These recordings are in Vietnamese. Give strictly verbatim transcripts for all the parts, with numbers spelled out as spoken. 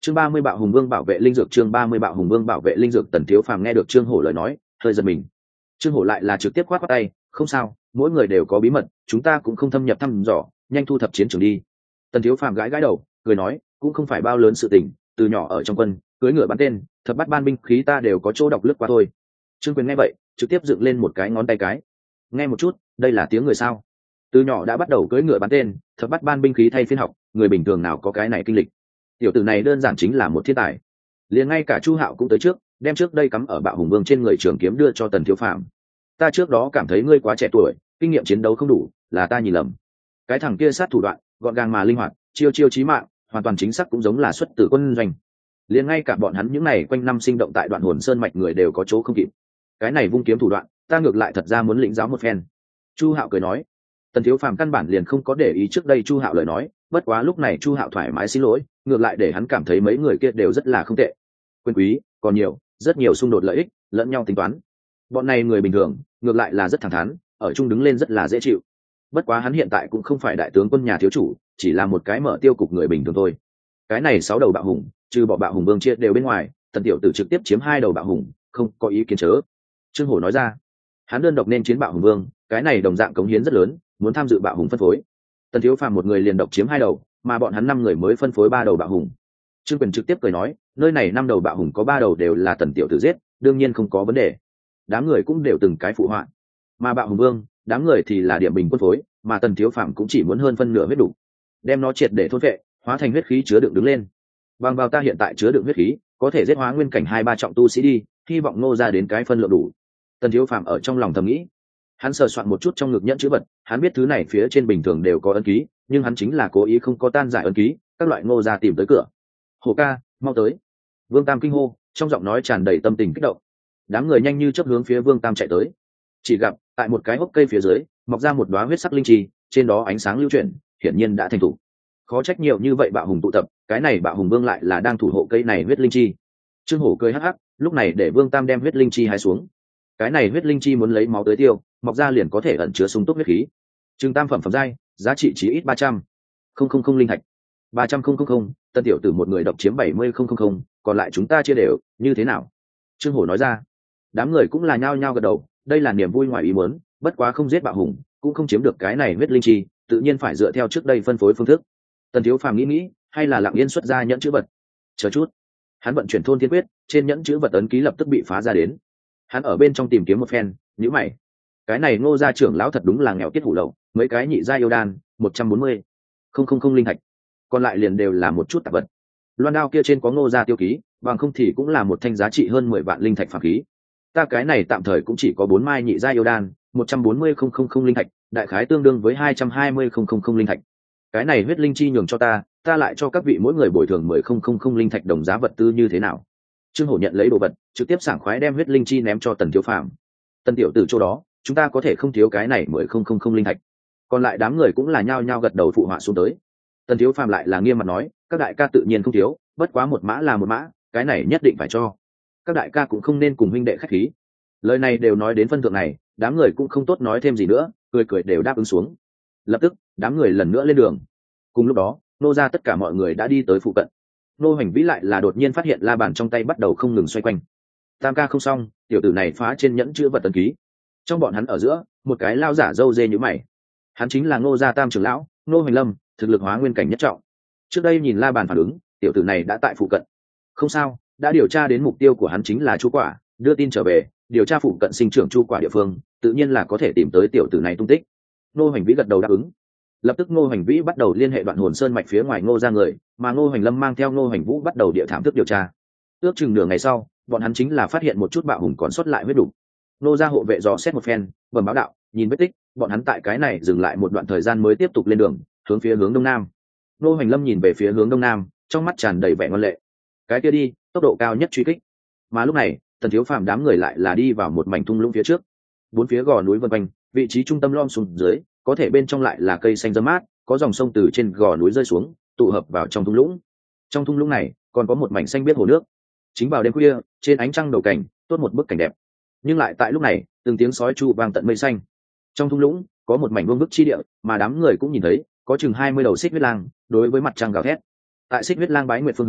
chương ba mươi bạo hùng vương bảo vệ linh dược chương ba mươi bạo hùng vương bảo vệ linh dược. Tần Thiếu Phàm nghe được Trương Hổ lời nói hơi giật mình. Trương Hổ lại là trực tiếp khoát khoát tay, không sao, mỗi người đều có bí mật, chúng ta cũng không thâm nhập thăm dò, nhanh thu thập chiến trường đi. Tần Thiếu Phàm gãi gãi đầu cười nói, cũng không phải bao lớn sự tình, từ nhỏ ở trong quân cưỡi ngựa bắn tên, thập bát ban binh khí ta đều có chỗ đọc lướt qua thôi. Trương Quyền nghe vậy trực tiếp dựng lên một cái ngón tay cái, nghe một chút, đây là tiếng người sao? Từ nhỏ đã bắt đầu cưỡi ngựa bắn tên, thập bát ban binh khí thay phiên học, người bình thường nào có cái này kinh lịch. Tiểu tử này đơn giản chính là một thiên tài. Liền ngay cả Chu Hạo cũng tới trước, đem trước đây cắm ở Bạo Hùng Vương trên người trường kiếm đưa cho Tần Thiếu Phàm. Ta trước đó cảm thấy ngươi quá trẻ tuổi, kinh nghiệm chiến đấu không đủ, là ta nhìn lầm. Cái thằng kia sát thủ đoạn gọn gàng mà linh hoạt, chiêu chiêu chí mạng, hoàn toàn chính xác cũng giống là xuất từ quân doanh. Liền ngay cả bọn hắn những này quanh năm sinh động tại Đoạn Hồn Sơn mạch người đều có chỗ không kịp. Cái này vung kiếm thủ đoạn, ta ngược lại thật ra muốn lĩnh giáo một phen. Chu Hạo cười nói. Tần Thiếu Phàm căn bản liền không có để ý trước đây Chu Hạo lời nói, bất quá lúc này Chu Hạo thoải mái xin lỗi, ngược lại để hắn cảm thấy mấy người kia đều rất là không tệ. Quyền quý còn nhiều, rất nhiều xung đột lợi ích, lẫn nhau tính toán. Bọn này người bình thường, ngược lại là rất thẳng thắn, ở chung đứng lên rất là dễ chịu. Bất quá hắn hiện tại cũng không phải đại tướng quân nhà thiếu chủ, chỉ là một cái mở tiêu cục người bình thường thôi. Cái này sáu đầu bạo hùng, trừ bỏ Bạo Hùng Vương chia đều bên ngoài, Tần tiểu tử trực tiếp chiếm hai đầu bạo hùng, không có ý kiến chớ. Trương Hổ nói ra, hắn đơn độc nên chiến Bạo Hùng Vương, cái này đồng dạng cống hiến rất lớn, muốn tham dự bạo hùng phân phối. Tần Thiếu Phàm một người liền độc chiếm hai đầu, mà bọn hắn năm người mới phân phối ba đầu bạo hùng. Trương Quyền trực tiếp cười nói, nơi này năm đầu bạo hùng có ba đầu đều là Tần tiểu tử giết, đương nhiên không có vấn đề. Đám người cũng đều từng cái phụ họa. Mà Bạo Hùng Vương, đám người thì là điểm bình quân phối, mà Tần Thiếu Phàm cũng chỉ muốn hơn phân nửa huyết đủ, đem nó triệt để thôn vệ, hóa thành huyết khí chứa đựng đứng lên. Bằng vào ta hiện tại chứa đựng huyết khí, có thể giết hóa nguyên cảnh hai ba trọng tu sĩ đi, hy vọng nô ra đến cái phân lượng đủ. Tần Thiếu Phàm ở trong lòng thầm nghĩ. Hắn sờ soạn một chút trong ngực nhẫn chữ vật, hắn biết thứ này phía trên bình thường đều có ấn ký, nhưng hắn chính là cố ý không có tan giải ấn ký, các loại ngô ra tìm tới cửa. Hổ ca, mau tới! Vương Tam kinh hô, trong giọng nói tràn đầy tâm tình kích động. Đám người nhanh như chớp hướng phía Vương Tam chạy tới. Chỉ gặp tại một cái hốc cây phía dưới mọc ra một đóa huyết sắc linh chi, trên đó ánh sáng lưu chuyển, hiển nhiên đã thành thủ. Khó trách nhiều như vậy bạo hùng tụ tập, cái này Bạo Hùng Vương lại là đang thủ hộ cây này huyết linh chi. Trương Hổ cười hắc hắc, lúc này để Vương Tam đem huyết linh chi hái xuống. Cái này huyết linh chi muốn lấy máu tới tiêu, mọc ra liền có thể ẩn chứa sung túc huyết khí. Trừng tam phẩm phẩm giai, giá trị chỉ ít ba trăm không không không linh thạch. ba trăm không không không, Tân tiểu tử một người độc chiếm bảy mươi không không không, còn lại chúng ta chia đều, như thế nào? Trương Hổ nói ra. Đám người cũng là nhao nhao gật đầu, đây là niềm vui ngoài ý muốn, bất quá không giết bạo hùng, cũng không chiếm được cái này huyết linh chi, tự nhiên phải dựa theo trước đây phân phối phương thức. Tần Thiếu Phàm nghĩ nghĩ, hay là lặng yên xuất ra nhẫn chữ vật. Chờ chút, hắn vận chuyển thôn thiên quyết, trên nhẫn chữ vật ấn ký lập tức bị phá ra đến. Hắn ở bên trong tìm kiếm một phen, nhíu mày. Cái này Ngô gia trưởng lão thật đúng là nghèo kiết hủ lậu, mấy cái nhị gia yêu đan, một trăm bốn mươi không không không linh thạch, còn lại liền đều là một chút tạp vật. Loan đao kia trên có Ngô gia tiêu ký, bằng không thì cũng là một thanh giá trị hơn mười vạn linh thạch phàm khí. Ta cái này tạm thời cũng chỉ có bốn mai nhị gia yêu đan, một trăm bốn mươi không không không linh thạch, đại khái tương đương với hai trăm hai mươi không không không linh thạch. Cái này huyết linh chi nhường cho ta, ta lại cho các vị mỗi người bồi thường mười không không không linh thạch đồng giá vật tư như thế nào? Trương Hổ nhận lấy đồ vật, trực tiếp sảng khoái đem huyết linh chi ném cho Tần Thiếu Phàm. Tần tiểu tử chỗ đó, chúng ta có thể không thiếu cái này mười không không không linh thạch. Còn lại đám người cũng là nhao nhao gật đầu phụ họa xuống tới. Tần Thiếu Phàm lại là nghiêm mặt nói, các đại ca tự nhiên không thiếu, bất quá một mã là một mã, cái này nhất định phải cho. Các đại ca cũng không nên cùng huynh đệ khách khí. Lời này đều nói đến phân thượng này, đám người cũng không tốt nói thêm gì nữa, cười cười đều đáp ứng xuống. Lập tức, đám người lần nữa lên đường. Cùng lúc đó, nô ra tất cả mọi người đã đi tới phụ cận. Nô Hành Vĩ lại là đột nhiên phát hiện la bàn trong tay bắt đầu không ngừng xoay quanh. Tam ca không xong, tiểu tử này phá trên nhẫn chữ vật ấn ký. Trong bọn hắn ở giữa, một cái lao giả râu dê như mày. Hắn chính là Ngô gia tam trưởng lão, Ngô Hoành Lâm, thực lực hóa nguyên cảnh nhất trọng. Trước đây nhìn la bàn phản ứng, tiểu tử này đã tại phụ cận. Không sao, đã điều tra đến mục tiêu của hắn chính là chu quả, đưa tin trở về, điều tra phụ cận sinh trưởng chu quả địa phương, tự nhiên là có thể tìm tới tiểu tử này tung tích. Ngô Hành Vĩ gật đầu đáp ứng. Lập tức Ngô Hành Vĩ bắt đầu liên hệ Đoạn Hồn Sơn mạch phía ngoài Ngô gia người, mà Ngô Hành Lâm mang theo Ngô Hành Vũ bắt đầu địa thám thức điều tra. Ước chừng nửa ngày sau, bọn hắn chính là phát hiện một chút bạo hùng còn sót lại huyết đủ. Ngô gia hộ vệ dò xét một phen, bẩm báo đạo, nhìn vết tích, bọn hắn tại cái này dừng lại một đoạn thời gian mới tiếp tục lên đường, hướng phía hướng đông nam. Ngô Hành Lâm nhìn về phía hướng đông nam, trong mắt tràn đầy vẻ ngoan lệ. Cái kia đi, tốc độ cao nhất truy kích. Mà lúc này, Tần Thiếu Phàm đám người lại là đi vào một mảnh thung lũng phía trước. Bốn phía gò núi vân quanh, vị trí trung tâm lom xuống dưới, có thể bên trong lại là cây xanh rậm mát, có dòng sông từ trên gò núi rơi xuống, tụ hợp vào trong thung lũng. Trong thung lũng này, còn có một mảnh xanh biếc hồ nước. Chính vào đêm khuya, trên ánh trăng đầu cảnh, tốt một bức cảnh đẹp. Nhưng lại tại lúc này, từng tiếng sói chu vang tận mây xanh. Trong thung lũng, có một mảnh vương vức chi địa, mà đám người cũng nhìn thấy, có chừng hai mươi đầu xích huyết lang, đối với mặt trăng gào thét. Tại xích huyết lang bái nguyệt phương hướng,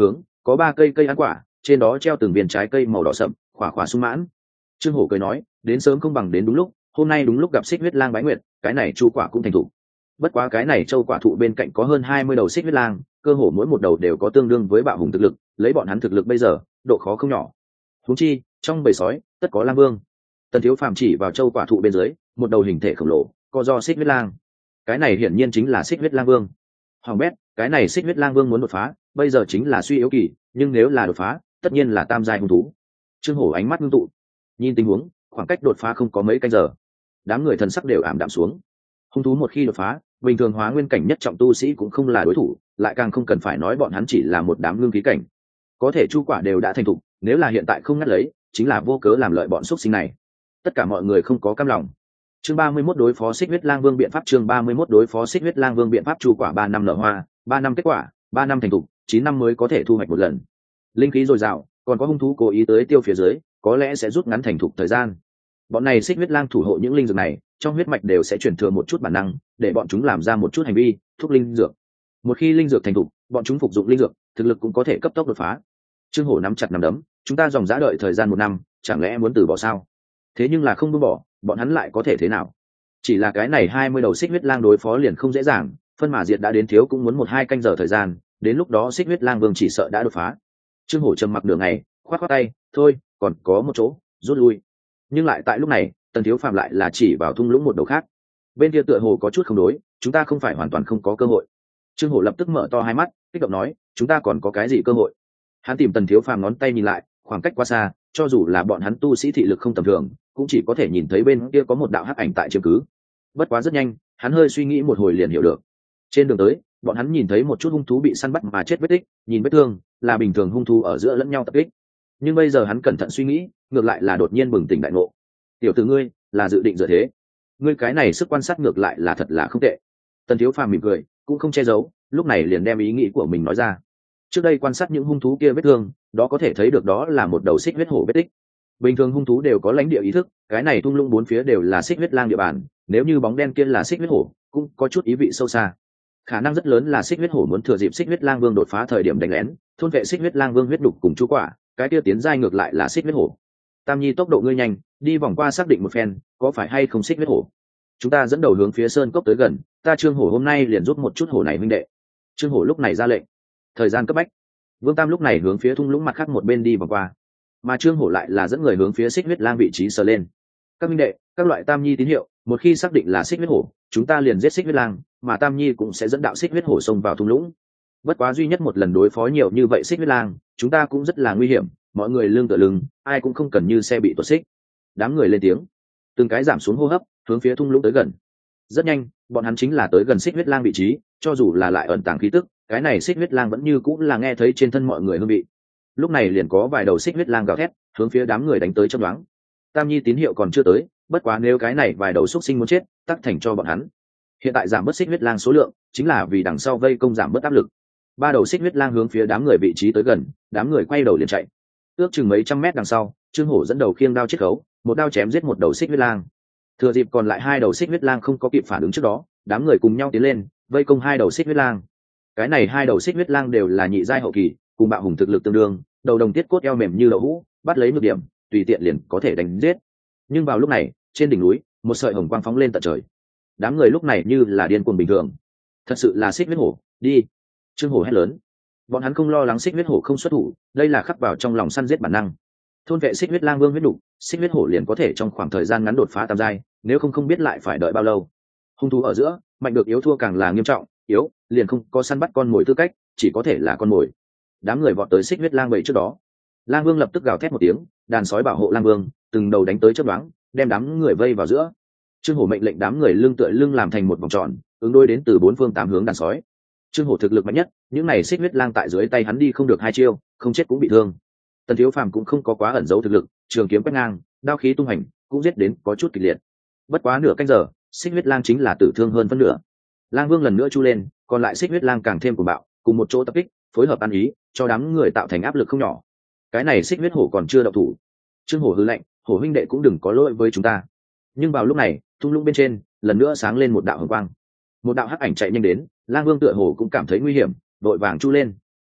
có ba cây cây ăn quả, trên đó treo từng viên trái cây màu đỏ sậm, khỏa khỏa sung mãn. Trương Hổ cười nói, đến sớm không bằng đến đúng lúc, hôm nay đúng lúc gặp xích huyết lang bái nguyệt, cái này chu quả cũng thành thủ. Bất quá cái này châu quả thụ bên cạnh có hơn hai mươi đầu xích huyết lang, cơ hồ mỗi một đầu đều có tương đương với bạo hùng thực lực, lấy bọn hắn thực lực bây giờ, độ khó không nhỏ. Huống chi, trong bầy sói, tất có lang vương. Tần Thiếu Phàm chỉ vào châu quả thụ bên dưới, một đầu hình thể khổng lồ, có do xích huyết lang. Cái này hiển nhiên chính là xích huyết lang vương. Hoàng bét, cái này xích huyết lang vương muốn đột phá, bây giờ chính là suy yếu kỳ, nhưng nếu là đột phá, tất nhiên là tam giai hung thú. Trương Hổ ánh mắt ngưng tụ, nhìn tình huống, khoảng cách đột phá không có mấy canh giờ. Đám người thần sắc đều ảm đạm xuống. Hung thú một khi đột phá, bình thường hóa nguyên cảnh nhất trọng tu sĩ cũng không là đối thủ, lại càng không cần phải nói bọn hắn chỉ là một đám ngưng khí cảnh. Có thể chu quả đều đã thành thục, nếu là hiện tại không ngắt lấy, chính là vô cớ làm lợi bọn xuất sinh này. Tất cả mọi người không có cam lòng. Chương ba mươi mốt đối phó xích huyết lang vương biện pháp. Chương ba mươi mốt đối phó xích huyết lang vương biện pháp. Chu quả ba năm nở hoa, ba năm kết quả, ba năm thành thục, chín năm mới có thể thu hoạch một lần. Linh khí dồi dào, còn có hung thú cố ý tới tiêu phía dưới, có lẽ sẽ rút ngắn thành thục thời gian. Bọn này xích huyết lang thủ hộ những linh dược này, trong huyết mạch đều sẽ chuyển thừa một chút bản năng, để bọn chúng làm ra một chút hành vi, thúc linh dược. Một khi linh dược thành thục, bọn chúng phục dụng linh dược, thực lực cũng có thể cấp tốc đột phá. Trương Hổ nắm chặt nắm đấm, chúng ta dòng dã đợi thời gian một năm, chẳng lẽ muốn từ bỏ sao? Thế nhưng là không buông bỏ, bọn hắn lại có thể thế nào? Chỉ là cái này hai mươi đầu xích huyết lang đối phó liền không dễ dàng, phân mà diệt đã đến thiếu cũng muốn một hai canh giờ thời gian, đến lúc đó xích huyết lang vương chỉ sợ đã đột phá. Trương Hổ trầm mặc đường ngày, khoát khoát tay, thôi, còn có một chỗ, rút lui. Nhưng lại tại lúc này, Tần Thiếu Phàm lại là chỉ vào thung lũng một đầu khác. Bên kia tựa hồ có chút không đối, chúng ta không phải hoàn toàn không có cơ hội. Trương Hổ lập tức mở to hai mắt, kích động nói, chúng ta còn có cái gì cơ hội? Hắn tìm Tần Thiếu Phàm ngón tay nhìn lại, khoảng cách quá xa, cho dù là bọn hắn tu sĩ thị lực không tầm thường, cũng chỉ có thể nhìn thấy bên kia có một đạo hắc ảnh tại chiếm cứ. Bất quá rất nhanh, hắn hơi suy nghĩ một hồi liền hiểu được. Trên đường tới, bọn hắn nhìn thấy một chút hung thú bị săn bắt mà chết vết tích, nhìn vết thương, là bình thường hung thú ở giữa lẫn nhau tập kích. Nhưng bây giờ hắn cẩn thận suy nghĩ, ngược lại là đột nhiên bừng tỉnh đại ngộ. Tiểu tử ngươi, là dự định dựa thế. Ngươi cái này sức quan sát ngược lại là thật là không tệ. Tần Thiếu Phàm mỉm cười, cũng không che giấu, lúc này liền đem ý nghĩ của mình nói ra. Trước đây quan sát những hung thú kia vết thương, đó có thể thấy được đó là một đầu xích huyết hổ vết tích. Bình thường hung thú đều có lãnh địa ý thức, cái này thung lũng bốn phía đều là xích huyết lang địa bàn, nếu như bóng đen kia là xích huyết hổ, cũng có chút ý vị sâu xa. Khả năng rất lớn là xích huyết hổ muốn thừa dịp xích huyết lang vương đột phá thời điểm đánh lén, thôn vệ xích huyết lang vương huyết đục cùng chú quả, cái kia tiến giai ngược lại là xích huyết hổ. Tam Nhi tốc độ ngươi nhanh, đi vòng qua xác định một phen, có phải hay không xích huyết hổ. Chúng ta dẫn đầu hướng phía sơn cốc tới gần, ta Trương Hổ hôm nay liền giúp một chút hổ này huynh đệ. Trương Hổ lúc này ra lệnh. Thời gian cấp bách. Vương Tam lúc này hướng phía thung lũng mặt khác một bên đi vòng qua, mà Trương Hổ lại là dẫn người hướng phía xích huyết lang vị trí sờ lên. Các huynh đệ, các loại Tam Nhi tín hiệu, một khi xác định là xích huyết hổ, chúng ta liền giết xích huyết lang, mà Tam Nhi cũng sẽ dẫn đạo xích huyết hổ xông vào thung lũng. Bất quá duy nhất một lần đối phó nhiều như vậy xích huyết lang, chúng ta cũng rất là nguy hiểm, mọi người lưng tựa lưng, ai cũng không cần như xe bị tuột xích. Đám người lên tiếng, từng cái giảm xuống hô hấp, hướng phía thung lũng tới gần. Rất nhanh, bọn hắn chính là tới gần xích huyết lang vị trí, cho dù là lại ẩn tàng khí tức, cái này xích huyết lang vẫn như cũng là nghe thấy trên thân mọi người hương vị. Lúc này liền có vài đầu xích huyết lang gào thét, hướng phía đám người đánh tới trong đoán. Tam Nhi tín hiệu còn chưa tới, bất quá nếu cái này vài đầu xúc sinh muốn chết, tắc thành cho bọn hắn. Hiện tại giảm bớt xích huyết lang số lượng, chính là vì đằng sau vây công giảm bớt áp lực. Ba đầu xích huyết lang hướng phía đám người vị trí tới gần, đám người quay đầu liền chạy. Ước chừng mấy trăm mét đằng sau, Trương Hổ dẫn đầu khiêng đao chiết khấu, một đao chém giết một đầu xích huyết lang. Thừa dịp còn lại hai đầu xích huyết lang không có kịp phản ứng trước đó, đám người cùng nhau tiến lên, vây công hai đầu xích huyết lang. Cái này hai đầu xích huyết lang đều là nhị giai hậu kỳ, cùng bạo hùng thực lực tương đương, đầu đồng tiết cốt eo mềm như đậu hũ, bắt lấy nhược điểm, tùy tiện liền có thể đánh giết. Nhưng vào lúc này, trên đỉnh núi, một sợi hồng quang phóng lên tận trời. Đám người lúc này như là điên cuồng bình thường. Thật sự là xích huyết hổ, đi! Trương Hổ hét lớn. Bọn hắn không lo lắng xích huyết hổ không xuất thủ, đây là khắc vào trong lòng săn giết bản năng. Thôn vệ xích huyết lang vương huyết đủ, xích huyết hổ liền có thể trong khoảng thời gian ngắn đột phá tam giai, nếu không không biết lại phải đợi bao lâu. Hung thú ở giữa, mạnh được yếu thua càng là nghiêm trọng, yếu liền không có săn bắt con mồi tư cách, chỉ có thể là con mồi. Đám người vọt tới xích huyết lang bầy trước đó, lang vương lập tức gào thét một tiếng, đàn sói bảo hộ lang vương từng đầu đánh tới chớp nhoáng, đem đám người vây vào giữa. Trương Hổ mệnh lệnh đám người lưng tựa lưng làm thành một vòng tròn, ứng đối đến từ bốn phương tám hướng đàn sói. Trương Hổ thực lực mạnh nhất, những này xích huyết lang tại dưới tay hắn đi không được hai chiêu, không chết cũng bị thương. Tần Thiếu Phàm cũng không có quá ẩn giấu thực lực, trường kiếm quét ngang, đao khí tung hành, cũng giết đến có chút kịch liệt. Bất quá nửa canh giờ, xích huyết lang chính là tử thương hơn phân nửa. Lang vương lần nữa chu lên, còn lại xích huyết lang càng thêm cuồng bạo, cùng một chỗ tập kích, phối hợp ăn ý, cho đám người tạo thành áp lực không nhỏ. Cái này xích huyết hổ còn chưa động thủ. Trương Hổ hừ lạnh, hổ huynh đệ cũng đừng có lỗi với chúng ta. Nhưng vào lúc này, thung lũng bên trên lần nữa sáng lên một đạo hồng quang. Một đạo hắc ảnh chạy nhanh đến, lang vương tựa hồ cũng cảm thấy nguy hiểm, đội vàng chu lên.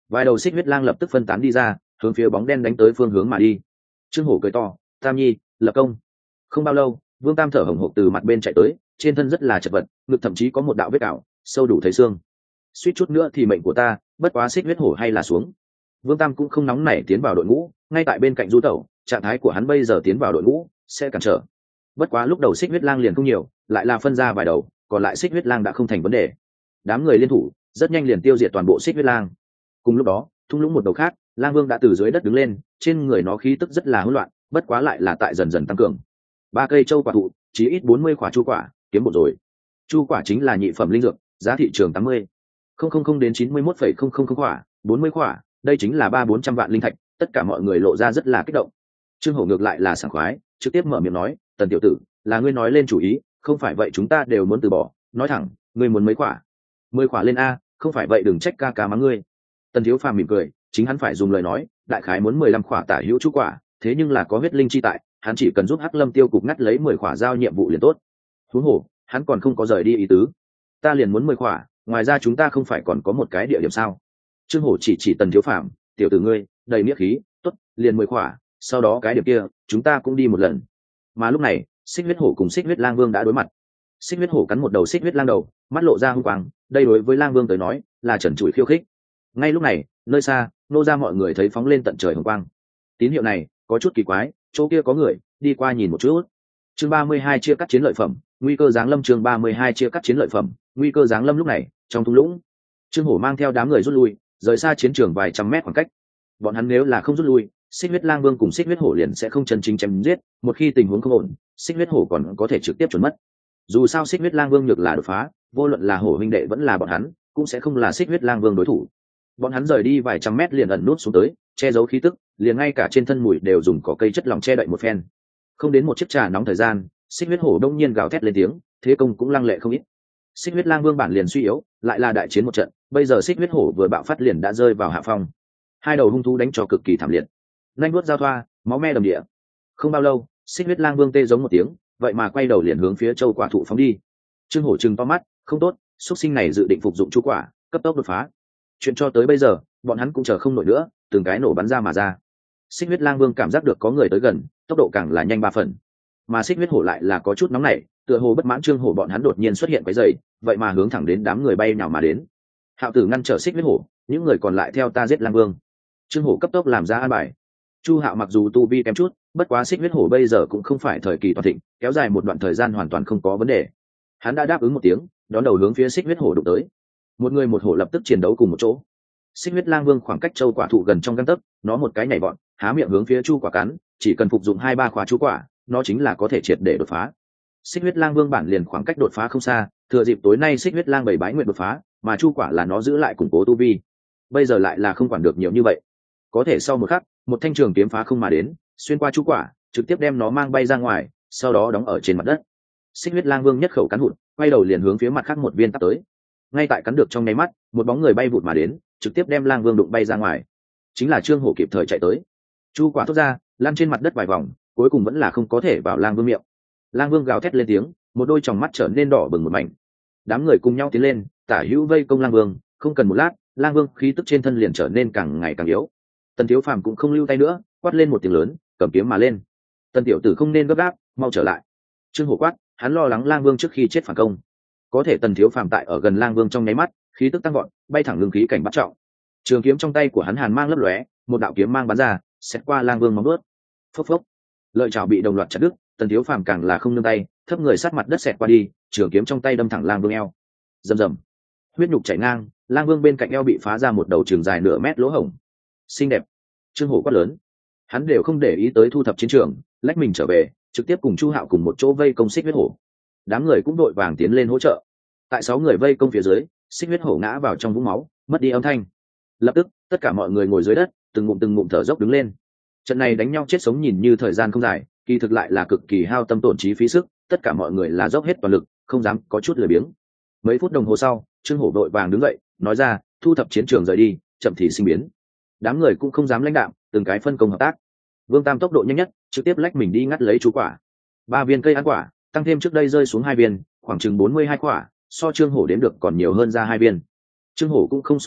vài đầu xích huyết lang lập tức phân tán đi ra, hướng phía bóng đen đánh tới phương hướng mà đi. Trương Hổ cười to, tam nhi lập công. Không bao lâu, Vương Tam thở hổn hộc từ mặt bên chạy tới, trên thân rất là chật vật, ngực thậm chí có một đạo vết cào sâu đủ thấy xương. Suýt chút nữa thì mệnh của ta, bất quá xích huyết hổ hay là xuống. Vương Tam cũng không nóng nảy tiến vào đội ngũ, ngay tại bên cạnh du tẩu, trạng thái của hắn bây giờ tiến vào đội ngũ sẽ cản trở. Bất quá lúc đầu xích huyết lang liền không nhiều, lại là phân ra vài đầu, còn lại xích huyết lang đã không thành vấn đề. Đám người liên thủ rất nhanh liền tiêu diệt toàn bộ xích huyết lang. Cùng lúc đó, thung lũng một đầu khác, lang vương đã từ dưới đất đứng lên, trên người nó khí tức rất là hỗn loạn, bất quá lại là tại dần dần tăng cường. Ba cây châu quả thụ, chí ít bốn mươi quả chu quả, kiếm một rồi. Chu quả chính là nhị phẩm linh dược, giá thị trường tám mươi không không không đến chín mươi mốt phẩy không không không quả, bốn mươi quả, đây chính là ba bốn trăm vạn linh thạch, tất cả mọi người lộ ra rất là kích động. Trương Hổ ngược lại là sảng khoái, trực tiếp mở miệng nói, tần tiểu tử, là ngươi nói lên chủ ý, không phải vậy chúng ta đều muốn từ bỏ, nói thẳng, ngươi muốn mấy quả? Mười quả lên a, không phải vậy đừng trách ca ca mắng ngươi. Tần Thiếu Phàm mỉm cười, chính hắn phải dùng lời nói, đại khái muốn mười lăm quả tả hữu chu quả, thế nhưng là có huyết linh chi tại, hắn chỉ cần giúp Hắc Lâm Tiêu cục ngắt lấy mười quả giao nhiệm vụ liền tốt. Huống hồ, hắn còn không có rời đi ý tứ. Ta liền muốn mười quả, ngoài ra chúng ta không phải còn có một cái địa điểm sao? Trương Hổ chỉ chỉ Tần Thiếu Phàm, tiểu tử ngươi, đầy nghĩa khí, tốt, liền mười quả, sau đó cái điểm kia, chúng ta cũng đi một lần. Mà lúc này, Xích Huyết Hổ cùng Xích Huyết Lang Vương đã đối mặt. Xích Huyết Hổ cắn một đầu Xích Huyết Lang đầu, mắt lộ ra hung quang, đây đối với Lang Vương tới nói, là trần trụi khiêu khích. Ngay lúc này, nơi xa, nô ra mọi người thấy phóng lên tận trời hồng quang. Tín hiệu này có chút kỳ quái, chỗ kia có người, đi qua nhìn một chút. Chương ba mươi hai chia cắt chiến lợi phẩm, nguy cơ giáng lâm. Chương ba mươi hai chia cắt chiến lợi phẩm, nguy cơ giáng lâm. Lúc này, trong thung lũng, Trương Hổ mang theo đám người rút lui, rời xa chiến trường vài trăm mét khoảng cách. Bọn hắn nếu là không rút lui, Xích Huyết Lang Vương cùng Xích Huyết Hổ liền sẽ không chân chính chém giết, một khi tình huống không ổn, Xích Huyết Hổ còn có thể trực tiếp chuẩn mất. Dù sao Xích Huyết Lang Vương nhược là đột phá, vô luận là Hổ huynh đệ vẫn là bọn hắn, cũng sẽ không là Xích Huyết Lang Vương đối thủ. Bọn hắn rời đi vài trăm mét liền ẩn nút xuống tới, che giấu khí tức, liền ngay cả trên thân mùi đều dùng cỏ cây chất lỏng che đậy một phen. Không đến một chiếc trà nóng thời gian, Xích Huyết Hổ đông nhiên gào thét lên tiếng, thế công cũng lăng lệ không ít. Xích Huyết Lang Vương bản liền suy yếu, lại là đại chiến một trận, bây giờ Xích Huyết Hổ vừa bạo phát liền đã rơi vào hạ phong. Hai đầu hung thú đánh cho cực kỳ thảm liệt, nhanh vuốt giao thoa, máu me đầm địa. Không bao lâu, Xích Huyết Lang Vương tê giống một tiếng, vậy mà quay đầu liền hướng phía châu quả thụ phóng đi. Trương Hổ trừng to mắt, không tốt, xuất sinh này dự định phục dụng chu quả, cấp tốc đột phá. Chuyện cho tới bây giờ, bọn hắn cũng chờ không nổi nữa, từng cái nổ bắn ra mà ra. Xích Huyết Lang Vương cảm giác được có người tới gần, tốc độ càng là nhanh ba phần. Mà Xích Huyết Hổ lại là có chút nóng nảy, tựa hồ bất mãn Trương Hổ bọn hắn đột nhiên xuất hiện quấy rầy, vậy mà hướng thẳng đến đám người bay nhào mà đến. Hạo Tử ngăn trở Xích Huyết Hổ, những người còn lại theo ta giết Lang Vương. Trương Hổ cấp tốc làm ra an bài. Chu Hạo mặc dù tu vi kém chút, bất quá Xích Huyết Hổ bây giờ cũng không phải thời kỳ toàn thịnh, kéo dài một đoạn thời gian hoàn toàn không có vấn đề. Hắn đã đáp ứng một tiếng, đón đầu hướng phía Xích Huyết Hổ đụng tới. Một người một hổ lập tức chiến đấu cùng một chỗ. Xích Huyết Lang Vương khoảng cách châu quả thụ gần trong gang tấc, nó một cái nhảy vọt, há miệng hướng phía chu quả cắn, chỉ cần phục dụng hai ba khóa chu quả, nó chính là có thể triệt để đột phá. Xích Huyết Lang Vương bản liền khoảng cách đột phá không xa, thừa dịp tối nay Xích Huyết Lang bảy bái nguyện đột phá, mà chu quả là nó giữ lại củng cố tu vi. Bây giờ lại là không quản được nhiều như vậy. Có thể sau một khắc, một thanh trường kiếm phá không mà đến, xuyên qua chu quả, trực tiếp đem nó mang bay ra ngoài, sau đó đóng ở trên mặt đất. Xích Huyết Lang Vương nhất khẩu cắn hụt, quay đầu liền hướng phía mặt khác một viên tắp tới. Ngay tại cắn được trong nháy mắt, một bóng người bay vụt mà đến, trực tiếp đem Lang Vương đụng bay ra ngoài. Chính là Trương Hổ kịp thời chạy tới. Chu quả thốt ra, lăn trên mặt đất vài vòng, cuối cùng vẫn là không có thể vào Lang Vương miệng. Lang Vương gào thét lên tiếng, một đôi tròng mắt trở nên đỏ bừng một mảnh. Đám người cùng nhau tiến lên, tả hữu vây công Lang Vương, không cần một lát, Lang Vương khí tức trên thân liền trở nên càng ngày càng yếu. Tần Thiếu Phàm cũng không lưu tay nữa, quát lên một tiếng lớn, cầm kiếm mà lên. Tần tiểu tử không nên gấp gáp, mau trở lại. Trương Hổ quát, hắn lo lắng Lang Vương trước khi chết phản công. Có thể Tần Thiếu Phàm tại ở gần Lang Vương trong nháy mắt, khí tức tăng vọt, bay thẳng lưng khí cảnh bắt trọng. Trường kiếm trong tay của hắn hàn mang lấp lóe, một đạo kiếm mang bắn ra, xẹt qua Lang Vương móng vuốt. Phốc phốc. Lợi chảo bị đồng loạt chặt đứt, Tần Thiếu Phàm càng là không nương tay, thấp người sát mặt đất xẹt qua đi, trường kiếm trong tay đâm thẳng Lang Vương eo. Rầm rầm. Huyết nhục chảy ngang, Lang Vương bên cạnh eo bị phá ra một đầu trường dài nửa mét lỗ hổng. Xinh đẹp. Trương Hổ quát lớn. Hắn đều không để ý tới thu thập chiến trường, lách mình trở về, trực tiếp cùng Chu Hạo cùng một chỗ vây công Xích Huyết Hổ. Đám người cũng đội vàng tiến lên hỗ trợ. Tại sáu người vây công phía dưới, Xích Huyết Hổ ngã vào trong vũng máu, mất đi âm thanh. Lập tức, tất cả mọi người ngồi dưới đất, từng ngụm từng ngụm thở dốc đứng lên. Trận này đánh nhau chết sống nhìn như thời gian không dài, kỳ thực lại là cực kỳ hao tâm tổn trí phí sức, tất cả mọi người là dốc hết toàn lực, không dám có chút lười biếng. Mấy phút đồng hồ sau, Trương Hổ đội vàng đứng dậy, nói ra, thu thập chiến trường rời đi, chậm thì sinh biến. Đám người cũng không dám lãnh đạm, từng cái phân công hợp tác. Vương Tam tốc độ nhanh nhất, trực tiếp lách mình đi ngắt lấy chú quả. Ba viên cây ăn quả, tăng thêm trước đây rơi xuống hai viên, khoảng chừng bốn mươi hai quả, so Trương Hổ đếm được còn nhiều hơn ra hai viên. Trương Hổ cũng không so đo,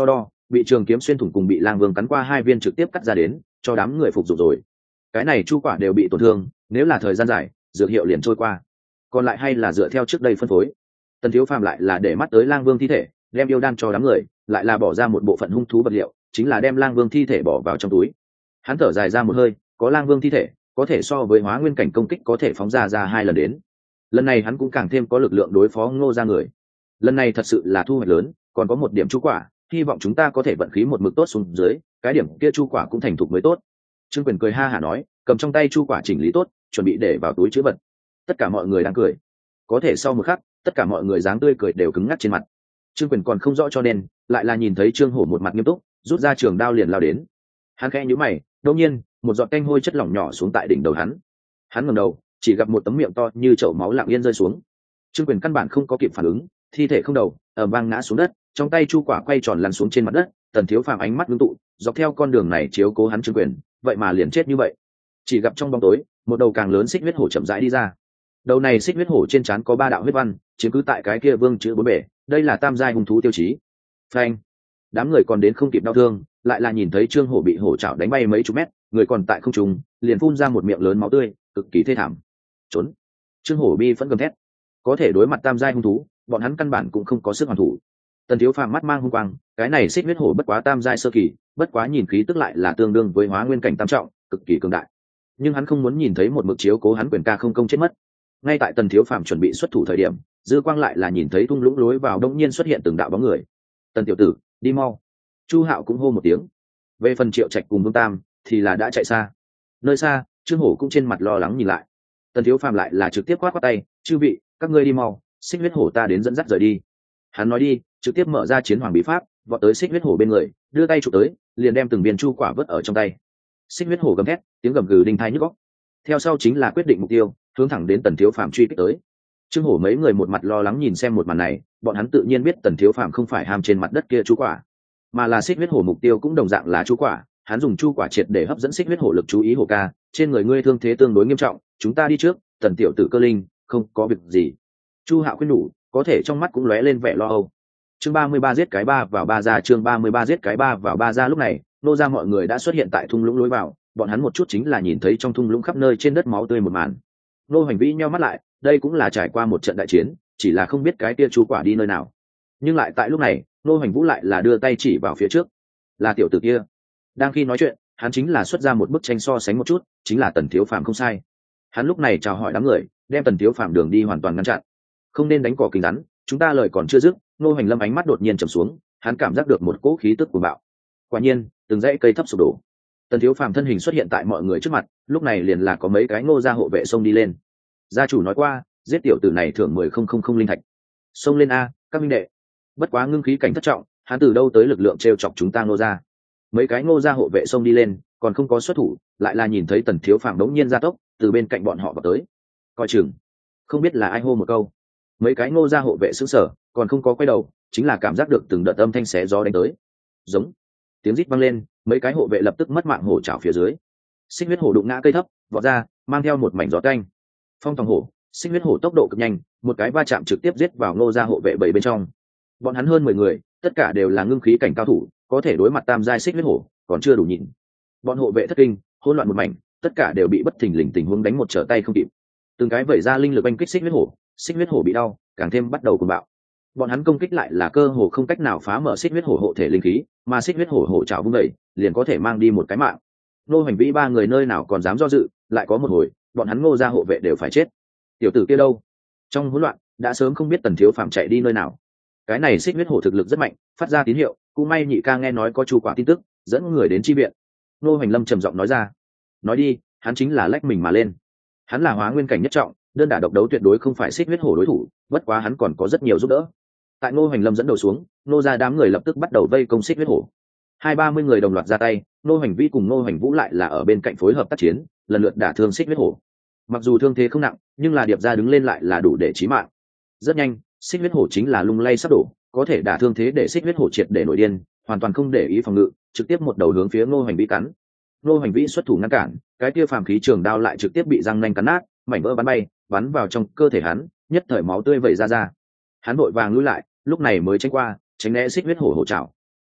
bị trường kiếm xuyên thủng cùng bị lang vương cắn qua hai viên trực tiếp cắt ra đến cho đám người phục dụng rồi. Cái này chu quả đều bị tổn thương, nếu là thời gian dài dược hiệu liền trôi qua, còn lại hay là dựa theo trước đây phân phối. Tần Thiếu Phàm lại là để mắt tới lang vương thi thể, đem yêu đan cho đám người, lại là bỏ ra một bộ phận hung thú vật liệu, chính là đem lang vương thi thể bỏ vào trong túi. Hắn thở dài ra một hơi, có lang vương thi thể có thể so với hóa nguyên cảnh công kích có thể phóng ra ra hai lần đến, lần này hắn cũng càng thêm có lực lượng đối phó Ngô gia người. Lần này thật sự là thu hoạch lớn, còn có một điểm chu quả, hy vọng chúng ta có thể vận khí một mực tốt xuống dưới, cái điểm kia chu quả cũng thành thục mới tốt. Trương Quyền cười ha hả nói, cầm trong tay chu quả chỉnh lý tốt, chuẩn bị để vào túi chứa vật. Tất cả mọi người đang cười, có thể sau một khắc tất cả mọi người dáng tươi cười đều cứng ngắc trên mặt. Trương Quyền còn không rõ cho nên lại là nhìn thấy Trương Hổ một mặt nghiêm túc, rút ra trường đao liền lao đến. Hắn khẽ nhíu mày, đột nhiên một giọt canh hôi chất lỏng nhỏ xuống tại đỉnh đầu hắn. Hắn ngẩng đầu, chỉ gặp một tấm miệng to như chậu máu lặng yên rơi xuống. Trương Quyền căn bản không có kịp phản ứng, thi thể không đầu ầm vang ngã xuống đất, trong tay chu quả quay tròn lăn xuống trên mặt đất. Tần Thiếu Phàm ánh mắt ngưng tụ, dọc theo con đường này chiếu cố hắn Trương Quyền, vậy mà liền chết như vậy. Chỉ gặp trong bóng tối, một đầu càng lớn xích huyết hổ chậm rãi đi ra. Đầu này xích huyết hổ trên trán có ba đạo huyết văn, chiếm cứ tại cái kia vương chữ bốn bể, đây là tam giai hung thú tiêu chí. Phanh! Đám người còn đến không kịp đau thương, lại là nhìn thấy Trương Hổ bị hổ chảo đánh bay mấy chục mét, người còn tại không trung, liền phun ra một miệng lớn máu tươi, cực kỳ thê thảm. Trốn! Trương Hổ bi phẫn gầm thét. Có thể đối mặt tam giai hung thú, bọn hắn căn bản cũng không có sức hoàn thủ. Tần Thiếu Phàm mắt mang hung quang, cái này xích huyết hổ bất quá tam giai sơ kỳ, bất quá nhìn khí tức lại là tương đương với hóa nguyên cảnh tam trọng, cực kỳ cường đại. Nhưng hắn không muốn nhìn thấy một mực chiếu cố hắn quyền ca không công chết mất. Ngay tại Tần Thiếu Phàm chuẩn bị xuất thủ thời điểm, dư quang lại là nhìn thấy thung lũng lối vào đông nhiên xuất hiện từng đạo bóng người. Tần tiểu tử, đi mau! Chu Hạo cũng hô một tiếng. Về phần Triệu Trạch cùng Vương Tam thì là đã chạy xa. Nơi xa, Trương Hổ cũng trên mặt lo lắng nhìn lại. Tần Thiếu Phàm lại là trực tiếp quát quát tay, chư vị, các ngươi đi mau, xích huyết hổ ta đến dẫn dắt rời đi. Hắn nói đi, trực tiếp mở ra chiến hoàng bí pháp, vọt tới xích huyết hổ bên người, đưa tay chụp tới, liền đem từng viên chu quả vớt ở trong tay. Xích huyết hổ gầm thét, tiếng gầm gừ đinh tai nhức óc. Theo sau chính là quyết định mục tiêu, hướng thẳng đến Tần Thiếu Phàm truy kích tới. Trương Hổ mấy người một mặt lo lắng nhìn xem một màn này, bọn hắn tự nhiên biết Tần Thiếu Phàm không phải ham trên mặt đất kia chu quả, mà là xích huyết hổ mục tiêu cũng đồng dạng là chu quả. Hắn dùng chu quả triệt để hấp dẫn xích huyết hổ lực chú ý. Hổ ca, trên người ngươi thương thế tương đối nghiêm trọng, chúng ta đi trước. Tần tiểu tử cơ linh, không có việc gì. Chu Hạo khuyên nhủ, có thể trong mắt cũng lóe lên vẻ lo âu. Chương ba mươi ba giết cái ba vào ba ra. Chương ba mươi ba giết cái ba vào ba ra. Lúc này nô ra mọi người đã xuất hiện tại thung lũng lối vào, bọn hắn một chút chính là nhìn thấy trong thung lũng khắp nơi trên đất máu tươi một màn. Nô Hoành Vĩ nheo mắt lại, đây cũng là trải qua một trận đại chiến, chỉ là không biết cái kia chu quả đi nơi nào. Nhưng lại tại lúc này, Nô Hoành Vũ lại là đưa tay chỉ vào phía trước, là tiểu tử kia. Đang khi nói chuyện, hắn chính là xuất ra một bức tranh so sánh một chút, chính là Tần Thiếu Phàm không sai. Hắn lúc này chào hỏi đám người, đem Tần Thiếu Phàm đường đi hoàn toàn ngăn chặn. Không nên đánh cỏ kính rắn, chúng ta lời còn chưa dứt, Nô Hoành Lâm ánh mắt đột nhiên trầm xuống, hắn cảm giác được một cỗ khí tức cuồng bạo. Quả nhiên, từng dãy cây thấp sụp đổ. Tần Thiếu Phàm thân hình xuất hiện tại mọi người trước mặt, lúc này liền là có mấy cái Ngô gia hộ vệ xông đi lên. Gia chủ nói qua, giết tiểu tử này thưởng mười không không không linh thạch. Xông lên a, các minh đệ. Bất quá ngưng khí cảnh thất trọng, hắn từ đâu tới lực lượng trêu chọc chúng ta Ngô gia? Mấy cái Ngô gia hộ vệ xông đi lên, còn không có xuất thủ, lại là nhìn thấy Tần Thiếu Phàm đống nhiên gia tốc, từ bên cạnh bọn họ vào tới. Coi chừng, không biết là ai hô một câu. Mấy cái Ngô gia hộ vệ sững sờ, còn không có quay đầu, chính là cảm giác được từng đợt âm thanh xé gió đánh tới. Giống, tiếng rít vang lên, mấy cái hộ vệ lập tức mất mạng hổ chảo phía dưới. Xích huyết hổ đụng ngã cây thấp, vọt ra, mang theo một mảnh gió canh. Phong tòng hổ, xích huyết hổ tốc độ cực nhanh, một cái va chạm trực tiếp giết vào Ngô gia hộ vệ bảy bên trong. Bọn hắn hơn mười người, tất cả đều là ngưng khí cảnh cao thủ, có thể đối mặt tam giai xích huyết hổ, còn chưa đủ nhịn. Bọn hộ vệ thất kinh, hỗn loạn một mảnh, tất cả đều bị bất thình lình tình huống đánh một trở tay không kịp. Từng cái vẩy ra linh lực oanh kích xích huyết hổ, xích huyết hổ bị đau, càng thêm bắt đầu cuồng bạo. Bọn hắn công kích lại là cơ hồ không cách nào phá mở xích huyết hổ hộ thể linh khí, mà xích huyết hổ hổ trảo vung đẩy, liền có thể mang đi một cái mạng. Nô Hoành Vĩ ba người nơi nào còn dám do dự, lại có một hồi, bọn hắn Ngô gia hộ vệ đều phải chết. Tiểu tử kia đâu? Trong hỗn loạn, đã sớm không biết Tần Thiếu Phàm chạy đi nơi nào. Cái này xích huyết hổ thực lực rất mạnh, phát ra tín hiệu, cũng may nhị ca nghe nói có chu quả tin tức, dẫn người đến chi viện. Nô Hoành Lâm trầm giọng nói ra. Nói đi, hắn chính là lách mình mà lên. Hắn là hóa nguyên cảnh nhất trọng, đơn đả độc đấu tuyệt đối không phải xích huyết hổ đối thủ, bất quá hắn còn có rất nhiều giúp đỡ. Tại Ngô Hoành Lâm dẫn đầu xuống, nô gia đám người lập tức bắt đầu vây công xích huyết hổ. Hai ba mươi người đồng loạt ra tay, Ngô Hoành Vĩ cùng Ngô Hoành Vũ lại là ở bên cạnh phối hợp tác chiến, lần lượt đả thương xích huyết hổ. Mặc dù thương thế không nặng, nhưng là điệp ra đứng lên lại là đủ để chí mạng. Rất nhanh, xích huyết hổ chính là lung lay sắp đổ, có thể đả thương thế để xích huyết hổ triệt để nổi điên, hoàn toàn không để ý phòng ngự, trực tiếp một đầu hướng phía Ngô Hoành Vĩ cắn. Ngô Hoành Vĩ xuất thủ ngăn cản, cái kia phàm khí trường đao lại trực tiếp bị răng nanh cắn nát, mảnh vỡ bắn bay, bắn vào trong cơ thể hắn, nhất thời máu tươi vẩy ra ra. Hắn vội vàng lùi lại, lúc này mới tránh qua, tránh né xích huyết hổ hổ chảo.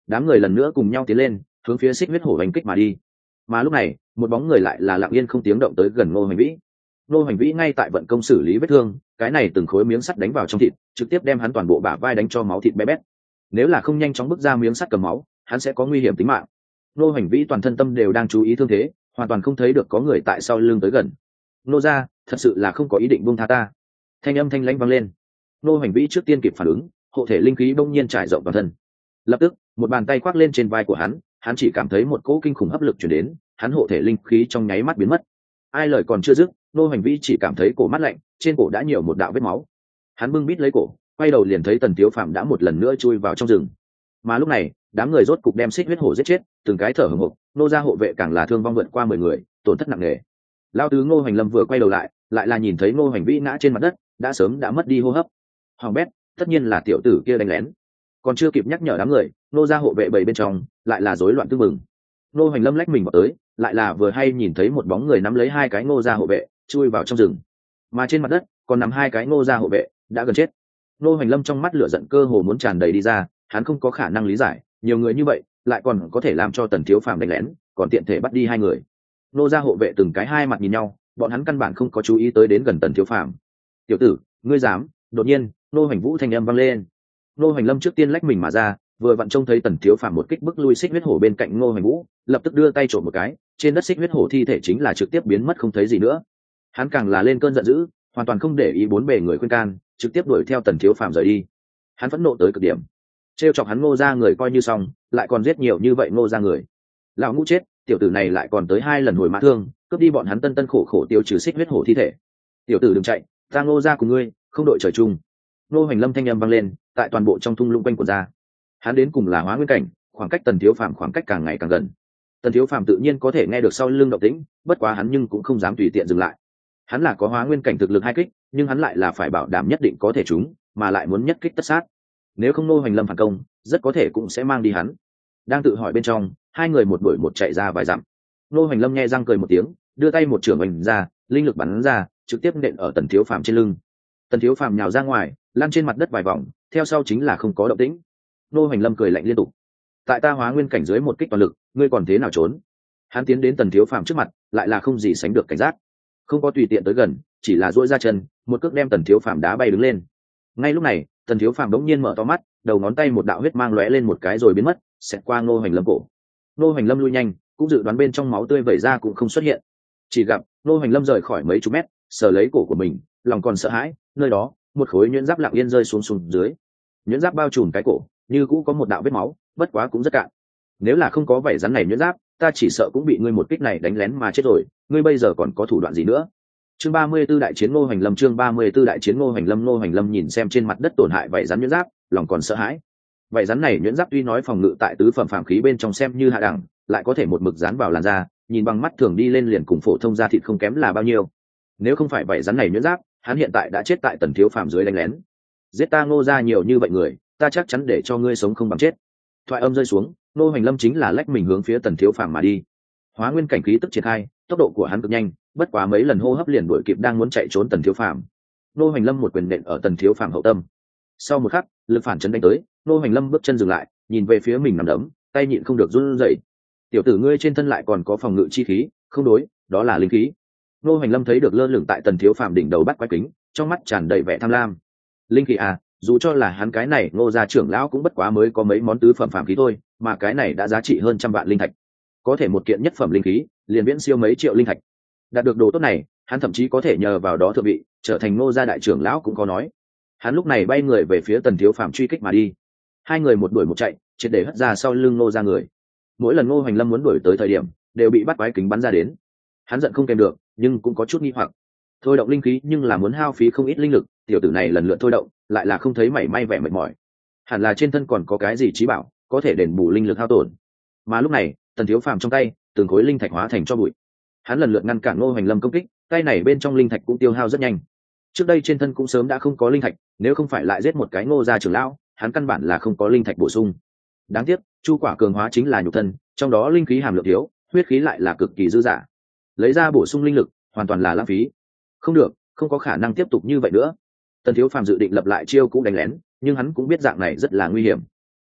đám người lần nữa cùng nhau tiến lên hướng phía xích huyết hổ hành kích mà đi. Mà lúc này một bóng người lại là lặng yên không tiếng động tới gần Ngô Hoành Vĩ. Ngô Hoành Vĩ ngay tại vận công xử lý vết thương, cái này từng khối miếng sắt đánh vào trong thịt, trực tiếp đem hắn toàn bộ bả vai đánh cho máu thịt bé bét. Nếu là không nhanh chóng bước ra miếng sắt cầm máu, hắn sẽ có nguy hiểm tính mạng. Ngô Hoành Vĩ toàn thân tâm đều đang chú ý thương thế, hoàn toàn không thấy được có người tại sau lưng tới gần. Nô gia, thật sự là không có ý định buông tha ta. Thanh âm thanh lãnh vang lên. Ngô Hoành Vĩ trước tiên kịp phản ứng, hộ thể linh khí bỗng nhiên trải rộng toàn thân. Lập tức, một bàn tay khoác lên trên vai của hắn, hắn chỉ cảm thấy một cỗ kinh khủng hấp lực truyền đến, hắn hộ thể linh khí trong nháy mắt biến mất. Ai lời còn chưa dứt, Ngô Hoành Vĩ chỉ cảm thấy cổ mắt lạnh, trên cổ đã nhiều một đạo vết máu. Hắn bưng bít lấy cổ, quay đầu liền thấy Tần Tiếu Phạm đã một lần nữa chui vào trong rừng. Mà lúc này, đám người rốt cục đem xích huyết hổ giết chết, từng cái thở hổn hộc, nô gia hộ vệ càng là thương vong vượt qua mười người, tổn thất nặng nề. Lão tứ Ngô Hoành Lâm vừa quay đầu lại, lại là nhìn thấy Ngô Hoành Vĩ ngã trên mặt đất, đã sớm đã mất đi hô hấp. Hoàng bét, tất nhiên là tiểu tử kia đánh lén. Còn chưa kịp nhắc nhở đám người, nô gia hộ vệ bầy bên trong lại là rối loạn tương mừng. Ngô Hoành Lâm lách mình vào tới, lại là vừa hay nhìn thấy một bóng người nắm lấy hai cái Ngô gia hộ vệ, chui vào trong rừng. Mà trên mặt đất còn nằm hai cái Ngô gia hộ vệ, đã gần chết. Ngô Hoành Lâm trong mắt lửa giận cơ hồ muốn tràn đầy đi ra, hắn không có khả năng lý giải, nhiều người như vậy, lại còn có thể làm cho Tần Thiếu Phàm đánh lén, còn tiện thể bắt đi hai người. Ngô gia hộ vệ từng cái hai mặt nhìn nhau, bọn hắn căn bản không có chú ý tới đến gần Tần Thiếu Phàm. "Tiểu tử, ngươi dám?" Đột nhiên, Ngô Hoành Vũ thanh âm vang lên. Ngô Hoành Lâm trước tiên lách mình mà ra, vừa vặn trông thấy Tần Thiếu Phàm một kích bức lui xích huyết hổ bên cạnh Ngô Hoành Vũ, lập tức đưa tay trộm một cái, trên đất xích huyết hổ thi thể chính là trực tiếp biến mất không thấy gì nữa. Hắn càng là lên cơn giận dữ, hoàn toàn không để ý bốn bề người khuyên can, trực tiếp đuổi theo Tần Thiếu Phàm rời đi. Hắn phẫn nộ tới cực điểm, trêu chọc hắn Ngô gia người coi như xong, lại còn giết nhiều như vậy Ngô gia người. Lão ngũ chết, tiểu tử này lại còn tới hai lần hồi mã thương, cướp đi bọn hắn tân tân khổ khổ tiêu trừ xích huyết hổ thi thể. "Tiểu tử đừng chạy, ta Ngô gia cùng ngươi, không đội trời chung." Ngô Hoành Lâm thanh âm vang lên, tại toàn bộ trong thung lũng quanh của ra. Hắn đến cùng là Hóa Nguyên cảnh, khoảng cách Tần Thiếu Phàm khoảng cách càng ngày càng gần. Tần Thiếu Phàm tự nhiên có thể nghe được sau lưng động tĩnh, bất quá hắn nhưng cũng không dám tùy tiện dừng lại. Hắn là có Hóa Nguyên cảnh thực lực hai kích, nhưng hắn lại là phải bảo đảm nhất định có thể trúng, mà lại muốn nhất kích tất sát. Nếu không Ngô Hoành Lâm phản công, rất có thể cũng sẽ mang đi hắn. Đang tự hỏi bên trong, hai người một đuổi một chạy ra vài dặm. Ngô Hoành Lâm nhe răng cười một tiếng, đưa tay một trường oanh ra, linh lực bắn ra, trực tiếp nện ở Tần Thiếu Phàm trên lưng. Tần Thiếu Phàm nhào ra ngoài, lăn trên mặt đất vài vòng, theo sau chính là không có động tĩnh. Ngô Hoành Lâm cười lạnh liên tục. "Tại ta Hóa Nguyên cảnh dưới một kích toàn lực, ngươi còn thế nào trốn?" Hắn tiến đến Tần Thiếu Phàm trước mặt, lại là không gì sánh được cảnh giác, không có tùy tiện tới gần, chỉ là duỗi ra chân, một cước đem Tần Thiếu Phàm đá bay đứng lên. Ngay lúc này, Tần Thiếu Phàm đống nhiên mở to mắt, đầu ngón tay một đạo huyết mang lóe lên một cái rồi biến mất, xẹt qua Ngô Hoành Lâm cổ. Ngô Hoành Lâm lui nhanh, cũng dự đoán bên trong máu tươi vẩy ra cũng không xuất hiện. Chỉ gặp Ngô Hoành Lâm rời khỏi mấy chục mét, sờ lấy cổ của mình, lòng còn sợ hãi, nơi đó, một khối nhuyễn giáp lặng yên rơi xuống xuống dưới. Nhuyễn giáp bao trùm cái cổ, như cũ có một đạo vết máu, bất quá cũng rất cạn. "Nếu là không có vảy rắn này nhuyễn giáp, ta chỉ sợ cũng bị ngươi một kích này đánh lén mà chết rồi, ngươi bây giờ còn có thủ đoạn gì nữa?" Chương ba mươi 34 đại chiến Ngô Hoành Lâm, chương ba mươi 34 đại chiến Ngô Hoành Lâm. Ngô Hoành Lâm nhìn xem trên mặt đất tổn hại vảy rắn nhuyễn giáp, lòng còn sợ hãi. Vảy rắn này nhuyễn giáp tuy nói phòng ngự tại tứ phẩm phàm khí bên trong xem như hạ đẳng, lại có thể một mực dán vào làn da, nhìn bằng mắt thường đi lên liền cùng phổ thông da thịt không kém là bao nhiêu. Nếu không phải vảy rắn này nhuyễn giáp, hắn hiện tại đã chết tại Tần Thiếu Phàm dưới đánh lén. "Giết ta Ngô gia nhiều như vậy người, ta chắc chắn để cho ngươi sống không bằng chết." Thoại âm rơi xuống, Ngô Hoành Lâm chính là lách mình hướng phía Tần Thiếu Phàm mà đi. Hóa Nguyên cảnh khí tức triển khai, tốc độ của hắn cực nhanh, bất quá mấy lần hô hấp liền đuổi kịp đang muốn chạy trốn Tần Thiếu Phàm. Ngô Hoành Lâm một quyền nện ở Tần Thiếu Phàm hậu tâm. Sau một khắc, lực phản chấn đánh tới, Ngô Hoành Lâm bước chân dừng lại, nhìn về phía mình nằm đấm, tay nhịn không được run rẩy. "Tiểu tử ngươi trên thân lại còn có phòng ngự chi khí, không đối, đó là linh khí." Ngô Hoành Lâm thấy được lơ lửng tại Tần Thiếu Phàm đỉnh đầu bắt quái kính, trong mắt tràn đầy vẻ tham lam. Linh khí à, dù cho là hắn cái này Ngô gia trưởng lão cũng bất quá mới có mấy món tứ phẩm phàm khí thôi, mà cái này đã giá trị hơn trăm vạn linh thạch. Có thể một kiện nhất phẩm linh khí, liền viễn siêu mấy triệu linh thạch. Đạt được đồ tốt này, hắn thậm chí có thể nhờ vào đó thượng vị, trở thành Ngô gia đại trưởng lão cũng có nói. Hắn lúc này bay người về phía Tần Thiếu Phàm truy kích mà đi. Hai người một đuổi một chạy, triệt để hất ra sau lưng Ngô gia người. Mỗi lần Ngô Hoành Lâm muốn đuổi tới thời điểm, đều bị bắt quái kính bắn ra đến. Hắn giận không kèm được, nhưng cũng có chút nghi hoặc. Thôi động linh khí nhưng là muốn hao phí không ít linh lực, tiểu tử này lần lượt thôi động, lại là không thấy mảy may vẻ mệt mỏi. Hẳn là trên thân còn có cái gì trí bảo, có thể đền bù linh lực hao tổn. Mà lúc này, Tần Thiếu Phàm trong tay, từng khối linh thạch hóa thành tro bụi. Hắn lần lượt ngăn cản Ngô Hoành Lâm công kích, tay này bên trong linh thạch cũng tiêu hao rất nhanh. Trước đây trên thân cũng sớm đã không có linh thạch, nếu không phải lại giết một cái Ngô gia trưởng lão, hắn căn bản là không có linh thạch bổ sung. Đáng tiếc, chu quả cường hóa chính là nhục thân, trong đó linh khí hàm lượng thiếu, huyết khí lại là cực kỳ dư dả. Lấy ra bổ sung linh lực, hoàn toàn là lãng phí. Không được, không có khả năng tiếp tục như vậy nữa. Tần Thiếu Phàm dự định lập lại chiêu cũ đánh lén, nhưng hắn cũng biết dạng này rất là nguy hiểm.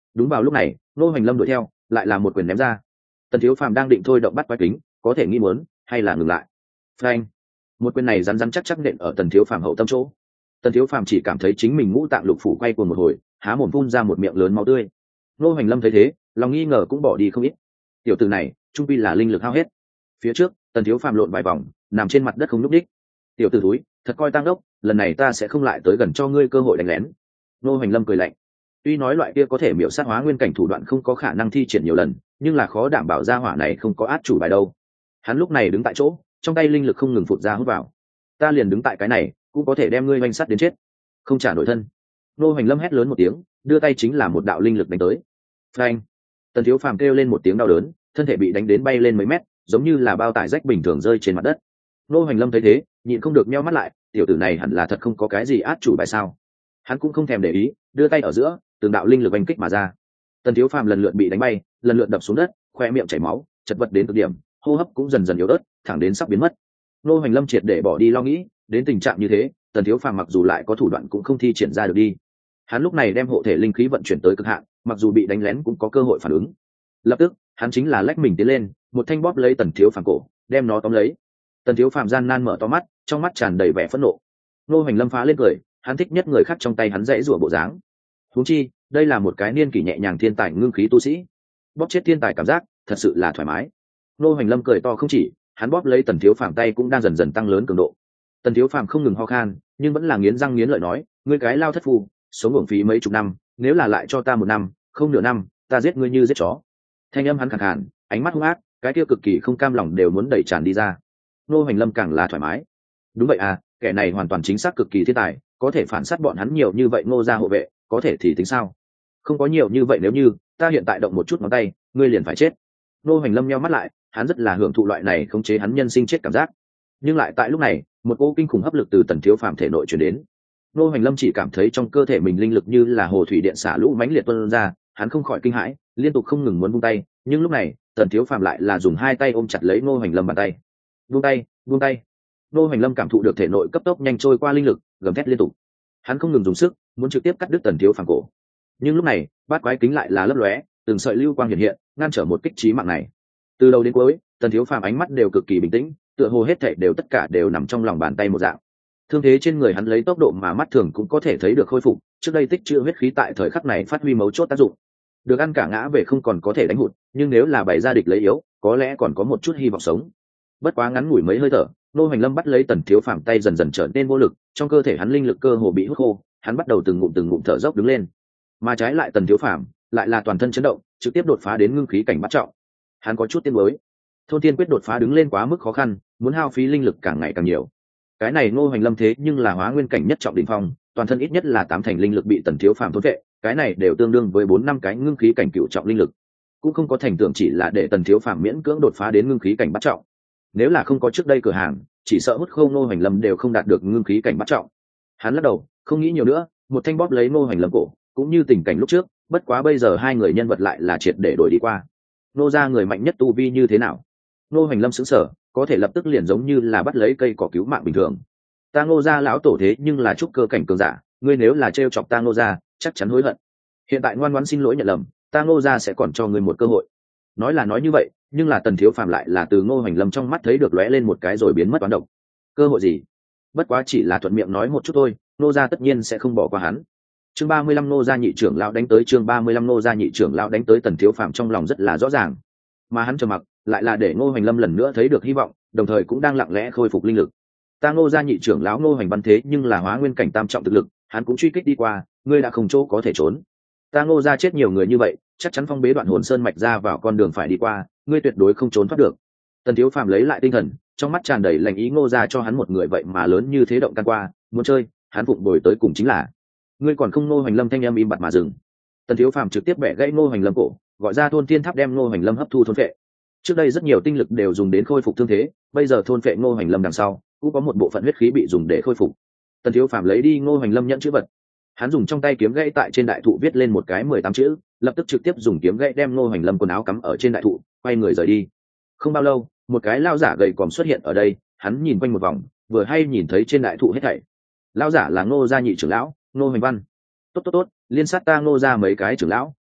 Đúng vào lúc này ngô hoành lâm đuổi theo, lại là một quyền ném ra. Tần Thiếu Phàm đang định thôi động bắt quái kính, có thể nghĩ muốn hay là ngừng lại. Phanh! Một quyền này rắn rắn chắc chắc nện ở Tần Thiếu Phàm hậu tâm chỗ. Tần Thiếu Phàm chỉ cảm thấy chính mình ngũ tạng lục phủ quay cuồng một hồi, há mồm phun ra một miệng lớn máu tươi. Ngô Hoành Lâm thấy thế, lòng nghi ngờ cũng bỏ đi không ít. Tiểu tử này, trung quy là linh lực hao hết. Phía trước, Tần Thiếu Phàm lộn vài vòng, nằm trên mặt đất không nhúc nhích. Tiểu tử thúi, thật coi tăng đốc, lần này ta sẽ không lại tới gần cho ngươi cơ hội đánh lén. Ngô Hoành Lâm cười lạnh. Tuy nói loại kia có thể miểu sát hóa nguyên cảnh thủ đoạn không có khả năng thi triển nhiều lần, nhưng là khó đảm bảo ra hỏa này không có át chủ bài đâu. Hắn lúc này đứng tại chỗ, trong tay linh lực không ngừng phụt ra hút vào. Ta liền đứng tại cái này, cũng có thể đem ngươi oanh sát đến chết. Không trả nổi thân. Ngô Hoành Lâm hét lớn một tiếng, đưa tay chính là một đạo linh lực đánh tới. Phanh! Tần Thiếu Phàm kêu lên một tiếng đau đớn, thân thể bị đánh đến bay lên mấy mét, giống như là bao tải rách bình thường rơi trên mặt đất. Ngô Hoành Lâm thấy thế, nhịn không được nheo mắt lại, tiểu tử này hẳn là thật không có cái gì át chủ bài sao? Hắn cũng không thèm để ý, đưa tay ở giữa, từng đạo linh lực oanh kích mà ra. Tần Thiếu Phàm lần lượt bị đánh bay, lần lượt đập xuống đất, khoe miệng chảy máu, chật vật đến cực điểm, hô hấp cũng dần dần yếu ớt, thẳng đến sắp biến mất. Ngô Hoành Lâm triệt để bỏ đi lo nghĩ, đến tình trạng như thế, Tần Thiếu Phàm mặc dù lại có thủ đoạn cũng không thi triển ra được đi. Hắn lúc này đem hộ thể linh khí vận chuyển tới cực hạn, mặc dù bị đánh lén cũng có cơ hội phản ứng. Lập tức, hắn chính là lách mình tiến lên, một thanh bóp lấy Tần Thiếu Phàm cổ, đem nó tóm lấy. Tần Thiếu Phàm gian nan mở to mắt, trong mắt tràn đầy vẻ phẫn nộ. Ngô Hoành Lâm phá lên cười, hắn thích nhất người khác trong tay hắn dãy rủa bộ dáng. Huống chi, đây là một cái niên kỷ nhẹ nhàng thiên tài ngưng khí tu sĩ, bóp chết thiên tài cảm giác thật sự là thoải mái. Ngô Hoành Lâm cười to không chỉ, hắn bóp lấy Tần Thiếu Phàm tay cũng đang dần dần tăng lớn cường độ. Tần Thiếu Phàm không ngừng ho khan, nhưng vẫn là nghiến răng nghiến lợi nói, ngươi cái lao thất phu, sống uổng phí mấy chục năm, nếu là lại cho ta một năm, không nửa năm, ta giết ngươi như giết chó. Thanh âm hắn khàn khàn, ánh mắt hung ác, cái kia cực kỳ không cam lòng đều muốn đẩy tràn đi ra. Ngô Hoành Lâm càng là thoải mái. Đúng vậy à, kẻ này hoàn toàn chính xác cực kỳ thiên tài, có thể phản sát bọn hắn nhiều như vậy. Ngô gia hộ vệ, có thể thì tính sao? Không có nhiều như vậy, nếu như ta hiện tại động một chút ngón tay, ngươi liền phải chết. Ngô Hoành Lâm nheo mắt lại, hắn rất là hưởng thụ loại này khống chế hắn nhân sinh chết cảm giác. Nhưng lại tại lúc này, một cỗ kinh khủng hấp lực từ Tần Thiếu Phàm thể nội truyền đến. Ngô Hoành Lâm chỉ cảm thấy trong cơ thể mình linh lực như là hồ thủy điện xả lũ mãnh liệt tuôn ra, hắn không khỏi kinh hãi, liên tục không ngừng muốn buông tay, nhưng lúc này, Tần Thiếu Phàm lại là dùng hai tay ôm chặt lấy Ngô Hoành Lâm bàn tay. Buông tay, buông tay. Ngô Hoành Lâm cảm thụ được thể nội cấp tốc nhanh trôi qua linh lực, gầm thét liên tục. Hắn không ngừng dùng sức, muốn trực tiếp cắt đứt Tần Thiếu Phàm cổ. Nhưng lúc này, bát quái kính lại là lấp lóe, từng sợi lưu quang hiện hiện, ngăn trở một kích chí mạng này. Từ đầu đến cuối, Tần Thiếu Phàm ánh mắt đều cực kỳ bình tĩnh, tựa hồ hết thảy đều tất cả đều nằm trong lòng bàn tay một dạng. Thương thế trên người hắn lấy tốc độ mà mắt thường cũng có thể thấy được khôi phục, trước đây tích trữ huyết khí tại thời khắc này phát huy mấu chốt tác dụng. Được ăn cả ngã về không còn có thể đánh hụt, nhưng nếu là bày ra địch lấy yếu, có lẽ còn có một chút hy vọng sống. Bất quá ngắn ngủi mấy hơi thở, Ngô Hoành Lâm bắt lấy Tần Thiếu Phàm tay dần dần trở nên vô lực, trong cơ thể hắn linh lực cơ hồ bị hút khô, hắn bắt đầu từng ngụm từng ngụm thở dốc đứng lên. Mà trái lại Tần Thiếu Phàm lại là toàn thân chấn động, trực tiếp đột phá đến ngưng khí cảnh bắt trọng. Hắn có chút tiếc nuối, thôn tiên quyết đột phá đứng lên quá mức khó khăn, muốn hao phí linh lực càng ngày càng nhiều. Cái này Ngô Hoành Lâm thế nhưng là hóa nguyên cảnh nhất trọng đỉnh phong, toàn thân ít nhất là tám thành linh lực bị Tần Thiếu Phàm thôn vệ, cái này đều tương đương với bốn năm cái ngưng khí cảnh cựu trọng linh lực. Cũng không có thành tưởng chỉ là để Tần Thiếu Phàm miễn cưỡng đột phá đến ngưng khí cảnh bắt trọng. Nếu là không có trước đây cửa hàng, chỉ sợ hút khô Ngô Hoành Lâm đều không đạt được ngưng khí cảnh bắt trọng. Hắn lắc đầu, không nghĩ nhiều nữa, một thanh bóp lấy Ngô Hoành Lâm cổ, cũng như tình cảnh lúc trước, bất quá bây giờ hai người nhân vật lại là triệt để đổi đi qua. Ngô gia người mạnh nhất tu vi như thế nào? Ngô Hoành Lâm sững sờ, có thể lập tức liền giống như là bắt lấy cây cỏ cứu mạng bình thường. Ta Ngô gia lão tổ thế nhưng là trúc cơ cảnh cường giả, ngươi nếu là trêu chọc ta Ngô gia, chắc chắn hối hận. Hiện tại ngoan ngoãn xin lỗi nhận lầm, ta Ngô gia sẽ còn cho ngươi một cơ hội. Nói là nói như vậy, nhưng là Tần Thiếu Phàm lại là từ Ngô Hoành Lâm trong mắt thấy được lóe lên một cái rồi biến mất toán độc. Cơ hội gì? Bất quá chỉ là thuận miệng nói một chút thôi, Ngô gia tất nhiên sẽ không bỏ qua hắn. Chương ba mươi lăm Ngô gia nhị trưởng lão đánh tới, chương ba mươi lăm Ngô gia nhị trưởng lão đánh tới. Tần Thiếu Phàm trong lòng rất là rõ ràng, mà hắn trầm mặc, lại là để Ngô Hoành Lâm lần nữa thấy được hy vọng, đồng thời cũng đang lặng lẽ khôi phục linh lực. Ta Ngô gia nhị trưởng lão Ngô Hoành Văn thế nhưng là hóa nguyên cảnh tam trọng thực lực, hắn cũng truy kích đi qua, ngươi đã không chỗ có thể trốn. Ta Ngô gia chết nhiều người như vậy, chắc chắn phong bế đoạn hồn sơn mạch ra vào con đường phải đi qua, ngươi tuyệt đối không trốn thoát được. Tần Thiếu Phàm lấy lại tinh thần, trong mắt tràn đầy lành ý. Ngô gia cho hắn một người vậy mà lớn như thế động can qua, muốn chơi, hắn phụng bồi tới cùng chính là. Ngươi còn không? Ngô Hoành Lâm thanh âm im bặt mà dừng. Tần Thiếu Phàm trực tiếp bẻ gãy Ngô Hoành Lâm cổ, gọi ra thôn thiên tháp đem Ngô Hoành Lâm hấp thu thôn phệ. Trước đây rất nhiều tinh lực đều dùng đến khôi phục thương thế, bây giờ thôn phệ Ngô Hoành Lâm đằng sau, cũng có một bộ phận huyết khí bị dùng để khôi phục. Tần Thiếu Phàm lấy đi Ngô Hoành Lâm nhẫn chữ vật, hắn dùng trong tay kiếm gãy tại trên đại thụ viết lên một cái mười tám chữ, lập tức trực tiếp dùng kiếm gãy đem Ngô Hoành Lâm quần áo cắm ở trên đại thụ, quay người rời đi. Không bao lâu, một cái lão giả gầy còm xuất hiện ở đây, hắn nhìn quanh một vòng, vừa hay nhìn thấy trên đại thụ hết thảy. Lão giả là Ngô gia nhị trưởng lão, Ngô Hoành Văn. Tốt tốt tốt, liên sát ta Ngô gia mấy cái trưởng lão,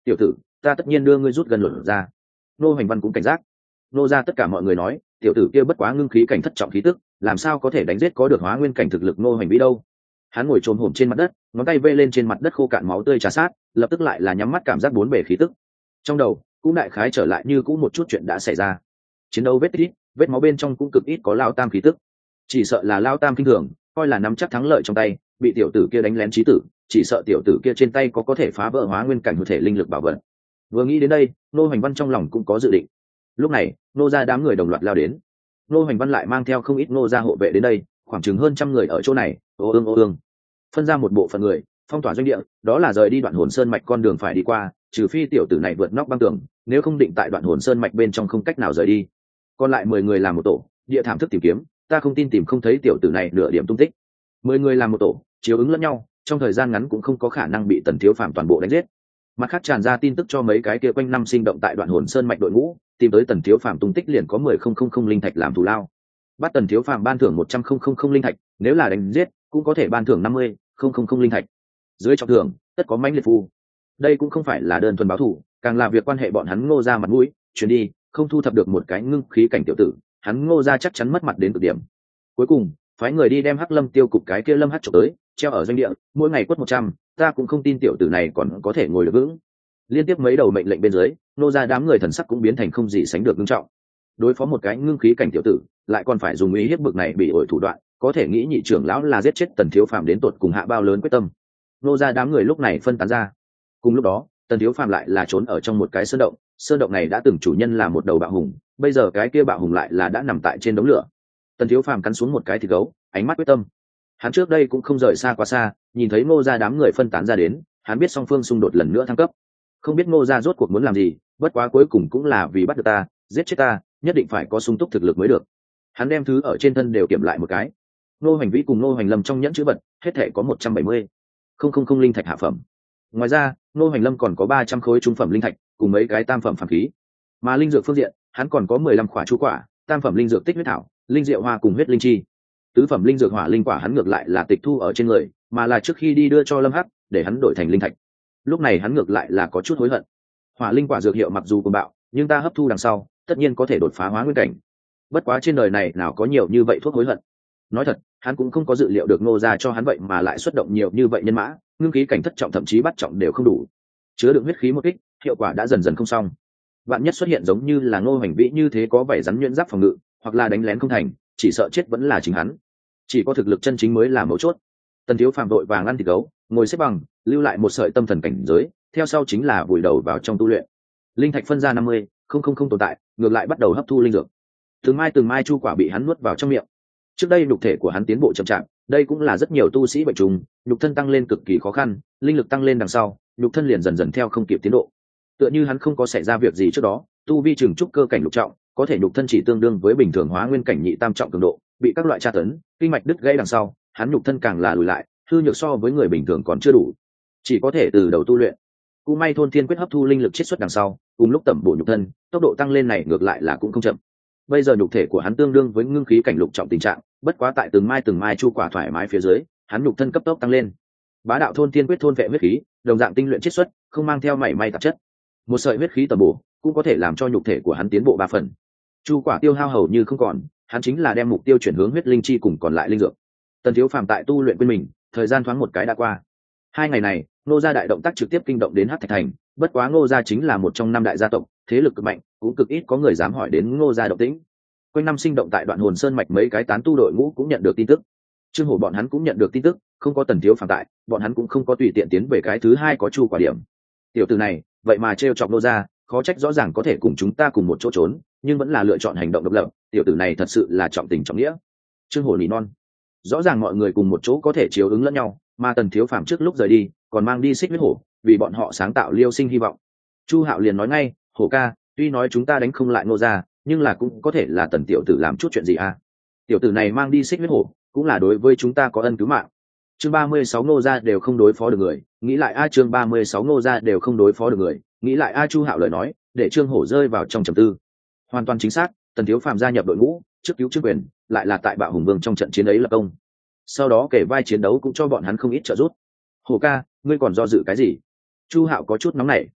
tiểu tử, ta tất nhiên đưa ngươi rút gần luận ra. Ngô Hoành Văn cũng cảnh giác. Nô ra tất cả mọi người nói, tiểu tử kia bất quá ngưng khí cảnh thất trọng khí tức, làm sao có thể đánh giết có được hóa nguyên cảnh thực lực Ngô Hoành Vĩ đâu. Hắn ngồi trồm hổm trên mặt đất, ngón tay vê lên trên mặt đất khô cạn máu tươi trà sát, lập tức lại là nhắm mắt cảm giác bốn bề khí tức. Trong đầu cũng đại khái trở lại như cũ một chút chuyện đã xảy ra. Chiến đấu vết ít, vết máu bên trong cũng cực ít có lao tam khí tức. Chỉ sợ là lao tam kinh thường, coi là nắm chắc thắng lợi trong tay, bị tiểu tử kia đánh lén chí tử, chỉ sợ tiểu tử kia trên tay có có thể phá vỡ hóa nguyên cảnh hư thể linh lực bảo vật. Vừa nghĩ đến đây, Ngô Hoành Văn trong lòng cũng có dự định. Lúc này, nô ra đám người đồng loạt lao đến. Ngô Hoành Văn lại mang theo không ít nô ra hộ vệ đến đây, khoảng chừng hơn trăm người ở chỗ này, ô ương ô ương. Phân ra một bộ phận người, phong tỏa doanh địa, đó là rời đi Đoạn Hồn Sơn mạch con đường phải đi qua, trừ phi tiểu tử này vượt nóc băng tường, nếu không định tại Đoạn Hồn Sơn mạch bên trong không cách nào rời đi. Còn lại mười người làm một tổ, địa thảm thức tìm kiếm, ta không tin tìm không thấy tiểu tử này nửa điểm tung tích. Mười người làm một tổ, chiếu ứng lẫn nhau, trong thời gian ngắn cũng không có khả năng bị Tần Thiếu Phàm toàn bộ đánh giết. Mặt khác tràn ra tin tức cho mấy cái kia quanh năm sinh động tại Đoạn Hồn Sơn mạch đội ngũ, tìm tới Tần Thiếu Phàm tung tích liền có mười không không không linh thạch làm thù lao. Bắt Tần Thiếu Phàm ban thưởng một trăm không không không linh thạch, nếu là đánh giết cũng có thể ban thưởng năm mươi không không không linh thạch. Dưới trọng thưởng tất có mãnh liệt phu. Đây cũng không phải là đơn thuần báo thù, càng là việc quan hệ bọn hắn Ngô ra mặt mũi, chuyến đi không thu thập được một cái ngưng khí cảnh tiểu tử, hắn Ngô ra chắc chắn mất mặt đến cực điểm. Cuối cùng phái người đi đem Hắc Lâm tiêu cục cái kia Lâm Hắc trộm tới, treo ở doanh địa, mỗi ngày quất một trăm, ta cũng không tin tiểu tử này còn có thể ngồi được vững. Liên tiếp mấy đầu mệnh lệnh bên dưới, nô ra đám người thần sắc cũng biến thành không gì sánh được nghiêm trọng. Đối phó một cái ngưng khí cảnh tiểu tử, lại còn phải dùng uy hiếp bực này bị ổi thủ đoạn, có thể nghĩ nhị trưởng lão là giết chết Tần Thiếu Phàm đến tột cùng hạ bao lớn quyết tâm. Nô ra đám người lúc này phân tán ra. Cùng lúc đó, Tần Thiếu Phàm lại là trốn ở trong một cái sơn động, sơn động này đã từng chủ nhân là một đầu bạo hùng, bây giờ cái kia bạo hùng lại là đã nằm tại trên đống lửa. Tần Thiếu Phàm cắn xuống một cái thịt gấu, ánh mắt quyết tâm. Hắn trước đây cũng không rời xa quá xa, nhìn thấy Ngô gia đám người phân tán ra đến, hắn biết song phương xung đột lần nữa thăng cấp. Không biết Ngô gia rốt cuộc muốn làm gì, bất quá cuối cùng cũng là vì bắt được ta, giết chết ta, nhất định phải có sung túc thực lực mới được. Hắn đem thứ ở trên thân đều kiểm lại một cái. Ngô Hoành Vĩ cùng Ngô Hoành Lâm trong nhẫn chữ vật, hết thể có một trăm bảy mươi không không không linh thạch hạ phẩm. Ngoài ra, Ngô Hoành Lâm còn có ba trăm khối trung phẩm linh thạch, cùng mấy cái tam phẩm phàm khí. Mà linh dược phương diện, hắn còn có mười lăm khỏa chu quả, tam phẩm linh dược tích huyết thảo, linh diệu hoa cùng huyết linh chi. Tứ phẩm linh dược hỏa linh quả hắn ngược lại là tịch thu ở trên người, mà là trước khi đi đưa cho Lâm Hắc, để hắn đổi thành linh thạch. Lúc này hắn ngược lại là có chút hối hận. Hỏa linh quả dược hiệu mặc dù cuồng bạo, nhưng ta hấp thu đằng sau, tất nhiên có thể đột phá hóa nguyên cảnh. Bất quá trên đời này nào có nhiều như vậy thuốc hối hận. Nói thật, hắn cũng không có dự liệu được Ngô gia cho hắn vậy mà lại xuất động nhiều như vậy nhân mã, ngưng khí cảnh thất trọng thậm chí bắt trọng đều không đủ. Chứa đựng huyết khí một kích, hiệu quả đã dần dần không xong. Vạn nhất xuất hiện giống như là Ngô Hoành Vĩ như thế có vẻ rắn nhuyễn giáp phòng ngự, hoặc là đánh lén không thành, chỉ sợ chết vẫn là chính hắn. Chỉ có thực lực chân chính mới là mấu chốt. Tần Thiếu Phàm đội vàng ăn thịt gấu, ngồi xếp bằng, lưu lại một sợi tâm thần cảnh giới, theo sau chính là vùi đầu vào trong tu luyện. Linh thạch phân ra năm mươi không không không tồn tại, ngược lại bắt đầu hấp thu linh dược. Từng mai từng mai chu quả bị hắn nuốt vào trong miệng. Trước đây nhục thể của hắn tiến bộ chậm chạp, đây cũng là rất nhiều tu sĩ bệnh trùng, nhục thân tăng lên cực kỳ khó khăn, linh lực tăng lên đằng sau, nhục thân liền dần dần theo không kịp tiến độ. Tựa như hắn không có xảy ra việc gì trước đó, tu vi trường trúc cơ cảnh lục trọng, có thể nhục thân chỉ tương đương với bình thường hóa nguyên cảnh nhị tam trọng cường độ, bị các loại tra tấn, kinh mạch đứt gãy đằng sau, hắn nhục thân càng là lùi lại, hư nhược so với người bình thường còn chưa đủ, chỉ có thể từ đầu tu luyện. Cú may thôn thiên quyết hấp thu linh lực chiết xuất đằng sau, cùng lúc tẩm bổ nhục thân, tốc độ tăng lên này ngược lại là cũng không chậm. Bây giờ nhục thể của hắn tương đương với ngưng khí cảnh lục trọng tình trạng, bất quá tại từng mai từng mai chu quả thoải mái phía dưới, hắn nhục thân cấp tốc tăng lên. Bá đạo thôn thiên quyết thôn vệ huyết khí, đồng dạng tinh luyện chiết xuất, không mang theo mảy may tạp chất. Một sợi huyết khí tầm bổ, cũng có thể làm cho nhục thể của hắn tiến bộ ba phần. Chu quả tiêu hao hầu như không còn, hắn chính là đem mục tiêu chuyển hướng huyết linh chi cùng còn lại linh dược. Tần Thiếu Phàm tại tu luyện quên mình, thời gian thoáng một cái đã qua. Hai ngày này, Ngô gia đại động tác trực tiếp kinh động đến Hắc Thạch Thành, bất quá Ngô gia chính là một trong năm đại gia tộc, thế lực cực mạnh, cũng cực ít có người dám hỏi đến Ngô gia động tĩnh. Quanh năm sinh động tại Đoạn Hồn Sơn mạch mấy cái tán tu đội ngũ cũng nhận được tin tức. Trương Hổ bọn hắn cũng nhận được tin tức, không có Tần Thiếu Phàm tại, bọn hắn cũng không có tùy tiện tiến về cái thứ hai có chu quả điểm. Tiểu tử này, vậy mà trêu chọc Ngô gia, khó trách rõ ràng có thể cùng chúng ta cùng một chỗ trốn, nhưng vẫn là lựa chọn hành động độc lập, tiểu tử này thật sự là trọng tình trọng nghĩa. Trương Hổ nỉ non. Rõ ràng mọi người cùng một chỗ có thể chiếu ứng lẫn nhau, mà Tần Thiếu Phàm trước lúc rời đi, còn mang đi Xích Huyết Hổ, vì bọn họ sáng tạo liêu sinh hy vọng. Chu Hạo liền nói ngay, Hổ ca, tuy nói chúng ta đánh không lại Ngô gia, nhưng là cũng có thể là Tần tiểu tử làm chút chuyện gì à? Tiểu tử này mang đi Xích Huyết Hổ, cũng là đối với chúng ta có ân cứu mạng. Chương ba mươi sáu Ngô gia đều không đối phó được người, nghĩ lại a chương ba mươi sáu Ngô gia đều không đối phó được người, nghĩ lại a Chu Hạo lời nói, để Trương Hổ rơi vào trong trầm tư. Hoàn toàn chính xác, Tần Thiếu Phàm gia nhập đội ngũ, trước cứu Trương Quyền, lại là tại Bạo Hùng Vương trong trận chiến ấy lập công. Sau đó kể vai chiến đấu cũng cho bọn hắn không ít trợ giúp. Hổ ca, ngươi còn do dự cái gì? Chu Hạo có chút nóng nảy.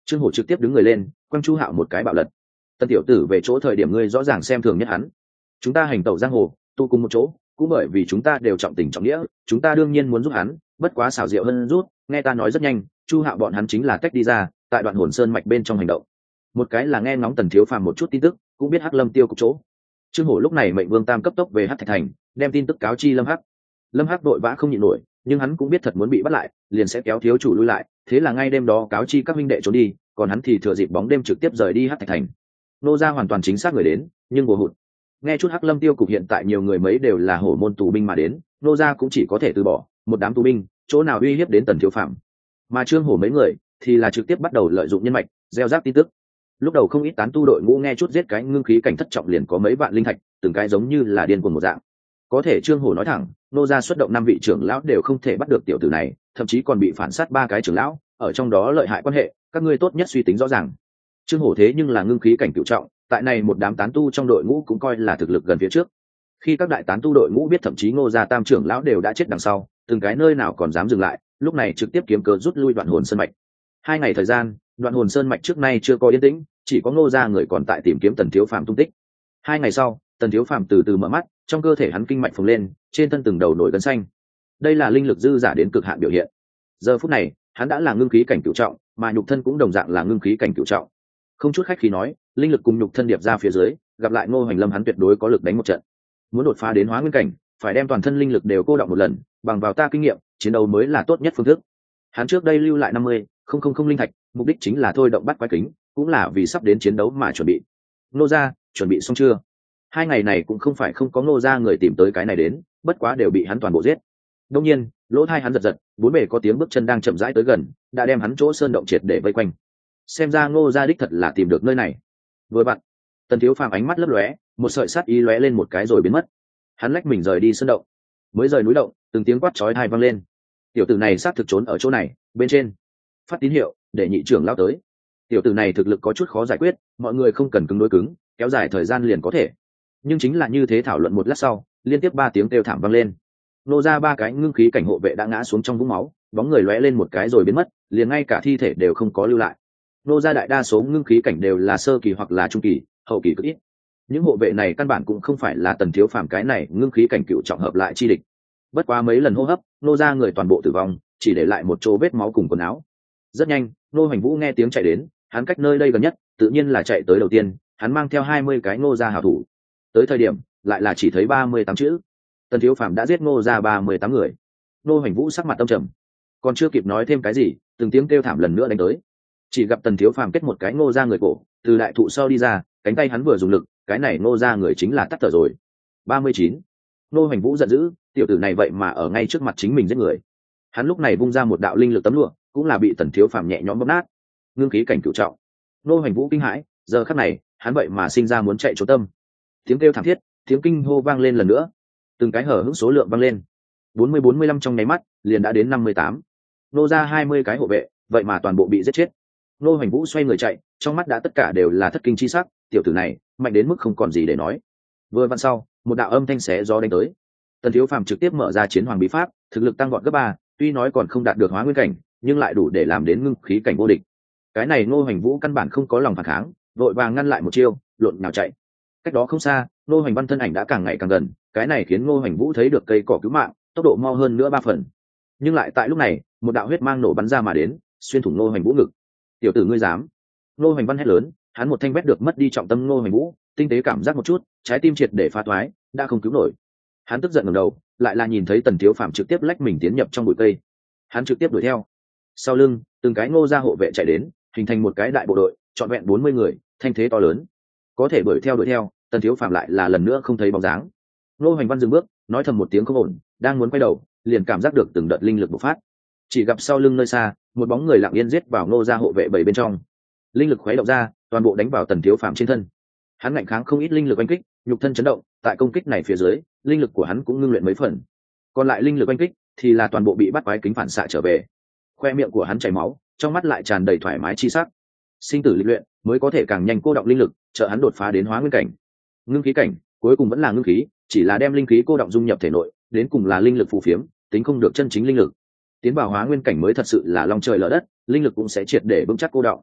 Trương Hổ trực tiếp đứng người lên, quăng Chu Hạo một cái bạo lật. Tân tiểu tử về chỗ thời điểm ngươi rõ ràng xem thường nhất hắn. Chúng ta hành tẩu giang hồ, tu cùng một chỗ, cũng bởi vì chúng ta đều trọng tình trọng nghĩa, chúng ta đương nhiên muốn giúp hắn, bất quá xảo diệu hơn rút, nghe ta nói rất nhanh, Chu Hạo bọn hắn chính là cách đi ra, tại đoạn hồn sơn mạch bên trong hành động. Một cái là nghe ngóng Tần Thiếu Phàm một chút tin tức, cũng biết Hắc Lâm Tiêu cục chỗ. Trương Hổ lúc này mệnh Vương Tam cấp tốc về Hắc Thạch Thành, đem tin tức cáo chi Lâm Hắc. Lâm Hắc đội vã không nhịn nổi, nhưng hắn cũng biết thật muốn bị bắt lại, liền sẽ kéo thiếu chủ lui lại, thế là ngay đêm đó cáo chi các huynh đệ trốn đi, còn hắn thì thừa dịp bóng đêm trực tiếp rời đi Hắc Thạch Thành. Nô gia hoàn toàn chính xác người đến, nhưng bùa hụt. Nghe chút Hắc Lâm Tiêu cục hiện tại nhiều người mấy đều là hổ môn tù binh mà đến, nô gia cũng chỉ có thể từ bỏ, một đám tù binh, chỗ nào uy hiếp đến Tần Thiếu Phạm. Mà Trương Hổ mấy người thì là trực tiếp bắt đầu lợi dụng nhân mạch, gieo rắc tin tức. Lúc đầu không ít tán tu đội ngũ nghe chút giết cái ngưng khí cảnh thất trọng liền có mấy vạn linh thạch, từng cái giống như là điên cuồng một dạng. Có thể Trương Hổ nói thẳng, nô gia xuất động năm vị trưởng lão đều không thể bắt được tiểu tử này, thậm chí còn bị phản sát ba cái trưởng lão, ở trong đó lợi hại quan hệ, các ngươi tốt nhất suy tính rõ ràng. Trương Hổ thế nhưng là ngưng khí cảnh cửu trọng, tại này một đám tán tu trong đội ngũ cũng coi là thực lực gần phía trước. Khi các đại tán tu đội ngũ biết thậm chí Ngô gia tam trưởng lão đều đã chết đằng sau, từng cái nơi nào còn dám dừng lại, lúc này trực tiếp kiếm cớ rút lui Đoạn Hồn Sơn mạch. Hai ngày thời gian, Đoạn Hồn Sơn mạch trước nay chưa có yên tĩnh, chỉ có Ngô gia người còn tại tìm kiếm Tần Thiếu Phàm tung tích. Hai ngày sau, Tần Thiếu Phàm từ từ mở mắt, trong cơ thể hắn kinh mạch phồng lên, trên thân từng đầu nổi gân xanh. Đây là linh lực dư giả đến cực hạn biểu hiện. Giờ phút này, hắn đã là ngưng khí cảnh cửu trọng, mà nhục thân cũng đồng dạng là ngưng khí cảnh cửu trọng. Không chút khách khí nói, linh lực cùng nhục thân điệp ra phía dưới, gặp lại Ngô Hoành Lâm hắn tuyệt đối có lực đánh một trận. Muốn đột phá đến hóa nguyên cảnh, phải đem toàn thân linh lực đều cô đọng một lần, bằng vào ta kinh nghiệm, chiến đấu mới là tốt nhất phương thức. Hắn trước đây lưu lại năm mươi không không không linh thạch, mục đích chính là thôi động bắt quái kính, cũng là vì sắp đến chiến đấu mà chuẩn bị. Nô gia, chuẩn bị xong chưa? Hai ngày này cũng không phải không có Nô gia người tìm tới cái này đến, bất quá đều bị hắn toàn bộ giết. Đương nhiên, lỗ tai hắn giật giật, bốn bề có tiếng bước chân đang chậm rãi tới gần, đã đem hắn chỗ sơn động triệt để vây quanh. Xem ra Ngô gia đích thật là tìm được nơi này. Vừa vặn, Tần Thiếu Phàm ánh mắt lấp lóe, một sợi sát ý lóe lên một cái rồi biến mất. Hắn lách mình rời đi sơn động, mới rời núi động, từng tiếng quát chói tai vang lên. Tiểu tử này xác thực trốn ở chỗ này, bên trên. Phát tín hiệu, để nhị trưởng lao tới. Tiểu tử này thực lực có chút khó giải quyết, mọi người không cần cứng đối cứng, kéo dài thời gian liền có thể. Nhưng chính là như thế thảo luận một lát sau, liên tiếp ba tiếng kêu thảm vang lên. Nô ra ba cái ngưng khí cảnh hộ vệ đã ngã xuống trong vũng máu, bóng người lóe lên một cái rồi biến mất, liền ngay cả thi thể đều không có lưu lại. Nô ra đại đa số ngưng khí cảnh đều là sơ kỳ hoặc là trung kỳ, hậu kỳ cực ít. Những hộ vệ này căn bản cũng không phải là Tần Thiếu Phàm cái này ngưng khí cảnh cựu trọng hợp lại chi địch. Bất quá mấy lần hô hấp, nô ra người toàn bộ tử vong, chỉ để lại một chỗ vết máu cùng quần áo. Rất nhanh, nô Hoành Vũ nghe tiếng chạy đến, hắn cách nơi đây gần nhất, tự nhiên là chạy tới đầu tiên, hắn mang theo hai mươi cái nô gia hảo thủ. Tới thời điểm, lại là chỉ thấy ba mươi tám chữ. Tần Thiếu Phàm đã giết nô gia ba mươi tám người. Nô Hoành Vũ sắc mặt âm trầm, còn chưa kịp nói thêm cái gì, từng tiếng kêu thảm lần nữa đánh tới. Chỉ gặp Tần Thiếu Phàm kết một cái nô gia người cổ, từ đại thụ sau đi ra, cánh tay hắn vừa dùng lực, cái này nô gia người chính là tắt thở rồi. ba mươi chín. Nô Hoành Vũ giận dữ, tiểu tử này vậy mà ở ngay trước mặt chính mình giết người. Hắn lúc này vung ra một đạo linh lực tấm lụa, cũng là bị Tần Thiếu Phàm nhẹ nhõm bóp nát. Ngưng khí cảnh cửu trọng. Nô Hoành Vũ kinh hãi, giờ khắc này, hắn vậy mà sinh ra muốn chạy trốn tâm. Tiếng kêu thảm thiết, tiếng kinh hô vang lên lần nữa. Từng cái hở hững số lượng vang lên. bốn mươi bốn mươi lăm trong nháy mắt, liền đã đến năm mươi tám. Nô ra hai mươi cái hộ vệ, vậy mà toàn bộ bị giết chết. Nô Hoành Vũ xoay người chạy, trong mắt đã tất cả đều là thất kinh chi sắc, tiểu tử này, mạnh đến mức không còn gì để nói. Vừa vặn sau, một đạo âm thanh xé gió đánh tới. Tần Thiếu Phàm trực tiếp mở ra chiến hoàng bí pháp, thực lực tăng vọt gấp ba, tuy nói còn không đạt được hóa nguyên cảnh, nhưng lại đủ để làm đến ngưng khí cảnh vô địch. Cái này Ngô Hoành Vũ căn bản không có lòng phản kháng, vội vàng ngăn lại một chiêu, lộn nhào chạy. Cách đó không xa, Ngô Hoành Văn thân ảnh đã càng ngày càng gần, cái này khiến Ngô Hoành Vũ thấy được cây cỏ cứu mạng, tốc độ mau hơn nữa ba phần. Nhưng lại tại lúc này, một đạo huyết mang nổ bắn ra mà đến, xuyên thủng Ngô Hoành Vũ ngực. "Tiểu tử ngươi dám?" Ngô Hoành Văn hét lớn, hắn một thanh vét được mất đi trọng tâm Ngô Hoành Vũ, tinh tế cảm giác một chút, trái tim triệt để phá toái, đã không cứu nổi. Hắn tức giận ngẩng đầu, lại là nhìn thấy Tần Thiếu Phàm trực tiếp lách mình tiến nhập trong bụi cây. Hắn trực tiếp đuổi theo. Sau lưng, từng cái Ngô gia hộ vệ chạy đến, hình thành một cái đại bộ đội, trọn vẹn bốn mươi người, thanh thế to lớn. Có thể đuổi theo đuổi theo, Tần Thiếu Phàm lại là lần nữa không thấy bóng dáng. Ngô Hoành Văn dừng bước, nói thầm một tiếng không ổn, đang muốn quay đầu, liền cảm giác được từng đợt linh lực bộc phát. Chỉ gặp sau lưng nơi xa, một bóng người lặng yên giết vào Ngô gia hộ vệ bảy bên trong. Linh lực khuấy động ra, toàn bộ đánh vào Tần Thiếu Phàm trên thân. Hắn ngạnh kháng không ít linh lực oanh kích, nhục thân chấn động, tại công kích này phía dưới, linh lực của hắn cũng ngưng luyện mấy phần. Còn lại linh lực oanh kích thì là toàn bộ bị bắt quái kính phản xạ trở về. Khoe miệng của hắn chảy máu, trong mắt lại tràn đầy thoải mái chi sắc. Sinh tử lịch luyện mới có thể càng nhanh cô động linh lực, trợ hắn đột phá đến hóa nguyên cảnh. Ngưng khí cảnh, cuối cùng vẫn là ngưng khí, chỉ là đem linh khí cô động dung nhập thể nội, đến cùng là linh lực phù phiếm, tính không được chân chính linh lực. Tiến vào hóa nguyên cảnh mới thật sự là long trời lở đất, linh lực cũng sẽ triệt để vững chắc cô động.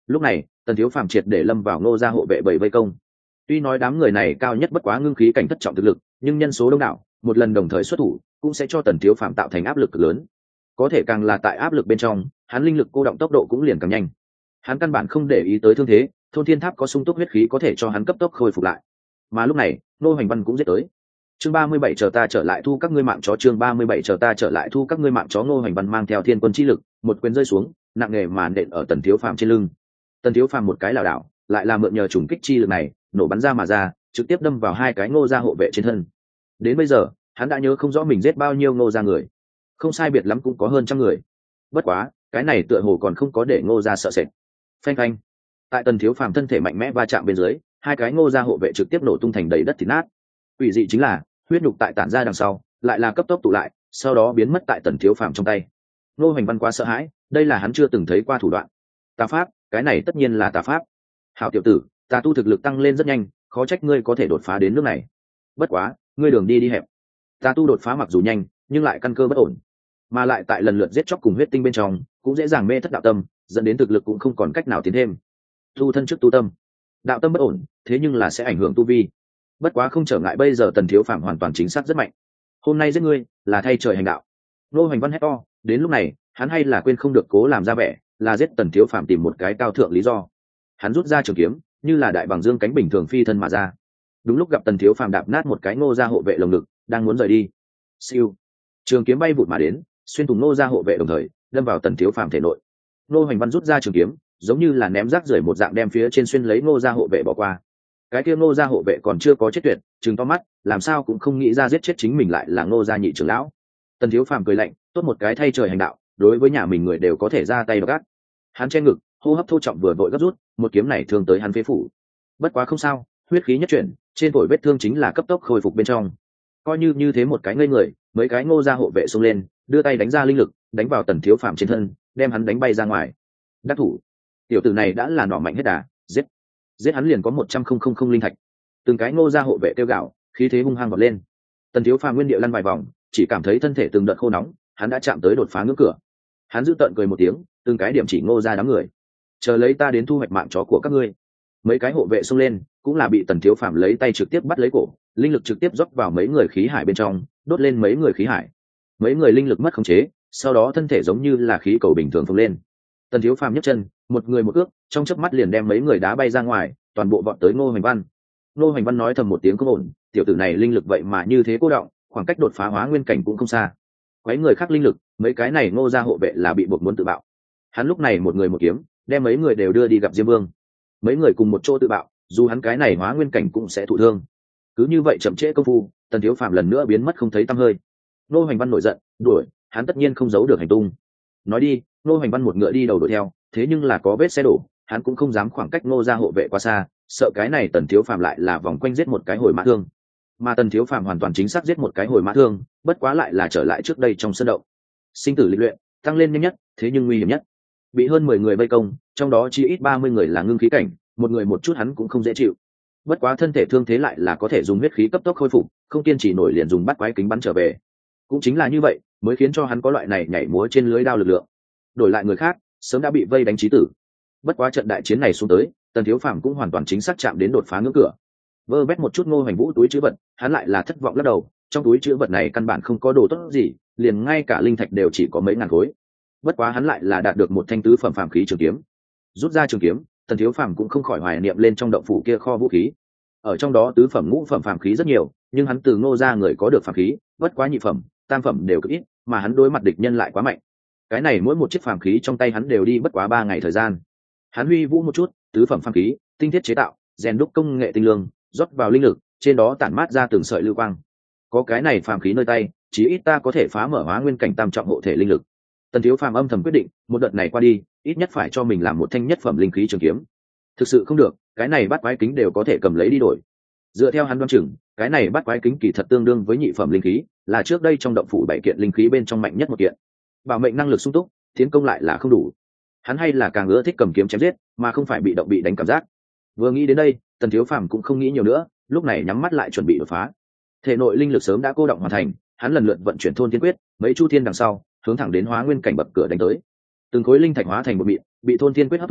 Lúc này tần thiếu phàm triệt để lâm vào ngô gia hộ vệ bảy vây công. Tuy nói đám người này cao nhất bất quá ngưng khí cảnh thất trọng thực lực, nhưng nhân số đông đảo, một lần đồng thời xuất thủ cũng sẽ cho tần thiếu phàm tạo thành áp lực cực lớn. Có thể càng là tại áp lực bên trong, hắn linh lực cô động tốc độ cũng liền càng nhanh. Hắn căn bản không để ý tới thương thế, thôn thiên tháp có sung túc huyết khí có thể cho hắn cấp tốc khôi phục lại. Mà lúc này Ngô Hoành Văn cũng giết tới. Chương ba mươi bảy chờ ta trở lại thu các ngươi mạng chó. Chương ba mươi bảy chờ ta trở lại thu các ngươi mạng chó. Ngô Hoành Văn mang theo thiên quân chi lực, một quyền rơi xuống, nặng nề mà nện ở tần thiếu phàm trên lưng. Tần thiếu phàm một cái lảo đảo, lại là mượn nhờ trùng kích chi lực này, nổ bắn ra mà ra, trực tiếp đâm vào hai cái Ngô gia hộ vệ trên thân. Đến bây giờ hắn đã nhớ không rõ mình giết bao nhiêu Ngô gia người, không sai biệt lắm cũng có hơn trăm người. Bất quá cái này tựa hồ còn không có để Ngô gia sợ sệt. Phanh phanh, tại tần thiếu phàm thân thể mạnh mẽ va chạm bên dưới, hai cái Ngô gia hộ vệ trực tiếp nổ tung thành đầy đất thịt nát. Quỷ dị chính là huyết nhục tại tản ra đằng sau lại là cấp tốc tụ lại, sau đó biến mất tại tần thiếu phàm trong tay. Ngô Hoành Văn quá sợ hãi, đây là hắn chưa từng thấy qua thủ đoạn. Tà pháp, cái này tất nhiên là tà pháp. Hảo tiểu tử, tà tu thực lực tăng lên rất nhanh, khó trách ngươi có thể đột phá đến nước này. Bất quá ngươi đường đi đi hẹp. Tà tu đột phá mặc dù nhanh, nhưng lại căn cơ bất ổn, mà lại tại lần lượt giết chóc cùng huyết tinh bên trong cũng dễ dàng mê thất đạo tâm, dẫn đến thực lực cũng không còn cách nào tiến thêm. Tu thân trước tu tâm, đạo tâm bất ổn thế nhưng là sẽ ảnh hưởng tu vi. Bất quá không trở ngại, bây giờ tần thiếu phàm hoàn toàn chính xác rất mạnh. Hôm nay giết ngươi là thay trời hành đạo. Ngô Hoành Văn hét to. Đến lúc này hắn hay là quên không được cố làm ra vẻ là giết tần thiếu phàm tìm một cái cao thượng lý do. Hắn rút ra trường kiếm, như là đại bàng dương cánh bình thường phi thân mà ra. Đúng lúc gặp tần thiếu phàm đạp nát một cái Ngô gia hộ vệ lồng ngực, đang muốn rời đi. Siêu, trường kiếm bay vụt mà đến, xuyên thủng Ngô gia hộ vệ, đồng thời đâm vào tần thiếu phàm thể nội. Ngô Hoành Văn rút ra trường kiếm, giống như là ném rác rưởi một dạng đem phía trên xuyên lấy Ngô gia hộ vệ bỏ qua. Cái kia Ngô gia hộ vệ còn chưa có chết tuyệt, trừng to mắt, làm sao cũng không nghĩ ra giết chết chính mình lại là Ngô gia nhị trưởng lão. Tần thiếu phàm cười lạnh, tốt một cái thay trời hành đạo, đối với nhà mình người đều có thể ra tay độc ác. Hắn che ngực, hô hấp thô trọng vừa vội gấp rút, một kiếm này thương tới hắn phế phủ. Bất quá không sao, huyết khí nhất chuyển, trên phổi vết thương chính là cấp tốc khôi phục bên trong. Coi như như thế một cái ngây người, mấy cái Ngô gia hộ vệ xông lên, đưa tay đánh ra linh lực, đánh vào tần thiếu phàm trên thân, đem hắn đánh bay ra ngoài. Đắc thủ, tiểu tử này đã là nỏ mạnh hết đà, giết giết hắn liền có một trăm không không không linh thạch. Từng cái Ngô gia hộ vệ kêu gào, khí thế hung hăng vọt lên. Tần thiếu phàm nguyên địa lăn vài vòng, chỉ cảm thấy thân thể từng đợt khô nóng, hắn đã chạm tới đột phá ngưỡng cửa. Hắn giữ tợn cười một tiếng, từng cái điểm chỉ Ngô gia đám người, chờ lấy ta đến thu hoạch mạng chó của các ngươi. Mấy cái hộ vệ xông lên, cũng là bị tần thiếu phàm lấy tay trực tiếp bắt lấy cổ, linh lực trực tiếp rót vào mấy người khí hải bên trong, đốt lên mấy người khí hải. Mấy người linh lực mất khống chế, sau đó thân thể giống như là khí cầu bình thường phồng lên. Tần thiếu phàm nhấc chân, một người một ước, trong chớp mắt liền đem mấy người đá bay ra ngoài, toàn bộ vọt tới Ngô Hoành Văn. Ngô Hoành Văn nói thầm một tiếng không ổn, tiểu tử này linh lực vậy mà như thế cô động, khoảng cách đột phá hóa nguyên cảnh cũng không xa. Quấy người khác linh lực, mấy cái này Ngô gia hộ vệ là bị buộc muốn tự bạo. Hắn lúc này một người một kiếm, đem mấy người đều đưa đi gặp Diêm Vương. Mấy người cùng một chỗ tự bạo, dù hắn cái này hóa nguyên cảnh cũng sẽ thụ thương. Cứ như vậy chậm trễ công phu, tần thiếu phàm lần nữa biến mất không thấy tăm hơi. Ngô Hoành Văn nổi giận, đuổi, hắn tất nhiên không giấu được hành tung. Nói đi, Ngô Hoành Văn một ngựa đi đầu đuổi theo, thế nhưng là có vết xe đổ, hắn cũng không dám khoảng cách Ngô gia hộ vệ quá xa, sợ cái này tần thiếu phàm lại là vòng quanh giết một cái hồi mã thương. Mà tần thiếu phàm hoàn toàn chính xác giết một cái hồi mã thương, bất quá lại là trở lại trước đây trong sân động. Sinh tử lịch luyện tăng lên nhanh nhất, thế nhưng nguy hiểm nhất. Bị hơn mười người vây công, trong đó chỉ ít ba mươi người là ngưng khí cảnh, một người một chút hắn cũng không dễ chịu. Bất quá thân thể thương thế lại là có thể dùng huyết khí cấp tốc khôi phục, không kiên trì nổi liền dùng bắt quái kính bắn trở về. Cũng chính là như vậy, mới khiến cho hắn có loại này nhảy múa trên lưới đao lực lượng. Đổi lại người khác, sớm đã bị vây đánh chí tử. Bất quá trận đại chiến này xuống tới, tần thiếu phàm cũng hoàn toàn chính xác chạm đến đột phá ngưỡng cửa. Vơ vét một chút Ngô Hoành Vũ túi trữ vật, hắn lại là thất vọng lắc đầu, trong túi trữ vật này căn bản không có đồ tốt gì, liền ngay cả linh thạch đều chỉ có mấy ngàn khối. Bất quá hắn lại là đạt được một thanh tứ phẩm phàm khí trường kiếm. Rút ra trường kiếm, tần thiếu phàm cũng không khỏi hoài niệm lên trong động phủ kia kho vũ khí. Ở trong đó tứ phẩm ngũ phẩm phàm khí rất nhiều, nhưng hắn từ Ngô gia người có được phàm khí, bất quá nhị phẩm, tam phẩm đều cực ít, mà hắn đối mặt địch nhân lại quá mạnh. Cái này mỗi một chiếc phàm khí trong tay hắn đều đi bất quá ba ngày thời gian. Hắn huy vũ một chút, tứ phẩm phàm khí, tinh thiết chế tạo, rèn đúc công nghệ tinh lương, rót vào linh lực, trên đó tản mát ra từng sợi lưu quang. Có cái này phàm khí nơi tay, chí ít ta có thể phá mở hóa nguyên cảnh tam trọng hộ thể linh lực. Tần thiếu phàm âm thầm quyết định, một đợt này qua đi, ít nhất phải cho mình làm một thanh nhất phẩm linh khí trường kiếm. Thực sự không được, cái này bắt quái kính đều có thể cầm lấy đi đổi. Dựa theo hắn đoán chừng, cái này bắt quái kính kỳ thật tương đương với nhị phẩm linh khí, là trước đây trong động phủ bảy kiện linh khí bên trong mạnh nhất một kiện. Bảo mệnh năng lực sung túc, tiến công lại là không đủ. Hắn hay là càng ưa thích cầm kiếm chém giết, mà không phải bị động bị đánh cảm giác. Vừa nghĩ đến đây, tần thiếu phàm cũng không nghĩ nhiều nữa, lúc này nhắm mắt lại chuẩn bị đột phá. Thể nội linh lực sớm đã cô động hoàn thành, hắn lần lượt vận chuyển thôn thiên quyết, mấy chu thiên đằng sau, hướng thẳng đến hóa nguyên cảnh bậc cửa đánh tới. Từng khối linh thạch hóa thành một mịn, bị thôn thiên quyết hấp thu,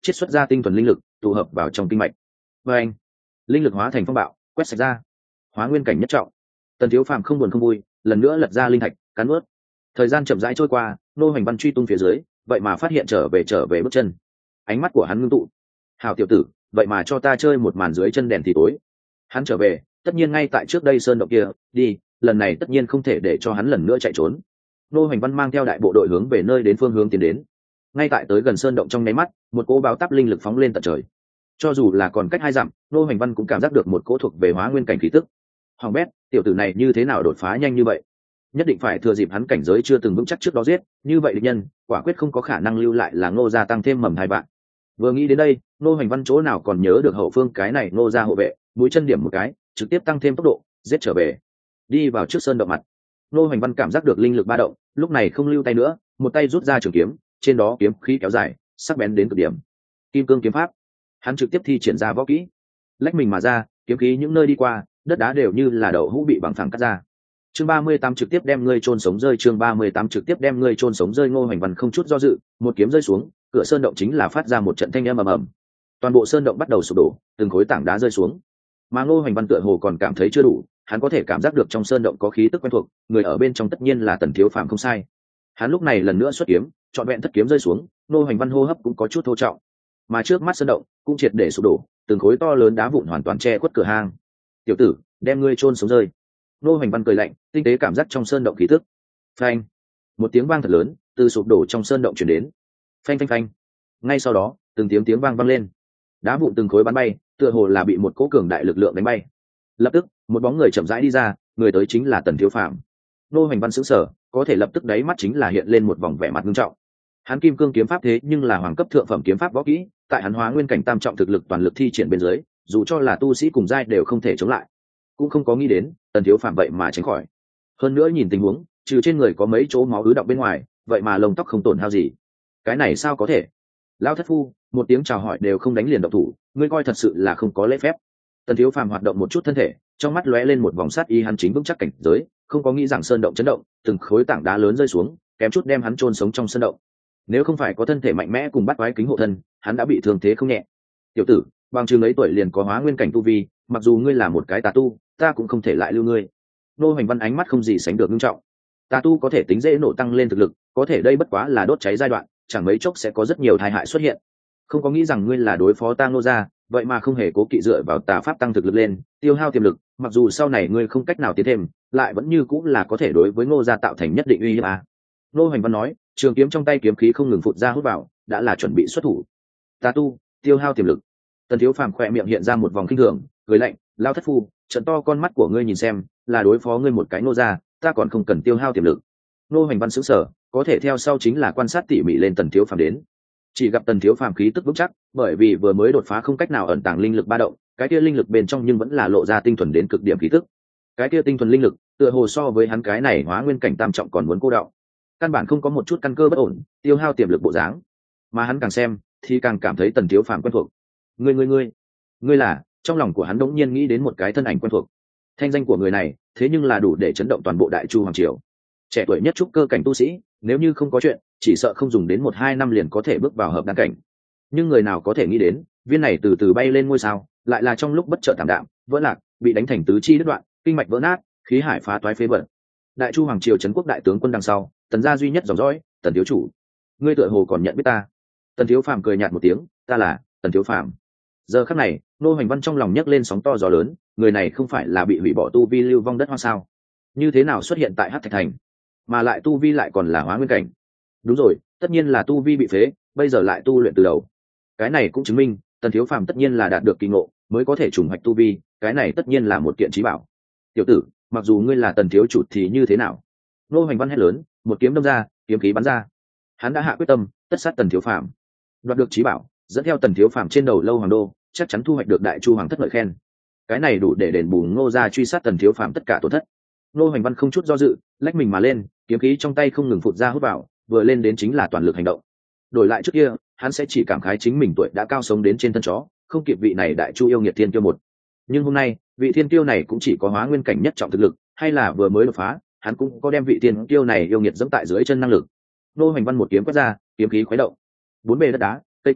chiết xuất ra tinh thuần linh lực tụ hợp vào trong kinh mạch. Và anh linh lực hóa thành phong bạo quét sạch ra, hóa nguyên cảnh nhất trọng. Tần Thiếu Phàm không buồn không vui, lần nữa lật ra linh thạch cắn ướt. Thời gian chậm rãi trôi qua, Ngô Hoành Văn truy tung phía dưới, vậy mà phát hiện trở về trở về bước chân. Ánh mắt của hắn ngưng tụ. Hảo tiểu tử, vậy mà cho ta chơi một màn dưới chân đèn thì tối. Hắn trở về, tất nhiên ngay tại trước đây sơn động kia, đi, lần này tất nhiên không thể để cho hắn lần nữa chạy trốn. Ngô Hoành Văn mang theo đại bộ đội hướng về nơi đến phương hướng tiến đến. Ngay tại tới gần sơn động trong nháy mắt, một cỗ báo táp linh lực phóng lên tận trời. Cho dù là còn cách hai dặm, Ngô Hoành Văn cũng cảm giác được một cỗ thuộc về hóa nguyên cảnh khí tức. Hoàng bét, tiểu tử này như thế nào đột phá nhanh như vậy? Nhất định phải thừa dịp hắn cảnh giới chưa từng vững chắc trước đó giết, như vậy địch nhân quả quyết không có khả năng lưu lại là Ngô gia tăng thêm mầm hai bạn. Vừa nghĩ đến đây, Ngô Hoành Văn chỗ nào còn nhớ được hậu phương cái này Ngô gia hộ vệ, mũi chân điểm một cái, trực tiếp tăng thêm tốc độ, giết trở về. Đi vào trước sơn động mặt. Ngô Hoành Văn cảm giác được linh lực ba động, lúc này không lưu tay nữa, một tay rút ra trường kiếm, trên đó kiếm khí kéo dài, sắc bén đến cực điểm. Kim cương kiếm pháp. Hắn trực tiếp thi triển ra võ kỹ, lách mình mà ra, kiếm khí những nơi đi qua, đất đá đều như là đậu hũ bị bằng phẳng cắt ra. Chương ba mươi tám trực tiếp đem ngươi chôn sống rơi, chương ba mươi tám trực tiếp đem ngươi chôn sống rơi. Ngô Hoành Văn không chút do dự, một kiếm rơi xuống, cửa sơn động chính là phát ra một trận thanh âm ầm ầm. Toàn bộ sơn động bắt đầu sụp đổ, từng khối tảng đá rơi xuống. Mà Ngô Hoành Văn tựa hồ còn cảm thấy chưa đủ, hắn có thể cảm giác được trong sơn động có khí tức quen thuộc, người ở bên trong tất nhiên là Tần Thiếu Phàm không sai. Hắn lúc này lần nữa xuất kiếm, trọn vẹn thất kiếm rơi xuống, Ngô Hoành Văn hô hấp cũng có chút thô trọng. Mà trước mắt sơn động cũng triệt để sụp đổ, từng khối to lớn đá vụn hoàn toàn che khuất cửa hang. Tiểu tử, đem ngươi chôn sống rơi. Ngô Hoành Văn cười lạnh, tinh tế cảm giác trong sơn động khí tức. Phanh! Một tiếng vang thật lớn từ sụp đổ trong sơn động truyền đến. Phanh phanh phanh! Ngay sau đó, từng tiếng tiếng vang vang lên. Đá vụn từng khối bắn bay, tựa hồ là bị một cỗ cường đại lực lượng đánh bay. Lập tức, một bóng người chậm rãi đi ra, người tới chính là Tần Thiếu Phàm. Ngô Hoành Văn sững sờ, có thể lập tức đáy mắt chính là hiện lên một vòng vẻ mặt nghiêm trọng. Hắn kim cương kiếm pháp thế nhưng là hoàng cấp thượng phẩm kiếm pháp võ kỹ, tại hắn hóa nguyên cảnh tam trọng thực lực toàn lực thi triển bên dưới, dù cho là tu sĩ cùng giai đều không thể chống lại. Cũng không có nghĩ đến Tần Thiếu Phàm vậy mà tránh khỏi. Hơn nữa nhìn tình huống, trừ trên người có mấy chỗ máu ứ đọng bên ngoài, vậy mà lông tóc không tổn hao gì. Cái này sao có thể? Lão thất phu, một tiếng chào hỏi đều không đánh liền động thủ, ngươi coi thật sự là không có lễ phép. Tần Thiếu Phàm hoạt động một chút thân thể, trong mắt lóe lên một vòng sát ý, hắn chính vững chắc cảnh giới, không có nghĩ rằng sơn động chấn động, từng khối tảng đá lớn rơi xuống, kém chút đem hắn chôn sống trong sơn động. Nếu không phải có thân thể mạnh mẽ cùng bắt quái kính hộ thân, hắn đã bị thương thế không nhẹ. Tiểu tử, bằng chừng ấy tuổi liền có hóa nguyên cảnh tu vi, mặc dù ngươi là một cái tà tu, ta cũng không thể lại lưu ngươi. Ngô Hoành Văn ánh mắt không gì sánh được nghiêm trọng. Tà tu có thể tính dễ nổ tăng lên thực lực, có thể đây bất quá là đốt cháy giai đoạn, chẳng mấy chốc sẽ có rất nhiều tai hại xuất hiện. Không có nghĩ rằng ngươi là đối phó ta Ngô gia, vậy mà không hề cố kỵ dựa vào tà pháp tăng thực lực lên, tiêu hao tiềm lực, mặc dù sau này ngươi không cách nào tiến thêm, lại vẫn như cũng là có thể đối với Ngô gia tạo thành nhất định uy hiếp à. Ngô Hoành Văn nói, trường kiếm trong tay kiếm khí không ngừng phụt ra hút vào, đã là chuẩn bị xuất thủ. Tà tu, tiêu hao tiềm lực. Tần Thiếu Phàm khỏe miệng hiện ra một vòng kinh thường, cười lạnh, lao thất phu, trận to con mắt của ngươi nhìn xem, là đối phó ngươi một cái Ngô gia, ta còn không cần tiêu hao tiềm lực. Ngô Hoành Văn sững sờ, có thể theo sau chính là quan sát tỉ mỉ lên Tần Thiếu Phàm đến. Chỉ gặp Tần Thiếu Phàm khí tức vững chắc, bởi vì vừa mới đột phá không cách nào ẩn tàng linh lực ba động, cái kia linh lực bên trong nhưng vẫn là lộ ra tinh thuần đến cực điểm khí tức. Cái kia tinh thuần linh lực, tựa hồ so với hắn cái này hóa nguyên cảnh tam trọng còn muốn cô đọng. Căn bản không có một chút căn cơ bất ổn, tiêu hao tiềm lực bộ dáng. Mà hắn càng xem, thì càng cảm thấy Tần Thiếu Phàm quen thuộc. Ngươi ngươi ngươi, ngươi là, trong lòng của hắn đống nhiên nghĩ đến một cái thân ảnh quen thuộc. Thanh danh của người này, thế nhưng là đủ để chấn động toàn bộ Đại Chu hoàng triều. Trẻ tuổi nhất trúc cơ cảnh tu sĩ, nếu như không có chuyện, chỉ sợ không dùng đến một hai năm liền có thể bước vào hợp đan cảnh. Nhưng người nào có thể nghĩ đến, viên này từ từ bay lên ngôi sao, lại là trong lúc bất chợt tạm đạm, vỡ lạc, bị đánh thành tứ chi đứt đoạn, kinh mạch vỡ nát, khí hải phá toái phế vật. Đại Chu hoàng triều trấn quốc đại tướng quân đằng sau, Tần gia duy nhất dòng dõi, Tần thiếu chủ. Ngươi tựa hồ còn nhận biết ta. Tần Thiếu Phàm cười nhạt một tiếng, ta là Tần Thiếu Phàm. Giờ khắc này, Ngô Hoành Văn trong lòng nhấc lên sóng to gió lớn, người này không phải là bị hủy bỏ tu vi lưu vong đất hoang sao? Như thế nào xuất hiện tại Hắc Thạch thành, mà lại tu vi lại còn là hóa nguyên cảnh? Đúng rồi, tất nhiên là tu vi bị phế, bây giờ lại tu luyện từ đầu. Cái này cũng chứng minh, Tần Thiếu Phàm tất nhiên là đạt được kỳ ngộ, mới có thể trùng hoạch tu vi, cái này tất nhiên là một kiện chí bảo. Tiểu tử, mặc dù ngươi là Tần thiếu chủ thì như thế nào? Ngô Hoành Văn hét lớn, một kiếm đâm ra, kiếm khí bắn ra. Hắn đã hạ quyết tâm, tất sát Tần Thiếu Phàm, đoạt được chí bảo, dẫn theo Tần Thiếu Phàm trên đầu lâu hoàng đô, chắc chắn thu hoạch được Đại Chu hoàng thất ngợi khen. Cái này đủ để đền bù Ngô gia truy sát Tần Thiếu Phàm tất cả tổn thất. Ngô Hoành Văn không chút do dự, lách mình mà lên, kiếm khí trong tay không ngừng phụt ra hút vào, vừa lên đến chính là toàn lực hành động. Đổi lại trước kia, hắn sẽ chỉ cảm khái chính mình tuổi đã cao sống đến trên thân chó, không kịp vị này Đại Chu yêu nghiệt thiên kiêu một. Nhưng hôm nay, vị thiên kiêu này cũng chỉ có hóa nguyên cảnh nhất trọng thực lực, hay là vừa mới đột phá, hắn cũng có đem vị thiên kiêu này yêu nghiệt dẫm tại dưới chân năng lực. Ngô Hoành Văn một kiếm quét ra, kiếm khí khuấy động. Bốn bề đất đá, cây cối,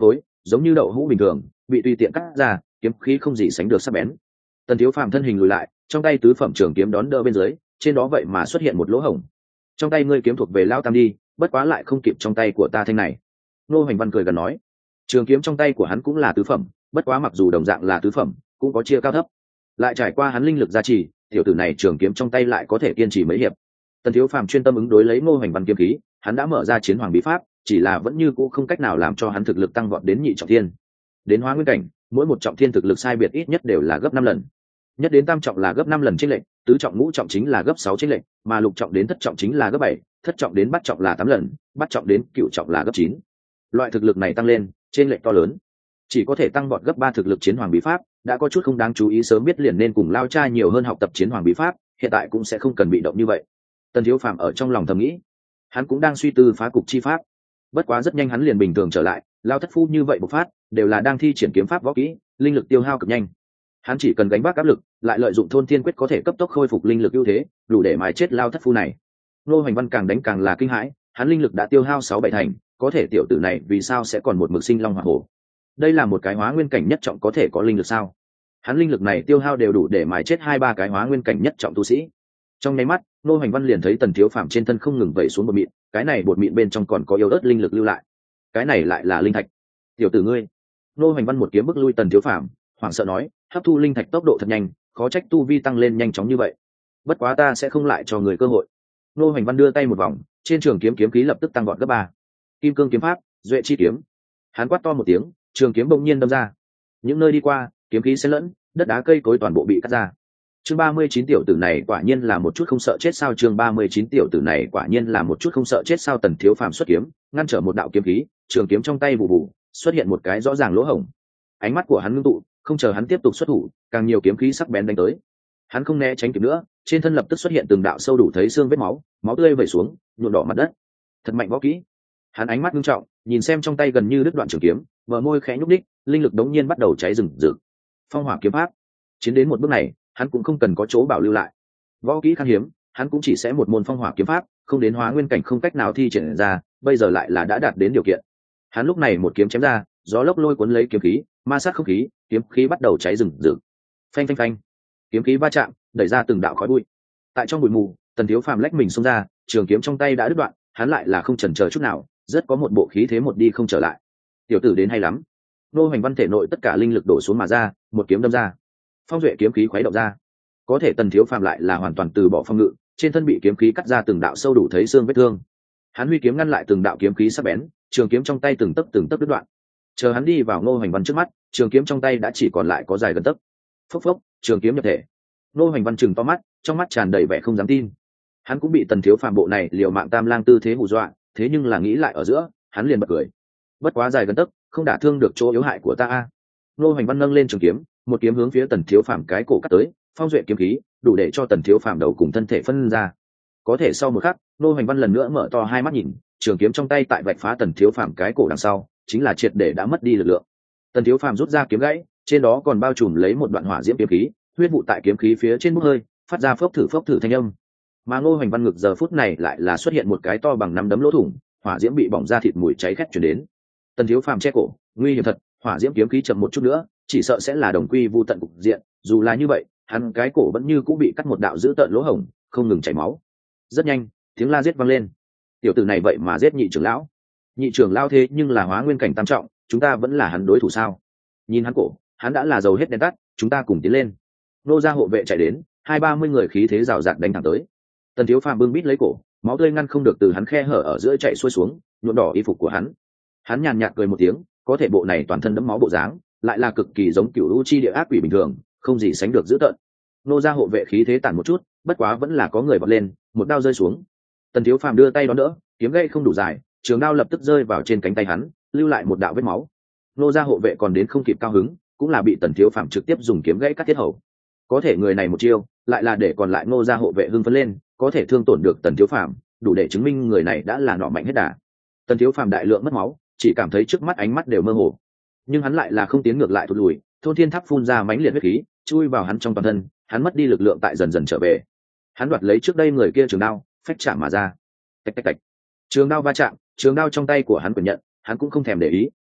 giống như đậu hũ bình thường bị tùy tiện cắt ra, kiếm khí không gì sánh được sắc bén. Tần Thiếu Phàm thân hình lùi lại, trong tay tứ phẩm trường kiếm đón đỡ bên dưới, trên đó vậy mà xuất hiện một lỗ hổng. Trong tay ngươi kiếm thuộc về Lão Tam đi, bất quá lại không kịp trong tay của ta thanh này. Ngô Hoành Văn cười gần nói, trường kiếm trong tay của hắn cũng là tứ phẩm, bất quá mặc dù đồng dạng là tứ phẩm, cũng có chia cao thấp. Lại trải qua hắn linh lực gia trì, tiểu tử này trường kiếm trong tay lại có thể kiên trì mấy hiệp. Tần Thiếu Phàm chuyên tâm ứng đối lấy Ngô Hoành Văn kiếm khí, hắn đã mở ra chiến hoàng bí pháp, chỉ là vẫn như cũ không cách nào làm cho hắn thực lực tăng vọt đến nhị trọng thiên. Đến hóa nguyên cảnh, mỗi một trọng thiên thực lực sai biệt ít nhất đều là gấp năm lần. Nhất đến tam trọng là gấp năm lần chênh lệch, tứ trọng ngũ trọng chính là gấp sáu chênh lệch, mà lục trọng đến thất trọng chính là gấp bảy, thất trọng đến bát trọng là tám lần, bát trọng đến cửu trọng là gấp chín. Loại thực lực này tăng lên, chênh lệch to lớn. Chỉ có thể tăng vọt gấp ba thực lực chiến hoàng bí pháp, đã có chút không đáng chú ý, sớm biết liền nên cùng lao cha nhiều hơn học tập chiến hoàng bí pháp, hiện tại cũng sẽ không cần bị động như vậy. Tần Thiếu Phàm ở trong lòng thầm nghĩ, hắn cũng đang suy tư phá cục chi pháp. Bất quá rất nhanh hắn liền bình thường trở lại, lao thất phu như vậy bộc phát, đều là đang thi triển kiếm pháp võ kỹ, linh lực tiêu hao cực nhanh. Hắn chỉ cần gánh vác áp lực, lại lợi dụng thôn thiên quyết có thể cấp tốc khôi phục linh lực ưu thế, đủ để mài chết lao thất phu này. Ngô Hoành Văn càng đánh càng là kinh hãi, hắn linh lực đã tiêu hao sáu bảy thành, có thể tiểu tử này vì sao sẽ còn một mực sinh long hỏa hổ? Đây là một cái hóa nguyên cảnh nhất trọng có thể có linh lực sao? Hắn linh lực này tiêu hao đều đủ để mài chết hai ba cái hóa nguyên cảnh nhất trọng tu sĩ. Trong nháy mắt, Ngô Hoành Văn liền thấy Tần Thiếu Phàm trên thân không ngừng vẩy xuống bột mịn, cái này bột mịn bên trong còn có yếu ớt linh lực lưu lại. Cái này lại là linh thạch. Tiểu tử ngươi. Ngô Hoành Văn một kiếm bức lui Tần Thiếu Phàm, hoảng sợ nói, hấp thu linh thạch tốc độ thật nhanh, khó trách tu vi tăng lên nhanh chóng như vậy. Bất quá ta sẽ không lại cho người cơ hội. Ngô Hoành Văn đưa tay một vòng, trên trường kiếm kiếm khí lập tức tăng vọt gấp ba. Kim cương kiếm pháp, duệ chi kiếm. Hắn quát to một tiếng, trường kiếm bỗng nhiên đâm ra. Những nơi đi qua, kiếm khí xen lẫn, đất đá cây cối toàn bộ bị cắt ra. Chương ba mươi chín tiểu tử này quả nhiên là một chút không sợ chết sao? Chương ba mươi chín tiểu tử này quả nhiên là một chút không sợ chết sao? Tần Thiếu Phàm xuất kiếm, ngăn trở một đạo kiếm khí, trường kiếm trong tay vụ vụ, xuất hiện một cái rõ ràng lỗ hổng. Ánh mắt của hắn ngưng tụ, không chờ hắn tiếp tục xuất thủ, càng nhiều kiếm khí sắc bén đánh tới. Hắn không né tránh kịp nữa, trên thân lập tức xuất hiện từng đạo sâu đủ thấy xương vết máu, máu tươi vẩy xuống, nhuộm đỏ mặt đất. Thật mạnh võ kỹ. Hắn ánh mắt nghiêm trọng, nhìn xem trong tay gần như đứt đoạn trường kiếm, bờ môi khẽ nhúc nhích, linh lực đống nhiên bắt đầu cháy rừng rực. Phong hỏa kiếm pháp. Chiến đến một bước này, hắn cũng không cần có chỗ bảo lưu lại. Võ kỹ khan hiếm, hắn cũng chỉ sẽ một môn phong hỏa kiếm pháp, không đến hóa nguyên cảnh không cách nào thi triển ra, bây giờ lại là đã đạt đến điều kiện. Hắn lúc này một kiếm chém ra, gió lốc lôi cuốn lấy kiếm khí, ma sát không khí, kiếm khí bắt đầu cháy rừng rực. Phanh phanh phanh, kiếm khí va chạm, đẩy ra từng đạo khói bụi. Tại trong bụi mù, Tần Thiếu Phàm lách mình xông ra, trường kiếm trong tay đã đứt đoạn, hắn lại là không chần chờ chút nào, rất có một bộ khí thế một đi không trở lại. Tiểu tử đến hay lắm. Ngô Hoành Văn thể nội tất cả linh lực đổ xuống mà ra, một kiếm đâm ra. Phong duệ kiếm khí khuấy động ra. Có thể Tần Thiếu Phàm lại là hoàn toàn từ bỏ phong ngự, trên thân bị kiếm khí cắt ra từng đạo sâu đủ thấy xương vết thương. Hắn huy kiếm ngăn lại từng đạo kiếm khí sắc bén, trường kiếm trong tay từng tấc từng tấc đứt đoạn. Chờ hắn đi vào Ngô Hoành Văn trước mắt, trường kiếm trong tay đã chỉ còn lại có dài gần tấc. Phốc phốc, trường kiếm nhập thể. Ngô Hoành Văn trừng to mắt, trong mắt tràn đầy vẻ không dám tin. Hắn cũng bị Tần Thiếu Phàm bộ này liều mạng tam lang tư thế hù dọa, thế nhưng là nghĩ lại ở giữa, hắn liền bật cười. Bất quá dài gần tấc, không đả thương được chỗ yếu hại của ta a. Ngô Hoành Văn nâng lên trường kiếm, một kiếm hướng phía Tần Thiếu Phàm cái cổ cắt tới, phong duệ kiếm khí, đủ để cho Tần Thiếu Phàm đầu cùng thân thể phân ra. Có thể sau một khắc, Ngô Hoành Văn lần nữa mở to hai mắt nhìn, trường kiếm trong tay tại vạch phá Tần Thiếu Phàm cái cổ đằng sau, chính là triệt để đã mất đi lực lượng. Tần Thiếu Phàm rút ra kiếm gãy, trên đó còn bao trùm lấy một đoạn hỏa diễm kiếm khí, huyết vụ tại kiếm khí phía trên bốc hơi, phát ra phốc thử phốc thử thanh âm. Mà Ngô Hoành Văn ngực giờ phút này lại là xuất hiện một cái to bằng nắm đấm lỗ thủng, hỏa diễm bị bỏng ra thịt mùi cháy khét truyền đến. Tần Thiếu Phàm che cổ, nguy hiểm thật, hỏa diễm kiếm khí chậm một chút nữa, chỉ sợ sẽ là đồng quy vu tận cục diện. Dù là như vậy, hắn cái cổ vẫn như cũng bị cắt một đạo dữ tợn lỗ hổng, không ngừng chảy máu. Rất nhanh, tiếng la giết vang lên. Tiểu tử này vậy mà giết nhị trưởng lão. Nhị trưởng lão thế nhưng là hóa nguyên cảnh tam trọng, chúng ta vẫn là hắn đối thủ sao? Nhìn hắn cổ, hắn đã là dầu hết đèn tắt, chúng ta cùng tiến lên. Nô gia hộ vệ chạy đến, hai ba mươi người khí thế rào rạt đánh thẳng tới. Tần Thiếu Phàm bưng bít lấy cổ, máu tươi ngăn không được từ hắn khe hở ở giữa chạy xuôi xuống, nhuộm đỏ y phục của hắn. Hắn nhàn nhạt cười một tiếng, có thể bộ này toàn thân đẫm máu bộ dáng, lại là cực kỳ giống cửu u chi địa ác quỷ bình thường, không gì sánh được dữ tợn. Nô gia hộ vệ khí thế tản một chút, bất quá vẫn là có người bật lên, một đao rơi xuống. Tần Thiếu Phàm đưa tay đón đỡ, kiếm gãy không đủ dài, trường đao lập tức rơi vào trên cánh tay hắn, lưu lại một đạo vết máu. Nô gia hộ vệ còn đến không kịp cao hứng, cũng là bị Tần Thiếu Phàm trực tiếp dùng kiếm gãy cắt tiết hầu. Có thể người này một chiêu, lại là để còn lại Nô gia hộ vệ hưng phấn lên, có thể thương tổn được Tần Thiếu Phàm, đủ để chứng minh người này đã là nọ mạnh hết đà. Tần Thiếu Phàm đại lượng mất máu, chỉ cảm thấy trước mắt ánh mắt đều mơ hồ, nhưng hắn lại là không tiến ngược lại thụt lùi, thôn thiên tháp phun ra mãnh liệt huyết khí, chui vào hắn trong toàn thân, hắn mất đi lực lượng tại dần dần trở về. Hắn đoạt lấy trước đây người kia trường đao, phách chạm mà ra. Tạch tạch tạch. Trường đao va chạm, trường đao trong tay của hắn quyền nhận, hắn cũng không thèm để ý,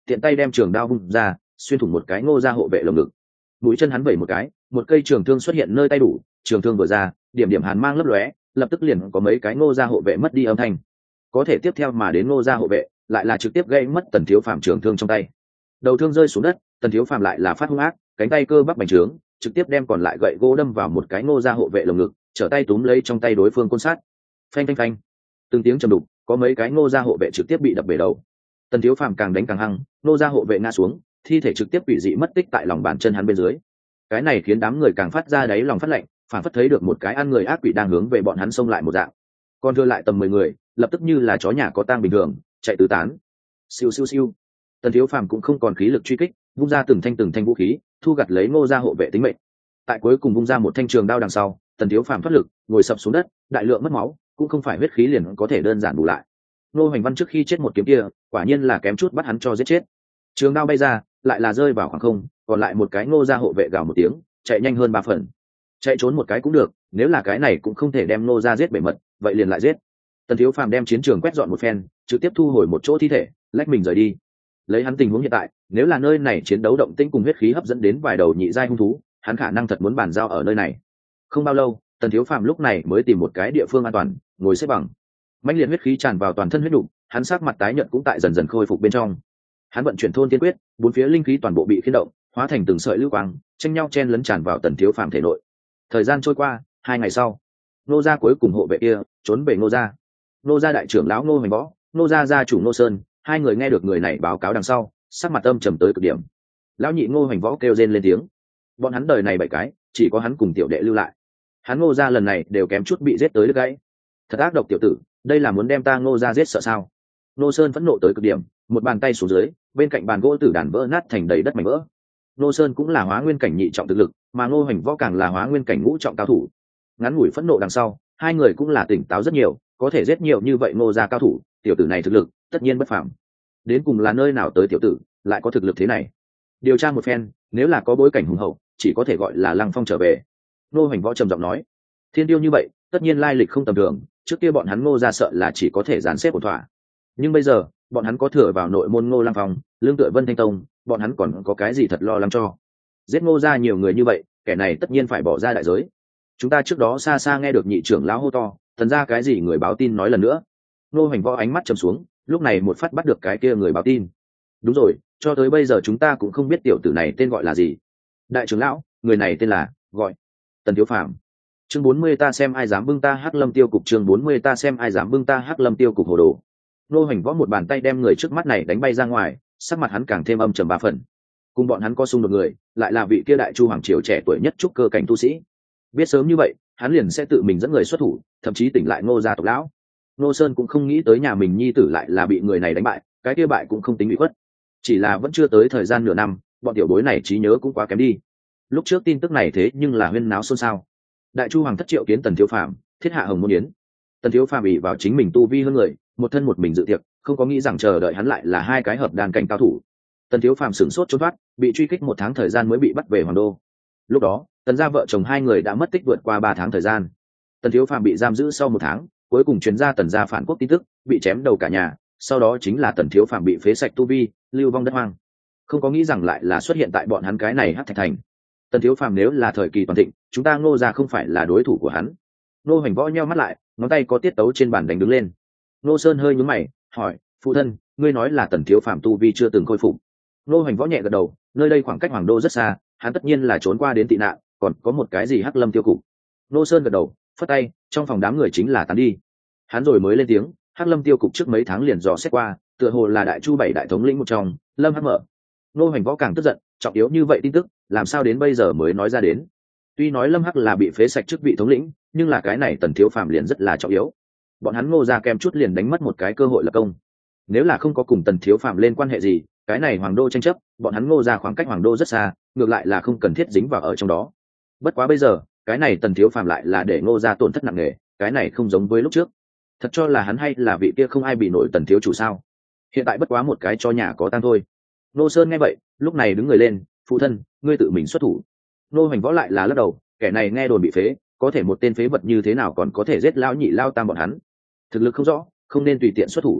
tiện tay đem trường đao vung ra, xuyên thủng một cái Ngô gia hộ vệ lồng ngực. Mũi chân hắn vẩy một cái, một cây trường thương xuất hiện nơi tay đủ, trường thương vừa ra, điểm điểm hàn mang lấp lóe, lập tức liền có mấy cái Ngô gia hộ vệ mất đi âm thanh. Có thể tiếp theo mà đến Ngô gia hộ vệ, lại là trực tiếp gây mất Tần Thiếu Phàm trường thương trong tay. Đầu thương rơi xuống đất, Tần Thiếu Phàm lại là phát hung ác, cánh tay cơ bắp bành trướng, trực tiếp đem còn lại gậy gỗ đâm vào một cái Ngô gia hộ vệ lồng ngực, trở tay túm lấy trong tay đối phương côn sát. Phanh phanh phanh. Từng tiếng trầm đục, có mấy cái Ngô gia hộ vệ trực tiếp bị đập bể đầu. Tần Thiếu Phàm càng đánh càng hăng, Ngô gia hộ vệ ngã xuống, thi thể trực tiếp bị dị mất tích tại lòng bàn chân hắn bên dưới. Cái này khiến đám người càng phát ra đáy lòng phát lạnh, phản phất thấy được một cái ăn người ác quỷ đang hướng về bọn hắn xông lại một dạng. Còn thừa lại tầm mười người, lập tức như là chó nhà có tang bình thường, chạy tứ tán. Siêu siêu siêu. Tần Thiếu Phàm cũng không còn khí lực truy kích, vung ra từng thanh từng thanh vũ khí, thu gặt lấy Ngô gia hộ vệ tính mệnh. Tại cuối cùng vung ra một thanh trường đao đằng sau, Tần Thiếu Phàm thoát lực, ngồi sập xuống đất, đại lượng mất máu, cũng không phải huyết khí liền có thể đơn giản bù lại. Ngô Hoành Văn trước khi chết một kiếm kia, quả nhiên là kém chút bắt hắn cho giết chết. Trường đao bay ra, lại là rơi vào khoảng không, còn lại một cái Ngô gia hộ vệ gào một tiếng, chạy nhanh hơn ba phần. Chạy trốn một cái cũng được, nếu là cái này cũng không thể đem Ngô gia giết bể mật, vậy liền lại giết. Tần Thiếu Phàm đem chiến trường quét dọn một phen, trực tiếp thu hồi một chỗ thi thể, lách mình rời đi. Lấy hắn tình huống hiện tại, nếu là nơi này chiến đấu động tĩnh cùng huyết khí hấp dẫn đến vài đầu nhị giai hung thú, hắn khả năng thật muốn bàn giao ở nơi này. Không bao lâu, Tần Thiếu Phàm lúc này mới tìm một cái địa phương an toàn, ngồi xếp bằng. Mãnh liệt huyết khí tràn vào toàn thân huyết đủ, hắn sắc mặt tái nhợt cũng tại dần dần khôi phục bên trong. Hắn vận chuyển thôn tiên quyết, bốn phía linh khí toàn bộ bị khiên động, hóa thành từng sợi lưu quang, tranh nhau chen lấn tràn vào Tần Thiếu Phàm thể nội. Thời gian trôi qua, hai ngày sau, Nô gia cuối cùng hộ vệ kia trốn về Nô gia. Nô gia đại trưởng lão Nô Hoành Võ, Nô gia gia chủ Nô Sơn, hai người nghe được người này báo cáo đằng sau, sắc mặt âm trầm tới cực điểm. Lão nhị Ngô Hoành Võ kêu rên lên tiếng. Bọn hắn đời này bảy cái, chỉ có hắn cùng tiểu đệ lưu lại. Hắn Ngô gia lần này đều kém chút bị giết tới đứt gãy. Thật ác độc tiểu tử, đây là muốn đem ta Ngô gia giết sợ sao? Nô Sơn phẫn nộ tới cực điểm, một bàn tay xuống dưới, bên cạnh bàn gỗ tử đàn vỡ nát thành đầy đất mảnh vỡ. Nô Sơn cũng là hóa nguyên cảnh nhị trọng thực lực, mà Ngô Hoành Võ càng là hóa nguyên cảnh ngũ trọng cao thủ. Ngắn ngủi phẫn nộ đằng sau, hai người cũng là tỉnh táo rất nhiều, có thể giết nhiều như vậy Ngô gia cao thủ, tiểu tử này thực lực tất nhiên bất phàm. Đến cùng là nơi nào tới tiểu tử, lại có thực lực thế này? Điều tra một phen, nếu là có bối cảnh hùng hậu, chỉ có thể gọi là Lăng Phong trở về. Ngô Hoành Võ trầm giọng nói, thiên tiêu như vậy, tất nhiên lai lịch không tầm thường, trước kia bọn hắn Ngô gia sợ là chỉ có thể dàn xếp ổn thỏa. Nhưng bây giờ, bọn hắn có thừa vào nội môn Ngô Lăng Phong, lương tựa Vân Thanh Tông, bọn hắn còn có cái gì thật lo lắng cho? Giết Ngô gia nhiều người như vậy, kẻ này tất nhiên phải bỏ ra đại giới. Chúng ta trước đó xa xa nghe được nhị trưởng lão hô to, thần ra cái gì người báo tin nói lần nữa. Ngô Hoành Võ ánh mắt trầm xuống, lúc này một phát bắt được cái kia người báo tin. Đúng rồi, cho tới bây giờ chúng ta cũng không biết tiểu tử này tên gọi là gì. Đại trưởng lão, người này tên là gọi Tần Thiếu Phàm. Chương bốn mươi ta xem ai dám bưng ta Hắc Lâm Tiêu cục, chương bốn mươi ta xem ai dám bưng ta Hắc Lâm Tiêu cục hồ đồ. Ngô Hoành Võ một bàn tay đem người trước mắt này đánh bay ra ngoài, sắc mặt hắn càng thêm âm trầm ba phần. Cùng bọn hắn có xung đột người, lại là vị kia đại chu hoàng triều trẻ tuổi nhất trúc cơ cảnh tu sĩ. Biết sớm như vậy, hắn liền sẽ tự mình dẫn người xuất thủ, thậm chí tỉnh lại Ngô gia tộc lão. Ngô Sơn cũng không nghĩ tới nhà mình nhi tử lại là bị người này đánh bại, cái kia bại cũng không tính bị khuất. Chỉ là vẫn chưa tới thời gian nửa năm, bọn tiểu bối này trí nhớ cũng quá kém đi. Lúc trước tin tức này thế nhưng là huyên náo xôn xao. Đại chu hoàng thất triệu kiến Tần Thiếu Phàm, thiết hạ hồng môn yến. Tần Thiếu Phàm ỷ vào chính mình tu vi hơn người, một thân một mình dự tiệc, không có nghĩ rằng chờ đợi hắn lại là hai cái hợp đàn cảnh cao thủ. Tần Thiếu Phàm sửng sốt trốn thoát, bị truy kích một tháng thời gian mới bị bắt về hoàng đô. Lúc đó, Tần gia vợ chồng hai người đã mất tích vượt qua ba tháng thời gian. Tần Thiếu Phàm bị giam giữ sau một tháng, cuối cùng truyền ra Tần gia phản quốc tin tức, bị chém đầu cả nhà. Sau đó chính là Tần Thiếu Phàm bị phế sạch tu vi, lưu vong đất hoang. Không có nghĩ rằng lại là xuất hiện tại bọn hắn cái này Hắc Thạch thành. Tần Thiếu Phàm nếu là thời kỳ toàn thịnh, chúng ta Ngô gia không phải là đối thủ của hắn. Ngô Hoành Võ nheo mắt lại, ngón tay có tiết tấu trên bàn đánh đứng lên. Ngô Sơn hơi nhướng mày, hỏi, phụ thân, ngươi nói là Tần Thiếu Phàm tu vi chưa từng khôi phục? Ngô Hoành Võ nhẹ gật đầu, nơi đây khoảng cách hoàng đô rất xa, hắn tất nhiên là trốn qua đến tị nạn, còn có một cái gì Hắc Lâm Tiêu cục. Ngô Sơn gật đầu, phất tay, trong phòng đám người chính là tán đi. Hắn rồi mới lên tiếng, Hắc Lâm Tiêu cục trước mấy tháng liền dò xét qua, tựa hồ là đại chu bảy đại thống lĩnh một trong, Lâm Hắc Mở. Ngô Hoành Võ càng tức giận, trọng yếu như vậy tin tức, làm sao đến bây giờ mới nói ra đến? Tuy nói Lâm Hắc là bị phế sạch chức vị thống lĩnh, nhưng là cái này Tần Thiếu Phàm liền rất là trọng yếu. Bọn hắn Ngô gia kem chút liền đánh mất một cái cơ hội lập công. Nếu là không có cùng Tần Thiếu Phàm lên quan hệ gì, cái này hoàng đô tranh chấp, bọn hắn Ngô gia khoảng cách hoàng đô rất xa, ngược lại là không cần thiết dính vào ở trong đó. Bất quá bây giờ, cái này Tần Thiếu Phàm lại là để Ngô gia tổn thất nặng nề, cái này không giống với lúc trước. Thật cho là hắn hay là vị kia không ai bị nổi Tần thiếu chủ sao? Hiện tại bất quá một cái cho nhà có tang thôi. Ngô Sơn nghe vậy, lúc này đứng người lên, phụ thân, ngươi tự mình xuất thủ. Ngô Hoành Võ lại là lắc đầu, kẻ này nghe đồn bị phế, có thể một tên phế vật như thế nào còn có thể giết lão nhị lao tam bọn hắn? Thực lực không rõ, không nên tùy tiện xuất thủ.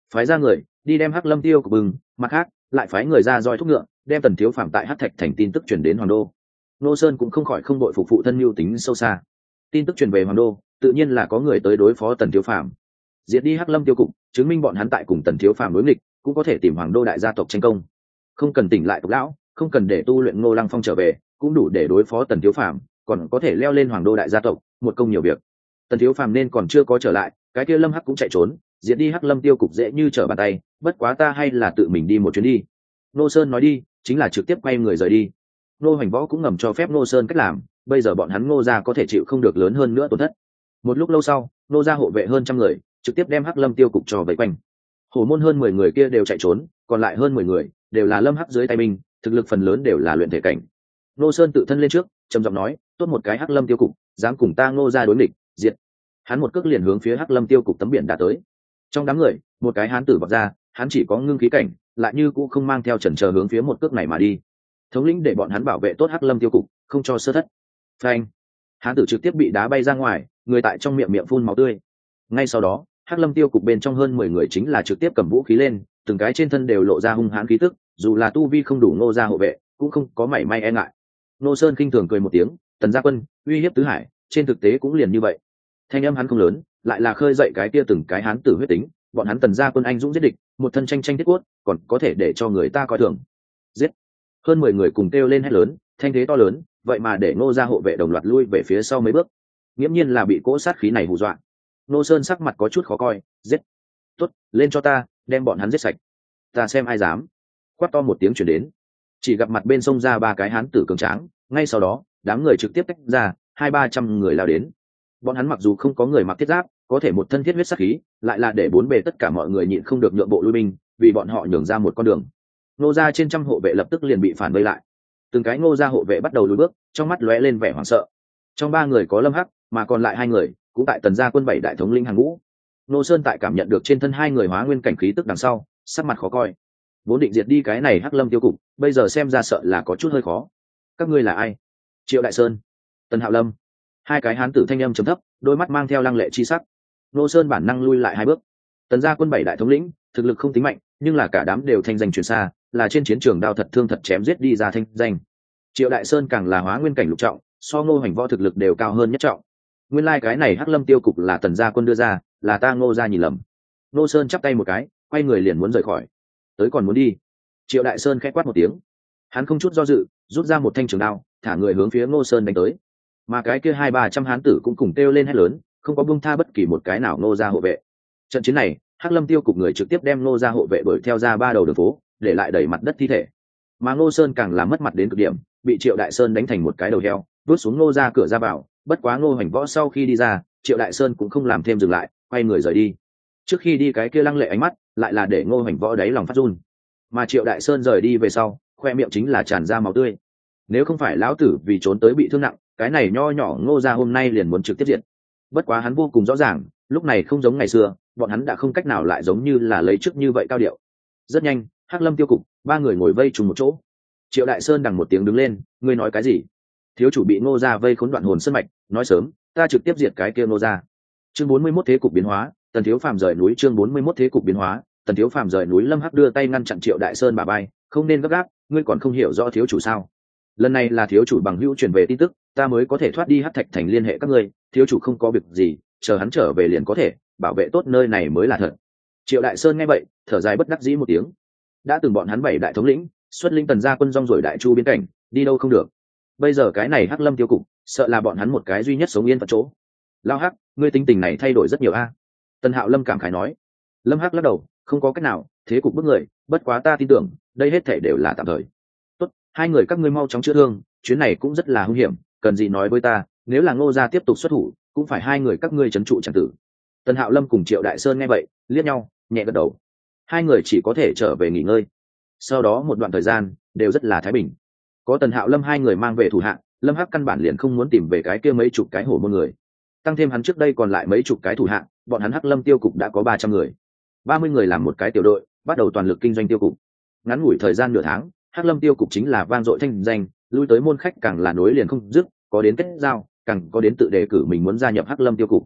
phái ra người đi đem hắc lâm tiêu của bừng, mặt khác lại phái người ra roi thúc ngựa đem tần thiếu phàm tại hắc thạch thành tin tức truyền đến hoàng đô. Ngô Sơn cũng không khỏi không đội phục phụ thân mưu tính sâu xa. Tin tức truyền về hoàng đô, tự nhiên là có người tới đối phó tần thiếu phàm. Diệt đi hắc lâm tiêu cục, chứng minh bọn hắn tại cùng tần thiếu phàm đối nghịch, cũng có thể tìm hoàng đô đại gia tộc tranh công. Không cần tỉnh lại tộc lão, không cần để tu luyện Ngô Lăng Phong trở về, cũng đủ để đối phó tần thiếu phàm, còn có thể leo lên hoàng đô đại gia tộc, một công nhiều việc. Tần thiếu phàm nên còn chưa có trở lại, cái kia lâm hắc cũng chạy trốn, diệt đi hắc lâm tiêu cục dễ như trở bàn tay, bất quá ta hay là tự mình đi một chuyến đi. Ngô Sơn nói đi chính là trực tiếp quay người rời đi. Ngô Hoành Võ cũng ngầm cho phép Ngô Sơn cách làm, bây giờ bọn hắn Ngô gia có thể chịu không được lớn hơn nữa tổn thất. Một lúc lâu sau, Ngô gia hộ vệ hơn trăm người trực tiếp đem hắc lâm tiêu cục cho vây quanh. Hổ môn hơn mười người kia đều chạy trốn, còn lại hơn mười người đều là lâm hắc dưới tay mình, thực lực phần lớn đều là luyện thể cảnh. Ngô Sơn tự thân lên trước, trầm giọng nói, tốt một cái hắc lâm tiêu cục, dám cùng ta Ngô gia đối nghịch, diệt. Hắn một cước liền hướng phía hắc lâm tiêu cục tấm biển đã tới. Trong đám người, một cái hán tử vọt ra, hắn chỉ có ngưng khí cảnh, lại như cũng không mang theo chần chờ hướng phía một cước này mà đi. Thống lĩnh để bọn hắn bảo vệ tốt hắc lâm tiêu cục, không cho sơ thất. Phanh! Hán tử trực tiếp bị đá bay ra ngoài, người tại trong miệng miệng phun máu tươi. Ngay sau đó, hắc lâm tiêu cục bên trong hơn mười người chính là trực tiếp cầm vũ khí lên, từng cái trên thân đều lộ ra hung hãn khí tức, dù là tu vi không đủ Ngô gia hộ vệ, cũng không có mảy may e ngại. Ngô Sơn khinh thường cười một tiếng, tần gia quân uy hiếp tứ hải, trên thực tế cũng liền như vậy. Thanh âm hắn không lớn, lại là khơi dậy cái kia từng cái hán tử huyết tính, bọn hắn tần gia quân anh dũng giết địch, một thân tranh tranh thiết quất, còn có thể để cho người ta coi thường. Giết! Hơn mười người cùng kêu lên hét lớn, thanh thế to lớn, vậy mà để Ngô gia hộ vệ đồng loạt lui về phía sau mấy bước. Nghiễm nhiên là bị cỗ sát khí này hù dọa. Ngô Sơn sắc mặt có chút khó coi, giết! Tốt, lên cho ta, đem bọn hắn giết sạch. Ta xem ai dám. Quát to một tiếng truyền đến. Chỉ gặp mặt bên sông ra ba cái hán tử cường tráng, ngay sau đó, đám người trực tiếp tách ra, hai ba trăm người lao đến. Bọn hắn mặc dù không có người mặc thiết giáp, có thể một thân thiết huyết sát khí, lại là để bốn bề tất cả mọi người nhịn không được nhượng bộ lui binh, vì bọn họ nhường ra một con đường. Ngô gia trên trăm hộ vệ lập tức liền bị phản vây lại. Từng cái Ngô gia hộ vệ bắt đầu lùi bước, trong mắt lóe lên vẻ hoảng sợ. Trong ba người có Lâm Hắc, mà còn lại hai người cũng tại tần gia quân bảy đại thống lĩnh hàng ngũ. Ngô Sơn tại cảm nhận được trên thân hai người hóa nguyên cảnh khí tức đằng sau, sắc mặt khó coi. Vốn định diệt đi cái này hắc lâm tiêu cục, bây giờ xem ra sợ là có chút hơi khó. Các ngươi là ai? Triệu Đại Sơn, Tần Hạo Lâm. Hai cái hán tử thanh âm trầm thấp, đôi mắt mang theo lăng lệ chi sắc. Ngô Sơn bản năng lui lại hai bước. Tần gia quân bảy đại thống lĩnh, thực lực không tính mạnh, nhưng là cả đám đều thanh danh truyền xa, là trên chiến trường đao thật thương thật chém giết đi ra thanh danh. Triệu Đại Sơn càng là hóa nguyên cảnh lục trọng, so Ngô Hoành Võ thực lực đều cao hơn nhất trọng. Nguyên lai like cái này hắc lâm tiêu cục là tần gia quân đưa ra, là ta Ngô gia nhìn lầm. Ngô Sơn chắp tay một cái, quay người liền muốn rời khỏi. Tới còn muốn đi. Triệu Đại Sơn khẽ quát một tiếng. Hắn không chút do dự, rút ra một thanh trường đao, thả người hướng phía Ngô Sơn đánh tới. Mà cái kia hai ba trăm hán tử cũng cùng kêu lên hét lớn, không có buông tha bất kỳ một cái nào Ngô gia hộ vệ. Trận chiến này, hắc lâm tiêu cục người trực tiếp đem Ngô gia hộ vệ đuổi theo ra ba đầu đường phố, để lại đầy mặt đất thi thể. Mà Ngô Sơn càng là mất mặt đến cực điểm, bị Triệu Đại Sơn đánh thành một cái đầu heo, đuốt xuống Ngô gia cửa ra vào. Bất quá Ngô Hoành Võ sau khi đi ra, Triệu Đại Sơn cũng không làm thêm dừng lại, quay người rời đi. Trước khi đi cái kia lăng lệ ánh mắt, lại là để Ngô Hoành Võ đáy lòng phát run. Mà Triệu Đại Sơn rời đi về sau, khoe miệng chính là tràn ra máu tươi. Nếu không phải lão tử vì trốn tới bị thương nặng, cái này nho nhỏ Ngô gia hôm nay liền muốn trực tiếp diệt. Bất quá hắn vô cùng rõ ràng, lúc này không giống ngày xưa, bọn hắn đã không cách nào lại giống như là lấy trước như vậy cao điệu. Rất nhanh, hắc lâm tiêu cục, ba người ngồi vây trùng một chỗ. Triệu Đại Sơn đằng một tiếng đứng lên, ngươi nói cái gì? Thiếu chủ bị Ngô gia vây khốn đoạn hồn sơn mạch, nói sớm, ta trực tiếp diệt cái kia Ngô gia. Chương bốn mươi mốt thế cục biến hóa, Tần Thiếu Phàm rời núi. Chương bốn mươi mốt thế cục biến hóa, Tần Thiếu Phàm rời núi. Lâm Hắc đưa tay ngăn chặn Triệu Đại Sơn bà bay, không nên gấp gáp, ngươi còn không hiểu rõ thiếu chủ sao? Lần này là thiếu chủ bằng hữu truyền về tin tức, ta mới có thể thoát đi Hắc Thạch Thành liên hệ các ngươi, thiếu chủ không có việc gì, chờ hắn trở về liền có thể bảo vệ tốt nơi này mới là thật. Triệu Đại Sơn nghe vậy, thở dài bất đắc dĩ một tiếng. Đã từng bọn hắn bảy đại thống lĩnh, xuất linh tần gia quân rong rồi đại chu biên cảnh, đi đâu không được. Bây giờ cái này hắc lâm tiêu cục, sợ là bọn hắn một cái duy nhất sống yên phận chỗ. Lao Hắc, ngươi tính tình này thay đổi rất nhiều a. Tần Hạo Lâm cảm khái nói. Lâm Hắc lắc đầu, không có cách nào, thế cục bức người, bất quá ta tin tưởng, đây hết thể đều là tạm thời. Tốt, hai người các ngươi mau chóng chữa thương, chuyến này cũng rất là hung hiểm, cần gì nói với ta, nếu là Ngô gia tiếp tục xuất thủ, cũng phải hai người các ngươi trấn trụ chẳng tử. Tần Hạo Lâm cùng Triệu Đại Sơn nghe vậy, liếc nhau, nhẹ gật đầu. Hai người chỉ có thể trở về nghỉ ngơi. Sau đó một đoạn thời gian đều rất là thái bình. Có Tần Hạo Lâm hai người mang về thủ hạ, Lâm Hắc căn bản liền không muốn tìm về cái kia mấy chục cái hổ môn người. Tăng thêm hắn trước đây còn lại mấy chục cái thủ hạ, bọn hắn Hắc Lâm tiêu cục đã có ba trăm người. ba mươi người làm một cái tiểu đội, bắt đầu toàn lực kinh doanh tiêu cục. Ngắn ngủi thời gian nửa tháng, Hắc Lâm tiêu cục chính là vang dội thanh danh, lui tới môn khách càng là nối liền không dứt, có đến kết giao, càng có đến tự đề cử mình muốn gia nhập Hắc Lâm tiêu cục.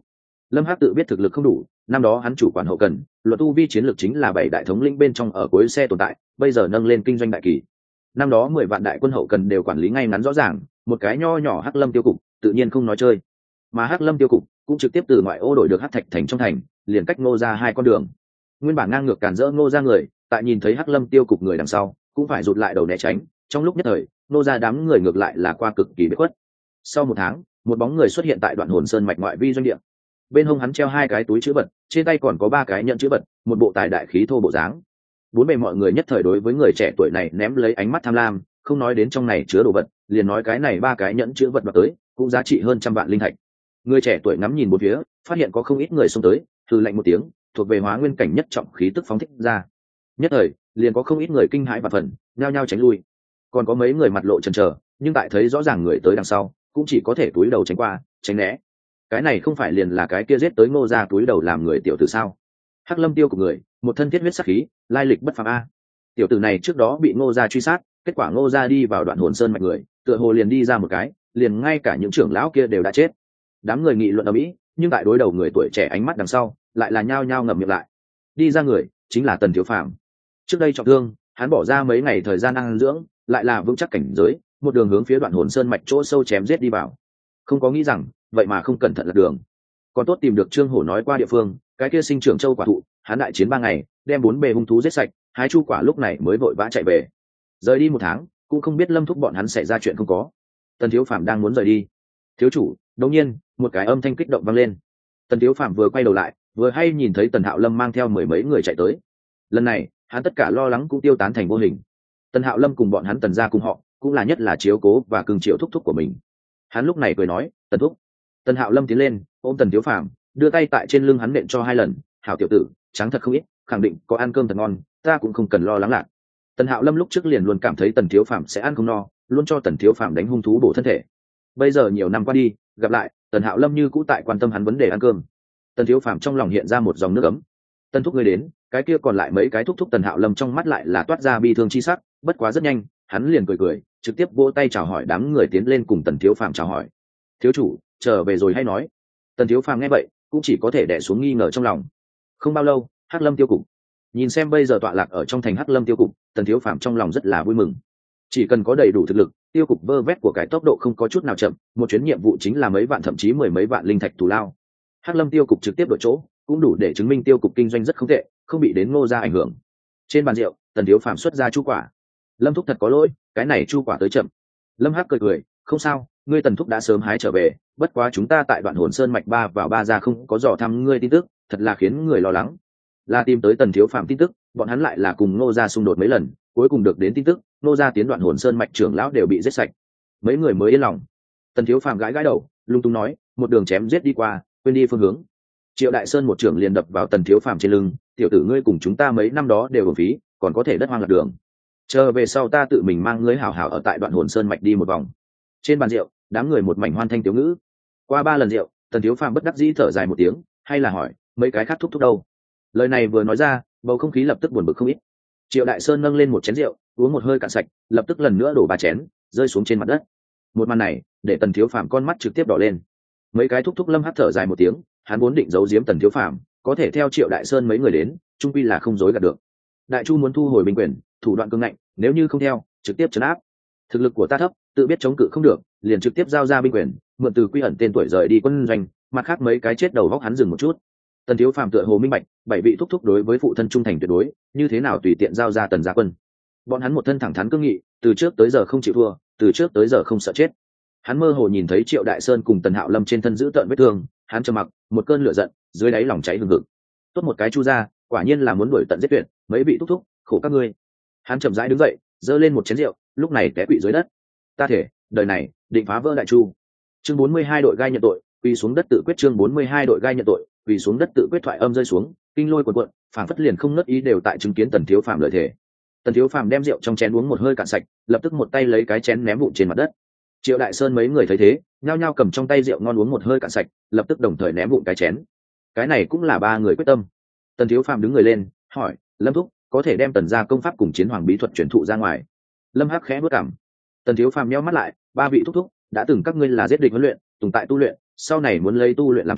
Lâm Hắc tự biết thực lực không đủ, năm đó hắn chủ quản hậu cần, luật tu vi chiến lược chính là bảy đại thống lĩnh bên trong ở cuối xe tồn tại, bây giờ nâng lên kinh doanh đại kỳ. Năm đó mười vạn đại quân hậu cần đều quản lý ngay ngắn rõ ràng, một cái nho nhỏ Hắc Lâm tiêu cục, tự nhiên không nói chơi. Mà Hắc Lâm tiêu cục cũng trực tiếp từ ngoại ô đổi được Hắc Thạch thành trong thành, liền cách Ngô ra hai con đường. Nguyên bản ngang ngược cản rỡ Ngô ra người, tại nhìn thấy Hắc Lâm tiêu cục người đằng sau, cũng phải rụt lại đầu né tránh, trong lúc nhất thời, Ngô ra đám người ngược lại là qua cực kỳ bất khuất. Sau một tháng, một bóng người xuất hiện tại Đoạn Hồn Sơn mạch ngoại vi doanh địa. Bên hông hắn treo hai cái túi chữ vật, trên tay còn có ba cái nhận chữ vật, một bộ tài đại khí thô bộ dáng. Bốn bề mọi người nhất thời đối với người trẻ tuổi này ném lấy ánh mắt tham lam, không nói đến trong này chứa đồ vật, liền nói cái này ba cái nhẫn chữ vật đoạt tới, cũng giá trị hơn trăm vạn linh thạch. Người trẻ tuổi ngắm nhìn bốn phía, phát hiện có không ít người xông tới, hừ lạnh một tiếng, thuộc về hóa nguyên cảnh nhất trọng khí tức phóng thích ra. Nhất thời, liền có không ít người kinh hãi và phần, nhao nhao tránh lui. Còn có mấy người mặt lộ chần chờ, nhưng tại thấy rõ ràng người tới đằng sau, cũng chỉ có thể túi đầu tránh qua, tránh né. Cái này không phải liền là cái kia giết tới Ngô gia túi đầu làm người tiểu tử sao? Hắc Lâm tiêu của người, một thân thiết huyết sắc khí, lai lịch bất phàm a. Tiểu tử này trước đó bị Ngô gia truy sát, kết quả Ngô gia đi vào Đoạn Hồn Sơn mạch người, tựa hồ liền đi ra một cái, liền ngay cả những trưởng lão kia đều đã chết. Đám người nghị luận ầm ĩ, nhưng tại đối đầu người tuổi trẻ ánh mắt đằng sau, lại là nhao nhao ngậm miệng lại. Đi ra người, chính là Tần Thiếu Phàm. Trước đây trọng thương, hắn bỏ ra mấy ngày thời gian ăn dưỡng, lại là vững chắc cảnh giới, một đường hướng phía Đoạn Hồn Sơn mạch chỗ sâu chém giết đi vào. Không có nghĩ rằng, vậy mà không cẩn thận lật đường. Còn tốt tìm được Trương Hổ nói qua địa phương, cái kia sinh trưởng châu quả thụ, hắn đại chiến ba ngày, đem bốn bề hung thú giết sạch, hái chu quả lúc này mới vội vã chạy về. Rời đi một tháng, cũng không biết Lâm Thúc bọn hắn xảy ra chuyện không có. Tần Thiếu Phàm đang muốn rời đi. Thiếu chủ, đột nhiên, một cái âm thanh kích động vang lên. Tần Thiếu Phàm vừa quay đầu lại, vừa hay nhìn thấy Tần Hạo Lâm mang theo mười mấy người chạy tới. Lần này, hắn tất cả lo lắng cũng tiêu tán thành vô hình. Tần Hạo Lâm cùng bọn hắn Tần gia cùng họ, cũng là nhất là chiếu cố và cưng chiều thúc thúc của mình. Hắn lúc này cười nói, Tần thúc. Tần Hạo Lâm tiến lên, ôm Tần Thiếu Phàm, đưa tay tại trên lưng hắn nện cho hai lần, hảo tiểu tử, trắng thật không ít, khẳng định có ăn cơm thật ngon, ta cũng không cần lo lắng lạc. Tần Hạo Lâm lúc trước liền luôn cảm thấy Tần Thiếu Phàm sẽ ăn không no, luôn cho Tần Thiếu Phàm đánh hung thú bổ thân thể. Bây giờ nhiều năm qua đi, gặp lại, Tần Hạo Lâm như cũ tại quan tâm hắn vấn đề ăn cơm. Tần Thiếu Phàm trong lòng hiện ra một dòng nước ấm. Tần thúc người đến, cái kia còn lại mấy cái thúc thúc Tần Hạo Lâm trong mắt lại là toát ra bi thương chi sắc, bất quá rất nhanh, hắn liền cười cười, trực tiếp vỗ tay chào hỏi đám người tiến lên cùng Tần Thiếu Phàm chào hỏi. Thiếu chủ, trở về rồi hay nói. Tần Thiếu Phàm nghe vậy, cũng chỉ có thể đè xuống nghi ngờ trong lòng. Không bao lâu, Hắc Lâm tiêu cục. Nhìn xem bây giờ tọa lạc ở trong thành Hắc Lâm tiêu cục, Tần Thiếu Phàm trong lòng rất là vui mừng. Chỉ cần có đầy đủ thực lực, tiêu cục vơ vét của cái tốc độ không có chút nào chậm, một chuyến nhiệm vụ chính là mấy vạn thậm chí mười mấy vạn linh thạch thù lao. Hắc Lâm tiêu cục trực tiếp đổi chỗ, cũng đủ để chứng minh tiêu cục kinh doanh rất không tệ, không bị đến Ngô gia ảnh hưởng. Trên bàn rượu, Tần Thiếu Phàm xuất ra chu quả. Lâm thúc thật có lỗi, cái này chu quả tới chậm. Lâm Hắc cười cười, không sao, ngươi Tần thúc đã sớm hái trở về, bất quá chúng ta tại Đoạn Hồn Sơn mạch ba vào ba ra không có dò thăm ngươi tin tức, thật là khiến người lo lắng. Là tìm tới Tần Thiếu Phàm tin tức, bọn hắn lại là cùng Ngô gia xung đột mấy lần, cuối cùng được đến tin tức, Ngô gia tiến Đoạn Hồn Sơn mạch trưởng lão đều bị giết sạch. Mấy người mới yên lòng. Tần Thiếu Phàm gãi gãi đầu, lung tung nói, một đường chém giết đi qua, quên đi phương hướng. Triệu Đại Sơn một trưởng liền đập vào Tần Thiếu Phàm trên lưng, tiểu tử ngươi cùng chúng ta mấy năm đó đều uổng phí, còn có thể đất hoang lạc đường. Chờ về sau ta tự mình mang ngươi hảo hảo ở tại Đoạn Hồn Sơn mạch đi một vòng. Trên bàn rượu, đám người một mảnh hoan thanh tiếu ngữ. Qua ba lần rượu, Tần Thiếu Phàm bất đắc dĩ thở dài một tiếng, hay là hỏi, mấy cái khác thúc thúc đâu? Lời này vừa nói ra, bầu không khí lập tức buồn bực không ít. Triệu Đại Sơn nâng lên một chén rượu, uống một hơi cạn sạch, lập tức lần nữa đổ ba chén, rơi xuống trên mặt đất. Một màn này, để Tần Thiếu Phàm con mắt trực tiếp đỏ lên. Mấy cái thúc thúc Lâm Hắc thở dài một tiếng, hắn vốn định giấu giếm Tần Thiếu Phàm, có thể theo Triệu Đại Sơn mấy người đến, trung quy là không dối gạt được. Đại Chu muốn thu hồi binh quyền, thủ đoạn cứng ngạnh, nếu như không theo, trực tiếp trấn áp. Thực lực của ta thấp, tự biết chống cự không được, liền trực tiếp giao ra binh quyền, mượn từ Quy ẩn tên tuổi rời đi quân doanh, mặt khác mấy cái chết đầu vóc hắn dừng một chút. Tần Thiếu Phàm tựa hồ minh bạch, bảy vị thúc thúc đối với phụ thân trung thành tuyệt đối, như thế nào tùy tiện giao ra Tần gia quân. Bọn hắn một thân thẳng thắn cương nghị, từ trước tới giờ không chịu thua, từ trước tới giờ không sợ chết. Hắn mơ hồ nhìn thấy Triệu Đại Sơn cùng Tần Hạo Lâm trên thân giữ tợn vết thương, hắn trầm mặc, một cơn lửa giận dưới đáy lòng cháy hừng hực. Tốt một cái Chu gia, quả nhiên là muốn đuổi tận giết tuyệt, mấy vị thúc thúc, khổ các ngươi. Hắn chậm rãi đứng dậy, giơ lên một chén rượu, lúc này té quỵ dưới đất. Ta thể, đời này định phá vỡ Đại Chu. Chương bốn mươi hai đội gai nhận tội, quỳ xuống đất tự quyết. Chương bốn mươi hai đội gai nhận tội, quỳ xuống đất tự quyết. Thoại âm rơi xuống, kinh lôi cuộn cuộn, phảng phất liền không ngớt ý đều tại chứng kiến Tần Thiếu Phàm lợi thể. Tần Thiếu Phàm đem rượu trong chén uống một hơi cạn sạch, lập tức một tay lấy cái chén ném vụn trên mặt đất. Triệu Đại Sơn mấy người thấy thế, nhao nhao cầm trong tay rượu ngon uống một hơi cạn sạch, lập tức đồng thời ném vụn cái chén. Cái này cũng là ba người quyết tâm. Tần Thiếu Phàm đứng người lên, hỏi, Lâm thúc, có thể đem Tần gia công pháp cùng chiến hoàng bí thuật truyền thụ ra ngoài? Lâm Hắc khẽ bước cằm. Tần Thiếu Phàm nheo mắt lại, ba vị thúc thúc, đã từng các ngươi là giết địch huấn luyện, tùng tại tu luyện, sau này muốn lấy tu luyện làm chủ,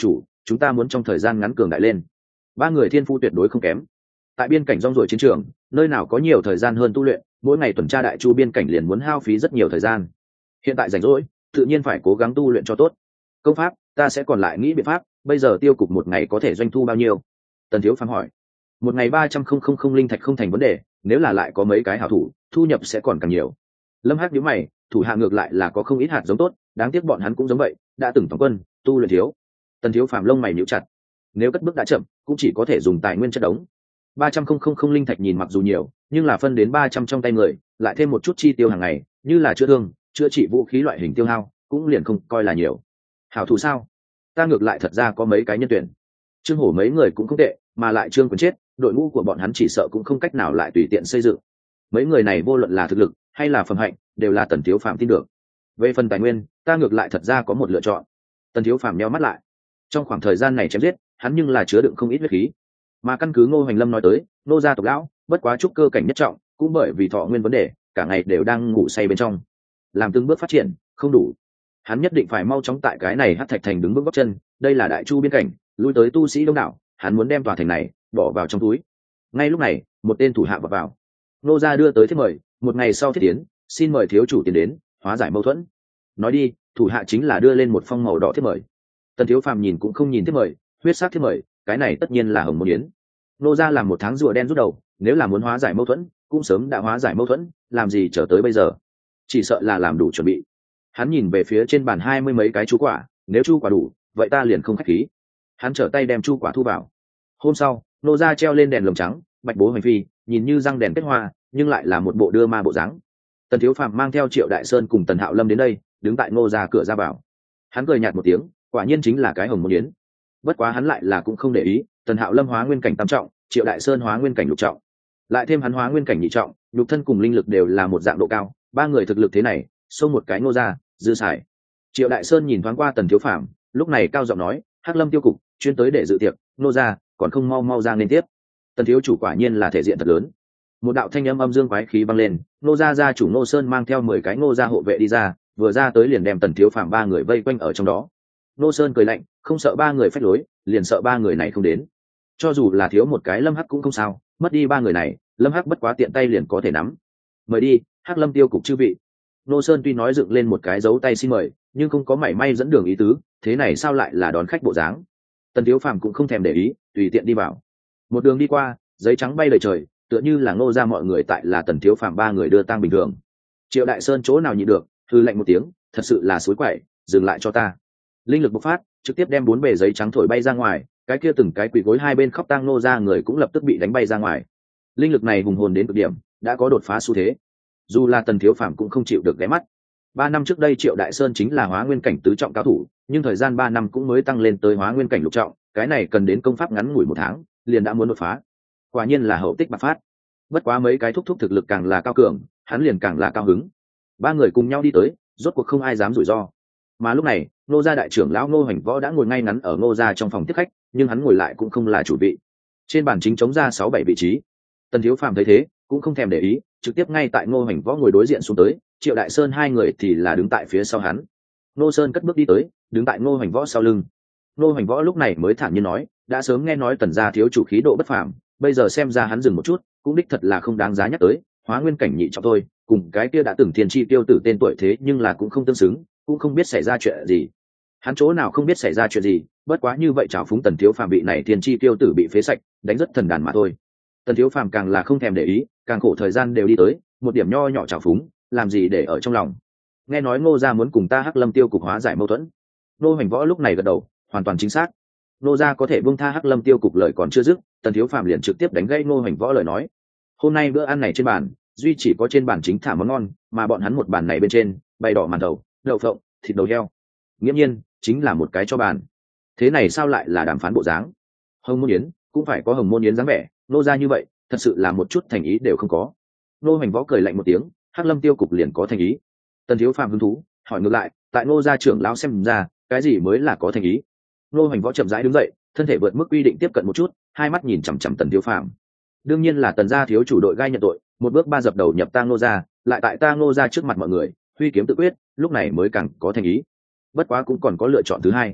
chúng ta muốn trong thời gian ngắn cường đại lên. Ba người thiên phu tuyệt đối không kém, tại biên cảnh rong ruổi chiến trường, nơi nào có nhiều thời gian hơn tu luyện, mỗi ngày tuần tra đại chu biên cảnh liền muốn hao phí rất nhiều thời gian. Hiện tại rảnh rỗi, tự nhiên phải cố gắng tu luyện cho tốt. Công pháp ta sẽ còn lại nghĩ biện pháp. Bây giờ tiêu cục một ngày có thể doanh thu bao nhiêu? Tần Thiếu Phàm hỏi. Một ngày ba trăm không không không linh thạch không thành vấn đề, nếu là lại có mấy cái hảo thủ, thu nhập sẽ còn càng nhiều. Lâm Hắc nhíu mày, thủ hạ ngược lại là có không ít hạt giống tốt, đáng tiếc bọn hắn cũng giống vậy, đã từng tổng quân, tu luyện thiếu. Tần Thiếu Phàm lông mày nhíu chặt, nếu cất bước đã chậm, cũng chỉ có thể dùng tài nguyên chất đống. ba trăm không không không linh thạch nhìn mặc dù nhiều, nhưng là phân đến ba trăm trong tay người, lại thêm một chút chi tiêu hàng ngày, như là chữa thương, chữa trị vũ khí loại hình tiêu hao, cũng liền không coi là nhiều. Hảo thủ sao? Ta ngược lại thật ra có mấy cái nhân tuyển. Trương Hổ mấy người cũng không tệ, mà lại Trương Quyền chết, đội ngũ của bọn hắn chỉ sợ cũng không cách nào lại tùy tiện xây dựng. Mấy người này vô luận là thực lực hay là phẩm hạnh, đều là Tần Thiếu Phàm tin được. Về phần tài nguyên, ta ngược lại thật ra có một lựa chọn. Tần Thiếu Phàm nheo mắt lại. Trong khoảng thời gian này chém giết, hắn nhưng là chứa đựng không ít huyết khí. Mà căn cứ Ngô Hoành Lâm nói tới, nô gia tộc lão, bất quá trúc cơ cảnh nhất trọng, cũng bởi vì thọ nguyên vấn đề, cả ngày đều đang ngủ say bên trong. Làm từng bước phát triển, không đủ. Hắn nhất định phải mau chóng tại cái này Hắc Thạch thành đứng bước gót chân, đây là đại chu biên cảnh, lui tới tu sĩ đông đảo, hắn muốn đem tòa thành này bỏ vào trong túi. Ngay lúc này, một tên thủ hạ vào vào. Nô gia đưa tới thiết mời, một ngày sau thiết tiến, xin mời thiếu chủ tiến đến, hóa giải mâu thuẫn. Nói đi, thủ hạ chính là đưa lên một phong màu đỏ thiết mời. Tần Thiếu Phàm nhìn cũng không nhìn thiết mời, huyết sắc thiết mời, cái này tất nhiên là Hồng Môn Yến. Nô gia làm một tháng rùa đen rút đầu, nếu là muốn hóa giải mâu thuẫn, cũng sớm đã hóa giải mâu thuẫn, làm gì chờ tới bây giờ? Chỉ sợ là làm đủ chuẩn bị. Hắn nhìn về phía trên bàn hai mươi mấy cái chu quả, nếu chu quả đủ, vậy ta liền không khách khí. Hắn trở tay đem chu quả thu vào. Hôm sau, nô gia treo lên đèn lồng trắng, bạch bố hành phi, nhìn như răng đèn kết hoa, nhưng lại là một bộ đưa ma bộ dáng. Tần Thiếu Phàm mang theo Triệu Đại Sơn cùng Tần Hạo Lâm đến đây, đứng tại nô gia cửa ra vào. Hắn cười nhạt một tiếng, quả nhiên chính là cái Hồng Môn Yến. Bất quá hắn lại là cũng không để ý, Tần Hạo Lâm hóa nguyên cảnh tam trọng, Triệu Đại Sơn hóa nguyên cảnh lục trọng, lại thêm hắn hóa nguyên cảnh nhị trọng, nhục thân cùng linh lực đều là một dạng độ cao, ba người thực lực thế này, xông một cái nô gia, dư xài. Triệu Đại Sơn nhìn thoáng qua Tần Thiếu Phàm, lúc này cao giọng nói, Hắc Lâm tiêu cục, chuyên tới để dự tiệc, nô gia, còn không mau mau ra nên tiếp. Tần thiếu chủ quả nhiên là thể diện thật lớn. Một đạo thanh âm âm dương quái khí vang lên, nô gia gia chủ Nô Sơn mang theo mười cái nô gia hộ vệ đi ra, vừa ra tới liền đem Tần Thiếu Phàm ba người vây quanh ở trong đó. Nô Sơn cười lạnh, không sợ ba người phách lối, liền sợ ba người này không đến. Cho dù là thiếu một cái Lâm Hắc cũng không sao, mất đi ba người này, Lâm Hắc bất quá tiện tay liền có thể nắm. Mời đi, Hắc Lâm tiêu cục chư vị. Nô Sơn tuy nói dựng lên một cái dấu tay xin mời, nhưng không có mảy may dẫn đường ý tứ, thế này sao lại là đón khách bộ dáng? Tần Thiếu Phàm cũng không thèm để ý, tùy tiện đi vào. Một đường đi qua, giấy trắng bay đầy trời, tựa như là Ngô ra mọi người tại là Tần Thiếu Phàm ba người đưa tang bình thường. Triệu Đại Sơn chỗ nào nhịn được, hư lạnh một tiếng, thật sự là suối quậy, dừng lại cho ta. Linh lực bộc phát, trực tiếp đem bốn bề giấy trắng thổi bay ra ngoài, cái kia từng cái quỳ gối hai bên khóc tang Ngô ra người cũng lập tức bị đánh bay ra ngoài. Linh lực này hùng hồn đến cực điểm, đã có đột phá xu thế. Dù là Tần Thiếu Phàm cũng không chịu được ghé mắt. Ba năm trước đây Triệu Đại Sơn chính là hóa nguyên cảnh tứ trọng cao thủ, nhưng thời gian ba năm cũng mới tăng lên tới hóa nguyên cảnh lục trọng, cái này cần đến công pháp ngắn ngủi một tháng, liền đã muốn đột phá. Quả nhiên là hậu tích bạc phát. Bất quá mấy cái thúc thúc thực lực càng là cao cường, hắn liền càng là cao hứng. Ba người cùng nhau đi tới, rốt cuộc không ai dám rủi ro. Mà lúc này, Ngô gia đại trưởng lão Ngô Hoành Võ đã ngồi ngay ngắn ở Ngô gia trong phòng tiếp khách, nhưng hắn ngồi lại cũng không là chủ vị. Trên bàn chính trống ra sáu bảy vị trí. Tần Thiếu Phàm thấy thế, cũng không thèm để ý, trực tiếp ngay tại Ngô Hoành Võ ngồi đối diện xuống tới, Triệu Đại Sơn hai người thì là đứng tại phía sau hắn. Ngô Sơn cất bước đi tới, đứng tại Ngô Hoành Võ sau lưng. Ngô Hoành Võ lúc này mới thản nhiên nói, đã sớm nghe nói Tần gia thiếu chủ khí độ bất phàm, bây giờ xem ra hắn dừng một chút, cũng đích thật là không đáng giá nhắc tới, hóa nguyên cảnh nhị trọng thôi, cùng cái kia đã từng thiên chi tiêu tử tên tuổi thế nhưng là cũng không tương xứng, cũng không biết xảy ra chuyện gì. Hắn chỗ nào không biết xảy ra chuyện gì, bất quá như vậy trào phúng Tần Thiếu Phàm bị này thiên chi tiêu tử bị phế sạch, đánh rất thần đàn mà thôi. Tần Thiếu Phàm càng là không thèm để ý, càng khổ thời gian đều đi tới, một điểm nho nhỏ trào phúng, làm gì để ở trong lòng. Nghe nói Ngô gia muốn cùng ta Hắc Lâm tiêu cục hóa giải mâu thuẫn. Ngô Hoành Võ lúc này gật đầu, hoàn toàn chính xác. Ngô gia có thể buông tha Hắc Lâm tiêu cục lời còn chưa dứt, Tần Thiếu Phàm liền trực tiếp đánh gãy Ngô Hoành Võ lời nói. Hôm nay bữa ăn này trên bàn, duy chỉ có trên bàn chính thả món ngon, mà bọn hắn một bàn này bên trên, bày đỏ màn đầu, đậu phộng, thịt đầu heo. Nghiễm nhiên, chính là một cái cho bàn. Thế này sao lại là đàm phán bộ dáng? Hồng Môn Yến, cũng phải có Hồng Môn Yến dáng vẻ, Ngô gia như vậy, thật sự là một chút thành ý đều không có. Ngô Hoành Võ cười lạnh một tiếng, Hắc Lâm tiêu cục liền có thành ý. Tần Thiếu Phàm hứng thú, hỏi ngược lại, tại Ngô gia trưởng lão xem ra, cái gì mới là có thành ý? Ngô Hoành Võ chậm rãi đứng dậy, thân thể vượt mức quy định tiếp cận một chút, hai mắt nhìn chằm chằm Tần Thiếu Phàm. Đương nhiên là Tần gia thiếu chủ đội gai nhận tội, một bước ba dập đầu nhập tang Ngô gia, lại tại tang Ngô gia trước mặt mọi người, huy kiếm tự quyết, lúc này mới càng có thành ý. Bất quá cũng còn có lựa chọn thứ hai.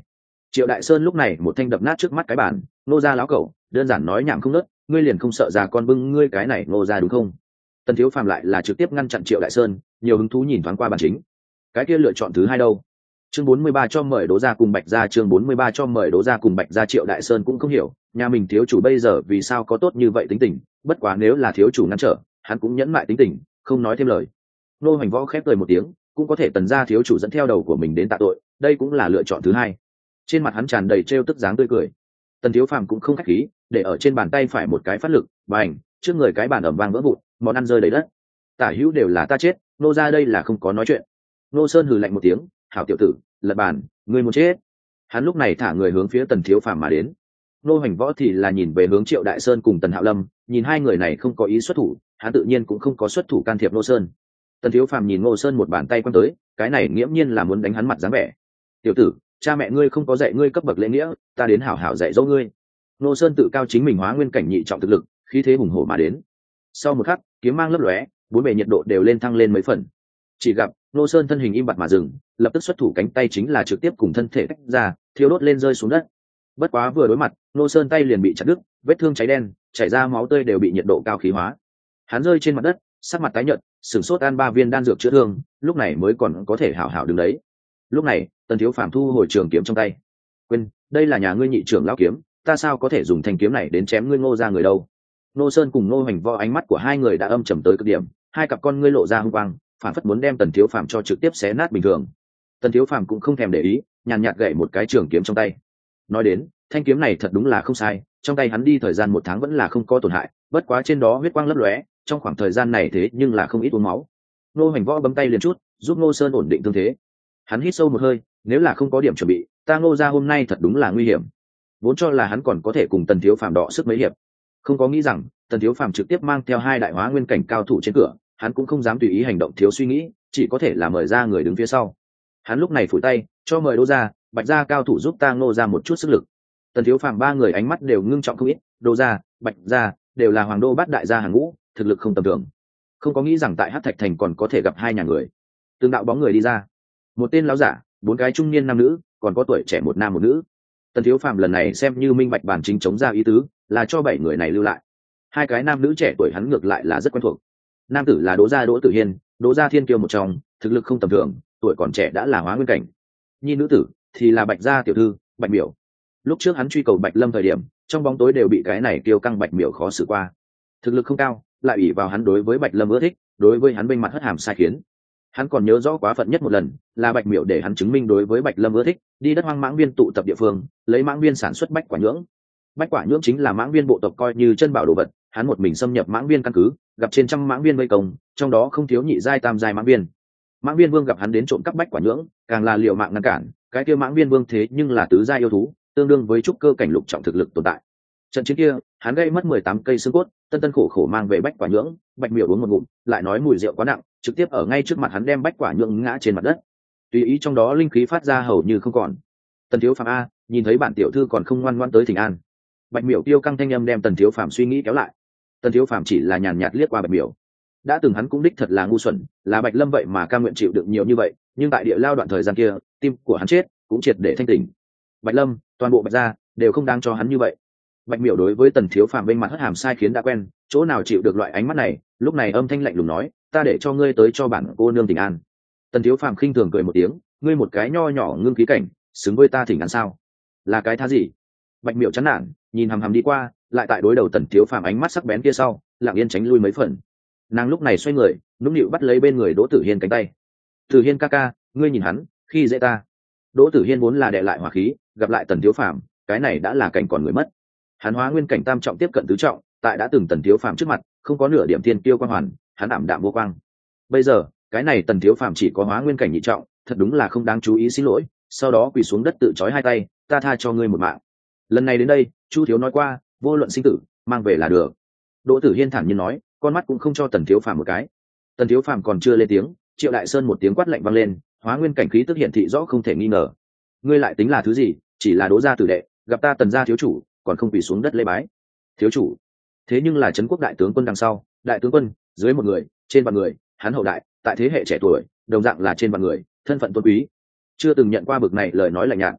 Triệu Đại Sơn lúc này một thanh đập nát trước mắt cái bàn, nô ra láo cẩu, đơn giản nói nhảm không nớt, ngươi liền không sợ già con bưng ngươi cái này nô ra đúng không? Tần Thiếu Phàm lại là trực tiếp ngăn chặn Triệu Đại Sơn, nhiều hứng thú nhìn thoáng qua bàn chính. Cái kia lựa chọn thứ hai đâu? Chương bốn mươi ba cho mời Đỗ gia cùng Bạch gia, chương bốn mươi ba cho mời Đỗ gia cùng Bạch gia. Triệu Đại Sơn cũng không hiểu, nhà mình thiếu chủ bây giờ vì sao có tốt như vậy tính tình, bất quá nếu là thiếu chủ ngăn trở, hắn cũng nhẫn mại tính tình, không nói thêm lời. Nô Hoành Võ khép cười một tiếng, cũng có thể Tần gia thiếu chủ dẫn theo đầu của mình đến tạ tội, đây cũng là lựa chọn thứ hai. Trên mặt hắn tràn đầy trêu tức dáng tươi cười. Tần Thiếu Phàm cũng không khách khí, để ở trên bàn tay phải một cái phát lực, bành, trước người cái bàn ầm vang vỡ vụn, món ăn rơi đầy đất. Tả hữu đều là ta chết, nô gia đây là không có nói chuyện. Nô Sơn hừ lạnh một tiếng, hảo tiểu tử, lật bàn, ngươi muốn chết. Hắn lúc này thả người hướng phía Tần Thiếu Phàm mà đến. Nô Hoành Võ thì là nhìn về hướng Triệu Đại Sơn cùng Tần Hạo Lâm, nhìn hai người này không có ý xuất thủ, hắn tự nhiên cũng không có xuất thủ can thiệp Nô Sơn. Tần Thiếu Phàm nhìn Nô Sơn một bàn tay quăng tới, cái này nghiễm nhiên là muốn đánh hắn mặt dáng vẻ. Tiểu tử, cha mẹ ngươi không có dạy ngươi cấp bậc lễ nghĩa, ta đến hảo hảo dạy dỗ ngươi. Nô Sơn tự cao chính mình hóa nguyên cảnh nhị trọng thực lực, khí thế hùng hổ mà đến. Sau một khắc, kiếm mang lấp lóe, bốn bề nhiệt độ đều lên thăng lên mấy phần. Chỉ gặp Nô Sơn thân hình im bặt mà dừng, lập tức xuất thủ cánh tay chính là trực tiếp cùng thân thể tách ra, thiêu đốt lên rơi xuống đất. Bất quá vừa đối mặt, Nô Sơn tay liền bị chặt đứt, vết thương cháy đen, chảy ra máu tươi đều bị nhiệt độ cao khí hóa. Hắn rơi trên mặt đất, sắc mặt tái nhợt, sửng sốt ăn ba viên đan dược chữa thương, lúc này mới còn có thể hảo hảo đứng đấy. Lúc này, Tần Thiếu Phàm thu hồi trường kiếm trong tay. Quên, đây là nhà ngươi nhị trưởng lão kiếm, ta sao có thể dùng thanh kiếm này đến chém ngươi Ngô ra người đâu? Nô Sơn cùng Nô Hoành Võ ánh mắt của hai người đã âm trầm tới cực điểm, hai cặp con ngươi lộ ra hung quang, phản phất muốn đem Tần Thiếu Phàm cho trực tiếp xé nát bình thường. Tần Thiếu Phàm cũng không thèm để ý, nhàn nhạt gậy một cái trường kiếm trong tay. Nói đến, thanh kiếm này thật đúng là không sai, trong tay hắn đi thời gian một tháng vẫn là không có tổn hại, bất quá trên đó huyết quang lấp lóe, trong khoảng thời gian này thế nhưng là không ít uống máu. Nô Hoành Võ bấm tay liền chút, giúp Nô Sơn ổn định thương thế. Hắn hít sâu một hơi, nếu là không có điểm chuẩn bị, ta Ngô gia hôm nay thật đúng là nguy hiểm. Vốn cho là hắn còn có thể cùng Tần Thiếu Phàm đọ sức mấy hiệp, không có nghĩ rằng Tần Thiếu Phàm trực tiếp mang theo hai đại hóa nguyên cảnh cao thủ trên cửa, hắn cũng không dám tùy ý hành động thiếu suy nghĩ, chỉ có thể là mời ra người đứng phía sau. Hắn lúc này phủi tay, cho mời Đỗ gia, Bạch gia cao thủ giúp ta Ngô gia một chút sức lực. Tần Thiếu Phàm ba người ánh mắt đều ngưng trọng không ít, Đỗ gia, Bạch gia đều là hoàng đô bát đại gia hàng ngũ, thực lực không tầm thường. Không có nghĩ rằng tại Hắc Thạch thành còn có thể gặp hai nhà người. Từng đạo bóng người đi ra, một tên lão giả, bốn cái trung niên nam nữ, còn có tuổi trẻ một nam một nữ. Tần Thiếu Phàm lần này xem như minh bạch bản chính chống ra ý tứ, là cho bảy người này lưu lại. Hai cái nam nữ trẻ tuổi hắn ngược lại là rất quen thuộc. Nam tử là Đỗ gia Đỗ Tử Hiên, Đỗ gia thiên kiêu một trong, thực lực không tầm thường, tuổi còn trẻ đã là hóa nguyên cảnh. Nhi nữ tử thì là Bạch gia tiểu thư, Bạch Miểu. Lúc trước hắn truy cầu Bạch Lâm thời điểm, trong bóng tối đều bị cái này kiêu căng Bạch Miểu khó xử qua. Thực lực không cao, lại ủy vào hắn đối với Bạch Lâm ưa thích, đối với hắn bên mặt hất hàm sai khiến. Hắn còn nhớ rõ quá phận nhất một lần, là Bạch Miểu để hắn chứng minh đối với Bạch Lâm ưa thích, đi đất hoang mãng viên tụ tập địa phương, lấy mãng viên sản xuất bách quả nhưỡng. Bách quả nhưỡng chính là mãng viên bộ tộc coi như chân bảo đồ vật, hắn một mình xâm nhập mãng viên căn cứ, gặp trên trăm mãng viên vây công, trong đó không thiếu nhị giai tam giai mãng viên. Mãng viên vương gặp hắn đến trộm cắp bách quả nhưỡng, càng là liều mạng ngăn cản, cái kia mãng viên vương thế nhưng là tứ giai yêu thú, tương đương với trúc cơ cảnh lục trọng thực lực tồn tại. Trận chiến kia, hắn gây mất mười tám cây xương cốt, tân tân khổ khổ mang về bách quả nhưỡng, Bạch Miểu uống một ngụm, lại nói mùi rượu quá nặng, trực tiếp ở ngay trước mặt hắn đem bách quả nhưỡng ngã trên mặt đất. Tùy ý trong đó linh khí phát ra hầu như không còn. Tần Thiếu Phàm a, nhìn thấy bản tiểu thư còn không ngoan ngoãn tới thỉnh an. Bạch Miểu tiêu căng thanh âm đem Tần Thiếu Phàm suy nghĩ kéo lại. Tần Thiếu Phàm chỉ là nhàn nhạt liếc qua Bạch Miểu. Đã từng hắn cũng đích thật là ngu xuẩn, là Bạch Lâm vậy mà cam nguyện chịu đựng nhiều như vậy, nhưng tại địa lao đoạn thời gian kia, tim của hắn chết, cũng triệt để thanh tỉnh. Bạch Lâm, toàn bộ Bạch gia đều không đáng cho hắn như vậy. Bạch Miểu đối với Tần Thiếu Phàm bên mặt hất hàm sai khiến đã quen, chỗ nào chịu được loại ánh mắt này, lúc này âm thanh lạnh lùng nói, ta để cho ngươi tới cho bản cô nương thỉnh an. Tần Thiếu Phàm khinh thường cười một tiếng, ngươi một cái nho nhỏ ngưng khí cảnh, xứng với ta thỉnh an sao? Là cái thá gì? Bạch Miểu chán nản, nhìn hằm hằm đi qua, lại tại đối đầu Tần Thiếu Phàm ánh mắt sắc bén kia sau, lặng yên tránh lui mấy phần. Nàng lúc này xoay người, nũng nịu bắt lấy bên người Đỗ Tử Hiên cánh tay. Tử Hiên ca ca, ngươi nhìn hắn, khi dễ ta. Đỗ Tử Hiên vốn là đè lại hỏa khí, gặp lại Tần Thiếu Phàm, cái này đã là cảnh còn người mất. Hắn hóa nguyên cảnh tam trọng tiếp cận tứ trọng, tại đã từng Tần Thiếu Phàm trước mặt, không có nửa điểm thiên tiêu quang hoàn, hắn ảm đạm vô quang. Bây giờ, cái này Tần Thiếu Phàm chỉ có hóa nguyên cảnh nhị trọng, thật đúng là không đáng chú ý, xin lỗi. Sau đó quỳ xuống đất tự trói hai tay, ta tha cho ngươi một mạng. Lần này đến đây, Chu thiếu nói qua, vô luận sinh tử, mang về là được. Đỗ Tử Hiên thản nhiên nói, con mắt cũng không cho Tần Thiếu Phàm một cái. Tần Thiếu Phàm còn chưa lên tiếng, Triệu Đại Sơn một tiếng quát lạnh vang lên, hóa nguyên cảnh khí tức hiện thị rõ không thể nghi ngờ. Ngươi lại tính là thứ gì, chỉ là Đỗ gia tử đệ, gặp ta Tần gia thiếu chủ, còn không quỳ xuống đất lễ bái. Thiếu chủ, thế nhưng là trấn quốc đại tướng quân đằng sau, đại tướng quân, dưới một người, trên vạn người, hắn hậu đại, tại thế hệ trẻ tuổi, đồng dạng là trên vạn người, thân phận tôn quý, chưa từng nhận qua bực này lời nói lạnh nhạt.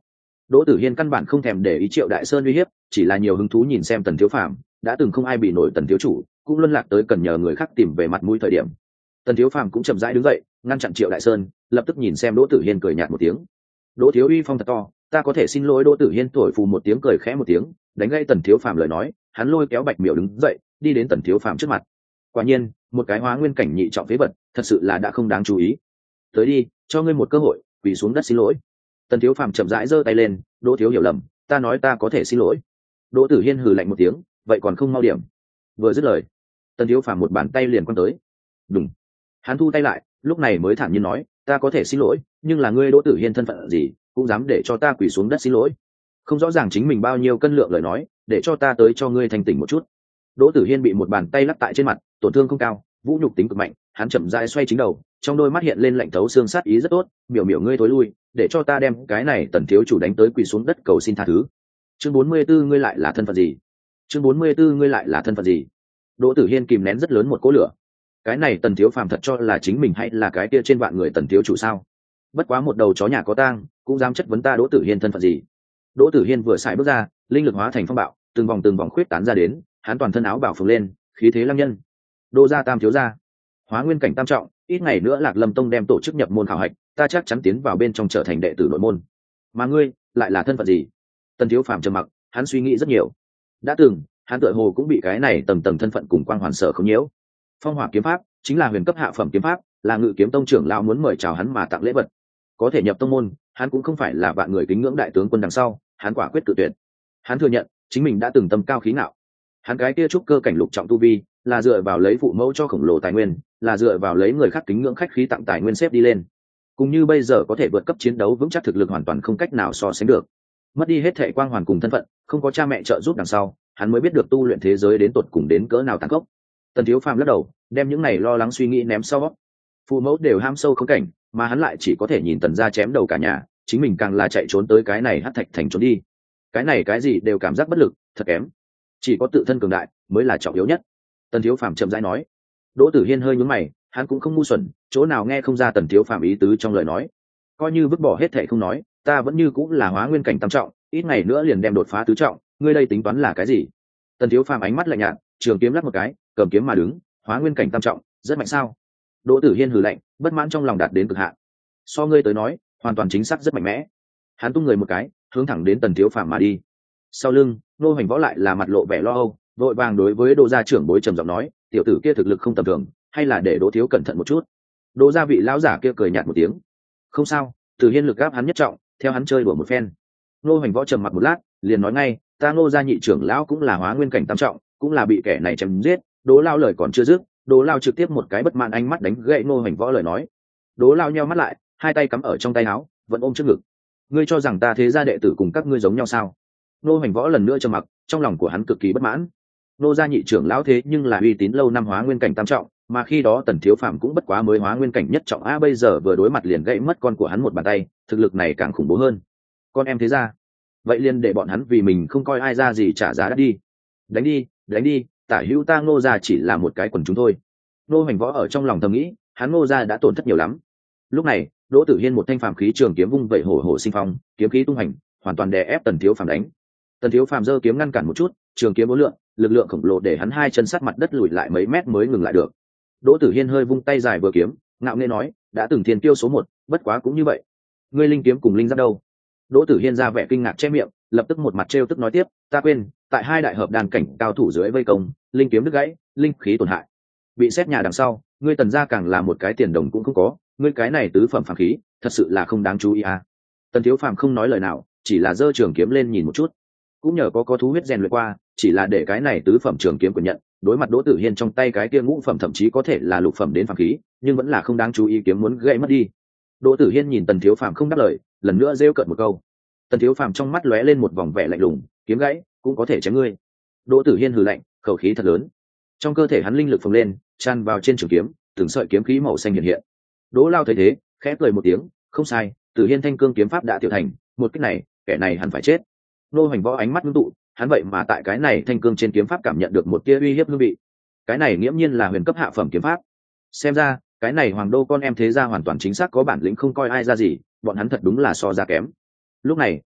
Đỗ Tử Hiên căn bản không thèm để ý Triệu Đại Sơn uy hiếp, chỉ là nhiều hứng thú nhìn xem Tần Thiếu Phàm, đã từng không ai bị nổi Tần thiếu chủ, cũng luân lạc tới cần nhờ người khác tìm về mặt mũi thời điểm. Tần Thiếu Phàm cũng chậm rãi đứng dậy, ngăn chặn Triệu Đại Sơn, lập tức nhìn xem Đỗ Tử Hiên cười nhạt một tiếng. Đỗ thiếu uy phong thật to, ta có thể xin lỗi. Đỗ Tử Hiên thổi phù một tiếng cười khẽ một tiếng, đánh gây Tần Thiếu Phàm lời nói, hắn lôi kéo Bạch Miểu đứng dậy, đi đến Tần Thiếu Phàm trước mặt. Quả nhiên, một cái hóa nguyên cảnh nhị trọng phế vật, thật sự là đã không đáng chú ý. Tới đi, cho ngươi một cơ hội, quỳ xuống đất xin lỗi. Tần Thiếu Phàm chậm rãi giơ tay lên, Đỗ thiếu hiểu lầm, ta nói ta có thể xin lỗi. Đỗ Tử Hiên hừ lạnh một tiếng, vậy còn không mau điểm. Vừa dứt lời, Tần Thiếu Phàm một bàn tay liền quăng tới. Đùng. Hắn thu tay lại, lúc này mới thản nhiên nói, ta có thể xin lỗi, nhưng là ngươi Đỗ Tử Hiên thân phận gì, cũng dám để cho ta quỳ xuống đất xin lỗi. Không rõ ràng chính mình bao nhiêu cân lượng lời nói, để cho ta tới cho ngươi thành tỉnh một chút. Đỗ Tử Hiên bị một bàn tay lắc tại trên mặt, tổn thương không cao, vũ nhục tính cực mạnh, hắn chậm rãi xoay chính đầu, trong đôi mắt hiện lên lạnh thấu xương sát ý rất tốt, miểu miểu ngươi thối lui, để cho ta đem cái này Tần thiếu chủ đánh tới quỳ xuống đất cầu xin tha thứ. Chương bốn mươi 44 ngươi lại là thân phận gì? Chương bốn mươi 44 ngươi lại là thân phận gì? Đỗ Tử Hiên kìm nén rất lớn một cỗ lửa. Cái này Tần thiếu phàm thật cho là chính mình hay là cái kia trên vạn người Tần thiếu chủ sao? Bất quá một đầu chó nhà có tang, cũng dám chất vấn ta Đỗ Tử Hiên thân phận gì? Đỗ Tử Hiên vừa xài bước ra, linh lực hóa thành phong bạo, từng vòng từng vòng khuyết tán ra đến, hắn toàn thân áo bào phồng lên, khí thế lăng nhân. Đỗ gia tam thiếu gia, hóa nguyên cảnh tam trọng, ít ngày nữa Lạc Lâm Tông đem tổ chức nhập môn khảo hạch, ta chắc chắn tiến vào bên trong trở thành đệ tử nội môn. Mà ngươi, lại là thân phận gì? Tần thiếu phàm trầm mặc, hắn suy nghĩ rất nhiều. Đã từng, hắn tựa hồ cũng bị cái này tầng tầng thân phận cùng quang hoàn sở không nhiễu. Phong hỏa kiếm pháp chính là huyền cấp hạ phẩm kiếm pháp, là Ngự Kiếm Tông trưởng lão muốn mời chào hắn mà tặng lễ vật. Có thể nhập tông môn, hắn cũng không phải là vạn người kính ngưỡng đại tướng quân đằng sau, hắn quả quyết cự tuyệt. Hắn thừa nhận, chính mình đã từng tâm cao khí ngạo. Hắn cái kia trúc cơ cảnh lục trọng tu vi, là dựa vào lấy phụ mẫu cho khổng lồ tài nguyên, là dựa vào lấy người khác kính ngưỡng khách khí tặng tài nguyên xếp đi lên. Cũng như bây giờ có thể vượt cấp chiến đấu vững chắc thực lực hoàn toàn không cách nào so sánh được. Mất đi hết thệ quang hoàn cùng thân phận, không có cha mẹ trợ giúp đằng sau, hắn mới biết được tu luyện thế giới đến tột cùng đến cỡ nào tàn khốc. Tần Thiếu Phàm lắc đầu, đem những này lo lắng suy nghĩ ném sau. Phụ mẫu đều ham sâu khốn cảnh, mà hắn lại chỉ có thể nhìn Tần gia chém đầu cả nhà, chính mình càng là chạy trốn tới cái này hắc thạch thành trốn đi. Cái này cái gì đều cảm giác bất lực, thật kém. Chỉ có tự thân cường đại mới là trọng yếu nhất. Tần Thiếu Phàm chậm rãi nói. Đỗ Tử Hiên hơi nhướng mày, hắn cũng không ngu xuẩn, chỗ nào nghe không ra Tần Thiếu Phàm ý tứ trong lời nói. Coi như vứt bỏ hết thảy không nói, ta vẫn như cũng là hóa nguyên cảnh tam trọng, ít ngày nữa liền đem đột phá tứ trọng, ngươi đây tính toán là cái gì? Tần Thiếu Phàm ánh mắt lạnh nhạt, trường kiếm lắc một cái, cầm kiếm mà đứng, hóa nguyên cảnh tam trọng, rất mạnh sao? Đỗ Tử Hiên hừ lạnh, bất mãn trong lòng đạt đến cực hạn. So ngươi tới nói, hoàn toàn chính xác rất mạnh mẽ. Hắn tung người một cái, hướng thẳng đến Tần Thiếu Phàm mà đi. Sau lưng, Nô Hoành Võ lại là mặt lộ vẻ lo âu, vội vàng đối với Đỗ gia trưởng bối trầm giọng nói, tiểu tử kia thực lực không tầm thường, hay là để Đỗ thiếu cẩn thận một chút. Đỗ gia vị lão giả kia cười nhạt một tiếng, không sao, Tử Hiên lực áp hắn nhất trọng, theo hắn chơi đùa một phen. Nô Hoành Võ trầm mặc một lát, liền nói ngay, ta Ngô gia nhị trưởng lão cũng là hóa nguyên cảnh tam trọng, cũng là bị kẻ này chém giết. Đỗ lao lời còn chưa dứt, Đỗ lao trực tiếp một cái bất mãn ánh mắt đánh gậy Nô Hoành Võ lời nói. Đỗ lao nheo mắt lại, hai tay cắm ở trong tay áo, vẫn ôm trước ngực. Ngươi cho rằng ta thế gia đệ tử cùng các ngươi giống nhau sao? Nô Hoành Võ lần nữa trầm mặc, trong lòng của hắn cực kỳ bất mãn. Nô gia nhị trưởng lão thế nhưng là uy tín lâu năm hóa nguyên cảnh tam trọng, mà khi đó Tần Thiếu Phàm cũng bất quá mới hóa nguyên cảnh nhất trọng a, bây giờ vừa đối mặt liền gãy mất con của hắn một bàn tay, thực lực này càng khủng bố hơn. Con em thế gia, vậy liền để bọn hắn vì mình không coi ai ra gì trả giá đắt đi. Đánh đi, đánh đi, tả hữu ta Ngô gia chỉ là một cái quần chúng thôi. Nô Hoành Võ ở trong lòng thầm nghĩ, hắn Ngô gia đã tổn thất nhiều lắm. Lúc này, Đỗ Tử Hiên một thanh phàm khí trường kiếm vung vẩy hổ hổ sinh phong, kiếm khí tung hành, hoàn toàn đè ép Tần Thiếu Phàm đánh. Tần Thiếu Phàm giơ kiếm ngăn cản một chút, trường kiếm bốn lượng, lực lượng khổng lồ để hắn hai chân sát mặt đất lùi lại mấy mét mới ngừng lại được. Đỗ Tử Hiên hơi vung tay dài vừa kiếm, ngạo nghễ nói, đã từng thiên kiêu số một, bất quá cũng như vậy. Ngươi linh kiếm cùng linh giáp đâu? Đỗ Tử Hiên ra vẻ kinh ngạc che miệng, lập tức một mặt trêu tức nói tiếp, ta quên, tại hai đại hợp đàn cảnh cao thủ dưới vây công, linh kiếm đứt gãy, linh khí tổn hại. Bị xét nhà đằng sau, ngươi Tần gia càng là một cái tiền đồng cũng không có, ngươi cái này tứ phẩm phàm khí, thật sự là không đáng chú ý à? Tần Thiếu Phàm không nói lời nào, chỉ là giơ trường kiếm lên nhìn một chút. Cũng nhờ có có thú huyết rèn luyện qua, chỉ là để cái này tứ phẩm trường kiếm của nhận, đối mặt Đỗ Tử Hiên trong tay cái kia ngũ phẩm thậm chí có thể là lục phẩm đến phàm khí, nhưng vẫn là không đáng chú ý, kiếm muốn gãy mất đi. Đỗ Tử Hiên nhìn Tần Thiếu Phàm không đáp lời, lần nữa rêu cợt một câu. Tần Thiếu Phàm trong mắt lóe lên một vòng vẻ lạnh lùng, kiếm gãy cũng có thể chém ngươi. Đỗ Tử Hiên hừ lạnh, khẩu khí thật lớn. Trong cơ thể hắn linh lực phồng lên, tràn vào trên trường kiếm, từng sợi kiếm khí màu xanh hiện hiện. Đỗ Lao thấy thế, khẽ cười một tiếng, không sai, Tử Hiên thanh cương kiếm pháp đã tiểu thành, một kích này, kẻ này hẳn phải chết. Nô Hoành Võ ánh mắt ngưng tụ, hắn vậy mà tại cái này thanh cương trên kiếm pháp cảm nhận được một tia uy hiếp hương vị. Cái này nghiễm nhiên là huyền cấp hạ phẩm kiếm pháp. Xem ra, cái này Hoàng Đô con em thế gia hoàn toàn chính xác có bản lĩnh không coi ai ra gì, bọn hắn thật đúng là so ra kém. Lúc này,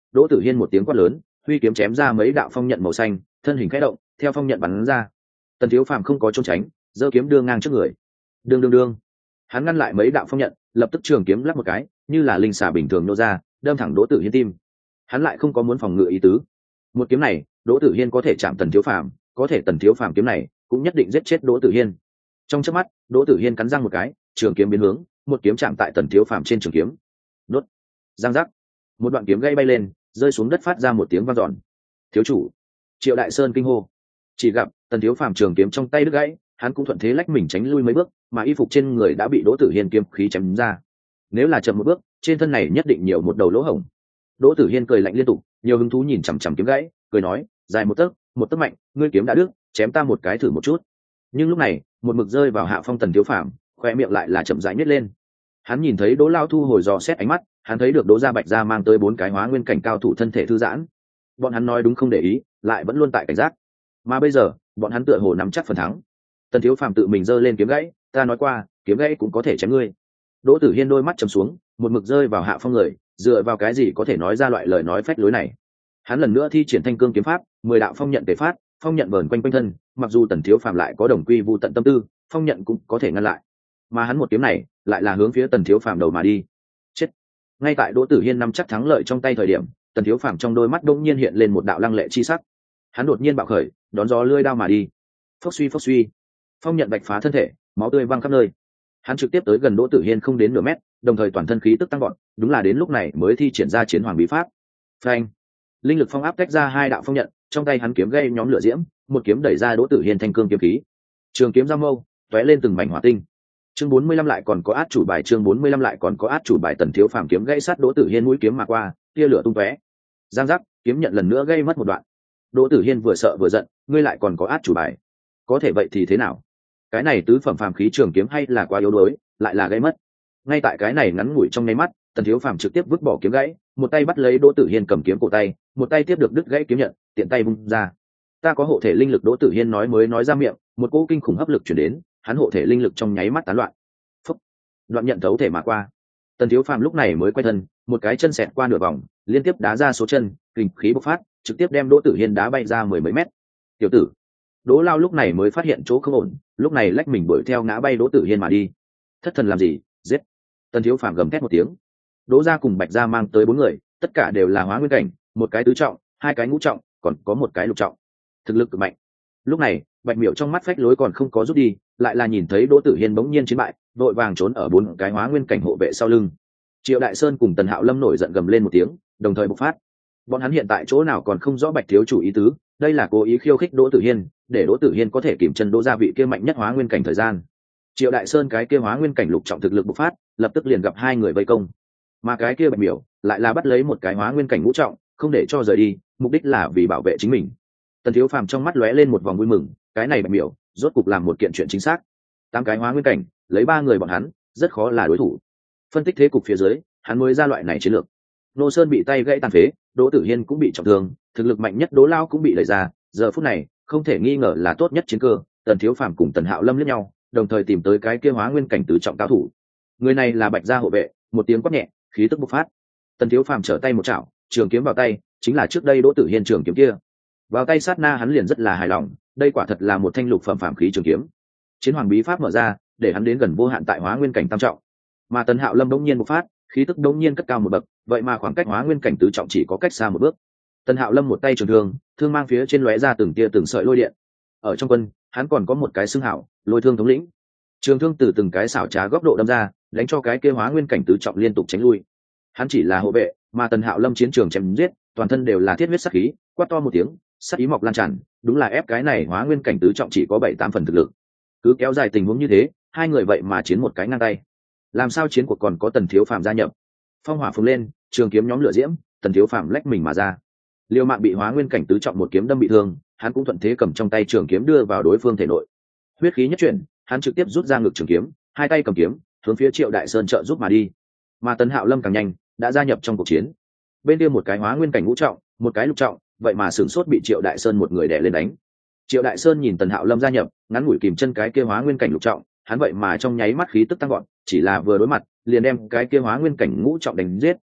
Đỗ Tử Hiên một tiếng quát lớn, huy kiếm chém ra mấy đạo phong nhận màu xanh, thân hình khẽ động, theo phong nhận bắn ra. Tần Thiếu Phàm không có trốn tránh, giơ kiếm đưa ngang trước người. Đương đương đương, hắn ngăn lại mấy đạo phong nhận, lập tức trường kiếm lắc một cái, như là linh xà bình thường nô ra, đâm thẳng Đỗ Tử Hiên tim. Hắn lại không có muốn phòng ngự ý tứ. Một kiếm này, Đỗ Tử Hiên có thể chạm Tần Thiếu Phàm, có thể Tần Thiếu Phàm kiếm này cũng nhất định giết chết Đỗ Tử Hiên. Trong chớp mắt, Đỗ Tử Hiên cắn răng một cái, trường kiếm biến hướng, một kiếm chạm tại Tần Thiếu Phàm trên trường kiếm. Đốt, răng rắc, một đoạn kiếm gãy bay lên, rơi xuống đất phát ra một tiếng vang dọn. Thiếu chủ, Triệu Đại Sơn kinh hô. Chỉ gặp Tần Thiếu Phàm trường kiếm trong tay đứt gãy, hắn cũng thuận thế lách mình tránh lui mấy bước, mà y phục trên người đã bị Đỗ Tử Hiên kiếm khí chém ra. Nếu là chậm một bước, trên thân này nhất định nhiều một đầu lỗ hổng. Đỗ Tử Hiên cười lạnh liên tục, nhiều hứng thú nhìn chằm chằm kiếm gãy, cười nói, dài một tấc, một tấc mạnh, ngươi kiếm đã đứt, chém ta một cái thử một chút. Nhưng lúc này, một mực rơi vào hạ phong Tần Thiếu Phàm, khoe miệng lại là chậm rãi nhếch lên. Hắn nhìn thấy Đỗ Lao thu hồi dò xét ánh mắt, hắn thấy được Đỗ Gia Bạch Gia mang tới bốn cái hóa nguyên cảnh cao thủ thân thể thư giãn. Bọn hắn nói đúng không để ý, lại vẫn luôn tại cảnh giác. Mà bây giờ, bọn hắn tựa hồ nắm chắc phần thắng. Tần Thiếu Phàm tự mình giơ lên kiếm gãy, ta nói qua, kiếm gãy cũng có thể chém ngươi. Đỗ Tử Hiên đôi mắt trầm xuống, một mực rơi vào hạ phong người, dựa vào cái gì có thể nói ra loại lời nói phách lối này. Hắn lần nữa thi triển Thanh Cương kiếm pháp, mười đạo phong nhận tề phát, phong nhận vờn quanh quanh thân, mặc dù Tần Thiếu Phàm lại có đồng quy vu tận tâm tư, phong nhận cũng có thể ngăn lại. Mà hắn một kiếm này, lại là hướng phía Tần Thiếu Phàm đầu mà đi. Chết. Ngay tại Đỗ Tử Hiên nắm chắc thắng lợi trong tay thời điểm, Tần Thiếu Phàm trong đôi mắt đột nhiên hiện lên một đạo lăng lệ chi sắc. Hắn đột nhiên bạo khởi, đón gió lưỡi đao mà đi. Phốc suy phốc suy, phong nhận bạch phá thân thể, máu tươi văng khắp nơi. Hắn trực tiếp tới gần Đỗ Tử Hiên không đến nửa mét, đồng thời toàn thân khí tức tăng vọt, đúng là đến lúc này mới thi triển ra chiến hoàng bí pháp. Phanh! Linh lực phong áp tách ra hai đạo phong nhận, trong tay hắn kiếm gây nhóm lửa diễm, một kiếm đẩy ra Đỗ Tử Hiên thanh cương kiếm khí. Trường kiếm giao mâu, tóe lên từng mảnh hỏa tinh. Chương bốn mươi lăm lại còn có át chủ bài, chương bốn mươi lăm lại còn có át chủ bài. Tần Thiếu Phàm kiếm gãy sát Đỗ Tử Hiên mũi kiếm mà qua, tia lửa tung tóe. Giang giác, kiếm nhận lần nữa gây mất một đoạn. Đỗ Tử Hiên vừa sợ vừa giận, ngươi lại còn có át chủ bài? Có thể vậy thì thế nào? Cái này tứ phẩm phàm khí trường kiếm hay là quá yếu đuối, lại là gây mất. Ngay tại cái này ngắn ngủi trong nháy mắt, Tần Thiếu Phàm trực tiếp vứt bỏ kiếm gãy, một tay bắt lấy Đỗ Tử Hiên cầm kiếm cổ tay, một tay tiếp được đứt gãy kiếm nhận, tiện tay vung ra. Ta có hộ thể linh lực. Đỗ Tử Hiên nói mới nói ra miệng, một cỗ kinh khủng hấp lực truyền đến, hắn hộ thể linh lực trong nháy mắt tán loạn. Phúc! Đoạn nhận thấu thể mà qua. Tần Thiếu Phàm lúc này mới quay thân, một cái chân xẹt qua nửa vòng, liên tiếp đá ra số chân, kình khí bộc phát, trực tiếp đem Đỗ Tử Hiên đá bay ra mười mấy mét. Tiểu tử! Đỗ Lao lúc này mới phát hiện chỗ không ổn, lúc này lách mình đuổi theo ngã bay Đỗ Tử Hiên mà đi. Thất thần làm gì, giết! Tần Thiếu Phàm gầm thét một tiếng. Đỗ Gia cùng Bạch Gia mang tới bốn người, tất cả đều là hóa nguyên cảnh, một cái tứ trọng, hai cái ngũ trọng, còn có một cái lục trọng. Thực lực cực mạnh. Lúc này, Bạch Miểu trong mắt phách lối còn không có rút đi, lại là nhìn thấy Đỗ Tử Hiên bỗng nhiên chiến bại, vội vàng trốn ở bốn cái hóa nguyên cảnh hộ vệ sau lưng. Triệu Đại Sơn cùng Tần Hạo Lâm nổi giận gầm lên một tiếng, đồng thời bộc phát. Bọn hắn hiện tại chỗ nào còn không rõ Bạch thiếu chủ ý tứ, đây là cố ý khiêu khích Đỗ Tử Hiên, để Đỗ Tử Hiên có thể kìm chân Đỗ Gia vị kia mạnh nhất hóa nguyên cảnh thời gian. Triệu Đại Sơn cái kia hóa nguyên cảnh lục trọng thực lực bộc phát, lập tức liền gặp hai người vây công. Mà cái kia Bạch Miểu lại là bắt lấy một cái hóa nguyên cảnh ngũ trọng, không để cho rời đi, mục đích là vì bảo vệ chính mình. Tần Thiếu Phàm trong mắt lóe lên một vòng vui mừng, cái này Bạch Miểu rốt cục làm một kiện chuyện chính xác. Tám cái hóa nguyên cảnh, lấy ba người bọn hắn, rất khó là đối thủ. Phân tích thế cục phía dưới, hắn mới ra loại này chiến lược. Nô Sơn bị tay gãy tàn phế, Đỗ Tử Hiên cũng bị trọng thương, thực lực mạnh nhất Đỗ Lao cũng bị đẩy ra, giờ phút này, không thể nghi ngờ là tốt nhất chiến cơ. Tần Thiếu Phàm cùng Tần Hạo Lâm liếc nhau, đồng thời tìm tới cái kia hóa nguyên cảnh tứ trọng cao thủ. Người này là Bạch Gia hộ vệ, một tiếng quát nhẹ, khí tức bộc phát. Tần Thiếu Phàm trở tay một chảo, trường kiếm vào tay, chính là trước đây Đỗ Tử Hiên trường kiếm kia. Vào tay sát na hắn liền rất là hài lòng, đây quả thật là một thanh lục phẩm phàm khí trường kiếm. Chiến hoàng bí pháp mở ra, để hắn đến gần vô hạn tại hóa nguyên cảnh tam trọng. Mà Tần Hạo Lâm đống nhiên bộc phát, khí tức đống nhiên cất cao một bậc, vậy mà khoảng cách hóa nguyên cảnh tứ trọng chỉ có cách xa một bước. Tần Hạo Lâm một tay trường thương, thương mang phía trên lóe ra từng tia từng sợi lôi điện. Ở trong quân, hắn còn có một cái xưng hảo, Lôi Thương thống lĩnh. Trường thương từ từng cái xảo trá góc độ đâm ra, đánh cho cái kia hóa nguyên cảnh tứ trọng liên tục tránh lui. Hắn chỉ là hộ vệ, mà Tần Hạo Lâm chiến trường chém giết, toàn thân đều là thiết huyết sát khí, quát to một tiếng, sát ý mọc lan tràn, đúng là ép cái này hóa nguyên cảnh tứ trọng chỉ có bảy tám phần thực lực. Cứ kéo dài tình huống như thế, hai người vậy mà chiến một cái ngang tay. Làm sao chiến cuộc còn có Tần Thiếu Phàm gia nhập? Phong hỏa phồng lên, trường kiếm nhóm lửa diễm, Tần Thiếu Phàm lách mình mà ra. Liêu Mạng bị hóa nguyên cảnh tứ trọng một kiếm đâm bị thương, hắn cũng thuận thế cầm trong tay trường kiếm đưa vào đối phương thể nội. Huyết khí nhất chuyển, hắn trực tiếp rút ra ngực trường kiếm, hai tay cầm kiếm, hướng phía Triệu Đại Sơn trợ giúp mà đi. Mà Tần Hạo Lâm càng nhanh, đã gia nhập trong cuộc chiến. Bên kia một cái hóa nguyên cảnh ngũ trọng, một cái lục trọng, vậy mà sửng sốt bị Triệu Đại Sơn một người đè lên đánh. Triệu Đại Sơn nhìn Tần Hạo Lâm gia nhập, ngắn ngủi kìm chân cái kia hóa nguyên cảnh lục trọng, hắn vậy mà trong nháy mắt khí tức tăng gọn, chỉ là vừa đối mặt, liền đem cái kia hóa nguyên cảnh ngũ trọng đánh giết.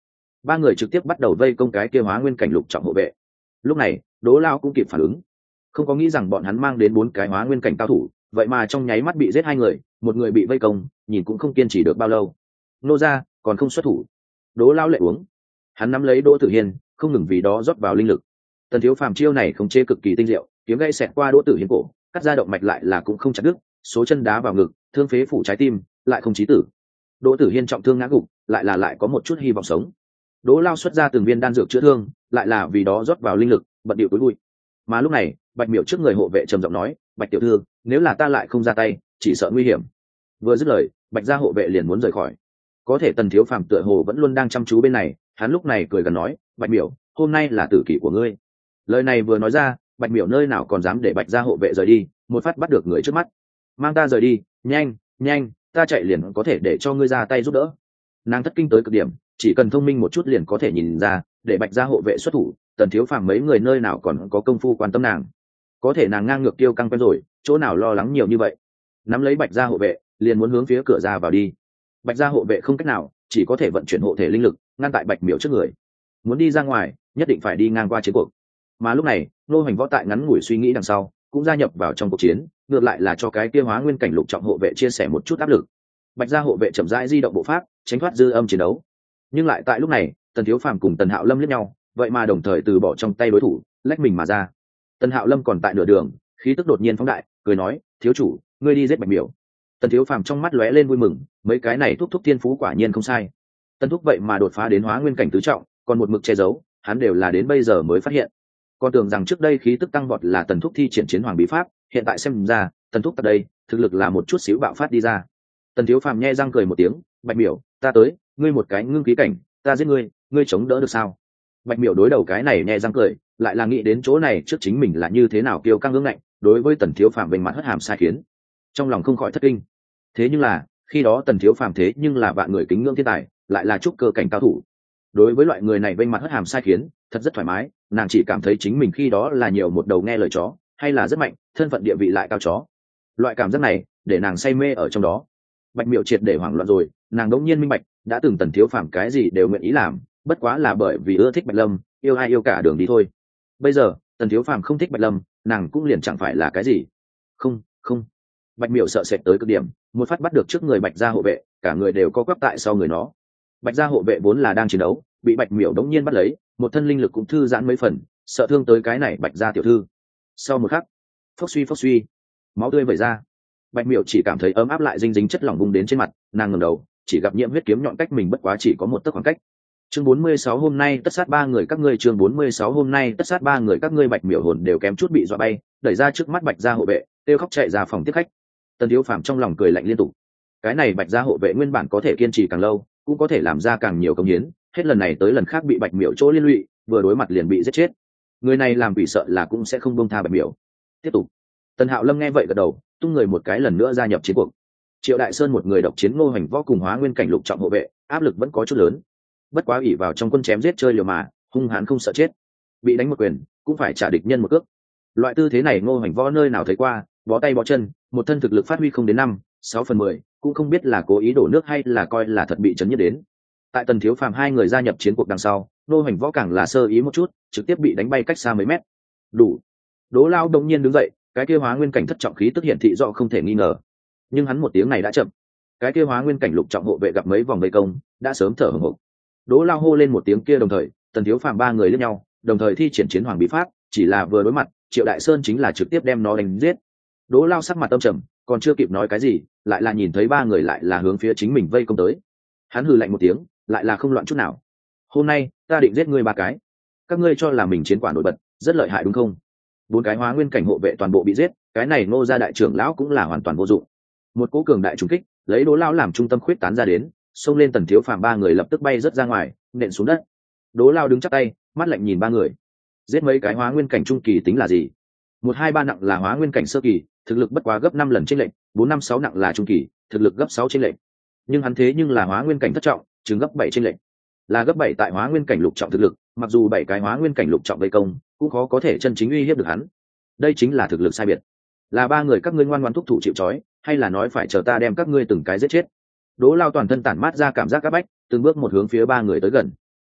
ba người trực tiếp bắt đầu vây công cái kia hóa nguyên cảnh lục trọng hộ vệ. Lúc này Đỗ Lao cũng kịp phản ứng, không có nghĩ rằng bọn hắn mang đến bốn cái hóa nguyên cảnh cao thủ, vậy mà trong nháy mắt bị giết hai người, một người bị vây công, nhìn cũng không kiên trì được bao lâu. Nô ra còn không xuất thủ. Đỗ Lao lệ uống, hắn nắm lấy Đỗ Tử Hiên, không ngừng vì đó rót vào linh lực. Tần Thiếu Phàm chiêu này không chế cực kỳ tinh diệu, kiếm gãy xẹt qua Đỗ Tử Hiên cổ, cắt ra động mạch lại là cũng không chặt đứt, số chân đá vào ngực, thương phế phủ trái tim, lại không chí tử. Đỗ Tử Hiên trọng thương ngã gục, lại là lại có một chút hy vọng sống. Đỗ Lao xuất ra từng viên đan dược chữa thương, lại là vì đó rót vào linh lực, bận điệu tối lui. Mà lúc này, Bạch Miểu trước người hộ vệ trầm giọng nói, "Bạch tiểu thư, nếu là ta lại không ra tay, chỉ sợ nguy hiểm." Vừa dứt lời, Bạch gia hộ vệ liền muốn rời khỏi. Có thể Tần Thiếu Phàm tựa hồ vẫn luôn đang chăm chú bên này, hắn lúc này cười gần nói, "Bạch Miểu, hôm nay là tử kỷ của ngươi." Lời này vừa nói ra, Bạch Miểu nơi nào còn dám để Bạch gia hộ vệ rời đi, một phát bắt được người trước mắt. "Mang ta rời đi, nhanh, nhanh, ta chạy liền có thể để cho ngươi ra tay giúp đỡ." Nàng thất kinh tới cực điểm, chỉ cần thông minh một chút liền có thể nhìn ra, để Bạch gia hộ vệ xuất thủ, Tần Thiếu Phàm mấy người nơi nào còn có công phu quan tâm nàng. Có thể nàng ngang ngược tiêu căng quen rồi, chỗ nào lo lắng nhiều như vậy. Nắm lấy Bạch gia hộ vệ, liền muốn hướng phía cửa ra vào đi. Bạch gia hộ vệ không cách nào, chỉ có thể vận chuyển hộ thể linh lực, ngăn tại Bạch Miểu trước người. Muốn đi ra ngoài, nhất định phải đi ngang qua chiến cuộc. Mà lúc này, Nô Hoành Võ tại ngắn ngủi suy nghĩ đằng sau, cũng gia nhập vào trong cuộc chiến, ngược lại là cho cái kia hóa nguyên cảnh lục trọng hộ vệ chia sẻ một chút áp lực. Bạch gia hộ vệ chậm rãi di động bộ pháp, tránh thoát dư âm chiến đấu. Nhưng lại tại lúc này, Tần Thiếu Phàm cùng Tần Hạo Lâm liếc nhau, vậy mà đồng thời từ bỏ trong tay đối thủ, lách mình mà ra. Tần Hạo Lâm còn tại nửa đường, khí tức đột nhiên phóng đại, cười nói, "Thiếu chủ, ngươi đi giết Bạch Miểu." Tần Thiếu Phàm trong mắt lóe lên vui mừng, mấy cái này thúc thúc thiên phú quả nhiên không sai. Tần thúc vậy mà đột phá đến hóa nguyên cảnh tứ trọng, còn một mực che giấu, hắn đều là đến bây giờ mới phát hiện. Còn tưởng rằng trước đây khí tức tăng vọt là Tần thúc thi triển chiến hoàng bí pháp, hiện tại xem ra, Tần thúc tại đây, thực lực là một chút xíu bạo phát đi ra. Tần Thiếu Phàm nhe răng cười một tiếng, "Bạch Miểu, ta tới, ngươi một cái ngưng khí cảnh, ta giết ngươi, ngươi chống đỡ được sao?" Bạch Miểu đối đầu cái này nhe răng cười, lại là nghĩ đến chỗ này trước chính mình là như thế nào kiêu căng ngưỡng ngạnh, đối với Tần Thiếu Phàm bên mặt hất hàm sai khiến, trong lòng không khỏi thất kinh. Thế nhưng là, khi đó Tần Thiếu Phàm thế nhưng là vạn người kính ngưỡng thiên tài, lại là trúc cơ cảnh cao thủ. Đối với loại người này bên mặt hất hàm sai khiến, thật rất thoải mái, nàng chỉ cảm thấy chính mình khi đó là nhiều một đầu nghe lời chó, hay là rất mạnh, thân phận địa vị lại cao chó. Loại cảm giác này, để nàng say mê ở trong đó. Bạch Miểu triệt để hoảng loạn rồi, nàng đống nhiên minh bạch, đã từng Tần Thiếu Phàm cái gì đều nguyện ý làm, bất quá là bởi vì ưa thích Bạch Lâm, yêu ai yêu cả đường đi thôi. Bây giờ, Tần Thiếu Phàm không thích Bạch Lâm, nàng cũng liền chẳng phải là cái gì. Không, không. Bạch Miểu sợ sệt tới cực điểm, một phát bắt được trước người Bạch gia hộ vệ, cả người đều co quắp tại sau người nó. Bạch gia hộ vệ vốn là đang chiến đấu, bị Bạch Miểu đống nhiên bắt lấy, một thân linh lực cũng thư giãn mấy phần, sợ thương tới cái này Bạch gia tiểu thư. Sau một khắc, phốc suy phốc suy, máu tươi vẩy ra. Bạch Miểu chỉ cảm thấy ấm áp lại dinh dính chất lỏng bung đến trên mặt, nàng ngẩng đầu, chỉ gặp nhiễm huyết kiếm nhọn cách mình bất quá chỉ có một tấc khoảng cách. Chương bốn mươi sáu hôm nay tất sát ba người các ngươi, chương bốn mươi sáu hôm nay tất sát ba người các ngươi. Bạch Miểu hồn đều kém chút bị dọa bay, đẩy ra trước mắt Bạch gia hộ vệ, kêu khóc chạy ra phòng tiếp khách. Tần Thiếu Phàm trong lòng cười lạnh liên tục. Cái này Bạch gia hộ vệ nguyên bản có thể kiên trì càng lâu, cũng có thể làm ra càng nhiều công hiến, hết lần này tới lần khác bị Bạch Miểu chỗ liên lụy, vừa đối mặt liền bị giết chết. Người này làm bị sợ là cũng sẽ không buông tha Bạch Miểu. Tiếp tục. Tần Hạo Lâm nghe vậy gật đầu, tung người một cái lần nữa gia nhập chiến cuộc. Triệu Đại Sơn một người độc chiến Ngô Hoành Võ cùng hóa nguyên cảnh lục trọng hộ vệ, áp lực vẫn có chút lớn. Bất quá ỷ vào trong quân chém giết chơi liều mà, hung hãn không sợ chết. Bị đánh một quyền, cũng phải trả địch nhân một cước. Loại tư thế này Ngô Hoành Võ nơi nào thấy qua, bó tay bó chân, một thân thực lực phát huy không đến năm, sáu phần mười, cũng không biết là cố ý đổ nước hay là coi là thật bị chấn nhất đến. Tại Tần Thiếu Phàm hai người gia nhập chiến cuộc đằng sau, Ngô Hoành Võ càng là sơ ý một chút, trực tiếp bị đánh bay cách xa mấy mét. Đủ. Đỗ Lao đột nhiên đứng dậy, cái kia hóa nguyên cảnh thất trọng khí tức hiện thị rõ không thể nghi ngờ. Nhưng hắn một tiếng này đã chậm. Cái kia hóa nguyên cảnh lục trọng hộ vệ gặp mấy vòng vây công, đã sớm thở hổn hộc. Đỗ Lao hô lên một tiếng kia đồng thời, Tần Thiếu Phàm ba người liếc nhau, đồng thời thi triển chiến hoàng bí pháp, chỉ là vừa đối mặt, Triệu Đại Sơn chính là trực tiếp đem nó đánh giết. Đỗ Lao sắc mặt âm trầm, còn chưa kịp nói cái gì, lại là nhìn thấy ba người lại là hướng phía chính mình vây công tới. Hắn hừ lạnh một tiếng, lại là không loạn chút nào. Hôm nay, ta định giết ngươi ba cái. Các ngươi cho là mình chiến quả nổi bật, rất lợi hại đúng không? Bốn cái hóa nguyên cảnh hộ vệ toàn bộ bị giết, cái này Ngô gia đại trưởng lão cũng là hoàn toàn vô dụng. Một cỗ cường đại trùng kích, lấy Đỗ Lao làm trung tâm khuyết tán ra đến, xông lên Tần Thiếu Phàm ba người lập tức bay rớt ra ngoài, nện xuống đất. Đỗ Lao đứng chắp tay, mắt lạnh nhìn ba người. Giết mấy cái hóa nguyên cảnh trung kỳ tính là gì? Một hai ba nặng là hóa nguyên cảnh sơ kỳ, thực lực bất quá gấp năm lần trên lệnh, bốn năm sáu nặng là trung kỳ, thực lực gấp sáu trên lệnh. Nhưng hắn thế nhưng là hóa nguyên cảnh thất trọng, chứng gấp bảy trên lệnh. Là gấp bảy tại hóa nguyên cảnh lục trọng thực lực, mặc dù bảy cái hóa nguyên cảnh lục trọng vây công, cũng khó có thể chân chính uy hiếp được hắn. Đây chính là thực lực sai biệt. Là ba người các ngươi ngoan ngoãn thúc thủ chịu trói, hay là nói phải chờ ta đem các ngươi từng cái giết chết? Đỗ Lao toàn thân tản mát ra cảm giác áp bách, từng bước một hướng phía ba người tới gần.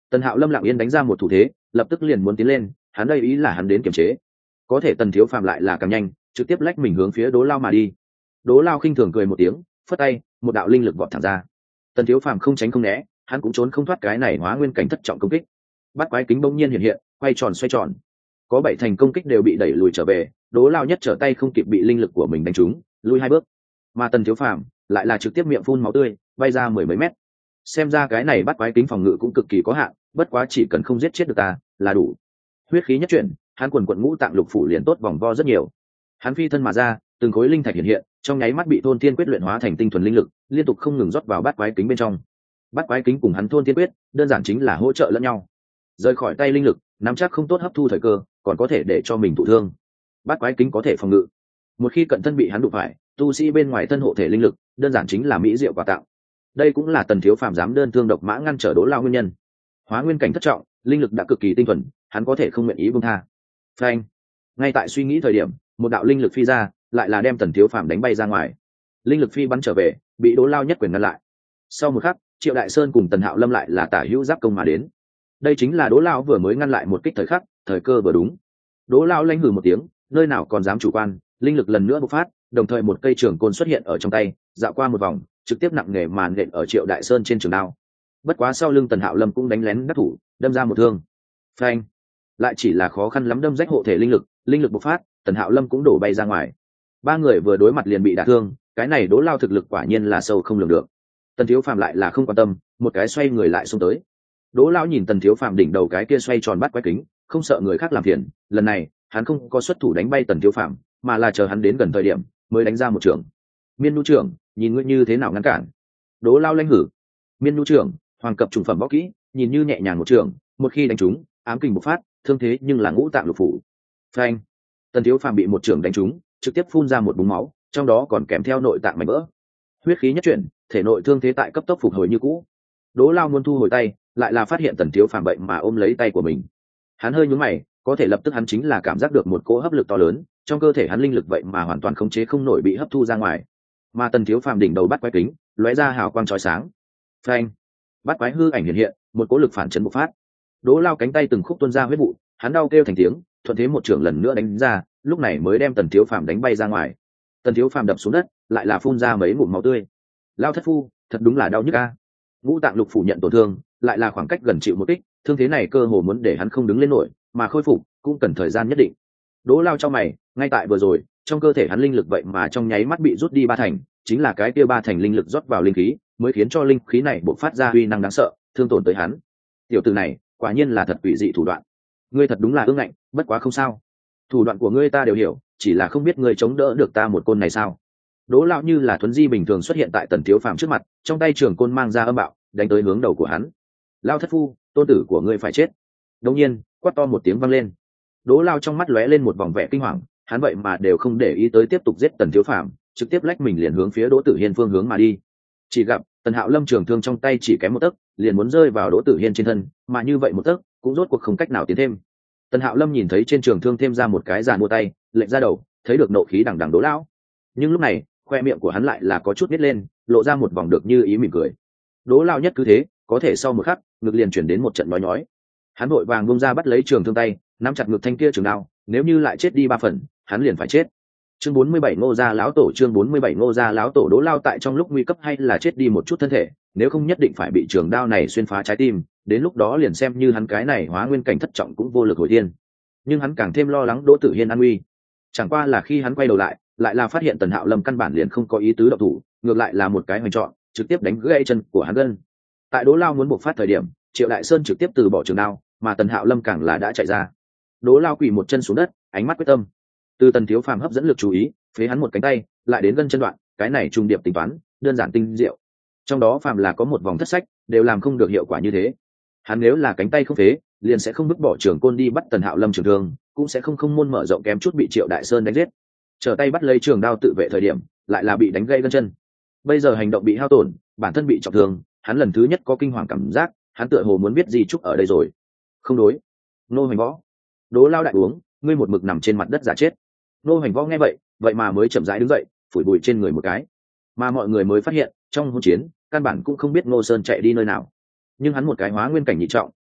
Tần Hạo Lâm lặng yên đánh ra một thủ thế, lập tức liền muốn tiến lên, hắn đây ý là hắn đến kiềm chế. Có thể Tần Thiếu Phàm lại là càng nhanh, trực tiếp lách mình hướng phía Đỗ Lao mà đi. Đỗ Lao khinh thường cười một tiếng, phất tay, một đạo linh lực vọt thẳng ra. Tần Thiếu Phàm không tránh không né, hắn cũng trốn không thoát cái này hóa nguyên cảnh thất trọng công kích. Bắt quái kính bỗng nhiên hiện hiện, quay tròn xoay tròn. Có bảy thành công kích đều bị đẩy lùi trở về, Đỗ Lao nhất trở tay không kịp bị linh lực của mình đánh trúng, lùi hai bước. Mà Tần Thiếu Phàm lại là trực tiếp miệng phun máu tươi, bay ra mười mấy mét. Xem ra cái này bắt quái kính phòng ngự cũng cực kỳ có hạn, bất quá chỉ cần không giết chết được ta là đủ. Huyết khí nhất chuyển, hắn quần quần ngũ tạng lục phủ liền tốt vòng vo rất nhiều. Hắn phi thân mà ra, từng khối linh thạch hiện hiện, trong nháy mắt bị thôn thiên quyết luyện hóa thành tinh thuần linh lực, liên tục không ngừng rót vào bát quái kính bên trong. Bát quái kính cùng hắn thôn thiên quyết, đơn giản chính là hỗ trợ lẫn nhau. Rời khỏi tay linh lực, nắm chắc không tốt hấp thu thời cơ, còn có thể để cho mình thụ thương. Bát quái kính có thể phòng ngự. Một khi cận thân bị hắn đụng phải, tu sĩ bên ngoài thân hộ thể linh lực, đơn giản chính là mỹ diệu quà tặng. Đây cũng là Tần Thiếu Phàm dám đơn thương độc mã ngăn trở Đỗ Lao nguyên nhân. Hóa nguyên cảnh thất trọng, linh lực đã cực kỳ tinh thuần, hắn có thể không nguyện ý buông tha. Phanh! Ngay tại suy nghĩ thời điểm, một đạo linh lực phi ra, lại là đem Tần Thiếu Phàm đánh bay ra ngoài. Linh lực phi bắn trở về, bị Đỗ Lao nhất quyền ngăn lại. Sau một khắc, Triệu Đại Sơn cùng Tần Hạo Lâm lại là tả hữu giáp công mà đến. Đây chính là Đỗ Lao vừa mới ngăn lại một kích thời khắc, thời cơ vừa đúng. Đỗ Lao lanh hừ một tiếng, nơi nào còn dám chủ quan, linh lực lần nữa bộc phát, đồng thời một cây trường côn xuất hiện ở trong tay, dạo qua một vòng, trực tiếp nặng nề màn nện ở Triệu Đại Sơn trên trường đao. Bất quá sau lưng Tần Hạo Lâm cũng đánh lén đắc thủ, đâm ra một thương. Phanh! Lại chỉ là khó khăn lắm đâm rách hộ thể linh lực, linh lực bộc phát, Tần Hạo Lâm cũng đổ bay ra ngoài. Ba người vừa đối mặt liền bị đả thương, cái này Đỗ Lao thực lực quả nhiên là sâu không lường được. Tần Thiếu Phàm lại là không quan tâm, một cái xoay người lại xông tới. Đỗ Lao nhìn Tần Thiếu Phàm đỉnh đầu cái kia xoay tròn bắt quái kính, không sợ người khác làm phiền, lần này, hắn không có xuất thủ đánh bay Tần Thiếu Phàm, mà là chờ hắn đến gần thời điểm, mới đánh ra một trường. Miên Nu trưởng, nhìn ngươi như thế nào ngăn cản? Đỗ Lao lanh hử. Miên Nu trưởng, hoàng cấp trùng phẩm võ kỹ, nhìn như nhẹ nhàng một trường, một khi đánh trúng, ám kình bộc phát, thương thế nhưng là ngũ tạng lục phủ. Phanh! Tần Thiếu Phàm bị một trường đánh trúng, trực tiếp phun ra một búng máu, trong đó còn kèm theo nội tạng mảnh vỡ. Huyết khí nhất chuyển, thể nội thương thế tại cấp tốc phục hồi như cũ. Đỗ Lao muốn thu hồi tay, lại là phát hiện Tần Thiếu Phàm bệnh mà ôm lấy tay của mình. Hắn hơi nhướng mày, có thể lập tức hắn chính là cảm giác được một cỗ hấp lực to lớn, trong cơ thể hắn linh lực vậy mà hoàn toàn khống chế không nổi bị hấp thu ra ngoài. Mà Tần Thiếu Phàm đỉnh đầu bắt quái kính, lóe ra hào quang chói sáng. Phanh! Bắt quái hư ảnh hiện hiện, một cỗ lực phản chấn bộc phát. Đỗ Lao cánh tay từng khúc tuôn ra huyết vụ, hắn đau kêu thành tiếng, thuận thế một trường lần nữa đánh ra, lúc này mới đem Tần Thiếu Phàm đánh bay ra ngoài. Tần Thiếu Phàm đập xuống đất, lại là phun ra mấy ngụm máu tươi. Lao thất phu, thật đúng là đau nhức a. Ngũ tạng lục phủ nhận tổn thương, lại là khoảng cách gần chịu một kích, thương thế này cơ hồ muốn để hắn không đứng lên nổi, mà khôi phục cũng cần thời gian nhất định. Đỗ Lao trong mày, ngay tại vừa rồi, trong cơ thể hắn linh lực vậy mà trong nháy mắt bị rút đi ba thành, chính là cái kia ba thành linh lực rót vào linh khí, mới khiến cho linh khí này bộc phát ra uy năng đáng sợ, thương tổn tới hắn. Tiểu tử này, quả nhiên là thật quỷ dị thủ đoạn. Ngươi thật đúng là ương ngạnh, bất quá không sao. Thủ đoạn của ngươi ta đều hiểu, chỉ là không biết ngươi chống đỡ được ta một côn này sao? Đỗ Lão như là thuấn di bình thường xuất hiện tại Tần Thiếu Phàm trước mặt, trong tay trường côn mang ra âm bạo, đánh tới hướng đầu của hắn. Lao thất phu, tôn tử của ngươi phải chết. Đột nhiên, quát to một tiếng vang lên. Đỗ Lao trong mắt lóe lên một vòng vẻ kinh hoàng, hắn vậy mà đều không để ý tới tiếp tục giết Tần Thiếu Phàm, trực tiếp lách mình liền hướng phía Đỗ Tử Hiên phương hướng mà đi. Chỉ gặp Tần Hạo Lâm trường thương trong tay chỉ kém một tấc, liền muốn rơi vào Đỗ Tử Hiên trên thân, mà như vậy một tấc cũng rốt cuộc không cách nào tiến thêm. Tần Hạo Lâm nhìn thấy trên trường thương thêm ra một cái giàn mua tay, lệnh ra đầu, thấy được nộ khí đằng đằng Đỗ Lão. Nhưng lúc này, khoe miệng của hắn lại là có chút nít lên, lộ ra một vòng được như ý mỉm cười. Đỗ Lão nhất cứ thế, có thể sau một khắc, ngực liền chuyển đến một trận nói nhói. Hắn vội vàng buông ra bắt lấy trường thương tay, nắm chặt ngực thanh kia trường đao, nếu như lại chết đi ba phần, hắn liền phải chết. Chương bốn mươi bảy Ngô gia lão tổ, chương bốn mươi bảy Ngô gia lão tổ. Đỗ Lao tại trong lúc nguy cấp hay là chết đi một chút thân thể, nếu không nhất định phải bị trường đao này xuyên phá trái tim, đến lúc đó liền xem như hắn cái này hóa nguyên cảnh thất trọng cũng vô lực hồi thiên. Nhưng hắn càng thêm lo lắng Đỗ Tử Hiên an nguy. Chẳng qua là khi hắn quay đầu lại, lại là phát hiện Tần Hạo Lâm căn bản liền không có ý tứ động thủ, ngược lại là một cái hoành trọn, trực tiếp đánh gãy chân của hắn gân. Tại Đỗ Lao muốn bộc phát thời điểm, Triệu Đại Sơn trực tiếp từ bỏ trường đao, mà Tần Hạo Lâm càng là đã chạy ra. Đỗ Lao quỳ một chân xuống đất, ánh mắt quyết tâm. Từ Tần Thiếu Phàm hấp dẫn lực chú ý, phế hắn một cánh tay, lại đến gân chân đoạn, cái này trung điệp tính toán, đơn giản tinh diệu. Trong đó phàm là có một vòng thất sách, đều làm không được hiệu quả như thế. Hắn nếu là cánh tay không phế, liền sẽ không vứt bỏ trường côn đi bắt Tần Hạo Lâm trường thương, cũng sẽ không không môn mở rộng kém chút bị Triệu Đại Sơn đánh giết. Trở tay bắt lấy trường đao tự vệ thời điểm, lại là bị đánh gãy gân chân. Bây giờ hành động bị hao tổn, bản thân bị trọng thương, hắn lần thứ nhất có kinh hoàng cảm giác, hắn tựa hồ muốn biết gì chúc ở đây rồi. Không đối. Nô Hoành Võ. Đỗ Lao đại uống, ngươi một mực nằm trên mặt đất giả chết. Nô Hoành Võ nghe vậy, vậy mà mới chậm rãi đứng dậy, phủi bụi trên người một cái. Mà mọi người mới phát hiện, trong hỗn chiến, căn bản cũng không biết Ngô Sơn chạy đi nơi nào. Nhưng hắn một cái hóa nguyên cảnh nhị trọng,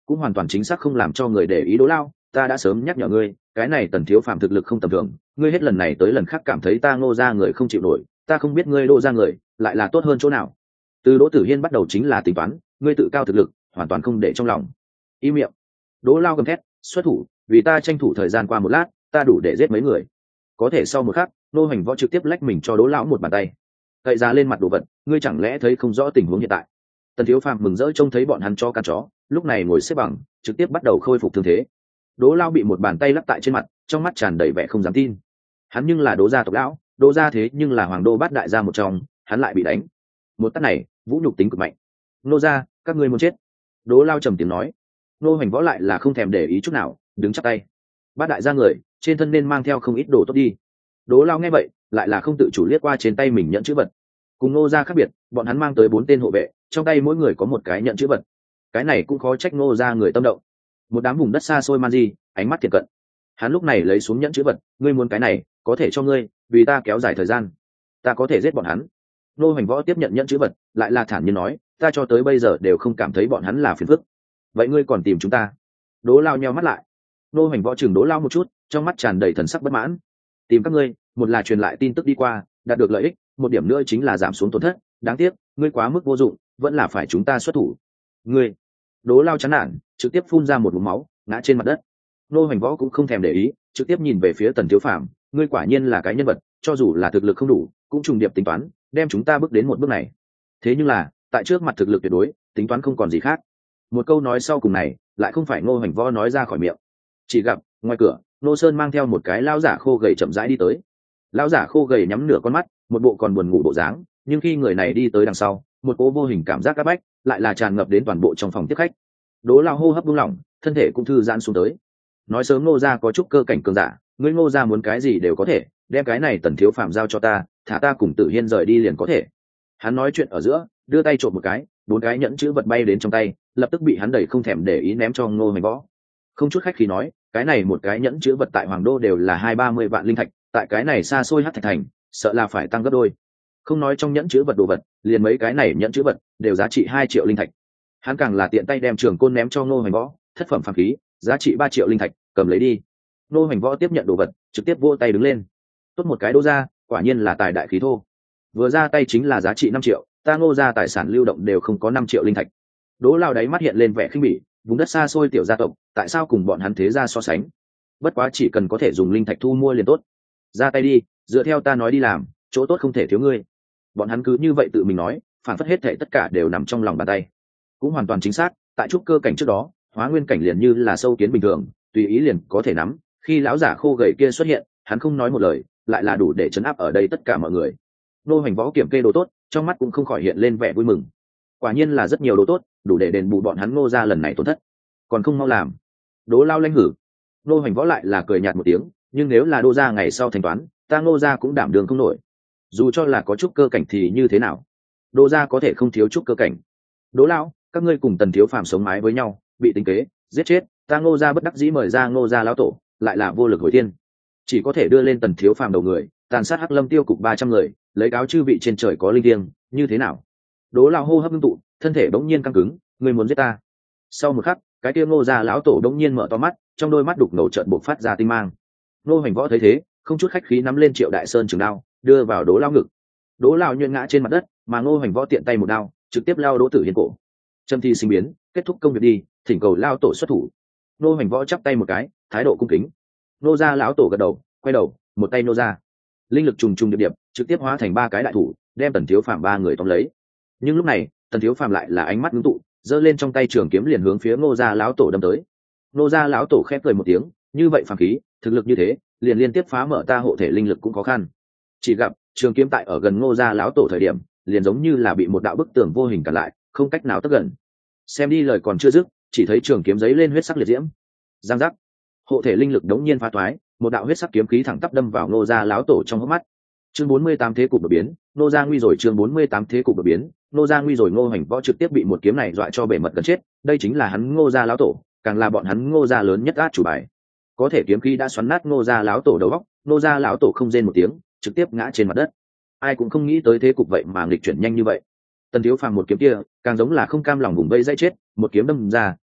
cũng hoàn toàn chính xác không làm cho người để ý. Đỗ Lao, ta đã sớm nhắc nhở ngươi, cái này Tần thiếu phàm thực lực không tầm thường, ngươi hết lần này tới lần khác cảm thấy ta Ngô gia người không chịu nổi, ta không biết ngươi Đỗ gia người lại là tốt hơn chỗ nào. Từ Đỗ Tử Hiên bắt đầu chính là tính toán, ngươi tự cao thực lực hoàn toàn không để trong lòng. Im miệng. Đỗ Lao gầm thét, xuất thủ, vì ta tranh thủ thời gian qua một lát, ta đủ để giết mấy người. Có thể sau một khắc, Nô Hoành Võ trực tiếp lách mình cho Đỗ lão một bàn tay. Cậy ra lên mặt đồ vật, ngươi chẳng lẽ thấy không rõ tình huống hiện tại? Tần thiếu phàm mừng rỡ trông thấy bọn hắn cho căn chó, lúc này ngồi xếp bằng, trực tiếp bắt đầu khôi phục thương thế. Đỗ Lao bị một bàn tay lắp tại trên mặt, trong mắt tràn đầy vẻ không dám tin. Hắn nhưng là Đỗ gia tộc lão, Đỗ gia thế nhưng là hoàng đô bát đại gia một trong, hắn lại bị đánh. Một tát này, vũ nhục tính cực mạnh. Nô gia, các ngươi muốn chết. Đỗ Lao trầm tiếng nói. Nô Hoành Võ lại là không thèm để ý chút nào, đứng chắp tay. Bát đại gia người, trên thân nên mang theo không ít đồ tốt đi. Đỗ Lao nghe vậy, lại là không tự chủ liếc qua trên tay mình nhẫn chữ vật. Cùng Ngô gia khác biệt, bọn hắn mang tới bốn tên hộ vệ, trong tay mỗi người có một cái nhẫn chữ vật. Cái này cũng khó trách Ngô gia người tâm động. Một đám vùng đất xa xôi man di, ánh mắt thiệt cận. Hắn lúc này lấy xuống nhẫn chữ vật, ngươi muốn cái này, có thể cho ngươi, vì ta kéo dài thời gian, ta có thể giết bọn hắn. Ngô Hoành Võ tiếp nhận nhẫn chữ vật, lại là thản nhiên nói, ta cho tới bây giờ đều không cảm thấy bọn hắn là phiền phức. Vậy ngươi còn tìm chúng ta? Đỗ Lao nheo mắt lại. Ngô Hoành Võ chừng Đỗ Lao một chút, trong mắt tràn đầy thần sắc bất mãn. Tìm các ngươi, một là truyền lại tin tức đi qua, đạt được lợi ích, một điểm nữa chính là giảm xuống tổn thất. Đáng tiếc, ngươi quá mức vô dụng, vẫn là phải chúng ta xuất thủ. Ngươi. Đỗ Lao chán nản, trực tiếp phun ra một ngụm máu, ngã trên mặt đất. Ngô Hoành Võ cũng không thèm để ý, trực tiếp nhìn về phía Tần thiếu phàm, ngươi quả nhiên là cái nhân vật, cho dù là thực lực không đủ, cũng trùng điệp tính toán, đem chúng ta bước đến một bước này. Thế nhưng là, tại trước mặt thực lực tuyệt đối, tính toán không còn gì khác. Một câu nói sau cùng này, lại không phải Ngô Hoành Võ nói ra khỏi miệng. Chỉ gặp, ngoài cửa, Nô Sơn mang theo một cái lão giả khô gầy chậm rãi đi tới. Lão giả khô gầy nhắm nửa con mắt, một bộ còn buồn ngủ bộ dáng, nhưng khi người này đi tới đằng sau, một cỗ vô hình cảm giác áp bách lại là tràn ngập đến toàn bộ trong phòng tiếp khách. Đỗ Lao hô hấp buông lỏng, thân thể cũng thư giãn xuống tới. Nói sớm Ngô gia có chút cơ cảnh cường giả, ngươi Ngô gia muốn cái gì đều có thể, đem cái này Tần thiếu phàm giao cho ta, thả ta cùng Tử Hiên rời đi liền có thể. Hắn nói chuyện ở giữa, đưa tay trộm một cái, bốn cái nhẫn chữ vật bay đến trong tay, lập tức bị hắn đẩy không thèm để ý ném cho Ngô Hoành Võ. Không chút khách khí nói, cái này một cái nhẫn chữ vật tại Hoàng Đô đều là hai ba mươi vạn linh thạch, tại cái này xa xôi hắc thạch thành, sợ là phải tăng gấp đôi. Không nói trong nhẫn chữ vật đồ vật, liền mấy cái này nhẫn chữ vật đều giá trị hai triệu linh thạch. Hắn càng là tiện tay đem trường côn ném cho Ngô Hoành Võ, thất phẩm phàm khí, giá trị ba triệu linh thạch, cầm lấy đi. Ngô Hoành Võ tiếp nhận đồ vật, trực tiếp vỗ tay đứng lên. Tốt một cái Đỗ gia, quả nhiên là tài đại khí thô. Vừa ra tay chính là giá trị năm triệu, ta Ngô gia tài sản lưu động đều không có năm triệu linh thạch. Đỗ Lao đáy mắt hiện lên vẻ khinh bỉ, vùng đất xa xôi tiểu gia tộc, tại sao cùng bọn hắn thế gia so sánh? Bất quá chỉ cần có thể dùng linh thạch thu mua liền tốt. Ra tay đi, dựa theo ta nói đi làm, chỗ tốt không thể thiếu ngươi. Bọn hắn cứ như vậy tự mình nói, phản phất hết thảy tất cả đều nằm trong lòng bàn tay. Cũng hoàn toàn chính xác, tại trúc cơ cảnh trước đó, hóa nguyên cảnh liền như là sâu kiến bình thường, tùy ý liền có thể nắm. Khi lão giả khô gầy kia xuất hiện, hắn không nói một lời, lại là đủ để chấn áp ở đây tất cả mọi người. Nô Hoành Võ kiểm kê đồ tốt, trong mắt cũng không khỏi hiện lên vẻ vui mừng. Quả nhiên là rất nhiều đồ tốt, đủ để đền bù bọn hắn Ngô gia lần này tổn thất. Còn không mau làm. Đỗ Lao lanh hử. Nô Hoành Võ lại là cười nhạt một tiếng, nhưng nếu là Đô gia ngày sau thanh toán, ta Ngô gia cũng đảm đường không nổi. Dù cho là có chút cơ cảnh thì như thế nào? Đô gia có thể không thiếu chút cơ cảnh. Đỗ Lão, các ngươi cùng Tần thiếu phàm sống mái với nhau, bị tính kế, giết chết, ta Ngô gia bất đắc dĩ mời ra Ngô gia lão tổ, lại là vô lực hồi thiên. Chỉ có thể đưa lên Tần thiếu phàm đầu người, tàn sát Hắc Lâm tiêu cục ba trăm người, lấy cáo chư vị trên trời có linh thiêng, như thế nào? Đỗ Lão hô hấp ngưng tụ, thân thể bỗng nhiên căng cứng, ngươi muốn giết ta? Sau một khắc, cái kia Ngô gia lão tổ bỗng nhiên mở to mắt, trong đôi mắt đục ngầu trợn bộc phát ra tinh mang. Ngô Hoành Võ thấy thế, không chút khách khí nắm lên Triệu Đại Sơn trường đao, đưa vào Đỗ Lao ngực. Đỗ Lao nhuyễn ngã trên mặt đất, mà Ngô Hoành Võ tiện tay một đao, trực tiếp lao Đỗ Tử Hiên cổ. Châm thi sinh biến, kết thúc công việc đi, thỉnh cầu lao tổ xuất thủ. Ngô Hoành Võ chắp tay một cái, thái độ cung kính. Ngô gia lão tổ gật đầu, quay đầu, một tay nô ra. Linh lực trùng trùng điệp điệp, trực tiếp hóa thành ba cái đại thủ, đem Tần thiếu phàm ba người tóm lấy. Nhưng lúc này, Tần thiếu phàm lại là ánh mắt ngưng tụ, giơ lên trong tay trường kiếm liền hướng phía Ngô gia lão tổ đâm tới. Ngô gia lão tổ khép cười một tiếng, như vậy phàm khí, thực lực như thế, liền liên tiếp phá mở ta hộ thể linh lực cũng khó khăn. Chỉ gặp trường kiếm tại ở gần Ngô gia lão tổ thời điểm, liền giống như là bị một đạo bức tường vô hình cản lại, không cách nào tới gần. Xem đi lời còn chưa dứt, chỉ thấy trường kiếm giấy lên huyết sắc liệt diễm. Giang giác, hộ thể linh lực đống nhiên phá thoái, một đạo huyết sắc kiếm khí thẳng tắp đâm vào Ngô gia lão tổ trong hốc mắt. Chương bốn mươi tám thế cục đột biến, Ngô gia nguy rồi. Chương bốn mươi tám thế cục đột biến, Ngô gia nguy rồi. Ngô Hoành Võ trực tiếp bị một kiếm này dọa cho bể mật gần chết, đây chính là hắn Ngô gia lão tổ, càng là bọn hắn Ngô gia lớn nhất át chủ bài. Có thể kiếm khí đã xoắn nát Ngô gia lão tổ đầu óc, Ngô gia lão tổ không rên một tiếng, trực tiếp ngã trên mặt đất. Ai cũng không nghĩ tới thế cục vậy mà nghịch chuyển nhanh như vậy. Tần thiếu phàm một kiếm kia, càng giống là không cam lòng vùng vây dây chết, một kiếm đâm ra,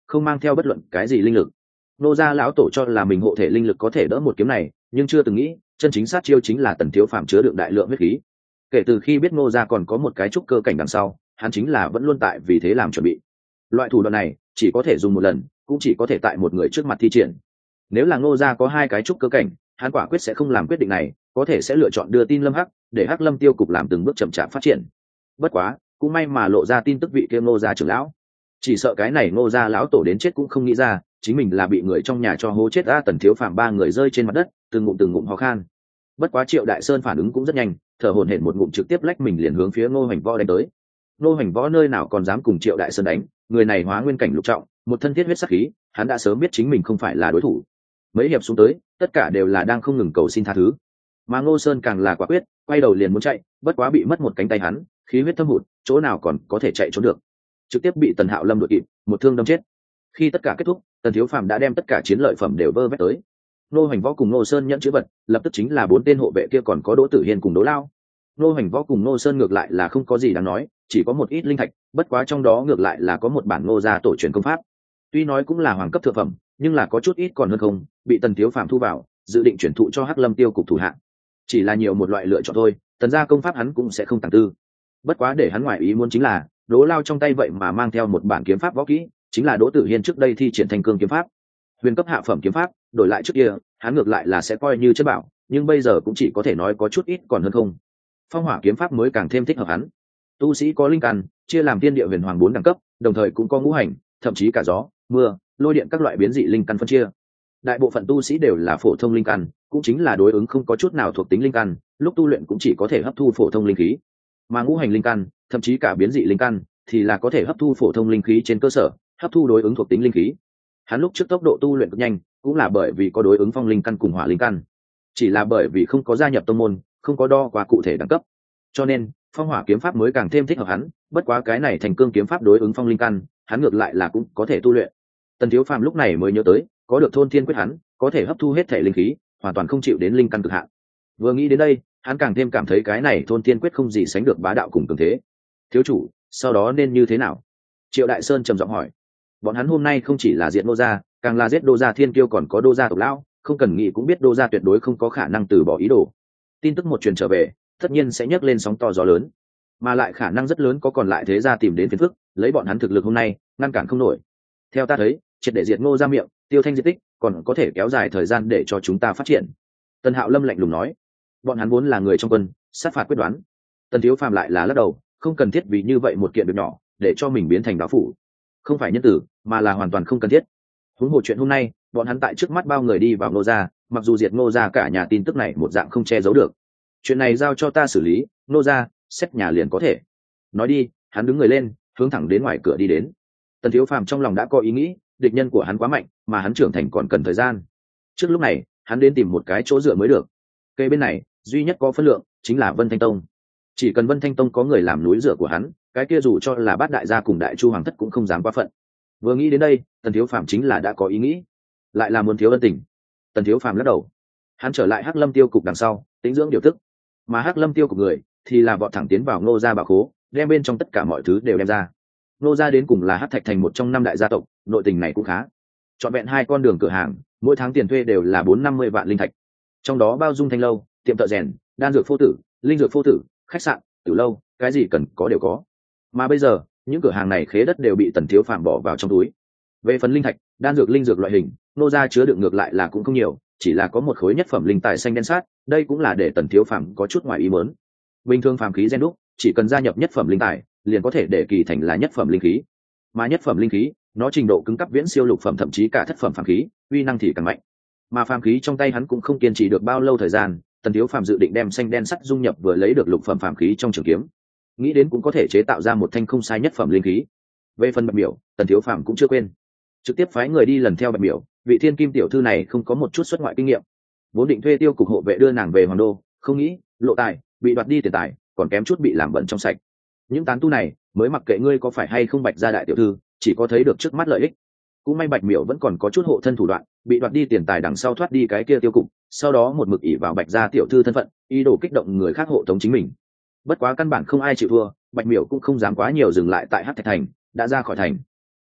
không mang theo bất luận cái gì linh lực. Nô gia lão tổ cho là mình hộ thể linh lực có thể đỡ một kiếm này, nhưng chưa từng nghĩ chân chính sát chiêu chính là Tần Thiếu Phàm chứa đựng đại lượng huyết khí. Kể từ khi biết Ngô gia còn có một cái trúc cơ cảnh đằng sau, hắn chính là vẫn luôn tại vì thế làm chuẩn bị. Loại thủ đoạn này chỉ có thể dùng một lần, cũng chỉ có thể tại một người trước mặt thi triển. Nếu là Ngô gia có hai cái trúc cơ cảnh, hắn quả quyết sẽ không làm quyết định này, có thể sẽ lựa chọn đưa tin Lâm Hắc, để Hắc Lâm Tiêu cục làm từng bước chậm chạp phát triển. Bất quá, cũng may mà lộ ra tin tức vị kia Ngô gia trưởng lão. Chỉ sợ cái này Ngô gia lão tổ đến chết cũng không nghĩ ra, chính mình là bị người trong nhà cho hố chết. A Tần Thiếu Phàm ba người rơi trên mặt đất, từng ngụm từng ngụm ho khan. Bất quá Triệu Đại Sơn phản ứng cũng rất nhanh, thở hổn hển một ngụm trực tiếp lách mình liền hướng phía Ngô Hoành Võ đánh tới. Ngô Hoành Võ nơi nào còn dám cùng Triệu Đại Sơn đánh, người này hóa nguyên cảnh lục trọng, một thân thiết huyết sắc khí, hắn đã sớm biết chính mình không phải là đối thủ. Mấy hiệp xuống tới, tất cả đều là đang không ngừng cầu xin tha thứ. Mà Ngô Sơn càng là quả quyết, quay đầu liền muốn chạy, bất quá bị mất một cánh tay hắn, khí huyết thâm hụt, chỗ nào còn có thể chạy trốn được. Trực tiếp bị Tần Hạo Lâm đuổi kịp, một thương đâm chết. Khi tất cả kết thúc, Tần Thiếu Phàm đã đem tất cả chiến lợi phẩm đều vơ vét tới. Ngô Hoành Võ cùng Ngô Sơn nhận chữ vật, lập tức chính là bốn tên hộ vệ kia còn có Đỗ Tử Hiên cùng Đỗ Lao. Ngô Hoành Võ cùng Ngô Sơn ngược lại là không có gì đáng nói, chỉ có một ít linh thạch, bất quá trong đó ngược lại là có một bản Ngô gia tổ truyền công pháp. Tuy nói cũng là hoàng cấp thượng phẩm, nhưng là có chút ít còn hơn không, bị Tần Thiếu Phàm thu vào, dự định chuyển thụ cho Hắc Lâm Tiêu cục thủ hạ. Chỉ là nhiều một loại lựa chọn thôi, Tần gia công pháp hắn cũng sẽ không tàng tư. Bất quá để hắn ngoài ý muốn chính là, Đỗ Lao trong tay vậy mà mang theo một bản kiếm pháp võ kỹ, chính là Đỗ Tử Hiên trước đây thi triển thành cương kiếm pháp. Huyền cấp hạ phẩm kiếm pháp, đổi lại trước kia, hắn ngược lại là sẽ coi như chất bảo, nhưng bây giờ cũng chỉ có thể nói có chút ít còn hơn không. Phong hỏa kiếm pháp mới càng thêm thích hợp hắn. Tu sĩ có linh căn, chia làm thiên địa huyền hoàng bốn đẳng cấp, đồng thời cũng có ngũ hành, thậm chí cả gió, mưa, lôi điện các loại biến dị linh căn phân chia. Đại bộ phận tu sĩ đều là phổ thông linh căn, cũng chính là đối ứng không có chút nào thuộc tính linh căn, lúc tu luyện cũng chỉ có thể hấp thu phổ thông linh khí. Mà ngũ hành linh căn, thậm chí cả biến dị linh căn, thì là có thể hấp thu phổ thông linh khí trên cơ sở, hấp thu đối ứng thuộc tính linh khí. Hắn lúc trước tốc độ tu luyện cực nhanh, cũng là bởi vì có đối ứng phong linh căn cùng hỏa linh căn. Chỉ là bởi vì không có gia nhập tông môn, không có đo qua cụ thể đẳng cấp, cho nên phong hỏa kiếm pháp mới càng thêm thích hợp hắn. Bất quá cái này thành cương kiếm pháp đối ứng phong linh căn, hắn ngược lại là cũng có thể tu luyện. Tần Thiếu Phàm lúc này mới nhớ tới, có được thôn thiên quyết hắn, có thể hấp thu hết thể linh khí, hoàn toàn không chịu đến linh căn cực hạn. Vừa nghĩ đến đây, hắn càng thêm cảm thấy cái này thôn thiên quyết không gì sánh được bá đạo cùng cường thế. Thiếu chủ, sau đó nên như thế nào? Triệu Đại Sơn trầm giọng hỏi. Bọn hắn hôm nay không chỉ là diệt Đô gia, càng là giết Đô gia thiên kiêu, còn có Đô gia tộc lão, không cần nghĩ cũng biết Đô gia tuyệt đối không có khả năng từ bỏ ý đồ. Tin tức một truyền trở về, tất nhiên sẽ nhấc lên sóng to gió lớn, mà lại khả năng rất lớn có còn lại thế gia tìm đến phiền phức, lấy bọn hắn thực lực hôm nay, ngăn cản không nổi. Theo ta thấy, triệt để diệt Ngô gia miệng, tiêu thanh diệt tích, còn có thể kéo dài thời gian để cho chúng ta phát triển. Tần Hạo Lâm lạnh lùng nói. Bọn hắn vốn là người trong quân, sát phạt quyết đoán. Tần Thiếu Phàm lại là lắc đầu, không cần thiết vì như vậy một kiện việc nhỏ để cho mình biến thành báo phủ. Không phải nhân tử, mà là hoàn toàn không cần thiết. Huống hồ chuyện hôm nay, bọn hắn tại trước mắt bao người đi vào Ngô gia, mặc dù diệt Ngô gia cả nhà tin tức này một dạng không che giấu được. Chuyện này giao cho ta xử lý, Ngô gia xét nhà liền có thể. Nói đi, hắn đứng người lên, hướng thẳng đến ngoài cửa đi đến. Tần Thiếu Phàm trong lòng đã có ý nghĩ, địch nhân của hắn quá mạnh, mà hắn trưởng thành còn cần thời gian. Trước lúc này, hắn đến tìm một cái chỗ dựa mới được. Cây bên này, duy nhất có phân lượng chính là Vân Thanh Tông. Chỉ cần Vân Thanh Tông có người làm núi dựa của hắn, cái kia dù cho là bát đại gia cùng đại chu hoàng thất cũng không dám quá phận. Vừa nghĩ đến đây, Tần Thiếu Phàm chính là đã có ý nghĩ, lại là muốn thiếu ân tình. Tần Thiếu Phàm lắc đầu, hắn trở lại Hắc Lâm Tiêu cục đằng sau, tĩnh dưỡng điều tức, mà Hắc Lâm Tiêu cục người thì là vọt thẳng tiến vào Ngô gia bảo khố, đem bên trong tất cả mọi thứ đều đem ra. Ngô gia đến cùng là Hắc Thạch thành một trong năm đại gia tộc, nội tình này cũng khá. Chọn vẹn hai con đường cửa hàng, mỗi tháng tiền thuê đều là bốn năm mươi vạn linh thạch, trong đó bao dung thanh lâu, tiệm thợ rèn, đan dược phô tử, linh dược phô tử, khách sạn, tử lâu, cái gì cần có đều có. Mà bây giờ, những cửa hàng này khế đất đều bị Tần Thiếu Phàm bỏ vào trong túi. Về phần linh thạch, đan dược, linh dược loại hình, Ngô gia chứa đựng ngược lại là cũng không nhiều, chỉ là có một khối nhất phẩm linh tài xanh đen sát, đây cũng là để Tần Thiếu Phàm có chút ngoài ý muốn. Bình thường phàm khí gen đúc, chỉ cần gia nhập nhất phẩm linh tài, liền có thể để kỳ thành là nhất phẩm linh khí. Mà nhất phẩm linh khí, nó trình độ cứng cấp viễn siêu lục phẩm thậm chí cả thất phẩm phàm khí, uy năng thì càng mạnh. Mà phàm khí trong tay hắn cũng không kiên trì được bao lâu thời gian, Tần Thiếu Phàm dự định đem xanh đen sắt dung nhập vừa lấy được lục phẩm phàm khí trong trường kiếm, nghĩ đến cũng có thể chế tạo ra một thanh không sai nhất phẩm linh khí. Về phần Bạch Miểu, Tần Thiếu Phàm cũng chưa quên, trực tiếp phái người đi lần theo Bạch Miểu. Vị thiên kim tiểu thư này không có một chút xuất ngoại kinh nghiệm, vốn định thuê Tiêu cục hộ vệ đưa nàng về Hoàng đô, không nghĩ lộ tài, bị đoạt đi tiền tài, còn kém chút bị làm bẩn trong sạch. Những tán tu này mới mặc kệ ngươi có phải hay không Bạch gia đại tiểu thư, chỉ có thấy được trước mắt lợi ích. Cũng may Bạch Miểu vẫn còn có chút hộ thân thủ đoạn, bị đoạt đi tiền tài đằng sau thoát đi cái kia Tiêu cục, sau đó một mực ỷ vào Bạch gia tiểu thư thân phận, ý đồ kích động người khác hộ tống chính mình. Bất quá căn bản không ai chịu thua, Bạch Miểu cũng không dám quá nhiều dừng lại tại Hắc Thạch thành, đã ra khỏi thành.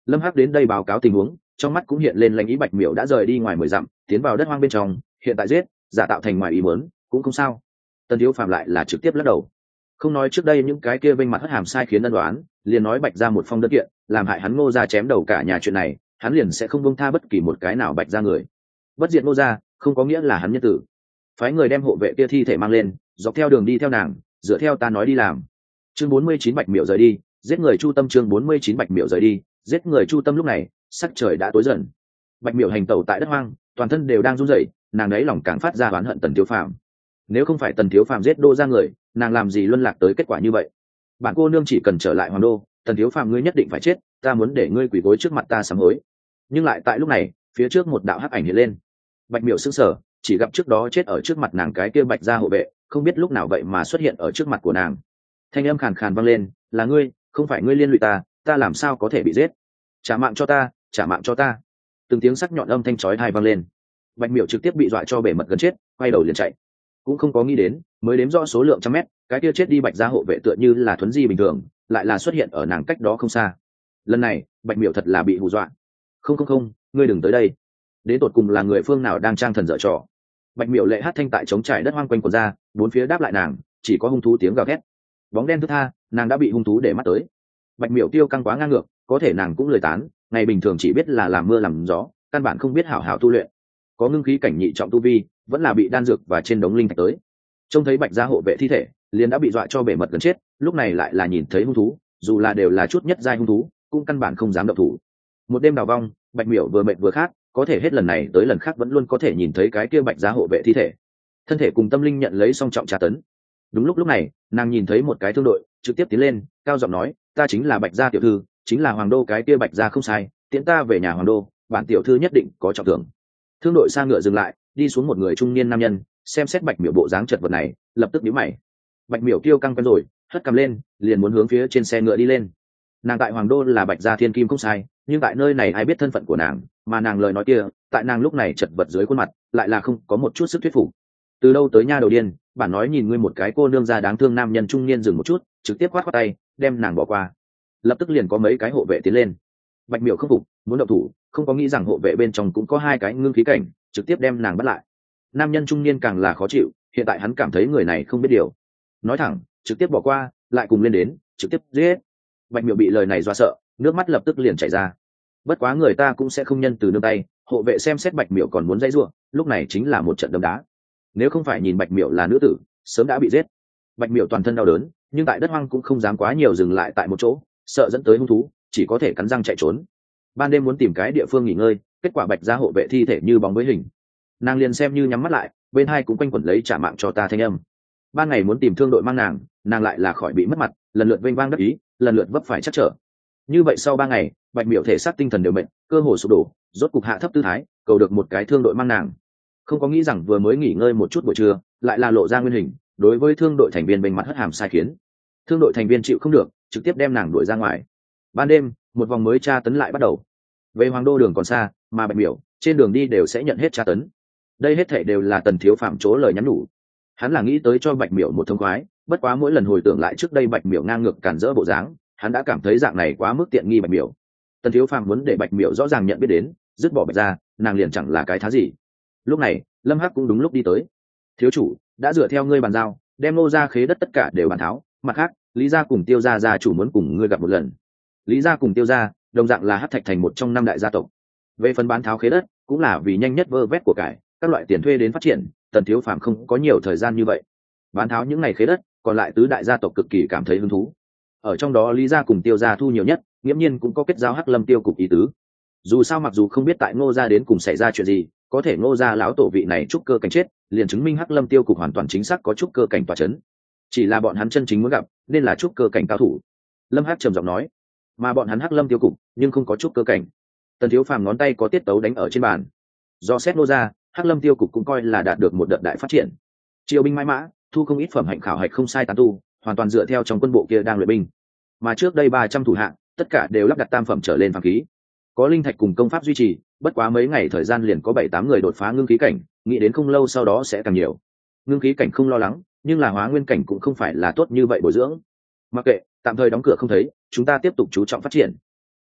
Lâm Hắc đến đây báo cáo tình huống, trong mắt cũng hiện lên lãnh ý. Bạch Miểu đã rời đi ngoài mười dặm, tiến vào đất hoang bên trong, hiện tại giết giả tạo thành ngoài ý muốn cũng không sao. Tần Thiếu Phàm lại là trực tiếp lắc đầu. Không nói trước đây những cái kia bên mặt hất hàm sai khiến ân đoán, liền nói Bạch ra một phong đơn kiện làm hại hắn Ngô gia chém đầu cả nhà chuyện này, hắn liền sẽ không buông tha bất kỳ một cái nào Bạch ra người. Bất diệt Ngô gia không có nghĩa là hắn nhân tử. Phái người đem hộ vệ kia thi thể mang lên, dọc theo đường đi theo nàng, dựa theo ta nói đi làm. Chương bốn mươi chín Bạch Miểu rời đi, giết người Chu Tâm. Chương bốn mươi chín Bạch Miểu rời đi, giết người Chu Tâm. Lúc này sắc trời đã tối dần. Bạch Miểu hành tẩu tại đất hoang, toàn thân đều đang run rẩy, nàng ấy lòng càng phát ra oán hận Tần Thiếu Phàm. Nếu không phải Tần Thiếu Phàm giết Đô ra người, nàng làm gì luân lạc tới kết quả như vậy? Bản cô nương chỉ cần trở lại Hoàng Đô, Tần Thiếu Phàm ngươi nhất định phải chết, ta muốn để ngươi quỳ gối trước mặt ta sám hối. Nhưng lại tại lúc này, phía trước một đạo hắc ảnh hiện lên. Bạch Miểu sững sờ, chỉ gặp trước đó chết ở trước mặt nàng cái kia Bạch gia hộ vệ, không biết lúc nào vậy mà xuất hiện ở trước mặt của nàng. Thanh âm khàn khàn vang lên, là ngươi, không phải ngươi liên lụy ta, ta làm sao có thể bị giết? Trả mạng cho ta, trả mạng cho ta. Từng tiếng sắc nhọn âm thanh chói tai vang lên. Bạch Miểu trực tiếp bị dọa cho bể mật gần chết, quay đầu liền chạy. Cũng không có nghĩ đến, mới đếm rõ số lượng trăm mét, cái kia chết đi Bạch gia hộ vệ tựa như là thuấn di bình thường, lại là xuất hiện ở nàng cách đó không xa. Lần này, Bạch Miểu thật là bị hù dọa. Không không không, ngươi đừng tới đây. Đến tột cùng là người phương nào đang trang thần dở trò? Bạch Miểu lệ hát thanh tại chống trải đất hoang quanh quần ra, bốn phía đáp lại nàng, chỉ có hung thú tiếng gào thét. Bóng đen thức tha, nàng đã bị hung thú để mắt tới. Bạch Miểu tiêu căng quá ngang ngược, có thể nàng cũng lười tán, ngày bình thường chỉ biết là làm mưa làm gió, căn bản không biết hảo hảo tu luyện. Có ngưng khí cảnh nhị trọng tu vi, vẫn là bị đan dược và trên đống linh thạch tới. Trông thấy Bạch gia hộ vệ thi thể, liền đã bị dọa cho bể mật gần chết, lúc này lại là nhìn thấy hung thú, dù là đều là chút nhất giai hung thú, cũng căn bản không dám động thủ. Một đêm đào vong, Bạch Miểu vừa mệt vừa khát, có thể hết lần này tới lần khác vẫn luôn có thể nhìn thấy cái kia Bạch gia hộ vệ thi thể. Thân thể cùng tâm linh nhận lấy song trọng tra tấn. Đúng lúc lúc này, nàng nhìn thấy một cái thương đội, trực tiếp tiến lên, cao giọng nói, ta chính là Bạch gia tiểu thư, chính là Hoàng Đô cái kia Bạch gia không sai, tiễn ta về nhà Hoàng Đô, bản tiểu thư nhất định có trọng thưởng. Thương đội xa ngựa dừng lại, đi xuống một người trung niên nam nhân, xem xét Bạch Miểu bộ dáng chật vật này, lập tức nhíu mày. Bạch Miểu kiêu căng quen rồi, hất cằm lên, liền muốn hướng phía trên xe ngựa đi lên. Nàng tại Hoàng Đô là Bạch gia thiên kim không sai, nhưng tại nơi này ai biết thân phận của nàng, mà nàng lời nói kia, tại nàng lúc này chật vật dưới khuôn mặt, lại là không có một chút sức thuyết phục. Từ đâu tới nha đầu điên, bản nói nhìn ngươi một cái cô nương già đáng thương. Nam nhân trung niên dừng một chút, trực tiếp khoát khoát tay, đem nàng bỏ qua. Lập tức liền có mấy cái hộ vệ tiến lên. Bạch Miểu không phục, muốn động thủ, không có nghĩ rằng hộ vệ bên trong cũng có hai cái ngưng khí cảnh, trực tiếp đem nàng bắt lại. Nam nhân trung niên càng là khó chịu, hiện tại hắn cảm thấy người này không biết điều. Nói thẳng, trực tiếp bỏ qua, lại cùng lên đến, trực tiếp giết. Bạch Miểu bị lời này dọa sợ, nước mắt lập tức liền chảy ra. Bất quá người ta cũng sẽ không nhân từ nương tay, hộ vệ xem xét Bạch Miểu còn muốn dãy rủa, lúc này chính là một trận đấm đá. Nếu không phải nhìn Bạch Miểu là nữ tử, sớm đã bị giết. Bạch Miểu toàn thân đau đớn, nhưng tại đất hoang cũng không dám quá nhiều dừng lại tại một chỗ, sợ dẫn tới hung thú, chỉ có thể cắn răng chạy trốn. Ban đêm muốn tìm cái địa phương nghỉ ngơi, kết quả Bạch gia hộ vệ thi thể như bóng với hình. Nàng liền xem như nhắm mắt lại, bên hai cũng quanh quẩn lấy trả mạng cho ta thanh âm. Ban ngày muốn tìm thương đội mang nàng, nàng lại là khỏi bị mất mặt, lần lượt vênh vang đắc ý, lần lượt vấp phải chắc trở. Như vậy sau ba ngày, Bạch Miểu thể xác tinh thần đều mệt, cơ hồ sụp đổ, rốt cục hạ thấp tư thái, cầu được một cái thương đội mang nàng. Không có nghĩ rằng vừa mới nghỉ ngơi một chút buổi trưa, lại là lộ ra nguyên hình, đối với thương đội thành viên bên mặt hất hàm sai khiến. Thương đội thành viên chịu không được, trực tiếp đem nàng đuổi ra ngoài. Ban đêm, một vòng mới tra tấn lại bắt đầu. Về Hoàng Đô đường còn xa, mà Bạch Miểu trên đường đi đều sẽ nhận hết tra tấn. Đây hết thảy đều là Tần Thiếu Phàm chỗ lời nhắn nhủ. Hắn là nghĩ tới cho Bạch Miểu một thông khoái, bất quá mỗi lần hồi tưởng lại trước đây Bạch Miểu ngang ngược cản rỡ bộ dáng, hắn đã cảm thấy dạng này quá mức tiện nghi Bạch Miểu. Tần Thiếu Phàm muốn để Bạch Miểu rõ ràng nhận biết đến, dứt bỏ Bạch gia, nàng liền chẳng là cái thá gì. Lúc này, Lâm Hắc cũng đúng lúc đi tới. Thiếu chủ đã dựa theo ngươi bàn giao, đem nô gia khế đất tất cả đều bàn tháo, mặt khác, Lý gia cùng Tiêu gia gia chủ muốn cùng ngươi gặp một lần. Lý gia cùng Tiêu gia đồng dạng là Hắc Thạch thành một trong năm đại gia tộc. Về phần bán tháo khế đất, cũng là vì nhanh nhất vơ vét của cải, các loại tiền thuê đến phát triển, Tần Thiếu Phàm không có nhiều thời gian như vậy. Bán tháo những ngày khế đất, còn lại tứ đại gia tộc cực kỳ cảm thấy hứng thú. Ở trong đó Lý gia cùng Tiêu gia thu nhiều nhất, nghiễm nhiên cũng có kết giao Hắc Lâm Tiêu cục ý tứ. Dù sao mặc dù không biết tại Ngô gia đến cùng xảy ra chuyện gì, có thể Ngô gia lão tổ vị này trúc cơ cảnh chết, liền chứng minh Hắc Lâm Tiêu cục hoàn toàn chính xác có trúc cơ cảnh tọa chấn. Chỉ là bọn hắn chân chính muốn gặp, nên là trúc cơ cảnh cao thủ. Lâm Hắc trầm giọng nói, mà bọn hắn Hắc Lâm Tiêu cục, nhưng không có trúc cơ cảnh. Tần Thiếu Phàm ngón tay có tiết tấu đánh ở trên bàn. Do xét Ngô gia, Hắc Lâm Tiêu cục cũng coi là đạt được một đợt đại phát triển. Triều binh mãi mã, thu không ít phẩm hạnh khảo hạch không sai tán tu, hoàn toàn dựa theo trong quân bộ kia đang luyện binh. Mà trước đây ba trăm thủ hạng, tất cả đều lắp đặt tam phẩm trở lên phàm khí. Có linh thạch cùng công pháp duy trì, bất quá mấy ngày thời gian liền có bảy tám người đột phá ngưng khí cảnh, nghĩ đến không lâu sau đó sẽ càng nhiều. Ngưng khí cảnh không lo lắng, nhưng là hóa nguyên cảnh cũng không phải là tốt như vậy bồi dưỡng. Mặc kệ, tạm thời đóng cửa không thấy, chúng ta tiếp tục chú trọng phát triển.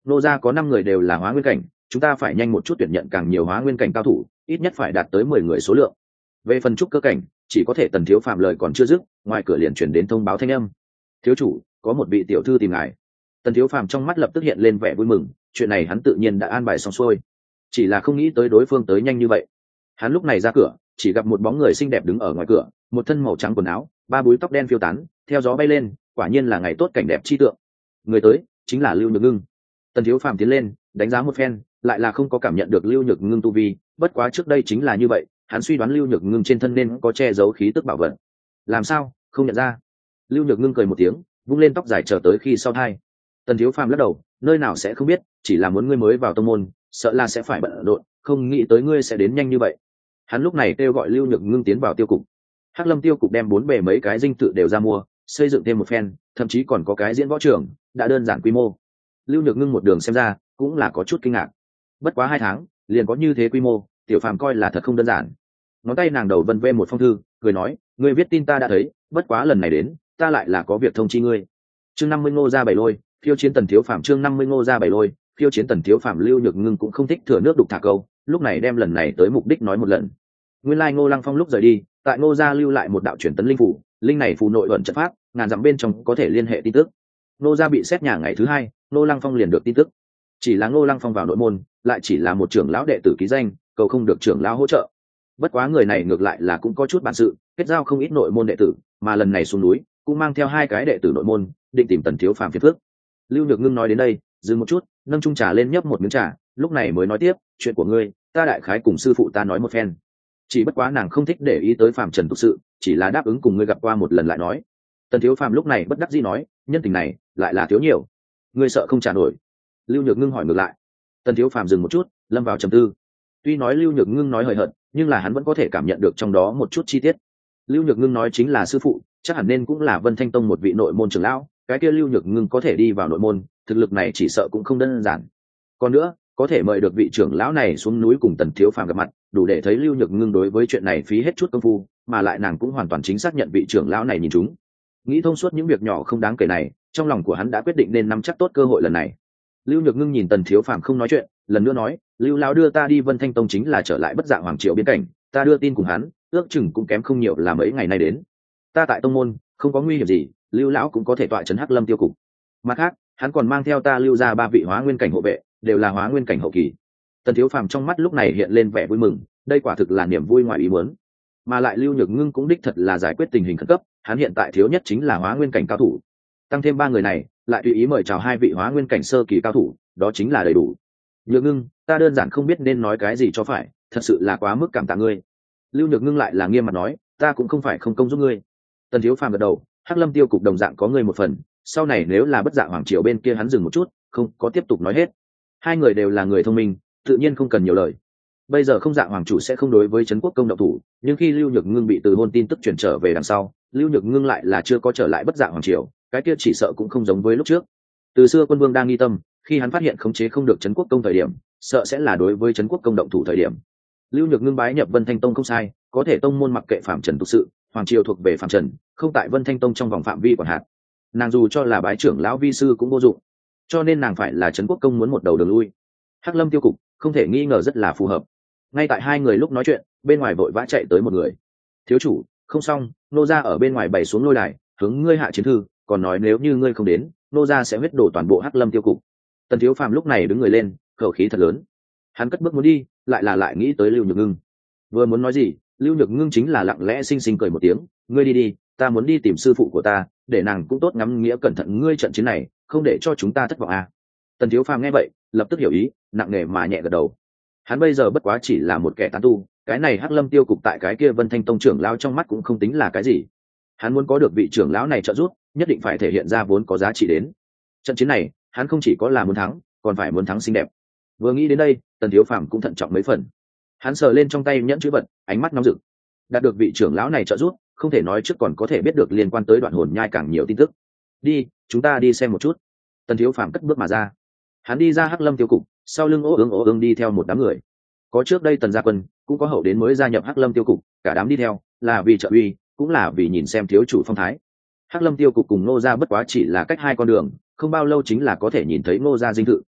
nô gia có năm người đều là hóa nguyên cảnh, chúng ta phải nhanh một chút tuyển nhận càng nhiều hóa nguyên cảnh cao thủ, ít nhất phải đạt tới mười người số lượng. Về phần trúc cơ cảnh, chỉ có thể Tần Thiếu Phàm lời còn chưa dứt, ngoài cửa liền chuyển đến thông báo thanh âm. Thiếu chủ, có một vị tiểu thư tìm ngài. Tần Thiếu Phàm trong mắt lập tức hiện lên vẻ vui mừng, chuyện này hắn tự nhiên đã an bài xong xuôi, chỉ là không nghĩ tới đối phương tới nhanh như vậy. Hắn lúc này ra cửa, chỉ gặp một bóng người xinh đẹp đứng ở ngoài cửa, một thân màu trắng quần áo, ba búi tóc đen phiêu tán, theo gió bay lên, quả nhiên là ngày tốt cảnh đẹp chi tượng. Người tới chính là Lưu Nhược Ngưng. Tần Thiếu Phàm tiến lên, đánh giá một phen, lại là không có cảm nhận được Lưu Nhược Ngưng tu vi, bất quá trước đây chính là như vậy, hắn suy đoán Lưu Nhược Ngưng trên thân nên có che giấu khí tức bảo vật. Làm sao, không nhận ra? Lưu Nhược Ngưng cười một tiếng, vung lên tóc dài chờ tới khi sau hai. Tần Thiếu Phàm lắc đầu, nơi nào sẽ không biết, chỉ là muốn ngươi mới vào tông môn, sợ là sẽ phải bận rộn, không nghĩ tới ngươi sẽ đến nhanh như vậy. Hắn lúc này kêu gọi Lưu Nhược Ngưng tiến vào tiêu cục. Hắc Lâm tiêu cục đem bốn bề mấy cái dinh thự đều ra mua, xây dựng thêm một phen, thậm chí còn có cái diễn võ trường, đã đơn giản quy mô. Lưu Nhược Ngưng một đường xem ra, cũng là có chút kinh ngạc. Bất quá hai tháng, liền có như thế quy mô, Tiểu Phàm coi là thật không đơn giản. Ngón tay nàng đầu vân vê một phong thư, cười nói, ngươi viết tin ta đã thấy, bất quá lần này đến, ta lại là có việc thông chi ngươi. Chương năm mươi Ngô gia bảy lôi, phiêu chiến Tần Thiếu Phàm. Chương năm mươi Ngô gia bảy lôi, phiêu chiến Tần Thiếu Phàm. Lưu Nhược Ngưng cũng không thích thừa nước đục thả câu, lúc này đem lần này tới mục đích nói một lần. Nguyên lai Ngô Lăng Phong lúc rời đi, tại Ngô gia lưu lại một đạo truyền tấn linh phủ, linh này phù nội ẩn trận pháp, ngàn dặm bên trong có thể liên hệ tin tức. Ngô gia bị xét nhà ngày thứ hai, Ngô Lăng Phong liền được tin tức. Chỉ là Ngô Lăng Phong vào nội môn, lại chỉ là một trưởng lão đệ tử ký danh, cầu không được trưởng lão hỗ trợ. Bất quá người này ngược lại là cũng có chút bản sự, kết giao không ít nội môn đệ tử, mà lần này xuống núi cũng mang theo hai cái đệ tử nội môn, định tìm Tần Thiếu Phàm phiền phức. Lưu Nhược Ngưng nói đến đây, dừng một chút, nâng chung trà lên nhấp một miếng trà, lúc này mới nói tiếp, chuyện của ngươi, ta đại khái cùng sư phụ ta nói một phen. Chỉ bất quá nàng không thích để ý tới Phàm Trần tục sự, chỉ là đáp ứng cùng ngươi gặp qua một lần lại nói. Tần Thiếu Phàm lúc này bất đắc dĩ nói, nhân tình này lại là thiếu nhiều, ngươi sợ không trả nổi. Lưu Nhược Ngưng hỏi ngược lại. Tần Thiếu Phàm dừng một chút, lâm vào trầm tư. Tuy nói Lưu Nhược Ngưng nói hời hợt, nhưng là hắn vẫn có thể cảm nhận được trong đó một chút chi tiết. Lưu Nhược Ngưng nói chính là sư phụ, chắc hẳn nên cũng là Vân Thanh Tông một vị nội môn trưởng lão, cái kia Lưu Nhược Ngưng có thể đi vào nội môn, thực lực này chỉ sợ cũng không đơn giản. Còn nữa, có thể mời được vị trưởng lão này xuống núi cùng Tần Thiếu Phàm gặp mặt, đủ để thấy Lưu Nhược Ngưng đối với chuyện này phí hết chút công phu, mà lại nàng cũng hoàn toàn chính xác nhận vị trưởng lão này nhìn chúng. Nghĩ thông suốt những việc nhỏ không đáng kể này, trong lòng của hắn đã quyết định nên nắm chắc tốt cơ hội lần này. Lưu Nhược Ngưng nhìn Tần Thiếu Phàm không nói chuyện, lần nữa nói, Lưu lão đưa ta đi Vân Thanh Tông chính là trở lại Bất Dạ Hoàng Triều biên cảnh, ta đưa tin cùng hắn, ước chừng cũng kém không nhiều là mấy ngày nay đến. Ta tại tông môn, không có nguy hiểm gì, Lưu lão cũng có thể tọa trấn Hắc Lâm tiêu cục. Mặt khác, hắn còn mang theo ta Lưu ra ba vị hóa nguyên cảnh hộ vệ, đều là hóa nguyên cảnh hậu kỳ. Tần Thiếu Phàm trong mắt lúc này hiện lên vẻ vui mừng, đây quả thực là niềm vui ngoài ý muốn. Mà lại Lưu Nhược Ngưng cũng đích thật là giải quyết tình hình khẩn cấp, hắn hiện tại thiếu nhất chính là hóa nguyên cảnh cao thủ. Tăng thêm ba người này, lại tùy ý mời chào hai vị hóa nguyên cảnh sơ kỳ cao thủ, đó chính là đầy đủ. Nhược Ngưng, ta đơn giản không biết nên nói cái gì cho phải, thật sự là quá mức cảm tạ ngươi. Lưu Nhược Ngưng lại là nghiêm mặt nói, ta cũng không phải không công giúp ngươi. Tần Thiếu Phàm gật đầu, Hắc Lâm tiêu cục đồng dạng có ngươi một phần, sau này nếu là Bất Dạ Hoàng Triều bên kia hắn dừng một chút, không có tiếp tục nói hết. Hai người đều là người thông minh, tự nhiên không cần nhiều lời. Bây giờ không Dạ Hoàng chủ sẽ không đối với Trấn Quốc công động thủ, nhưng khi Lưu Nhược Ngưng bị từ hôn tin tức chuyển trở về đằng sau, Lưu Nhược Ngưng lại là chưa có trở lại Bất Dạ Hoàng Triều, cái kia chỉ sợ cũng không giống với lúc trước. Từ xưa quân vương đang nghi tâm, khi hắn phát hiện khống chế không được Trấn Quốc công thời điểm, sợ sẽ là đối với Trấn Quốc công động thủ thời điểm. Lưu Nhược Ngưng bái nhập Vân Thanh Tông không sai, có thể tông môn mặc kệ phạm trần tục sự, hoàng triều thuộc về phạm trần, không tại Vân Thanh Tông trong vòng phạm vi quản hạt. Nàng dù cho là bái trưởng lão vi sư cũng vô dụng, cho nên nàng phải là Trấn Quốc công muốn một đầu đường lui. Hắc Lâm tiêu cục không thể nghi ngờ rất là phù hợp. Ngay tại hai người lúc nói chuyện, bên ngoài vội vã chạy tới một người. Thiếu chủ, không xong, nô gia ở bên ngoài bày xuống lôi đài, hướng ngươi hạ chiến thư, còn nói nếu như ngươi không đến, nô gia sẽ huyết đổ toàn bộ Hắc Lâm tiêu cục. Tần Thiếu Phàm lúc này đứng người lên, khẩu khí thật lớn. Hắn cất bước muốn đi, lại là lại nghĩ tới Lưu Nhược Ngưng. Vừa muốn nói gì, Lưu Nhược Ngưng chính là lặng lẽ xinh xinh cười một tiếng, ngươi đi đi, ta muốn đi tìm sư phụ của ta, để nàng cũng tốt ngắm nghĩa cẩn thận ngươi trận chiến này, không để cho chúng ta thất vọng à. Tần Thiếu Phàm nghe vậy, lập tức hiểu ý, nặng nề mà nhẹ gật đầu. Hắn bây giờ bất quá chỉ là một kẻ tán tu, cái này Hắc Lâm tiêu cục tại cái kia Vân Thanh Tông trưởng lão trong mắt cũng không tính là cái gì. Hắn muốn có được vị trưởng lão này trợ giúp, nhất định phải thể hiện ra vốn có giá trị đến. Trận chiến này, hắn không chỉ có là muốn thắng, còn phải muốn thắng xinh đẹp. Vừa nghĩ đến đây, Tần Thiếu Phàm cũng thận trọng mấy phần. Hắn sờ lên trong tay nhẫn chữ vật, ánh mắt nóng rực. Đạt được vị trưởng lão này trợ giúp, không thể nói trước còn có thể biết được liên quan tới đoạn hồn nhai càng nhiều tin tức. Đi, chúng ta đi xem một chút. Tần Thiếu Phàm cất bước mà ra. Hắn đi ra Hắc Lâm tiêu cục, sau lưng ố ương ố ương đi theo một đám người. Có trước đây Tần gia quân, cũng có hậu đến mới gia nhập Hắc Lâm tiêu cục, cả đám đi theo, là vì trợ uy, cũng là vì nhìn xem thiếu chủ phong thái. Hắc Lâm tiêu cục cùng Ngô gia bất quá chỉ là cách hai con đường, không bao lâu chính là có thể nhìn thấy Ngô gia dinh thự.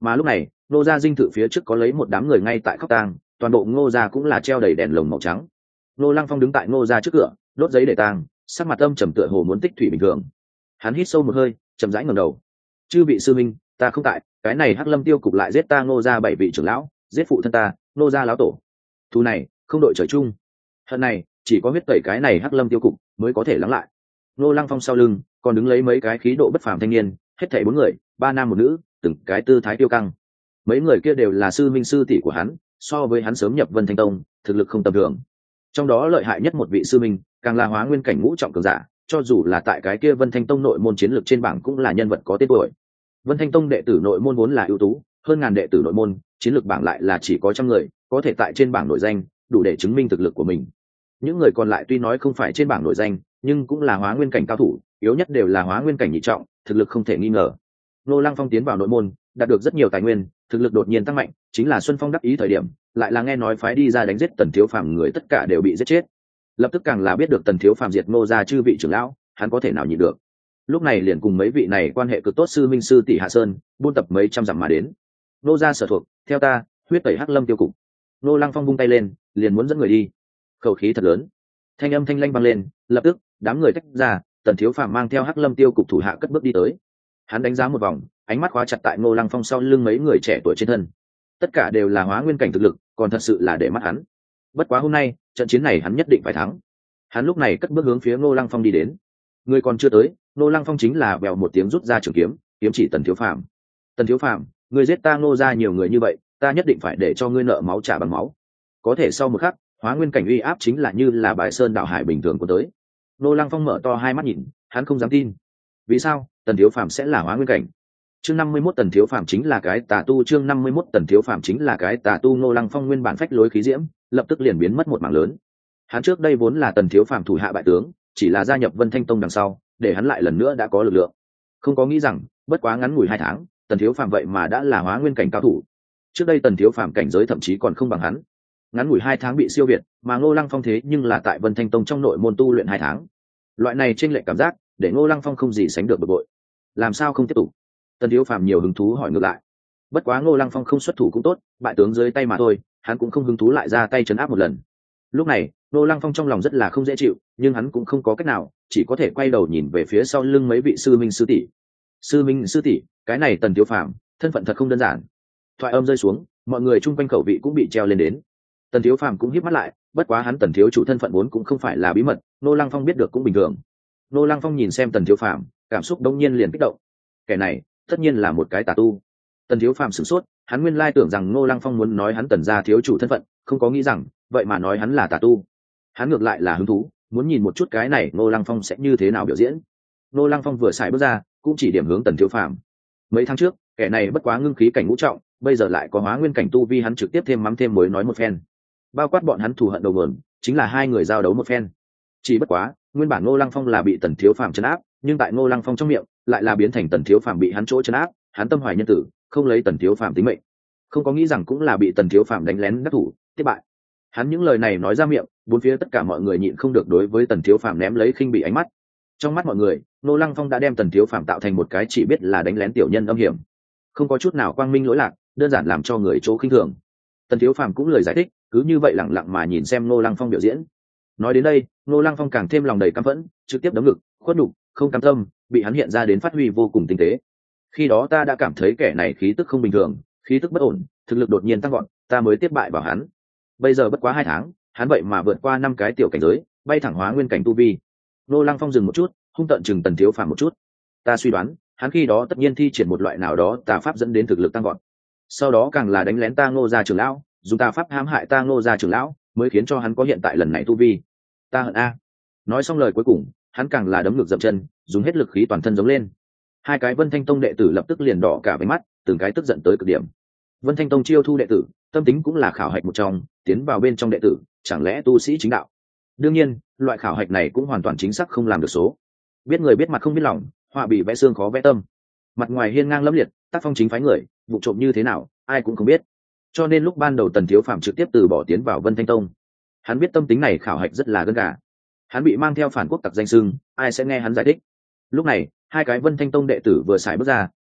Mà lúc này Ngô gia dinh thự phía trước có lấy một đám người ngay tại khóc tang, toàn bộ Ngô gia cũng là treo đầy đèn lồng màu trắng. Ngô Lăng Phong đứng tại Ngô gia trước cửa, đốt giấy để tang, sắc mặt âm trầm tựa hồ muốn tích thủy bình thường. Hắn hít sâu một hơi, chậm rãi ngẩng đầu. Chư vị sư minh, ta không tại, cái này Hắc Lâm tiêu cục lại giết ta Ngô gia bảy vị trưởng lão, giết phụ thân ta Ngô gia lão tổ. Thù này không đội trời chung, hận này chỉ có huyết tẩy cái này Hắc Lâm tiêu cục mới có thể lắng lại. Ngô Lăng Phong sau lưng còn đứng lấy mấy cái khí độ bất phàm thanh niên, hết thảy bốn người, ba nam một nữ, từng cái tư thái tiêu căng. Mấy người kia đều là sư minh sư tỷ của hắn, so với hắn sớm nhập Vân Thanh Tông, thực lực không tầm thường. Trong đó lợi hại nhất một vị sư minh, càng là hóa nguyên cảnh ngũ trọng cường giả, cho dù là tại cái kia Vân Thanh Tông nội môn chiến lược trên bảng cũng là nhân vật có tên tuổi. Vân Thanh Tông đệ tử nội môn vốn là ưu tú, hơn ngàn đệ tử nội môn, chiến lược bảng lại là chỉ có trăm người, có thể tại trên bảng nổi danh, đủ để chứng minh thực lực của mình. Những người còn lại tuy nói không phải trên bảng nổi danh, nhưng cũng là hóa nguyên cảnh cao thủ, yếu nhất đều là hóa nguyên cảnh nhị trọng, thực lực không thể nghi ngờ. Ngô Lăng Phong tiến vào nội môn, đạt được rất nhiều tài nguyên, thực lực đột nhiên tăng mạnh, chính là Xuân Phong đắc ý thời điểm, lại là nghe nói phái đi ra đánh giết Tần Thiếu Phàm người tất cả đều bị giết chết. Lập tức càng là biết được Tần Thiếu Phàm diệt Ngô gia chư vị trưởng lão, hắn có thể nào nhịn được. Lúc này liền cùng mấy vị này quan hệ cực tốt sư minh sư tỷ Hạ Sơn, buôn tập mấy trăm dặm mà đến. Ngô gia sở thuộc, theo ta, huyết tẩy Hắc Lâm tiêu cục. Ngô Lăng Phong vung tay lên, liền muốn dẫn người đi. Khẩu khí thật lớn. Thanh âm thanh lanh vang lên, lập tức, đám người tách ra, Tần Thiếu Phàm mang theo Hắc Lâm tiêu cục thủ hạ cất bước đi tới. Hắn đánh giá một vòng, ánh mắt khóa chặt tại Ngô Lăng Phong sau lưng mấy người trẻ tuổi trên thân. Tất cả đều là hóa nguyên cảnh thực lực, còn thật sự là để mắt hắn. Bất quá hôm nay, trận chiến này hắn nhất định phải thắng. Hắn lúc này cất bước hướng phía Ngô Lăng Phong đi đến. Người còn chưa tới, Ngô Lăng Phong chính là bèo một tiếng rút ra trường kiếm, kiếm chỉ Tần Thiếu Phàm. Tần Thiếu Phàm, ngươi giết ta Ngô gia nhiều người như vậy, ta nhất định phải để cho ngươi nợ máu trả bằng máu. Có thể sau một khắc, hóa nguyên cảnh uy áp chính là như là bãi sơn đảo hải bình thường của tới. Ngô Lăng Phong mở to hai mắt nhìn, hắn không dám tin. Vì sao Tần Thiếu Phàm sẽ là hóa nguyên cảnh? Chương năm mươi mốt Tần Thiếu Phàm chính là cái tà tu, chương năm mươi mốt Tần Thiếu Phàm chính là cái tà tu. Ngô Lăng Phong nguyên bản phách lối khí diễm, lập tức liền biến mất một mảng lớn. Hắn trước đây vốn là Tần Thiếu Phàm thủ hạ bại tướng, chỉ là gia nhập Vân Thanh Tông đằng sau, để hắn lại lần nữa đã có lực lượng. Không có nghĩ rằng, bất quá ngắn ngủi hai tháng, Tần Thiếu Phàm vậy mà đã là hóa nguyên cảnh cao thủ. Trước đây Tần Thiếu Phàm cảnh giới thậm chí còn không bằng hắn. Ngắn ngủi hai tháng bị siêu việt, mà Ngô Lăng Phong thế nhưng là tại Vân Thanh Tông trong nội môn tu luyện hai tháng. Loại này chênh lệch cảm giác, để Ngô Lăng Phong không gì sánh được bực bội. Làm sao không tiếp tục? Tần Thiếu Phàm nhiều hứng thú hỏi ngược lại. Bất quá Ngô Lăng Phong không xuất thủ cũng tốt, bại tướng dưới tay mà thôi, hắn cũng không hứng thú lại ra tay trấn áp một lần. Lúc này, Ngô Lăng Phong trong lòng rất là không dễ chịu, nhưng hắn cũng không có cách nào, chỉ có thể quay đầu nhìn về phía sau lưng mấy vị sư minh sư tỷ. Sư minh sư tỷ, cái này Tần Thiếu Phàm, thân phận thật không đơn giản. Thoại âm rơi xuống, mọi người chung quanh khẩu vị cũng bị treo lên đến. Tần Thiếu Phàm cũng híp mắt lại, bất quá hắn Tần thiếu chủ thân phận vốn cũng không phải là bí mật, Ngô Lăng Phong biết được cũng bình thường. Ngô Lăng Phong nhìn xem Tần Thiếu Phàm, cảm xúc đông nhiên liền kích động. Kẻ này, tất nhiên là một cái tà tu. Tần Thiếu Phàm sửng sốt, hắn nguyên lai tưởng rằng Ngô Lăng Phong muốn nói hắn Tần gia thiếu chủ thân phận, không có nghĩ rằng, vậy mà nói hắn là tà tu. Hắn ngược lại là hứng thú, muốn nhìn một chút cái này Ngô Lăng Phong sẽ như thế nào biểu diễn. Ngô Lăng Phong vừa xài bước ra, cũng chỉ điểm hướng Tần Thiếu Phàm. Mấy tháng trước, kẻ này bất quá ngưng khí cảnh ngũ trọng, bây giờ lại có hóa nguyên cảnh tu vi, hắn trực tiếp thêm mắm thêm muối nói một phen. Bao quát bọn hắn thù hận đầu nguồn, chính là hai người giao đấu một phen. Chỉ bất quá, nguyên bản Ngô Lăng Phong là bị Tần Thiếu Phàm trấn áp, nhưng tại Ngô Lăng Phong trong miệng, lại là biến thành Tần Thiếu Phàm bị hắn chỗ trấn áp, hắn tâm hoài nhân tử, không lấy Tần Thiếu Phàm tính mệnh. Không có nghĩ rằng cũng là bị Tần Thiếu Phàm đánh lén đắc thủ, tiếp bại. Hắn những lời này nói ra miệng, bốn phía tất cả mọi người nhịn không được đối với Tần Thiếu Phàm ném lấy khinh bị ánh mắt. Trong mắt mọi người, Ngô Lăng Phong đã đem Tần Thiếu Phàm tạo thành một cái chỉ biết là đánh lén tiểu nhân âm hiểm, không có chút nào quang minh lỗi lạc, đơn giản làm cho người chỗ khinh thường. Tần Thiếu Phàm cũng lời giải thích, cứ như vậy lặng lặng mà nhìn xem Ngô Lăng Phong biểu diễn. Nói đến đây, Ngô Lăng Phong càng thêm lòng đầy căm phẫn, trực tiếp đấm ngực, khuất nhục, không cam tâm, bị hắn hiện ra đến phát huy vô cùng tinh tế. Khi đó ta đã cảm thấy kẻ này khí tức không bình thường, khí tức bất ổn, thực lực đột nhiên tăng vọt, ta mới tiếp bại vào hắn. Bây giờ bất quá hai tháng, hắn vậy mà vượt qua năm cái tiểu cảnh giới, bay thẳng hóa nguyên cảnh tu vi. Ngô Lăng Phong dừng một chút, hung tợn chừng Tần Thiếu Phàm một chút. Ta suy đoán, hắn khi đó tất nhiên thi triển một loại nào đó tà pháp dẫn đến thực lực tăng vọt. Sau đó càng là đánh lén ta Ngô gia trưởng lão, dùng tà pháp hãm hại ta Ngô gia trưởng lão, mới khiến cho hắn có hiện tại lần này tu vi. Ta hận a. Nói xong lời cuối cùng, hắn càng là đấm ngực dậm chân, dùng hết lực khí toàn thân giống lên. Hai cái Vân Thanh Tông đệ tử lập tức liền đỏ cả váy mắt, từng cái tức giận tới cực điểm. Vân Thanh Tông chiêu thu đệ tử, tâm tính cũng là khảo hạch một trong, tiến vào bên trong đệ tử, chẳng lẽ tu sĩ chính đạo? Đương nhiên, loại khảo hạch này cũng hoàn toàn chính xác không làm được số. Biết người biết mặt không biết lòng, họa bị vẽ xương khó vẽ tâm. Mặt ngoài hiên ngang lẫm liệt, tác phong chính phái người, vụ trộm như thế nào, ai cũng không biết. Cho nên lúc ban đầu Tần Thiếu Phàm trực tiếp từ bỏ tiến vào Vân Thanh Tông. Hắn biết tâm tính này khảo hạch rất là gân gà. Hắn bị mang theo phản quốc tặc danh xưng, ai sẽ nghe hắn giải thích. Lúc này, hai cái Vân Thanh Tông đệ tử vừa xài bước ra,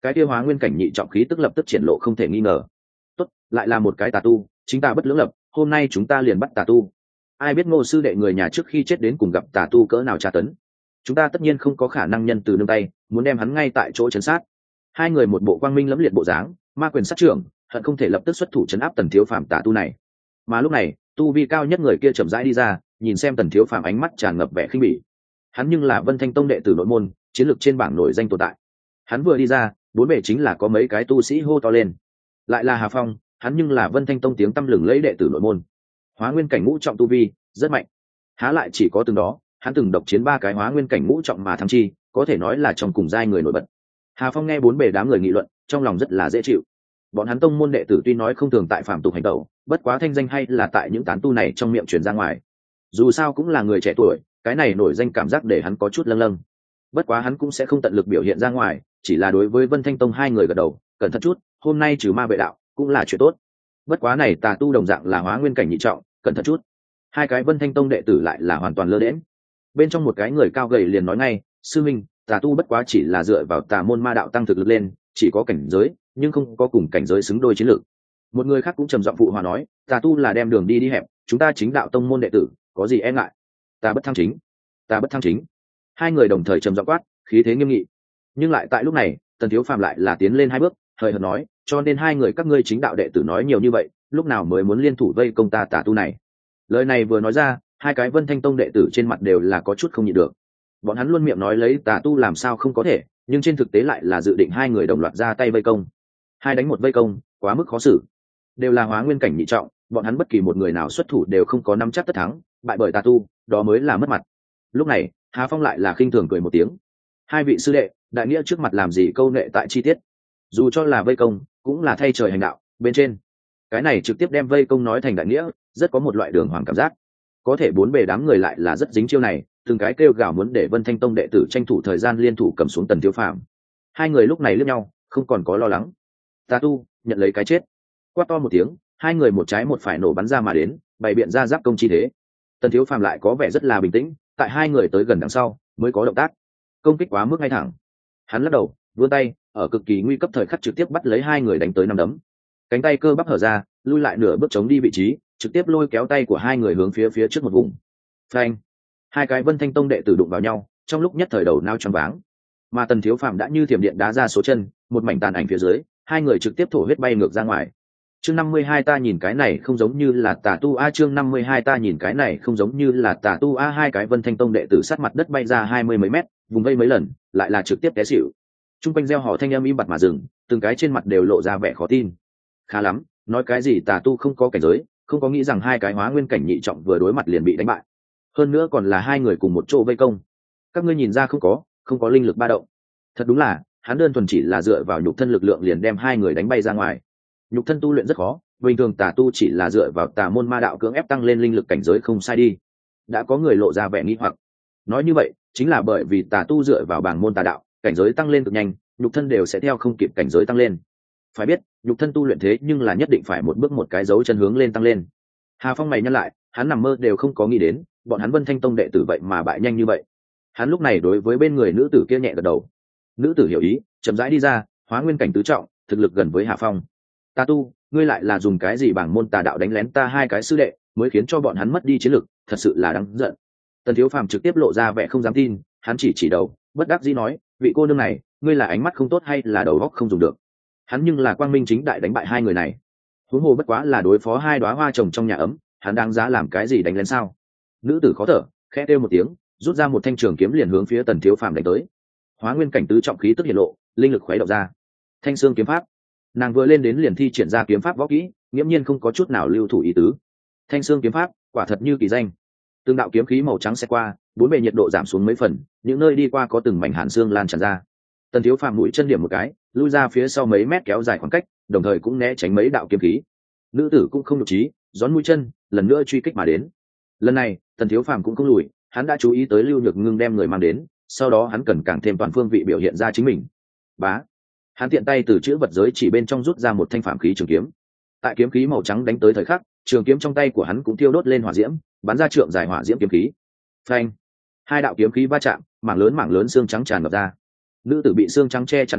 cái kia hóa nguyên cảnh nhị trọng khí tức lập tức triển lộ không thể nghi ngờ. Tốt, lại là một cái tà tu, chính ta bất lưỡng lập, hôm nay chúng ta liền bắt tà tu. Ai biết Ngô sư đệ người nhà trước khi chết đến cùng gặp tà tu cỡ nào tra tấn, chúng ta tất nhiên không có khả năng nhân từ nương tay, muốn đem hắn ngay tại chỗ chấn sát. Hai người một bộ quang minh lẫm liệt bộ dáng, ma quyền sát trưởng, hận không thể lập tức xuất thủ chấn áp tần thiếu phàm tà tu này. Mà lúc này, tu vi cao nhất người kia chậm rãi đi ra, nhìn xem tần thiếu phàm ánh mắt tràn ngập vẻ khinh bỉ. Hắn nhưng là Vân Thanh Tông đệ tử nội môn, chiến lược trên bảng nổi danh tồn tại. Hắn vừa đi ra, bốn bề chính là có mấy cái tu sĩ hô to lên. Lại là Hà Phong, hắn nhưng là Vân Thanh Tông tiếng tăm lừng lẫy đệ tử nội môn, hóa nguyên cảnh ngũ trọng tu vi, rất mạnh. Há lại chỉ có từng đó, hắn từng độc chiến ba cái hóa nguyên cảnh ngũ trọng mà thắng chi, có thể nói là trong cùng giai người nổi bật. Hà Phong nghe bốn bề đám người nghị luận, trong lòng rất là dễ chịu. Bọn hắn tông môn đệ tử tuy nói không thường tại phạm tục hành tẩu, bất quá thanh danh hay là tại những tán tu này trong miệng truyền ra ngoài. Dù sao cũng là người trẻ tuổi, cái này nổi danh cảm giác để hắn có chút lâng lâng. Bất quá hắn cũng sẽ không tận lực biểu hiện ra ngoài, chỉ là đối với Vân Thanh Tông hai người gật đầu, cẩn thận chút, hôm nay trừ ma vệ đạo cũng là chuyện tốt. Bất quá này tà tu đồng dạng là hóa nguyên cảnh nhị trọng, cẩn thận chút. Hai cái Vân Thanh Tông đệ tử lại là hoàn toàn lơ đễnh. Bên trong một cái người cao gầy liền nói ngay, sư minh, tà tu bất quá chỉ là dựa vào tà môn ma đạo tăng thực lực lên, chỉ có cảnh giới, nhưng không có cùng cảnh giới xứng đôi chiến lược. Một người khác cũng trầm giọng phụ hòa nói, tà tu là đem đường đi đi hẹp, chúng ta chính đạo tông môn đệ tử, có gì e ngại? Ta bất thăng chính, ta bất thăng chính. Hai người đồng thời trầm giọng quát, khí thế nghiêm nghị. Nhưng lại tại lúc này, Tần Thiếu Phàm lại là tiến lên hai bước, hời hợt nói, cho nên hai người các ngươi chính đạo đệ tử nói nhiều như vậy, lúc nào mới muốn liên thủ vây công ta tà tu này? Lời này vừa nói ra, hai cái Vân Thanh Tông đệ tử trên mặt đều là có chút không nhịn được. Bọn hắn luôn miệng nói lấy tà tu làm sao không có thể, nhưng trên thực tế lại là dự định hai người đồng loạt ra tay vây công. Hai đánh một vây công, quá mức khó xử. Đều là hóa nguyên cảnh nhị trọng, bọn hắn bất kỳ một người nào xuất thủ đều không có nắm chắc tất thắng, bại bởi tà tu, đó mới là mất mặt. Lúc này, Hà Phong lại là khinh thường cười một tiếng. Hai vị sư đệ, đại nghĩa trước mặt làm gì câu nệ tại chi tiết? Dù cho là vây công, cũng là thay trời hành đạo, bên trên. Cái này trực tiếp đem vây công nói thành đại nghĩa, rất có một loại đường hoàng cảm giác. Có thể bốn bề đám người lại là rất dính chiêu này, từng cái kêu gào muốn để Vân Thanh Tông đệ tử tranh thủ thời gian liên thủ cầm xuống Tần Thiếu Phàm. Hai người lúc này liếc nhau, không còn có lo lắng. Tà tu, nhận lấy cái chết. Quát to một tiếng, hai người một trái một phải nổ bắn ra mà đến, bày biện ra giáp công chi thế. Tần Thiếu Phàm lại có vẻ rất là bình tĩnh, tại hai người tới gần đằng sau mới có động tác. Công kích quá mức ngay thẳng. Hắn lắc đầu, vươn tay, ở cực kỳ nguy cấp thời khắc trực tiếp bắt lấy hai người đánh tới năm đấm. Cánh tay cơ bắp hở ra, lui lại nửa bước chống đi vị trí, trực tiếp lôi kéo tay của hai người hướng phía phía trước một vùng. Phanh! Hai cái Vân Thanh Tông đệ tử đụng vào nhau, trong lúc nhất thời đầu nao choáng váng. Mà Tần Thiếu Phàm đã như thiểm điện đá ra số chân, một mảnh tàn ảnh phía dưới, hai người trực tiếp thổ huyết bay ngược ra ngoài. Chương năm mươi hai ta nhìn cái này không giống như là tà tu a, chương năm mươi hai ta nhìn cái này không giống như là tà tu a, hai cái Vân Thanh Tông đệ tử sát mặt đất bay ra hai mươi mấy mét, vùng vây mấy lần, lại là trực tiếp té xỉu. Trung quanh reo hò thanh âm im bặt mà dừng, từng cái trên mặt đều lộ ra vẻ khó tin. Khá lắm, nói cái gì tà tu không có cảnh giới, không có nghĩ rằng hai cái hóa nguyên cảnh nhị trọng vừa đối mặt liền bị đánh bại. Hơn nữa còn là hai người cùng một chỗ vây công. Các ngươi nhìn ra không có, không có linh lực ba động. Thật đúng là, hắn đơn thuần chỉ là dựa vào nhục thân lực lượng liền đem hai người đánh bay ra ngoài. Nhục thân tu luyện rất khó, bình thường tà tu chỉ là dựa vào tà môn ma đạo cưỡng ép tăng lên linh lực cảnh giới không sai đi. Đã có người lộ ra vẻ nghi hoặc. Nói như vậy, chính là bởi vì tà tu dựa vào bảng môn tà đạo, cảnh giới tăng lên cực nhanh, nhục thân đều sẽ theo không kịp cảnh giới tăng lên. Phải biết, nhục thân tu luyện thế nhưng là nhất định phải một bước một cái dấu chân hướng lên tăng lên. Hà Phong mày nhăn lại, hắn nằm mơ đều không có nghĩ đến, bọn hắn Vân Thanh Tông đệ tử vậy mà bại nhanh như vậy. Hắn lúc này đối với bên người nữ tử kia nhẹ gật đầu. Nữ tử hiểu ý, chậm rãi đi ra, hóa nguyên cảnh tứ trọng, thực lực gần với Hà Phong. Ta tu, ngươi lại là dùng cái gì bảng môn tà đạo đánh lén ta hai cái sư đệ, mới khiến cho bọn hắn mất đi chiến lực, thật sự là đáng giận. Tần Thiếu Phàm trực tiếp lộ ra vẻ không dám tin, hắn chỉ chỉ đầu, bất đắc dĩ nói, vị cô nương này, ngươi là ánh mắt không tốt hay là đầu óc không dùng được? Hắn nhưng là quang minh chính đại đánh bại hai người này. Huống hồ bất quá là đối phó hai đóa hoa trồng trong nhà ấm, hắn đáng giá làm cái gì đánh lén sao? Nữ tử khó thở, khẽ kêu một tiếng, rút ra một thanh trường kiếm liền hướng phía Tần Thiếu Phàm đánh tới. Hóa nguyên cảnh tứ trọng khí tức hiện lộ, linh lực khuấy động ra. Thanh xương kiếm pháp. Nàng vừa lên đến liền thi triển ra kiếm pháp võ kỹ, nghiễm nhiên không có chút nào lưu thủ ý tứ. Thanh xương kiếm pháp, quả thật như kỳ danh. Từng đạo kiếm khí màu trắng sẽ qua, bốn bề nhiệt độ giảm xuống mấy phần, những nơi đi qua có từng mảnh hàn xương lan tràn ra. Tần Thiếu Phàm mũi chân điểm một cái, lui ra phía sau mấy mét kéo dài khoảng cách, đồng thời cũng né tránh mấy đạo kiếm khí. Nữ tử cũng không nhục trí, gión mũi chân, lần nữa truy kích mà đến. Lần này, Tần Thiếu Phàm cũng không lùi, hắn đã chú ý tới Lưu Nhược Ngưng đem người mang đến, sau đó hắn cần càng thêm toàn phương vị biểu hiện ra chính mình. Bá, hắn tiện tay từ chữ vật giới chỉ bên trong rút ra một thanh phàm khí trường kiếm. Tại kiếm khí màu trắng đánh tới thời khắc, trường kiếm trong tay của hắn cũng thiêu đốt lên hỏa diễm, bắn ra trượng dài hỏa diễm kiếm khí. Phanh, hai đạo kiếm khí va chạm, mảng lớn mảng lớn xương trắng tràn ngập ra. Nữ tử bị xương trắng che chắn ánh mắt,